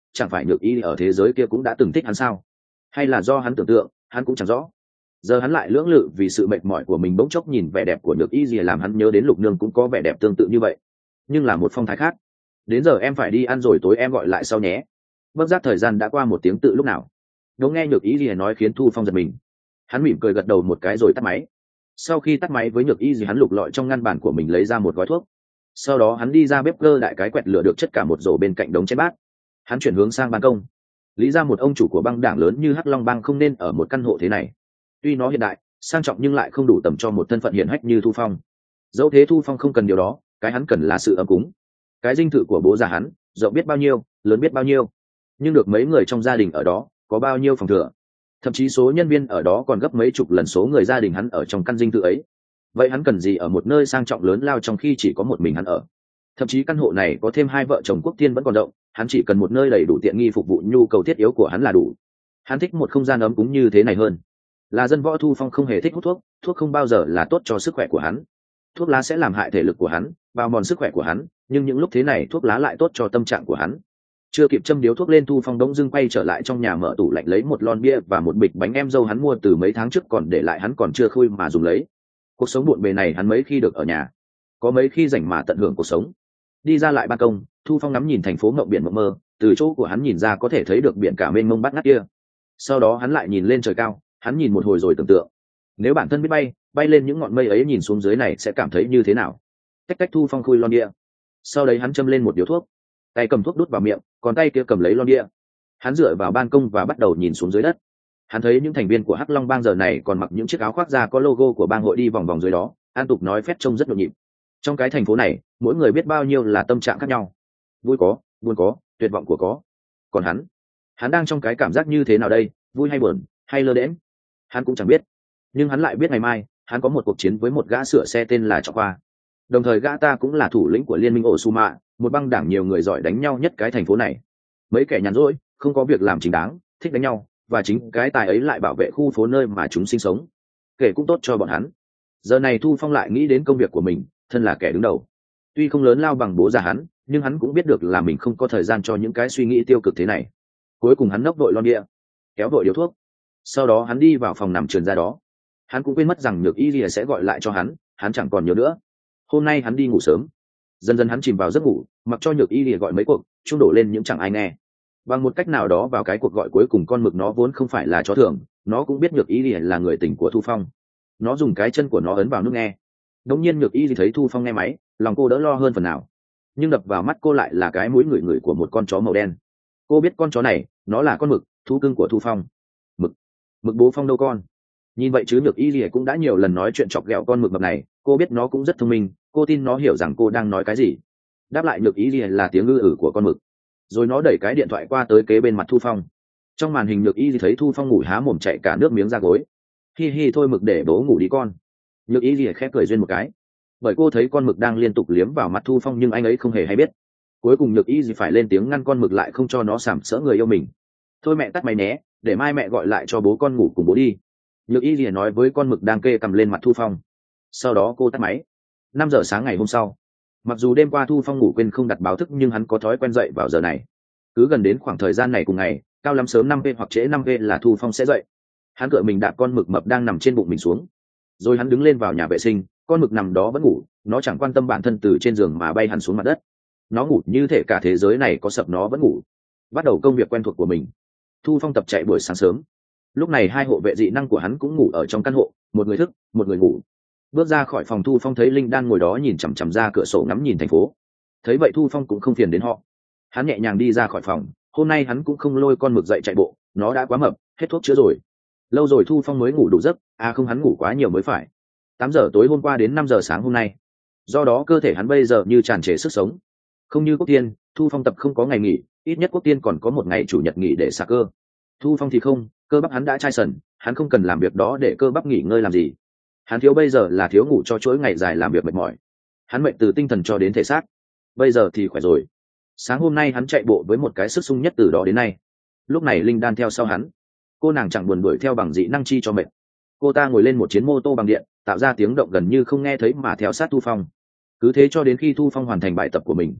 S1: chẳng phải nhược y ở thế giới kia cũng đã từng thích hắn sao? Hay là do hắn tưởng tượng, hắn cũng chẳng rõ. Giờ hắn lại lưỡng lự vì sự mệt mỏi của mình, bỗng chốc nhìn vẻ đẹp của nhược y gì làm hắn nhớ đến Lục Nương cũng có vẻ đẹp tương tự như vậy, nhưng là một phong thái khác. Đến giờ em phải đi ăn rồi, tối em gọi lại sau nhé. Bất giác thời gian đã qua một tiếng tự lúc nào. Đống nghe nhược y gì nói khiến Thu Phong giật mình. Hắn mỉm cười gật đầu một cái rồi tắt máy. Sau khi tắt máy với nhược y gì, hắn lục lọi trong ngăn bàn của mình lấy ra một gói thuốc. Sau đó hắn đi ra bếp cơ đại cái quẹt lửa được chất cả một rổ bên cạnh đống chén bát. Hắn chuyển hướng sang ban công. Lý ra một ông chủ của băng đảng lớn như Hắc Long bang không nên ở một căn hộ thế này. Tuy nó hiện đại, sang trọng nhưng lại không đủ tầm cho một thân phận hiển hách như Thu Phong. Dẫu thế Thu Phong không cần điều đó, cái hắn cần là sự ấm cúng. Cái dinh thự của bố già hắn, rộng biết bao nhiêu, lớn biết bao nhiêu, nhưng được mấy người trong gia đình ở đó, có bao nhiêu phòng thừa. Thậm chí số nhân viên ở đó còn gấp mấy chục lần số người gia đình hắn ở trong căn dinh thự ấy. Vậy hắn cần gì ở một nơi sang trọng lớn lao trong khi chỉ có một mình hắn ở? Thậm chí căn hộ này có thêm hai vợ chồng Quốc Thiên vẫn còn rộng, hắn chỉ cần một nơi đầy đủ tiện nghi phục vụ nhu cầu thiết yếu của hắn là đủ. Hắn thích một không gian ấm cúng như thế này hơn. Là dân võ, Thu Phong không hề thích hút thuốc, thuốc không bao giờ là tốt cho sức khỏe của hắn. Thuốc lá sẽ làm hại thể lực của hắn, bào mòn sức khỏe của hắn, nhưng những lúc thế này thuốc lá lại tốt cho tâm trạng của hắn. Chưa kịp châm điếu thuốc lên, Thu Phong đống dưng quay trở lại trong nhà, mở tủ lạnh lấy một lon bia và một bịch bánh em dâu hắn mua từ mấy tháng trước còn để lại, hắn còn chưa khui mà dùng lấy. Cuộc sống buồn bề này hắn mấy khi được ở nhà, có mấy khi rảnh mà tận hưởng cuộc sống. Đi ra lại ban công, Thu Phong ngắm nhìn thành phố ngậm biển mộng mơ, từ chỗ của hắn nhìn ra có thể thấy được biển cả mênh mông bát ngát kia. Sau đó hắn lại nhìn lên trời cao, hắn nhìn một hồi rồi tưởng tượng, nếu bản thân biết bay, bay lên những ngọn mây ấy nhìn xuống dưới này sẽ cảm thấy như thế nào. Cách cách Thu Phong khui lon bia, sau đấy hắn châm lên một điếu thuốc, tay cầm thuốc đút vào miệng, còn tay kia cầm lấy lon bia. Hắn dựa vào ban công và bắt đầu nhìn xuống dưới đất. Hắn thấy những thành viên của Hắc Long bang giờ này còn mặc những chiếc áo khoác da có logo của bang hội đi vòng vòng dưới đó, an tục nói phét trông rất nhộn nhịp. Trong cái thành phố này, mỗi người biết bao nhiêu là tâm trạng khác nhau, vui có, buồn có, tuyệt vọng của có. Còn hắn, hắn đang trong cái cảm giác như thế nào đây, vui hay buồn, hay lơ đễm, hắn cũng chẳng biết. Nhưng hắn lại biết ngày mai hắn có một cuộc chiến với một gã sửa xe tên là Trọng Khoa. Đồng thời gã ta cũng là thủ lĩnh của liên minh Osuma, một băng đảng nhiều người giỏi đánh nhau nhất cái thành phố này. Mấy kẻ nhàn rỗi, không có việc làm chính đáng, thích đánh nhau, và chính cái tài ấy lại bảo vệ khu phố nơi mà chúng sinh sống. Kể cũng tốt cho bọn hắn. Giờ này Thu Phong lại nghĩ đến công việc của mình, thân là kẻ đứng đầu. Tuy không lớn lao bằng bố già hắn, nhưng hắn cũng biết được là mình không có thời gian cho những cái suy nghĩ tiêu cực thế này. Cuối cùng hắn nốc vội lon bia, kéo vội điếu thuốc. Sau đó hắn đi vào phòng nằm trườn ra đó. Hắn cũng quên mất rằng nhược y lìa sẽ gọi lại cho hắn, hắn chẳng còn nhớ nữa. Hôm nay hắn đi ngủ sớm. Dần dần hắn chìm vào giấc ngủ, mặc cho nhược y lìa gọi mấy cuộc, chuông đổ lên những chẳng ai nghe. Bằng một cách nào đó vào cái cuộc gọi cuối cùng, con mực nó vốn không phải là chó thường, nó cũng biết nhược y lìa là người tình của Thu Phong. Nó dùng cái chân của nó ấn vào nút nghe. Đống nhiên nhược y thì thấy Thu Phong nghe máy, lòng cô đỡ lo hơn phần nào. Nhưng đập vào mắt cô lại là cái mũi ngửi ngửi của một con chó màu đen. Cô biết con chó này, nó là con mực, thú cưng của Thu Phong. Mực, mực bố Phong đâu con? Nhìn vậy chứ nhược y lìa cũng đã nhiều lần nói chuyện chọc ghẹo con mực mập này, cô biết nó cũng rất thông minh, cô tin nó hiểu rằng cô đang nói cái gì. Đáp lại nhược y lìa là tiếng ngư ử của con mực. Rồi nó đẩy cái điện thoại qua tới kế bên mặt Thu Phong. Trong màn hình nhược y thì thấy Thu Phong ngủ há mồm chạy cả nước miếng ra gối. Hi hi, thôi mực để bố ngủ đi con. Nhược y lìa khẽ cười duyên một cái, bởi cô thấy con mực đang liên tục liếm vào mặt Thu Phong nhưng anh ấy không hề hay biết. Cuối cùng nhược y gì phải lên tiếng ngăn con mực lại, không cho nó sàm sỡ người yêu mình. Thôi mẹ tắt máy nhé, để mai mẹ gọi lại cho bố con ngủ cùng bố đi. Nhược y lìa nói với con mực đang kê cầm lên mặt Thu Phong. Sau đó cô tắt máy. Năm giờ sáng ngày hôm sau, mặc dù đêm qua Thu Phong ngủ quên không đặt báo thức, nhưng hắn có thói quen dậy vào giờ này. Cứ gần đến khoảng thời gian này cùng ngày, cao lắm sớm năm p hoặc trễ năm p là Thu Phong sẽ dậy. Hắn cựa mình đạp con mực mập đang nằm trên bụng mình xuống, rồi hắn đứng lên vào nhà vệ sinh. Con mực nằm đó vẫn ngủ, nó chẳng quan tâm bản thân từ trên giường mà bay hẳn xuống mặt đất. Nó ngủ như thể cả thế giới này có sập nó vẫn ngủ. Bắt đầu công việc quen thuộc của mình. Thu Phong tập chạy buổi sáng sớm. Lúc này hai hộ vệ dị năng của hắn cũng ngủ ở trong căn hộ, một người thức, một người ngủ. Bước ra khỏi phòng, Thu Phong thấy Linh đang ngồi đó nhìn chằm chằm ra cửa sổ ngắm nhìn thành phố. Thấy vậy Thu Phong cũng không phiền đến họ. Hắn nhẹ nhàng đi ra khỏi phòng. Hôm nay hắn cũng không lôi con mực dậy chạy bộ, nó đã quá mập, hết thuốc chữa rồi. Lâu rồi Thu Phong mới ngủ đủ giấc, à không, hắn ngủ quá nhiều mới phải. Tám giờ tối hôm qua đến năm giờ sáng hôm nay. Do đó cơ thể hắn bây giờ như tràn trề sức sống. Không như Quốc Tiên, Thu Phong tập không có ngày nghỉ, ít nhất Quốc Tiên còn có một ngày chủ nhật nghỉ để xả cơ. Thu Phong thì không, cơ bắp hắn đã chai sần, hắn không cần làm việc đó để cơ bắp nghỉ ngơi làm gì. Hắn thiếu bây giờ là thiếu ngủ cho chuỗi ngày dài làm việc mệt mỏi. Hắn mệt từ tinh thần cho đến thể xác. Bây giờ thì khỏe rồi. Sáng hôm nay hắn chạy bộ với một cái sức sung nhất từ đó đến nay. Lúc này Linh đan theo sau hắn. Cô nàng chẳng buồn đuổi theo bằng dị năng chi cho mệt. Cô ta ngồi lên một chiến mô tô bằng điện, tạo ra tiếng động gần như không nghe thấy mà theo sát Thu Phong. Cứ thế cho đến khi Thu Phong hoàn thành bài tập của mình.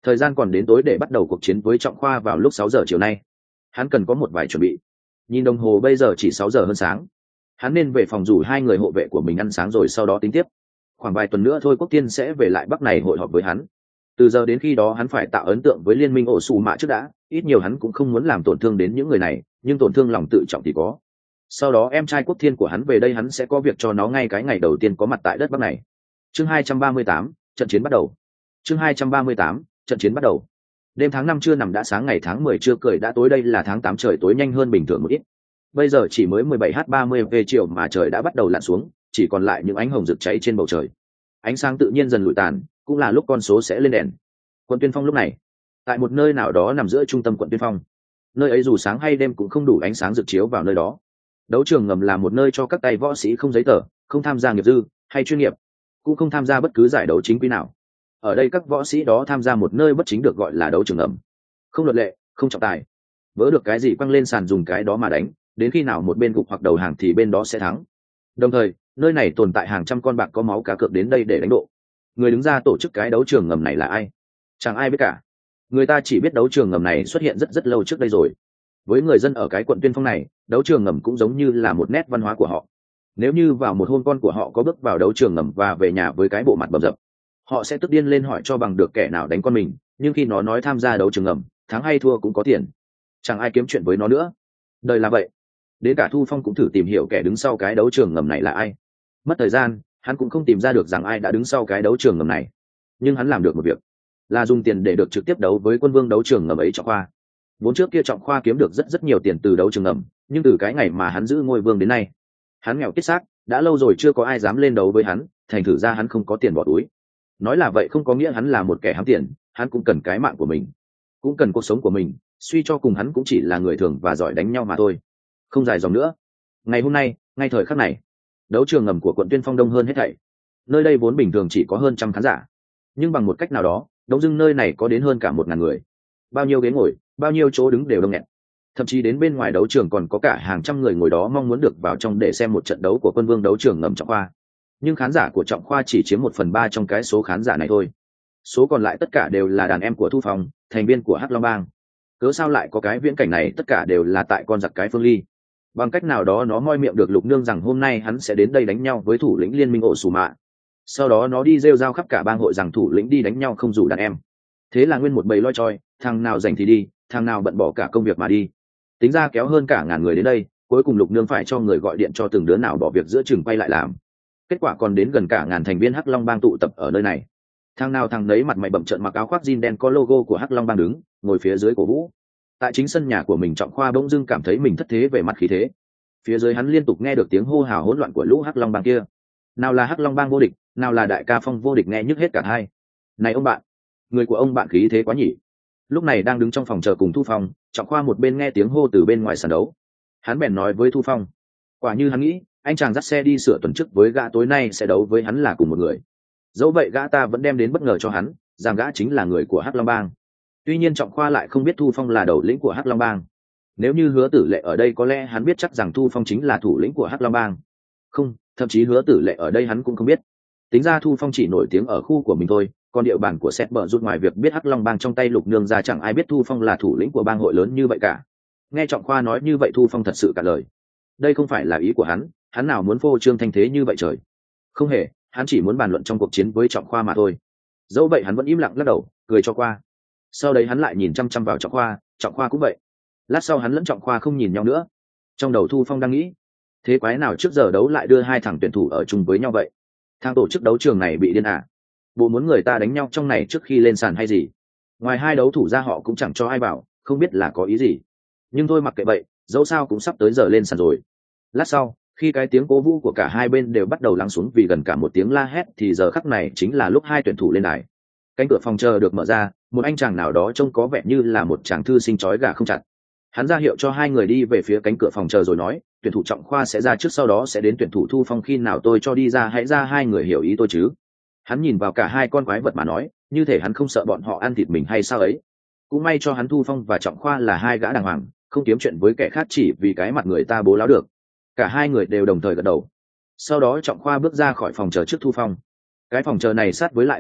S1: Thời gian còn đến tối để bắt đầu cuộc chiến với Trọng Khoa vào lúc sáu giờ chiều nay. Hắn cần có một vài chuẩn bị. Nhìn đồng hồ bây giờ chỉ sáu giờ hơn sáng. Hắn nên về phòng rủ hai người hộ vệ của mình ăn sáng rồi sau đó tính tiếp. Khoảng vài tuần nữa thôi Quốc Thiên sẽ về lại Bắc này hội họp với hắn. Từ giờ đến khi đó hắn phải tạo ấn tượng với liên minh ổ xù mạ trước đã, ít nhiều hắn cũng không muốn làm tổn thương đến những người này, nhưng tổn thương lòng tự trọng thì có. Sau đó em trai Quốc Thiên của hắn về đây hắn sẽ có việc cho nó ngay cái ngày đầu tiên có mặt tại đất Bắc này. Chương hai trăm ba mươi tám, trận chiến bắt đầu. Chương hai trăm ba mươi tám, trận chiến bắt đầu. Đêm tháng năm chưa nằm đã sáng ngày tháng mười chưa cười đã tối, đây là tháng tám trời tối nhanh hơn bình thường một ít. Bây giờ chỉ mới mười bảy h ba mươi về chiều mà trời đã bắt đầu lặn xuống, chỉ còn lại những ánh hồng rực cháy trên bầu trời. Ánh sáng tự nhiên dần lụi tàn, cũng là lúc con số sẽ lên đèn. Quận Tuyên Phong lúc này, tại một nơi nào đó nằm giữa trung tâm quận Tuyên Phong. Nơi ấy dù sáng hay đêm cũng không đủ ánh sáng rực chiếu vào nơi đó. Đấu trường ngầm là một nơi cho các tay võ sĩ không giấy tờ, không tham gia nghiệp dư hay chuyên nghiệp, cũng không tham gia bất cứ giải đấu chính quy nào. Ở đây các võ sĩ đó tham gia một nơi bất chính được gọi là đấu trường ngầm. Không luật lệ, không trọng tài. Vỡ được cái gì quăng lên sàn dùng cái đó mà đánh, đến khi nào một bên gục hoặc đầu hàng thì bên đó sẽ thắng. Đồng thời, nơi này tồn tại hàng trăm con bạc có máu cá cược đến đây để đánh độ. Người đứng ra tổ chức cái đấu trường ngầm này là ai? Chẳng ai biết cả. Người ta chỉ biết đấu trường ngầm này xuất hiện rất rất lâu trước đây rồi. Với người dân ở cái quận Tuyên Phong này, đấu trường ngầm cũng giống như là một nét văn hóa của họ. Nếu như vào một hôm con của họ có bước vào đấu trường ngầm và về nhà với cái bộ mặt bầm dập, họ sẽ tức điên lên hỏi cho bằng được kẻ nào đánh con mình, nhưng khi nó nói tham gia đấu trường ngầm, thắng hay thua cũng có tiền. Chẳng ai kiếm chuyện với nó nữa. Đời là vậy. Đến cả Thu Phong cũng thử tìm hiểu kẻ đứng sau cái đấu trường ngầm này là ai. Mất thời gian, hắn cũng không tìm ra được rằng ai đã đứng sau cái đấu trường ngầm này. Nhưng hắn làm được một việc, là dùng tiền để được trực tiếp đấu với quân vương đấu trường ngầm ấy Trọng Khoa. Vốn trước kia Trọng Khoa kiếm được rất rất nhiều tiền từ đấu trường ngầm, nhưng từ cái ngày mà hắn giữ ngôi vương đến nay, hắn nghèo kiết xác, đã lâu rồi chưa có ai dám lên đấu với hắn, thành thử ra hắn không có tiền bỏ túi. Nói là vậy không có nghĩa hắn là một kẻ hám tiền, hắn cũng cần cái mạng của mình, cũng cần cuộc sống của mình, suy cho cùng hắn cũng chỉ là người thường và giỏi đánh nhau mà thôi. Không dài dòng nữa. Ngày hôm nay, ngay thời khắc này, đấu trường ngầm của quận Tuyên Phong đông hơn hết thảy. Nơi đây vốn bình thường chỉ có hơn trăm khán giả, nhưng bằng một cách nào đó, đông dưng nơi này có đến hơn cả một ngàn người. Bao nhiêu ghế ngồi, bao nhiêu chỗ đứng đều đông nghẹt. Thậm chí đến bên ngoài đấu trường còn có cả hàng trăm người ngồi đó mong muốn được vào trong để xem một trận đấu của quân vương đấu trường ngầm Trọng Khoa. Nhưng khán giả của Trọng Khoa chỉ chiếm một phần ba trong cái số khán giả này thôi. Số còn lại tất cả đều là đàn em của Thu Phong, thành viên của Hắc Long Bang. Cớ sao lại có cái viễn cảnh này? Tất cả đều là tại con giặc cái Phương Ly. Bằng cách nào đó nó moi miệng được Lục Nương rằng hôm nay hắn sẽ đến đây đánh nhau với thủ lĩnh liên minh ổ xù mạ. Sau đó nó đi rêu rao khắp cả bang hội rằng thủ lĩnh đi đánh nhau không rủ đàn em. Thế là nguyên một bầy loi choi, thằng nào rảnh thì đi, thằng nào bận bỏ cả công việc mà đi. Tính ra kéo hơn cả ngàn người đến đây, cuối cùng Lục Nương phải cho người gọi điện cho từng đứa nào bỏ việc giữa chừng quay lại làm. Kết quả còn đến gần cả ngàn thành viên Hắc Long Bang tụ tập ở nơi này. Thằng nào thằng đấy mặt mày bậm trợn mặc áo khoác jean đen có logo của Hắc Long Bang đứng, ngồi phía dưới cổ vũ. Tại chính sân nhà của mình Trọng Khoa bỗng dưng cảm thấy mình thất thế về mặt khí thế. Phía dưới hắn liên tục nghe được tiếng hô hào hỗn loạn của lũ Hắc Long Bang kia. Nào là Hắc Long Bang vô địch, nào là Đại Ca Phong vô địch, nghe nhức hết cả hai. Này ông bạn, người của ông bạn khí thế quá nhỉ. Lúc này đang đứng trong phòng chờ cùng Thu Phong, Trọng Khoa một bên nghe tiếng hô từ bên ngoài sàn đấu. Hắn bèn nói với Thu Phong, quả như hắn nghĩ, anh chàng dắt xe đi sửa tuần trước với gã tối nay sẽ đấu với hắn là cùng một người. Dẫu vậy gã ta vẫn đem đến bất ngờ cho hắn, rằng gã chính là người của Hắc Long Bang. Tuy nhiên Trọng Khoa lại không biết Thu Phong là đầu lĩnh của Hắc Long Bang. Nếu như Hứa Tử Lệ ở đây có lẽ hắn biết chắc rằng Thu Phong chính là thủ lĩnh của Hắc Long Bang. Không, thậm chí Hứa Tử Lệ ở đây hắn cũng không biết. Tính ra Thu Phong chỉ nổi tiếng ở khu của mình thôi, còn địa bàn của Sét Bờ rút ngoài việc biết Hắc Long Bang trong tay Lục Nương ra chẳng ai biết Thu Phong là thủ lĩnh của bang hội lớn như vậy cả. Nghe Trọng Khoa nói như vậy Thu Phong thật sự cả lời. Đây không phải là ý của hắn, hắn nào muốn phô trương thanh thế như vậy trời. Không hề, hắn chỉ muốn bàn luận trong cuộc chiến với Trọng Khoa mà thôi. Dẫu vậy hắn vẫn im lặng lắc đầu, cười cho qua. Sau đấy hắn lại nhìn chăm chăm vào Trọng Khoa, Trọng Khoa cũng vậy. Lát sau hắn lẫn Trọng Khoa không nhìn nhau nữa. Trong đầu Thu Phong đang nghĩ, thế quái nào trước giờ đấu lại đưa hai thằng tuyển thủ ở chung với nhau vậy? Thằng tổ chức đấu trường này bị điên à? Bộ muốn người ta đánh nhau trong này trước khi lên sàn hay gì? Ngoài hai đấu thủ ra họ cũng chẳng cho ai bảo, không biết là có ý gì. Nhưng thôi mặc kệ vậy, dẫu sao cũng sắp tới giờ lên sàn rồi. Lát sau, khi cái tiếng cố vũ của cả hai bên đều bắt đầu lắng xuống vì gần cả một tiếng la hét thì giờ khắc này chính là lúc hai tuyển thủ lên đài. Cánh cửa phòng chờ được mở ra, một anh chàng nào đó trông có vẻ như là một chàng thư sinh trói gà không chặt. Hắn ra hiệu cho hai người đi về phía cánh cửa phòng chờ rồi nói, tuyển thủ Trọng Khoa sẽ ra trước, sau đó sẽ đến tuyển thủ Thu Phong, khi nào tôi cho đi ra hãy ra, hai người hiểu ý tôi chứ? Hắn nhìn vào cả hai con quái vật mà nói, như thể hắn không sợ bọn họ ăn thịt mình hay sao ấy. Cũng may cho hắn Thu Phong và Trọng Khoa là hai gã đàng hoàng, không kiếm chuyện với kẻ khác chỉ vì cái mặt người ta bố láo được. Cả hai người đều đồng thời gật đầu. Sau đó Trọng Khoa bước ra khỏi phòng chờ trước Thu Phong. Cái phòng chờ này sát với lại khán đài,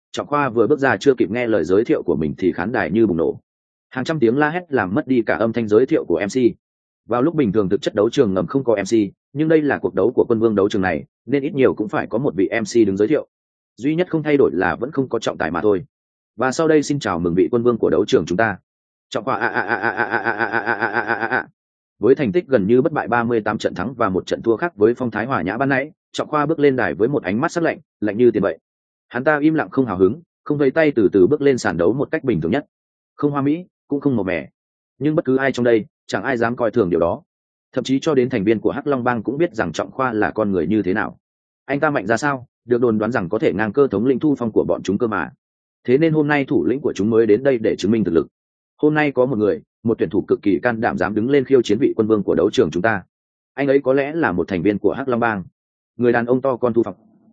S1: Trọng Khoa vừa bước ra chưa kịp nghe lời giới thiệu của mình thì khán đài như bùng nổ, hàng trăm tiếng la hét làm mất đi cả âm thanh giới thiệu của em xê. Vào lúc bình thường thực chất đấu trường ngầm không có em xê, nhưng đây là cuộc đấu của quân vương đấu trường này nên ít nhiều cũng phải có một vị em xê đứng giới thiệu. Duy nhất không thay đổi là vẫn không có trọng tài mà thôi. Và sau đây xin chào mừng vị quân vương của đấu trường chúng ta, Trọng Khoa. a a a a a a a a a a a a. Với thành tích gần như bất bại ba mươi tám trận thắng và một trận thua khác với phong thái hòa nhã ban nãy, Trọng Khoa bước lên đài với một ánh mắt sắc lạnh, lạnh như tiền vậy. Hắn ta im lặng không hào hứng, không vẫy tay, từ từ bước lên sàn đấu một cách bình thường nhất, không hoa mỹ cũng không màu mè. Nhưng bất cứ ai trong đây chẳng ai dám coi thường điều đó, thậm chí cho đến thành viên của Hắc Long Bang cũng biết rằng Trọng Khoa là con người như thế nào. Anh ta mạnh ra sao, được đồn đoán rằng có thể ngang cơ thống lĩnh Thu Phong của bọn chúng cơ mà. Thế nên hôm nay thủ lĩnh của chúng mới đến đây để chứng minh thực lực. Hôm nay có một người, một tuyển thủ cực kỳ can đảm dám đứng lên khiêu chiến vị quân vương của đấu trường chúng ta. Anh ấy có lẽ là một thành viên của Hắc Long Bang, người đàn ông to con Thu Phong.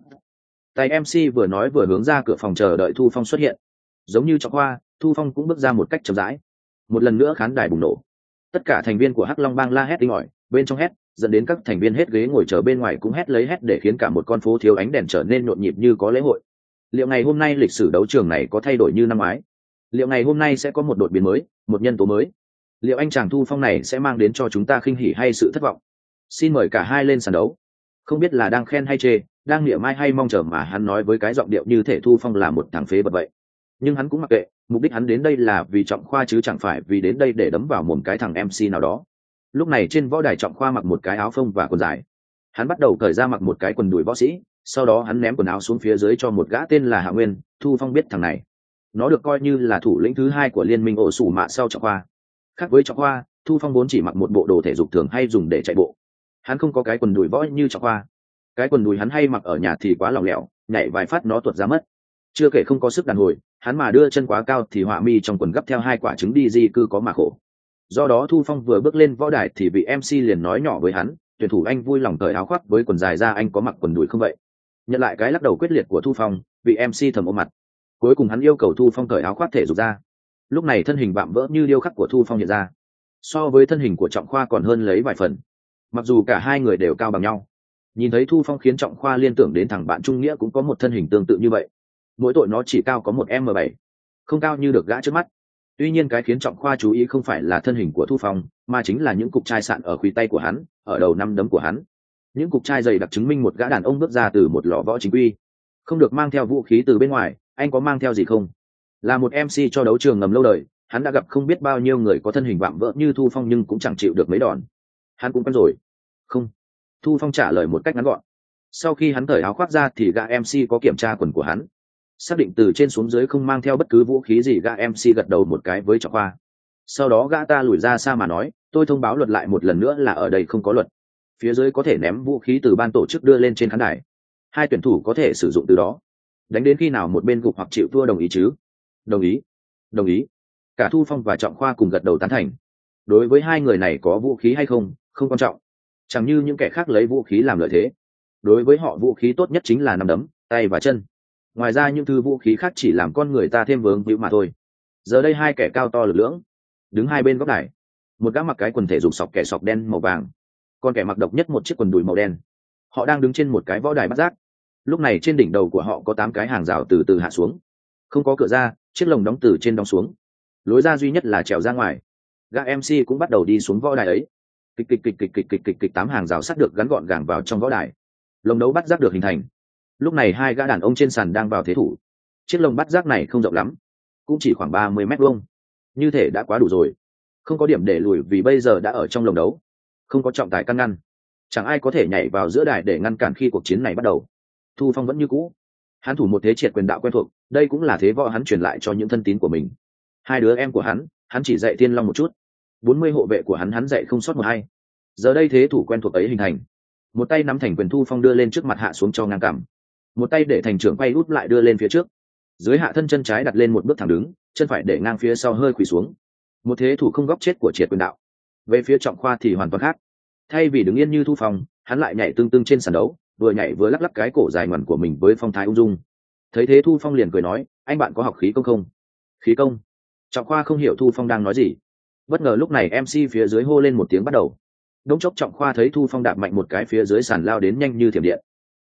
S1: Tay em xê vừa nói vừa hướng ra cửa phòng chờ đợi Thu Phong xuất hiện. Giống như Trọng Khoa, Thu Phong cũng bước ra một cách chậm rãi. Một lần nữa khán đài bùng nổ, tất cả thành viên của Hắc Long Bang la hét tinh ỏi, bên trong hét, dẫn đến các thành viên hết ghế ngồi chờ bên ngoài cũng hét lấy hét, để khiến cả một con phố thiếu ánh đèn trở nên nhộn nhịp như có lễ hội. Liệu ngày hôm nay lịch sử đấu trường này có thay đổi như năm ngoái? Liệu ngày hôm nay sẽ có một đột biến mới, một nhân tố mới? Liệu anh chàng Thu Phong này sẽ mang đến cho chúng ta khinh hỉ hay sự thất vọng? Xin mời cả hai lên sàn đấu. Không biết là đang khen hay chê, đang niệm mai hay mong chờ mà hắn nói với cái giọng điệu như thể Thu Phong là một thằng phế vật vậy. Nhưng hắn cũng mặc kệ, mục đích hắn đến đây là vì Trọng Khoa chứ chẳng phải vì đến đây để đấm vào mồm cái thằng em xê nào đó. Lúc này trên võ đài, Trọng Khoa mặc một cái áo phông và quần dài. Hắn bắt đầu cởi ra mặc một cái quần đùi võ sĩ, sau đó hắn ném quần áo xuống phía dưới cho một gã tên là Hạ Nguyên. Thu Phong biết thằng này, nó được coi như là thủ lĩnh thứ hai của liên minh ổ sủ mạ sau Trọng Khoa. Khác với Trọng Khoa, Thu Phong vốn chỉ mặc một bộ đồ thể dục thường hay dùng để chạy bộ. Hắn không có cái quần đùi võ như Trọng Khoa. Cái quần đùi hắn hay mặc ở nhà thì quá lỏng lẻo, nhảy vài phát nó tuột ra mất. Chưa kể không có sức đàn hồi, hắn mà đưa chân quá cao thì họa mi trong quần gấp theo hai quả trứng đi di cư có mà khổ. Do đó Thu Phong vừa bước lên võ đài thì vị em xê liền nói nhỏ với hắn, tuyển thủ anh vui lòng cởi áo khoác với quần dài ra, anh có mặc quần đùi không vậy? Nhận lại cái lắc đầu quyết liệt của Thu Phong, vị em xê thầm ôm mặt. Cuối cùng hắn yêu cầu Thu Phong cởi áo khoác thể dục ra. Lúc này thân hình vạm vỡ như điêu khắc của Thu Phong hiện ra, so với thân hình của Trọng Khoa còn hơn lấy vài phần. Mặc dù cả hai người đều cao bằng nhau, nhìn thấy Thu Phong khiến Trọng Khoa liên tưởng đến thằng bạn Trung Nghĩa cũng có một thân hình tương tự như vậy. Mỗi tội nó chỉ cao có một m bảy, không cao như được gã trước mắt. Tuy nhiên cái khiến Trọng Khoa chú ý không phải là thân hình của Thu Phong, mà chính là những cục chai sạn ở khuỷu tay của hắn, ở đầu năm đấm của hắn. Những cục chai dày đặc chứng minh một gã đàn ông bước ra từ một lò võ chính quy, không được mang theo vũ khí từ bên ngoài. Anh có mang theo gì không? Là một em xê cho đấu trường ngầm lâu đời, hắn đã gặp không biết bao nhiêu người có thân hình vạm vỡ như Thu Phong nhưng cũng chẳng chịu được mấy đòn. Hắn cũng quen rồi. Không. Thu Phong trả lời một cách ngắn gọn. Sau khi hắn cởi áo khoác ra thì gã em xê có kiểm tra quần của hắn, xác định từ trên xuống dưới không mang theo bất cứ vũ khí gì. Gã em xê gật đầu một cái với Trọng Khoa. Sau đó gã ta lùi ra xa mà nói, tôi thông báo luật lại một lần nữa là ở đây không có luật. Phía dưới có thể ném vũ khí từ ban tổ chức đưa lên trên khán đài. Hai tuyển thủ có thể sử dụng từ đó, đánh đến khi nào một bên gục hoặc chịu thua. Đồng ý chứ? Đồng ý. Đồng ý. Cả Thu Phong và Trọng Khoa cùng gật đầu tán thành. Đối với hai người này có vũ khí hay không, không quan trọng. Chẳng như những kẻ khác lấy vũ khí làm lợi thế. Đối với họ vũ khí tốt nhất chính là nắm đấm, tay và chân. Ngoài ra những thứ vũ khí khác chỉ làm con người ta thêm vướng víu mà thôi. Giờ đây hai kẻ cao to lực lưỡng đứng hai bên góc đài. Một gã mặc cái quần thể dục sọc kẻ sọc đen màu vàng, còn kẻ mặc độc nhất một chiếc quần đùi màu đen. Họ đang đứng trên một cái võ đài bát giác. Lúc này trên đỉnh đầu của họ có tám cái hàng rào từ từ hạ xuống, không có cửa ra, chiếc lồng đóng từ trên đóng xuống. Lối ra duy nhất là trèo ra ngoài. Gã em xê cũng bắt đầu đi xuống võ đài ấy. Kịch kịch kịch kịch kịch kịch kịch kịch tám hàng rào sắt được gắn gọn gàng vào trong võ đài. Lồng đấu bắt giác được hình thành. Lúc này hai gã đàn ông trên sàn đang vào thế thủ. Chiếc lồng bắt giác này không rộng lắm, cũng chỉ khoảng ba mươi mét vuông, như thể đã quá đủ rồi. Không có điểm để lùi vì bây giờ đã ở trong lồng đấu, không có trọng tài căn ngăn, chẳng ai có thể nhảy vào giữa đài để ngăn cản khi cuộc chiến này bắt đầu. Thu Phong vẫn như cũ, hắn thủ một thế triệt quyền đạo quen thuộc, đây cũng là thế võ hắn truyền lại cho những thân tín của mình. Hai đứa em của hắn, hắn chỉ dạy Thiên Long một chút. Bốn mươi hộ vệ của hắn, hắn dạy không sót một hay. Giờ đây thế thủ quen thuộc ấy hình thành. Một tay nắm thành quyền, Thu Phong đưa lên trước mặt hạ xuống cho ngang cằm. Một tay để thành trưởng quay út lại đưa lên phía trước. Dưới hạ thân chân trái đặt lên một bước thẳng đứng, chân phải để ngang phía sau hơi quỳ xuống. Một thế thủ không góc chết của triệt quyền đạo. Về phía Trọng Khoa thì hoàn toàn khác. Thay vì đứng yên như Thu Phong, hắn lại nhảy tưng tưng trên sàn đấu, vừa nhảy vừa lắc lắc cái cổ dài ngoằn của mình với phong thái ung dung. Thấy thế Thu Phong liền cười nói, anh bạn có học khí công không? Khí công? Trọng Khoa không hiểu Thu Phong đang nói gì. Bất ngờ lúc này em xê phía dưới hô lên một tiếng bắt đầu. Đống chốc Trọng Khoa thấy Thu Phong đạp mạnh một cái phía dưới sàn lao đến nhanh như thiểm điện.